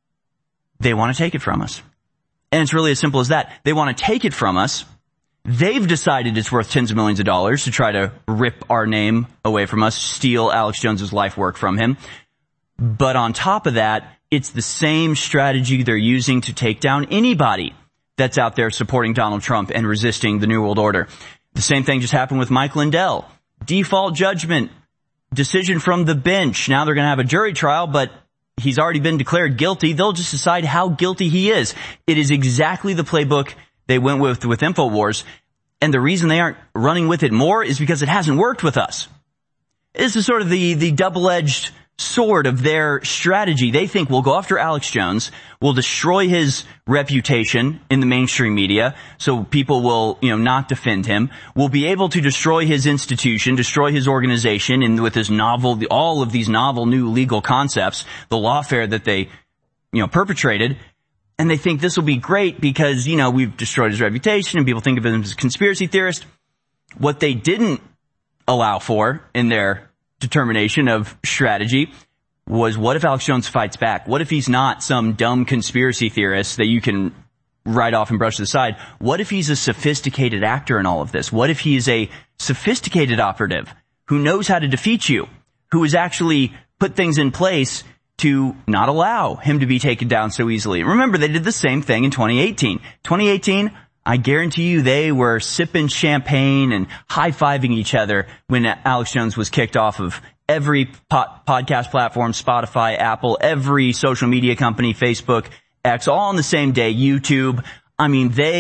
they want to take it from us. And it's really as simple as that. They want to take it from us. They've decided it's worth tens of millions of dollars to try to rip our name away from us, steal Alex Jones's life work from him. But on top of that, it's the same strategy they're using to take down anybody that's out there supporting Donald Trump and resisting the New World Order. The same thing just happened with Mike Lindell. Default judgment, decision from the bench. Now they're going to have a jury trial, but he's already been declared guilty. They'll just decide how guilty he is. It is exactly the playbook they went with with InfoWars. And the reason they aren't running with it more is because it hasn't worked with us. This is sort of the, the double-edged sword of their strategy. They think we'll go after Alex Jones, we'll destroy his reputation in the mainstream media, so people will, you know, not defend him. We'll be able to destroy his institution, destroy his organization, and with his novel, all of these novel new legal concepts, the lawfare that they, you know, perpetrated. And they think this will be great because, you know, we've destroyed his reputation and people think of him as a conspiracy theorist. What they didn't allow for in their determination of strategy was, what if Alex Jones fights back? What if he's not some dumb conspiracy theorist that you can write off and brush to the side? What if he's a sophisticated actor in all of this? What if he's a sophisticated operative who knows how to defeat you, who has actually put things in place to not allow him to be taken down so easily? Remember, they did the same thing in twenty eighteen. twenty eighteen, I guarantee you they were sipping champagne and high-fiving each other when Alex Jones was kicked off of every po- podcast platform, Spotify, Apple, every social media company, Facebook, X, all on the same day, YouTube. I mean, they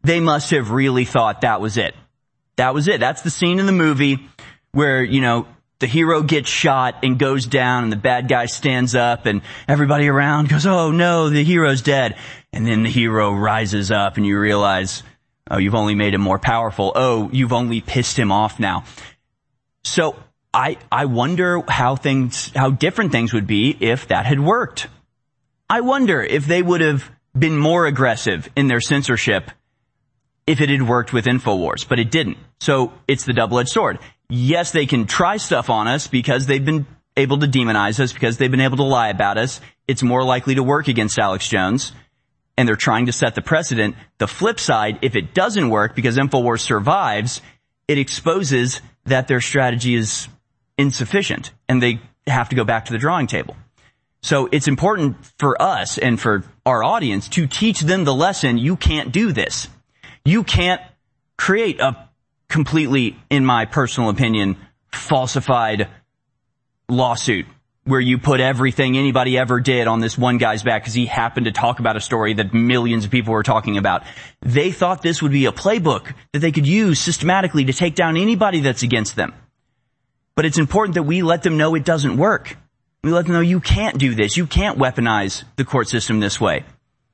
they must have really thought that was it. That was it. That's the scene in the movie where, you know, the hero gets shot and goes down and the bad guy stands up and everybody around goes, oh no, the hero's dead. And then the hero rises up and you realize, oh, you've only made him more powerful. Oh, you've only pissed him off now. So I, I wonder how things, how different things would be if that had worked. I wonder if they would have been more aggressive in their censorship if it had worked with InfoWars, but it didn't. So it's the double-edged sword. Yes, they can try stuff on us because they've been able to demonize us, because they've been able to lie about us. It's more likely to work against Alex Jones, and they're trying to set the precedent. The flip side, if it doesn't work because InfoWars survives, it exposes that their strategy is insufficient, and they have to go back to the drawing table. So it's important for us and for our audience to teach them the lesson, you can't do this. You can't create a completely, in my personal opinion, falsified lawsuit where you put everything anybody ever did on this one guy's back because he happened to talk about a story that millions of people were talking about. They thought this would be a playbook that they could use systematically to take down anybody that's against them. But it's important that we let them know it doesn't work. We let them know you can't do this. You can't weaponize the court system this way.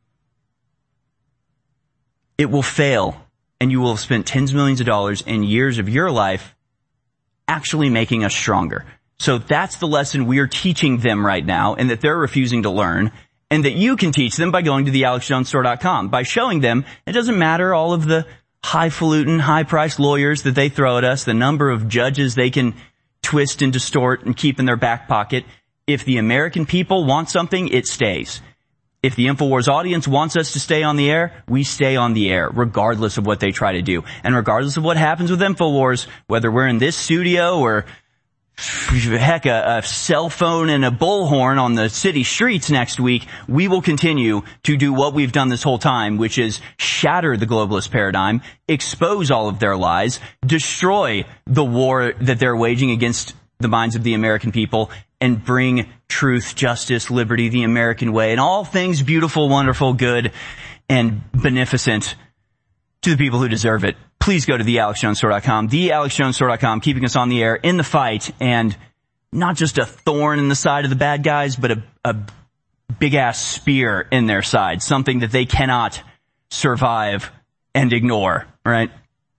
It will fail, and you will have spent tens of millions of dollars and years of your life actually making us stronger. So that's the lesson we're teaching them right now, and that they're refusing to learn, and that you can teach them by going to the alex jones store dot com, by showing them it doesn't matter all of the highfalutin, high-priced lawyers that they throw at us, the number of judges they can twist and distort and keep in their back pocket. If the American people want something, it stays. If the InfoWars audience wants us to stay on the air, we stay on the air, regardless of what they try to do. And regardless of what happens with InfoWars, whether we're in this studio or, heck, a, a cell phone and a bullhorn on the city streets next week, we will continue to do what we've done this whole time, which is shatter the globalist paradigm, expose all of their lies, destroy the war that they're waging against the minds of the American people, and bring truth, justice, liberty, the American way, and all things beautiful, wonderful, good, and beneficent to the people who deserve it. Please go to the alex jones store dot com, the alex jones store dot com, keeping us on the air in the fight, and not just a thorn in the side of the bad guys, but a, a big-ass spear in their side, something that they cannot survive and ignore, right?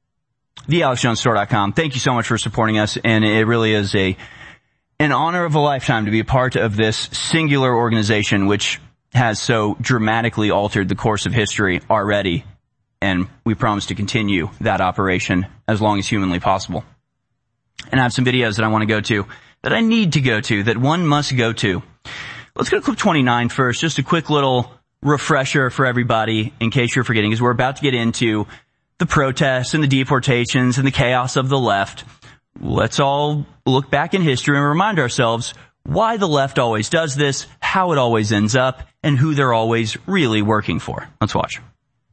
the alex jones store dot com. Thank you so much for supporting us, and it really is a an honor of a lifetime to be a part of this singular organization, which has so dramatically altered the course of history already, and we promise to continue that operation as long as humanly possible. And I have some videos that I want to go to, that I need to go to, that one must go to. Let's go to clip twenty-nine first, just a quick little refresher for everybody in case you're forgetting, because we're about to get into the protests and the deportations and the chaos of the left. Let's all look back in history and remind ourselves why the left always does this, how it always ends up, and who they're always really working for. Let's watch.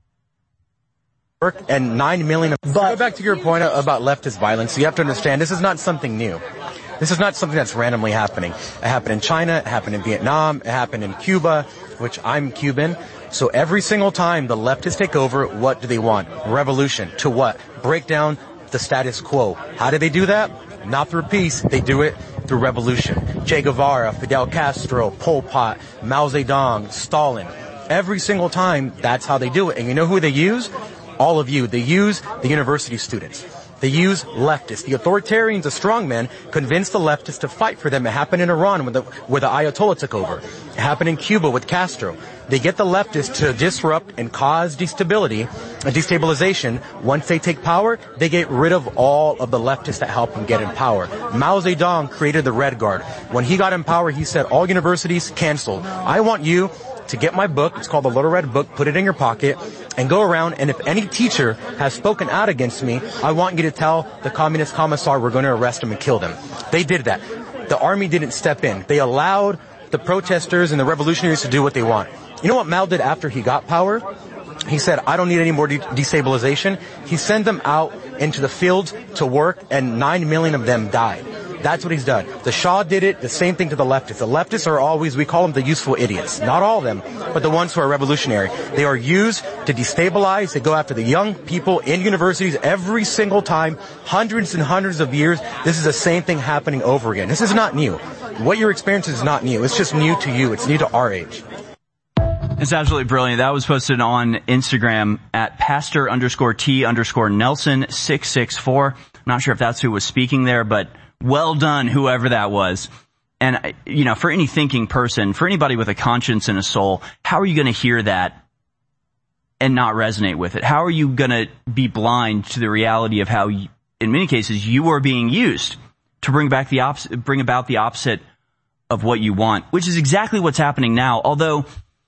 And nine million. But go back to your point about leftist violence. You have to understand this is not something new. This is not something that's randomly happening. It happened in China. It happened in Vietnam. It happened in Cuba, which I'm Cuban. So every single time the leftists take over, what do they want? Revolution. To what? Break down the status quo. How do they do that? Not through peace. They do it through revolution. Che Guevara, Fidel Castro, Pol Pot, Mao Zedong, Stalin. Every single time, that's how they do it. And you know who they use? All of you. They use the university students. They use leftists. The authoritarians, the strongmen, convinced the leftists to fight for them. It happened in Iran when the, where the Ayatollah took over. It happened in Cuba with Castro. They get the leftists to disrupt and cause destability and destabilization. Once they take power, they get rid of all of the leftists that help them get in power. Mao Zedong created the Red Guard. When he got in power, he said, all universities canceled. I want you to get my book. It's called the Little Red Book. Put it in your pocket and go around. And if any teacher has spoken out against me, I want you to tell the communist commissar we're going to arrest him and kill them. They did that. The army didn't step in. They allowed the protesters and the revolutionaries to do what they want. You know what Mao did after he got power? He said, I don't need any more de- destabilization. He sent them out into the fields to work, and nine million of them died. That's what he's done. The Shah did it, the same thing to the leftists. The leftists are always, we call them the useful idiots. Not all of them, but the ones who are revolutionary. They are used to destabilize. They go after the young people in universities every single time, hundreds and hundreds of years. This is the same thing happening over again. This is not new. What you're experiencing is not new. It's just new to you. It's new to our age. It's absolutely brilliant. That was posted on Instagram at pastor underscore T underscore Nelson six six four. I'm not sure if that's who was speaking there, but well done, whoever that was. And, you know, for any thinking person, for anybody with a conscience and a soul, how are you going to hear that and not resonate with it? How are you going to be blind to the reality of how, you, in many cases, you are being used to bring back the opposite, bring about the opposite of what you want, which is exactly what's happening now. Although,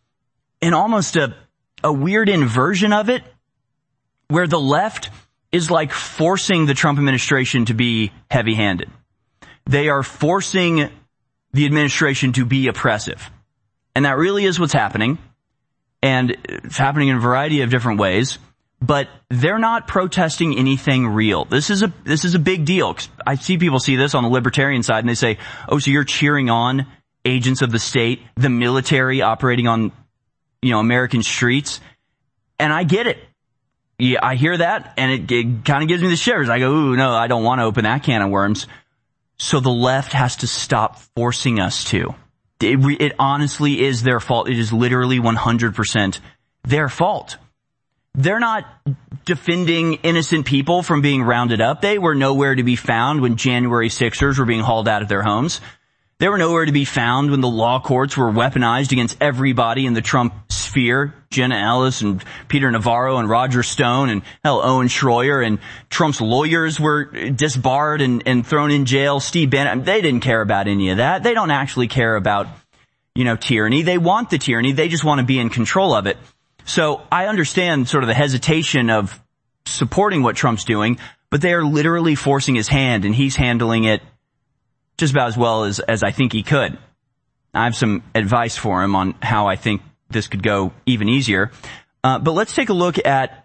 in almost a, a weird inversion of it, where the left is like forcing the Trump administration to be heavy-handed. They are forcing the administration to be oppressive. And that really is what's happening. And it's happening in a variety of different ways. But they're not protesting anything real. This is a, this is a big deal. I see people see this on the libertarian side and they say, oh, so you're cheering on agents of the state, the military operating on, you know, American streets. And I get it. Yeah, I hear that and it, it kind of gives me the shivers. I go, ooh, no, I don't want to open that can of worms. So the left has to stop forcing us to. It, it honestly is their fault. It is literally one hundred percent their fault. They're not defending innocent people from being rounded up. They were nowhere to be found when January sixers were being hauled out of their homes. They were nowhere to be found when the law courts were weaponized against everybody in the Trump sphere. Jenna Ellis and Peter Navarro and Roger Stone and hell, Owen Schroyer, and Trump's lawyers were disbarred and, and thrown in jail. Steve Bannon, they didn't care about any of that. They don't actually care about, you know, tyranny. They want the tyranny. They just want to be in control of it. So I understand sort of the hesitation of supporting what Trump's doing, but they are literally forcing his hand, and he's handling it just about as well as, as I think he could. I have some advice for him on how I think this could go even easier. Uh, but let's take a look at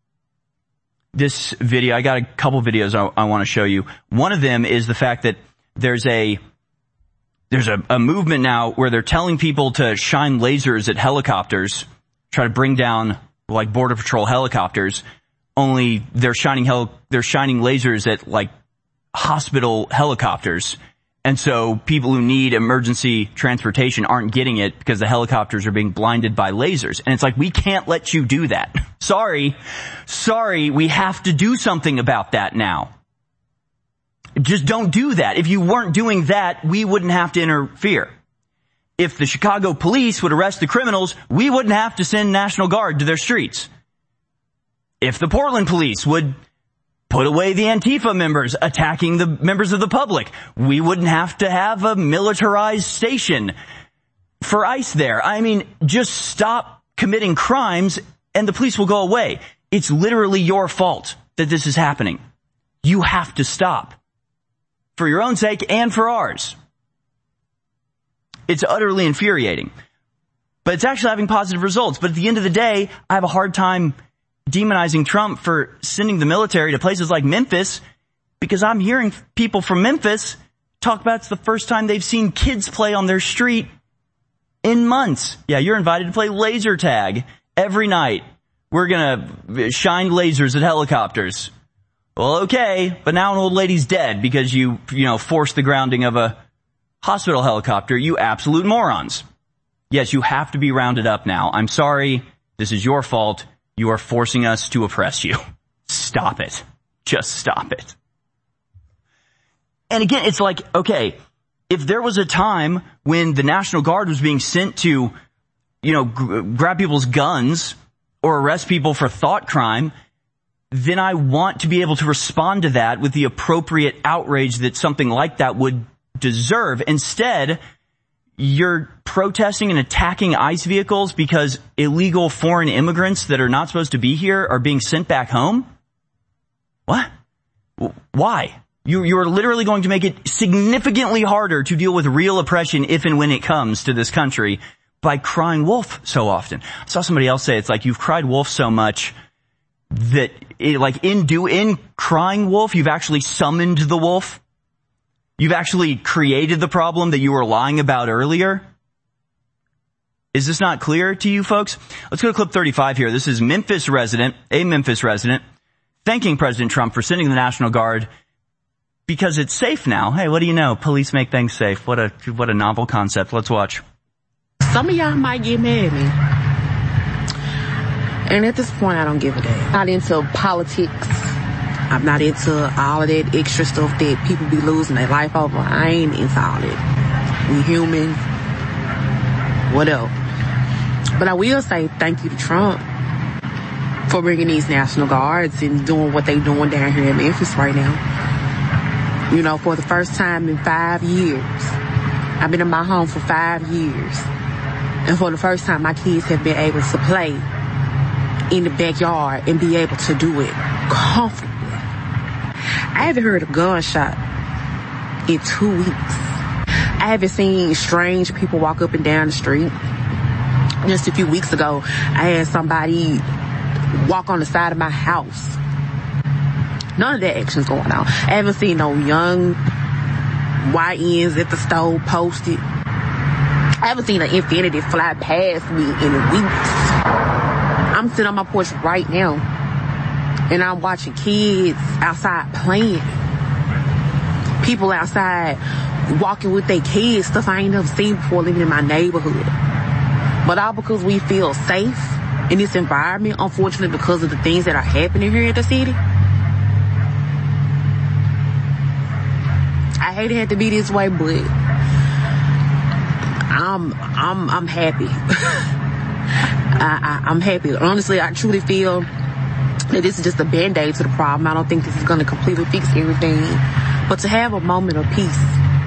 this video. I got a couple videos I, I want to show you. One of them is the fact that there's a there's a, a movement now where they're telling people to shine lasers at helicopters, try to bring down like Border Patrol helicopters. Only they're shining hel- they're shining lasers at like hospital helicopters. And so people who need emergency transportation aren't getting it because the helicopters are being blinded by lasers. And it's like, we can't let you do that. Sorry. Sorry, we have to do something about that now. Just don't do that. If you weren't doing that, we wouldn't have to interfere. If the Chicago police would arrest the criminals, we wouldn't have to send National Guard to their streets. If the Portland police would put away the Antifa members attacking the members of the public, we wouldn't have to have a militarized station for ICE there. I mean, just stop committing crimes and the police will go away. It's literally your fault that this is happening. You have to stop. For your own sake and for ours. It's utterly infuriating. But it's actually having positive results. But at the end of the day, I have a hard time demonizing Trump for sending the military to places like Memphis, because I'm hearing people from Memphis talk about it's the first time they've seen kids play on their street in months. Yeah, you're invited to play laser tag every night. We're gonna shine lasers at helicopters. Well, okay, but now an old lady's dead because you, you know, forced the grounding of a hospital helicopter. You absolute morons. Yes, you have to be rounded up now. I'm sorry. This is your fault. You are forcing us to oppress you. Stop it. Just stop it. And again, it's like, okay, if there was a time when the National Guard was being sent to, you know, g- grab people's guns or arrest people for thought crime, then I want to be able to respond to that with the appropriate outrage that something like that would deserve. Instead, you're protesting and attacking ICE vehicles because illegal foreign immigrants that are not supposed to be here are being sent back home? What? Why? You, you're literally going to make it significantly harder to deal with real oppression if and when it comes to this country by crying wolf so often. I saw somebody else say it's like you've cried wolf so much that it, like in do in crying wolf, you've actually summoned the wolf. You've actually created the problem that you were lying about earlier. Is this not clear to you folks? Let's go to clip thirty-five here. This is Memphis resident, a Memphis resident, thanking President Trump for sending the National Guard because it's safe now. Hey, what do you know? Police make things safe. What a, what a novel concept. Let's watch. Some of y'all might get mad at me. And at this point, I don't give a damn. Not into politics. I'm not into all of that extra stuff that people be losing their life over. I ain't into all that. We human. Whatever. But I will say thank you to Trump for bringing these National Guards and doing what they doing down here in Memphis right now. You know, for the first time in five years. I've been in my home for five years. And for the first time, my kids have been able to play in the backyard and be able to do it comfortably. I haven't heard a gunshot in two weeks. I haven't seen strange people walk up and down the street. Just a few weeks ago, I had somebody walk on the side of my house. None of that action's going on. I haven't seen no young Y Ns at the store posted. I haven't seen an Infinity fly past me in weeks. I'm sitting on my porch right now, and I'm watching kids outside playing. People outside walking with their kids, stuff I ain't never seen before living in my neighborhood. But all because we feel safe in this environment, unfortunately because of the things that are happening here in the city. I hate it had to be this way, but I'm I'm I'm happy. I, I, I'm happy. Honestly, I truly feel that this is just a band-aid to the problem. I don't think this is going to completely fix everything. But to have a moment of peace,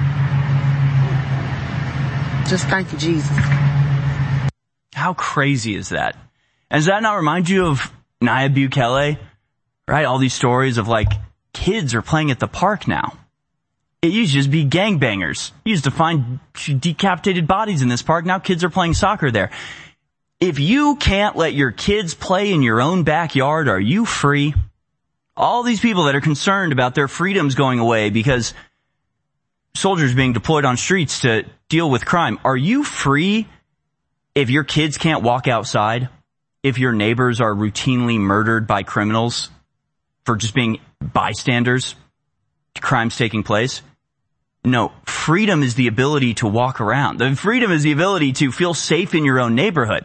just thank you, Jesus. How crazy is that? And does that not remind you of Nayib Bukele? Right? All these stories of like kids are playing at the park now. It used to just be gangbangers. You used to find decapitated bodies in this park. Now kids are playing soccer there. If you can't let your kids play in your own backyard, are you free? All these people that are concerned about their freedoms going away because soldiers being deployed on streets to deal with crime, are you free if your kids can't walk outside? If your neighbors are routinely murdered by criminals for just being bystanders to crimes taking place? No, freedom is the ability to walk around. The freedom is the ability to feel safe in your own neighborhood.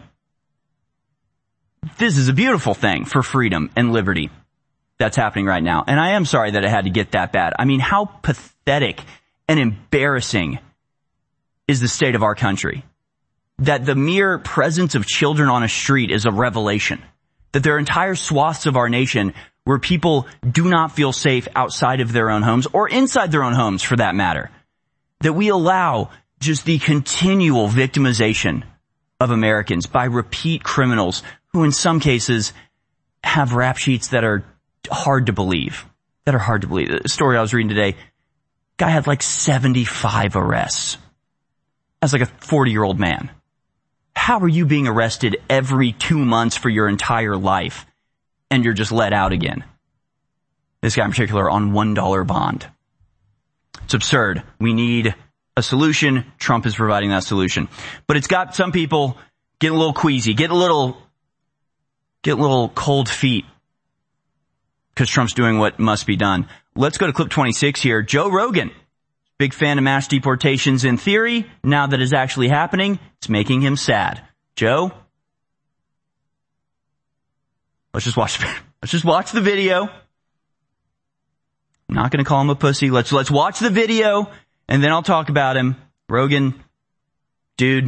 This is a beautiful thing for freedom and liberty that's happening right now. And I am sorry that it had to get that bad. I mean, how pathetic and embarrassing is the state of our country? That the mere presence of children on a street is a revelation. That there are entire swaths of our nation where people do not feel safe outside of their own homes or inside their own homes for that matter. That we allow just the continual victimization of Americans by repeat criminals who in some cases have rap sheets that are hard to believe. That are hard to believe. The story I was reading today, guy had like seventy-five arrests. That's like a forty-year-old man. How are you being arrested every two months for your entire life and you're just let out again? This guy in particular on one dollar bond. It's absurd. We need a solution. Trump is providing that solution. But it's got some people getting a little queasy, get a little, get a little cold feet because Trump's doing what must be done. Let's go to clip twenty-six here. Joe Rogan. Big fan of mass deportations in theory. Now that it's actually happening, it's making him sad. Joe? Let's just watch, let's just watch the video. I'm not going to call him a pussy. Let's, let's watch the video and then I'll talk about him. Rogan, dude,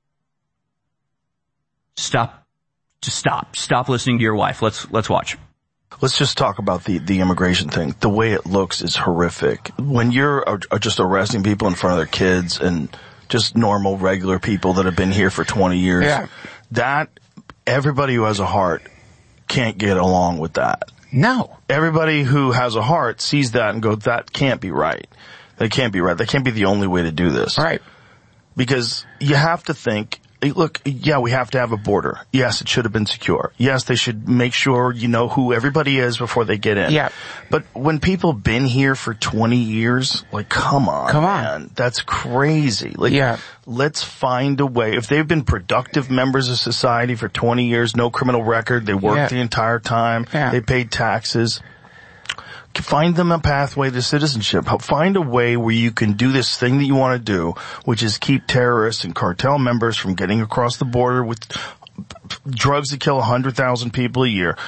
stop, just stop, stop listening to your wife. Let's, let's watch. Let's just talk about the, the immigration thing. The way it looks is horrific. When you're uh, just arresting people in front of their kids and just normal, regular people that have been here for twenty years, yeah. that, everybody who has a heart can't get along with that. No. Everybody who has a heart sees that and goes, that can't be right. That can't be right. That can't be the only way to do this. Right. Because you have to think, look, yeah, we have to have a border. Yes, it should have been secure. Yes, they should make sure you know who everybody is before they get in. Yeah. But when people have been here for twenty years, like, come on, come on, man. That's crazy. Like, yeah. let's find a way. If they've been productive members of society for twenty years, no criminal record, they worked yeah. the entire time, yeah. they paid taxes, find them a pathway to citizenship. Find a way where you can do this thing that you want to do, which is keep terrorists and cartel members from getting across the border with drugs that kill one hundred thousand people a year.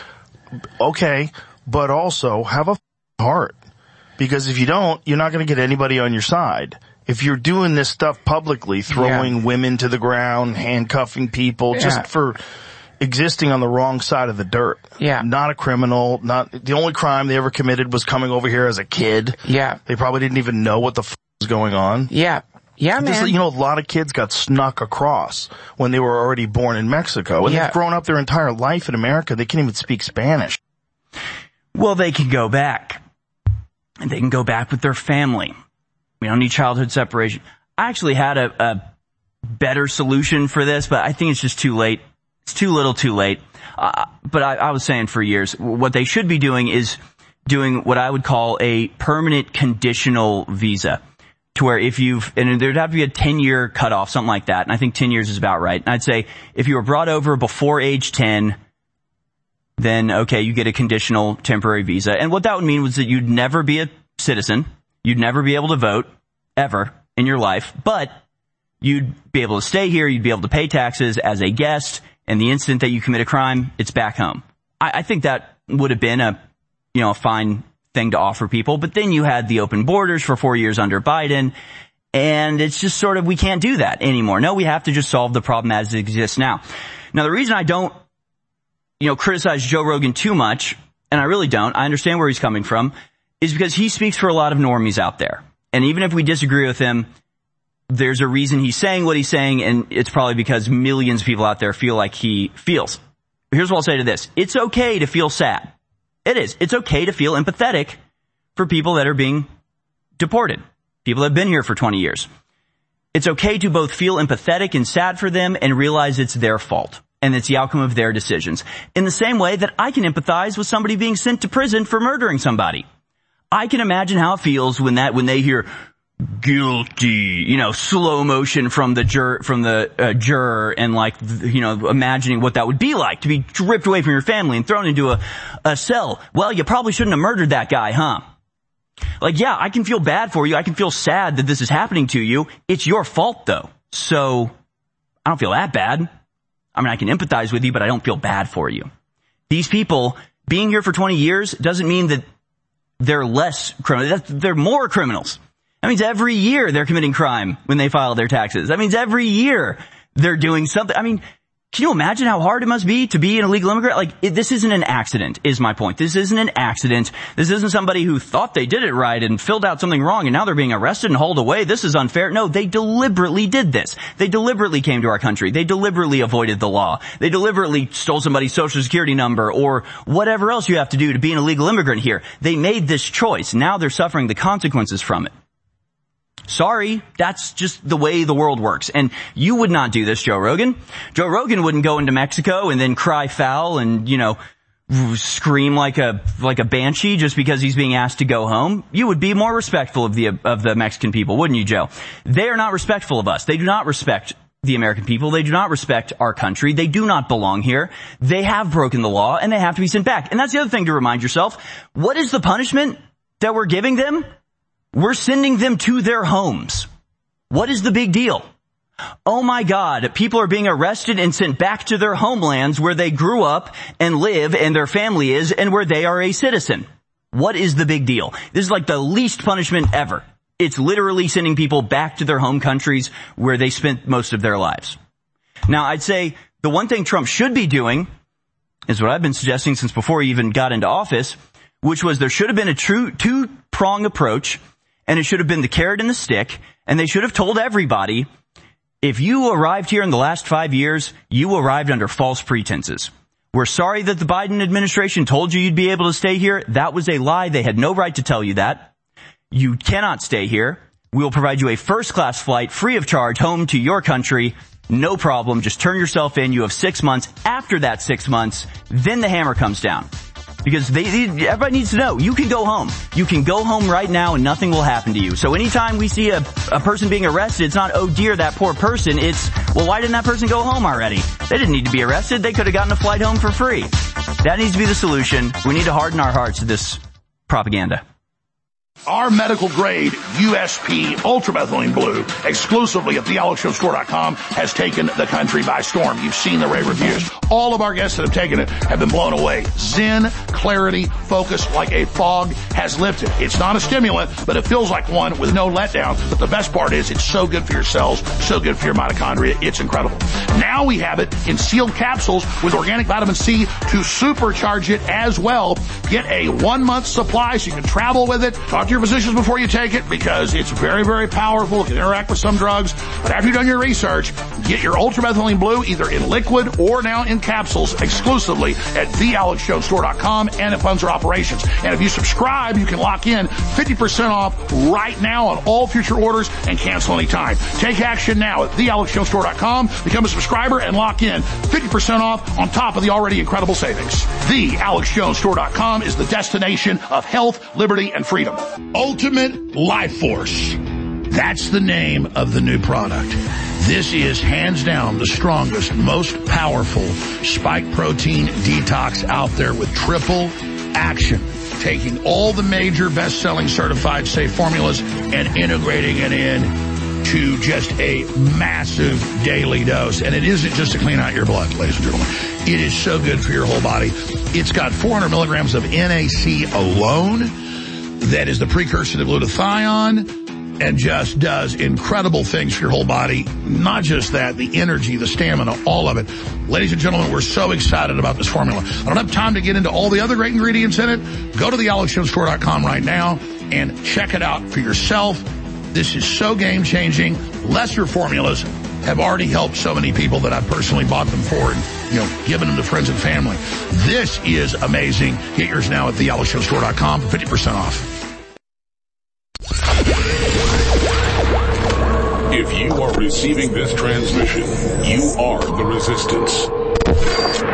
Okay, but also have a heart. Because if you don't, you're not going to get anybody on your side. If you're doing this stuff publicly, throwing yeah. women to the ground, handcuffing people, yeah. just for existing on the wrong side of the dirt. Yeah. Not a criminal, not, the only crime they ever committed was coming over here as a kid. Yeah. They probably didn't even know what the f*** was going on. Yeah. Yeah, This, man. you know, a lot of kids got snuck across when they were already born in Mexico. And yeah. they've grown up their entire life in America. They can't even speak Spanish. Well, they can go back. And they can go back with their family. We don't need childhood separation. I actually had a, a better solution for this, but I think it's just too late. It's too little too late. Uh, but I, I was saying for years, what they should be doing is doing what I would call a permanent conditional visa. To where if you've, and there'd have to be a ten year cutoff, something like that. And I think ten years is about right. And I'd say if you were brought over before age ten, then okay, you get a conditional temporary visa. And what that would mean was that you'd never be a citizen. You'd never be able to vote ever in your life, but you'd be able to stay here. You'd be able to pay taxes as a guest. And the instant that you commit a crime, it's back home. I, I think that would have been a, you know, a fine thing to offer people. But then you had the open borders for four years under Biden. And it's just sort of, we can't do that anymore. No, we have to just solve the problem as it exists now. Now, the reason I don't, you know, criticize Joe Rogan too much, and I really don't, I understand where he's coming from, is because he speaks for a lot of normies out there. And even if we disagree with him, there's a reason he's saying what he's saying, and it's probably because millions of people out there feel like he feels. Here's what I'll say to this. It's okay to feel sad. It is. It's okay to feel empathetic for people that are being deported. People that have been here for twenty years. It's okay to both feel empathetic and sad for them and realize it's their fault and it's the outcome of their decisions. In the same way that I can empathize with somebody being sent to prison for murdering somebody. I can imagine how it feels when that, when they hear guilty, you know, slow motion from the juror, from the uh, juror, and like, you know, imagining what that would be like to be ripped away from your family and thrown into a, a cell. Well, you probably shouldn't have murdered that guy, huh? Like, yeah, I can feel bad for you. I can feel sad that this is happening to you. It's your fault though. So I don't feel that bad. I mean, I can empathize with you, but I don't feel bad for you. These people being here for twenty years doesn't mean that they're less criminal. They're more criminals. That means every year they're committing crime when they file their taxes. That means every year they're doing something. I mean, can you imagine how hard it must be to be an illegal immigrant? Like, it, this isn't an accident, is my point. This isn't an accident. This isn't somebody who thought they did it right and filled out something wrong and now they're being arrested and hauled away. This is unfair. No, they deliberately did this. They deliberately came to our country. They deliberately avoided the law. They deliberately stole somebody's social security number or whatever else you have to do to be an illegal immigrant here. They made this choice. Now they're suffering the consequences from it. Sorry, that's just the way the world works. And you would not do this, Joe Rogan. Joe Rogan wouldn't go into Mexico and then cry foul and, you know, scream like a, like a banshee just because he's being asked to go home. You would be more respectful of the, of the Mexican people, wouldn't you, Joe? They are not respectful of us. They do not respect the American people. They do not respect our country. They do not belong here. They have broken the law and they have to be sent back. And that's the other thing to remind yourself. What is the punishment that we're giving them? We're sending them to their homes. What is the big deal? Oh my God, people are being arrested and sent back to their homelands where they grew up and live and their family is and where they are a citizen. What is the big deal? This is like the least punishment ever. It's literally sending people back to their home countries where they spent most of their lives. Now, I'd say the one thing Trump should be doing is what I've been suggesting since before he even got into office, which was there should have been a true two-prong approach. And it should have been the carrot and the stick, and they should have told everybody, if you arrived here in the last five years, you arrived under false pretenses. We're sorry that the Biden administration told you you'd be able to stay here. That was a lie. They had no right to tell you that. You cannot stay here. We will provide you a first-class flight free of charge home to your country. no problem. Just turn yourself in. You have six months. After that six months, then the hammer comes down. Because they, they, everybody needs to know, you can go home. You can go home right now and nothing will happen to you. So anytime we see a, a person being arrested, it's not, oh dear, that poor person. It's, well, why didn't that person go home already? They didn't need to be arrested. They could have gotten a flight home for free. That needs to be the solution. We need to harden our hearts to this propaganda. Our medical grade U S P ultramethylene blue, exclusively at the alex jones store dot com, has taken the country by storm. You've seen the rave reviews. All of our guests that have taken it have been blown away. Zen, clarity, focus like a fog has lifted. It's not a stimulant, but it feels like one with no letdown. But the best part is it's so good for your cells, so good for your mitochondria. It's incredible. Now we have it in sealed capsules with organic vitamin C to supercharge it as well. Get a one month supply so you can travel with it. Talk to your physicians before you take it because it's very, very powerful. It can interact with some drugs. But after you've done your research, get your ultramethylene blue either in liquid or now in capsules exclusively at the alex jones store dot com, and it funds our operations. And if you subscribe, you can lock in fifty percent off right now on all future orders and cancel anytime. Take action now at the alex jones store dot com. Become a subscriber and lock in fifty percent off on top of the already incredible savings. the alex jones store dot com is the destination of health, liberty, and freedom. Ultimate Life Force. That's the name of the new product. This is hands down the strongest, most powerful spike protein detox out there with triple action. Taking all the major best-selling certified safe formulas and integrating it in to just a massive daily dose. And it isn't just to clean out your blood, ladies and gentlemen. It is so good for your whole body. It's got four hundred milligrams of N A C alone. That is the precursor to glutathione and just does incredible things for your whole body. Not just that, the energy, the stamina, all of it. Ladies and gentlemen, we're so excited about this formula. I don't have time to get into all the other great ingredients in it. Go to the alex jones store dot com right now and check it out for yourself. This is so game-changing. Lesser formulas have already helped so many people that I've personally bought them for and, you know, given them to friends and family. This is amazing. Get yours now at the alex jones store dot com for fifty percent off. If you are receiving this transmission, you are the resistance.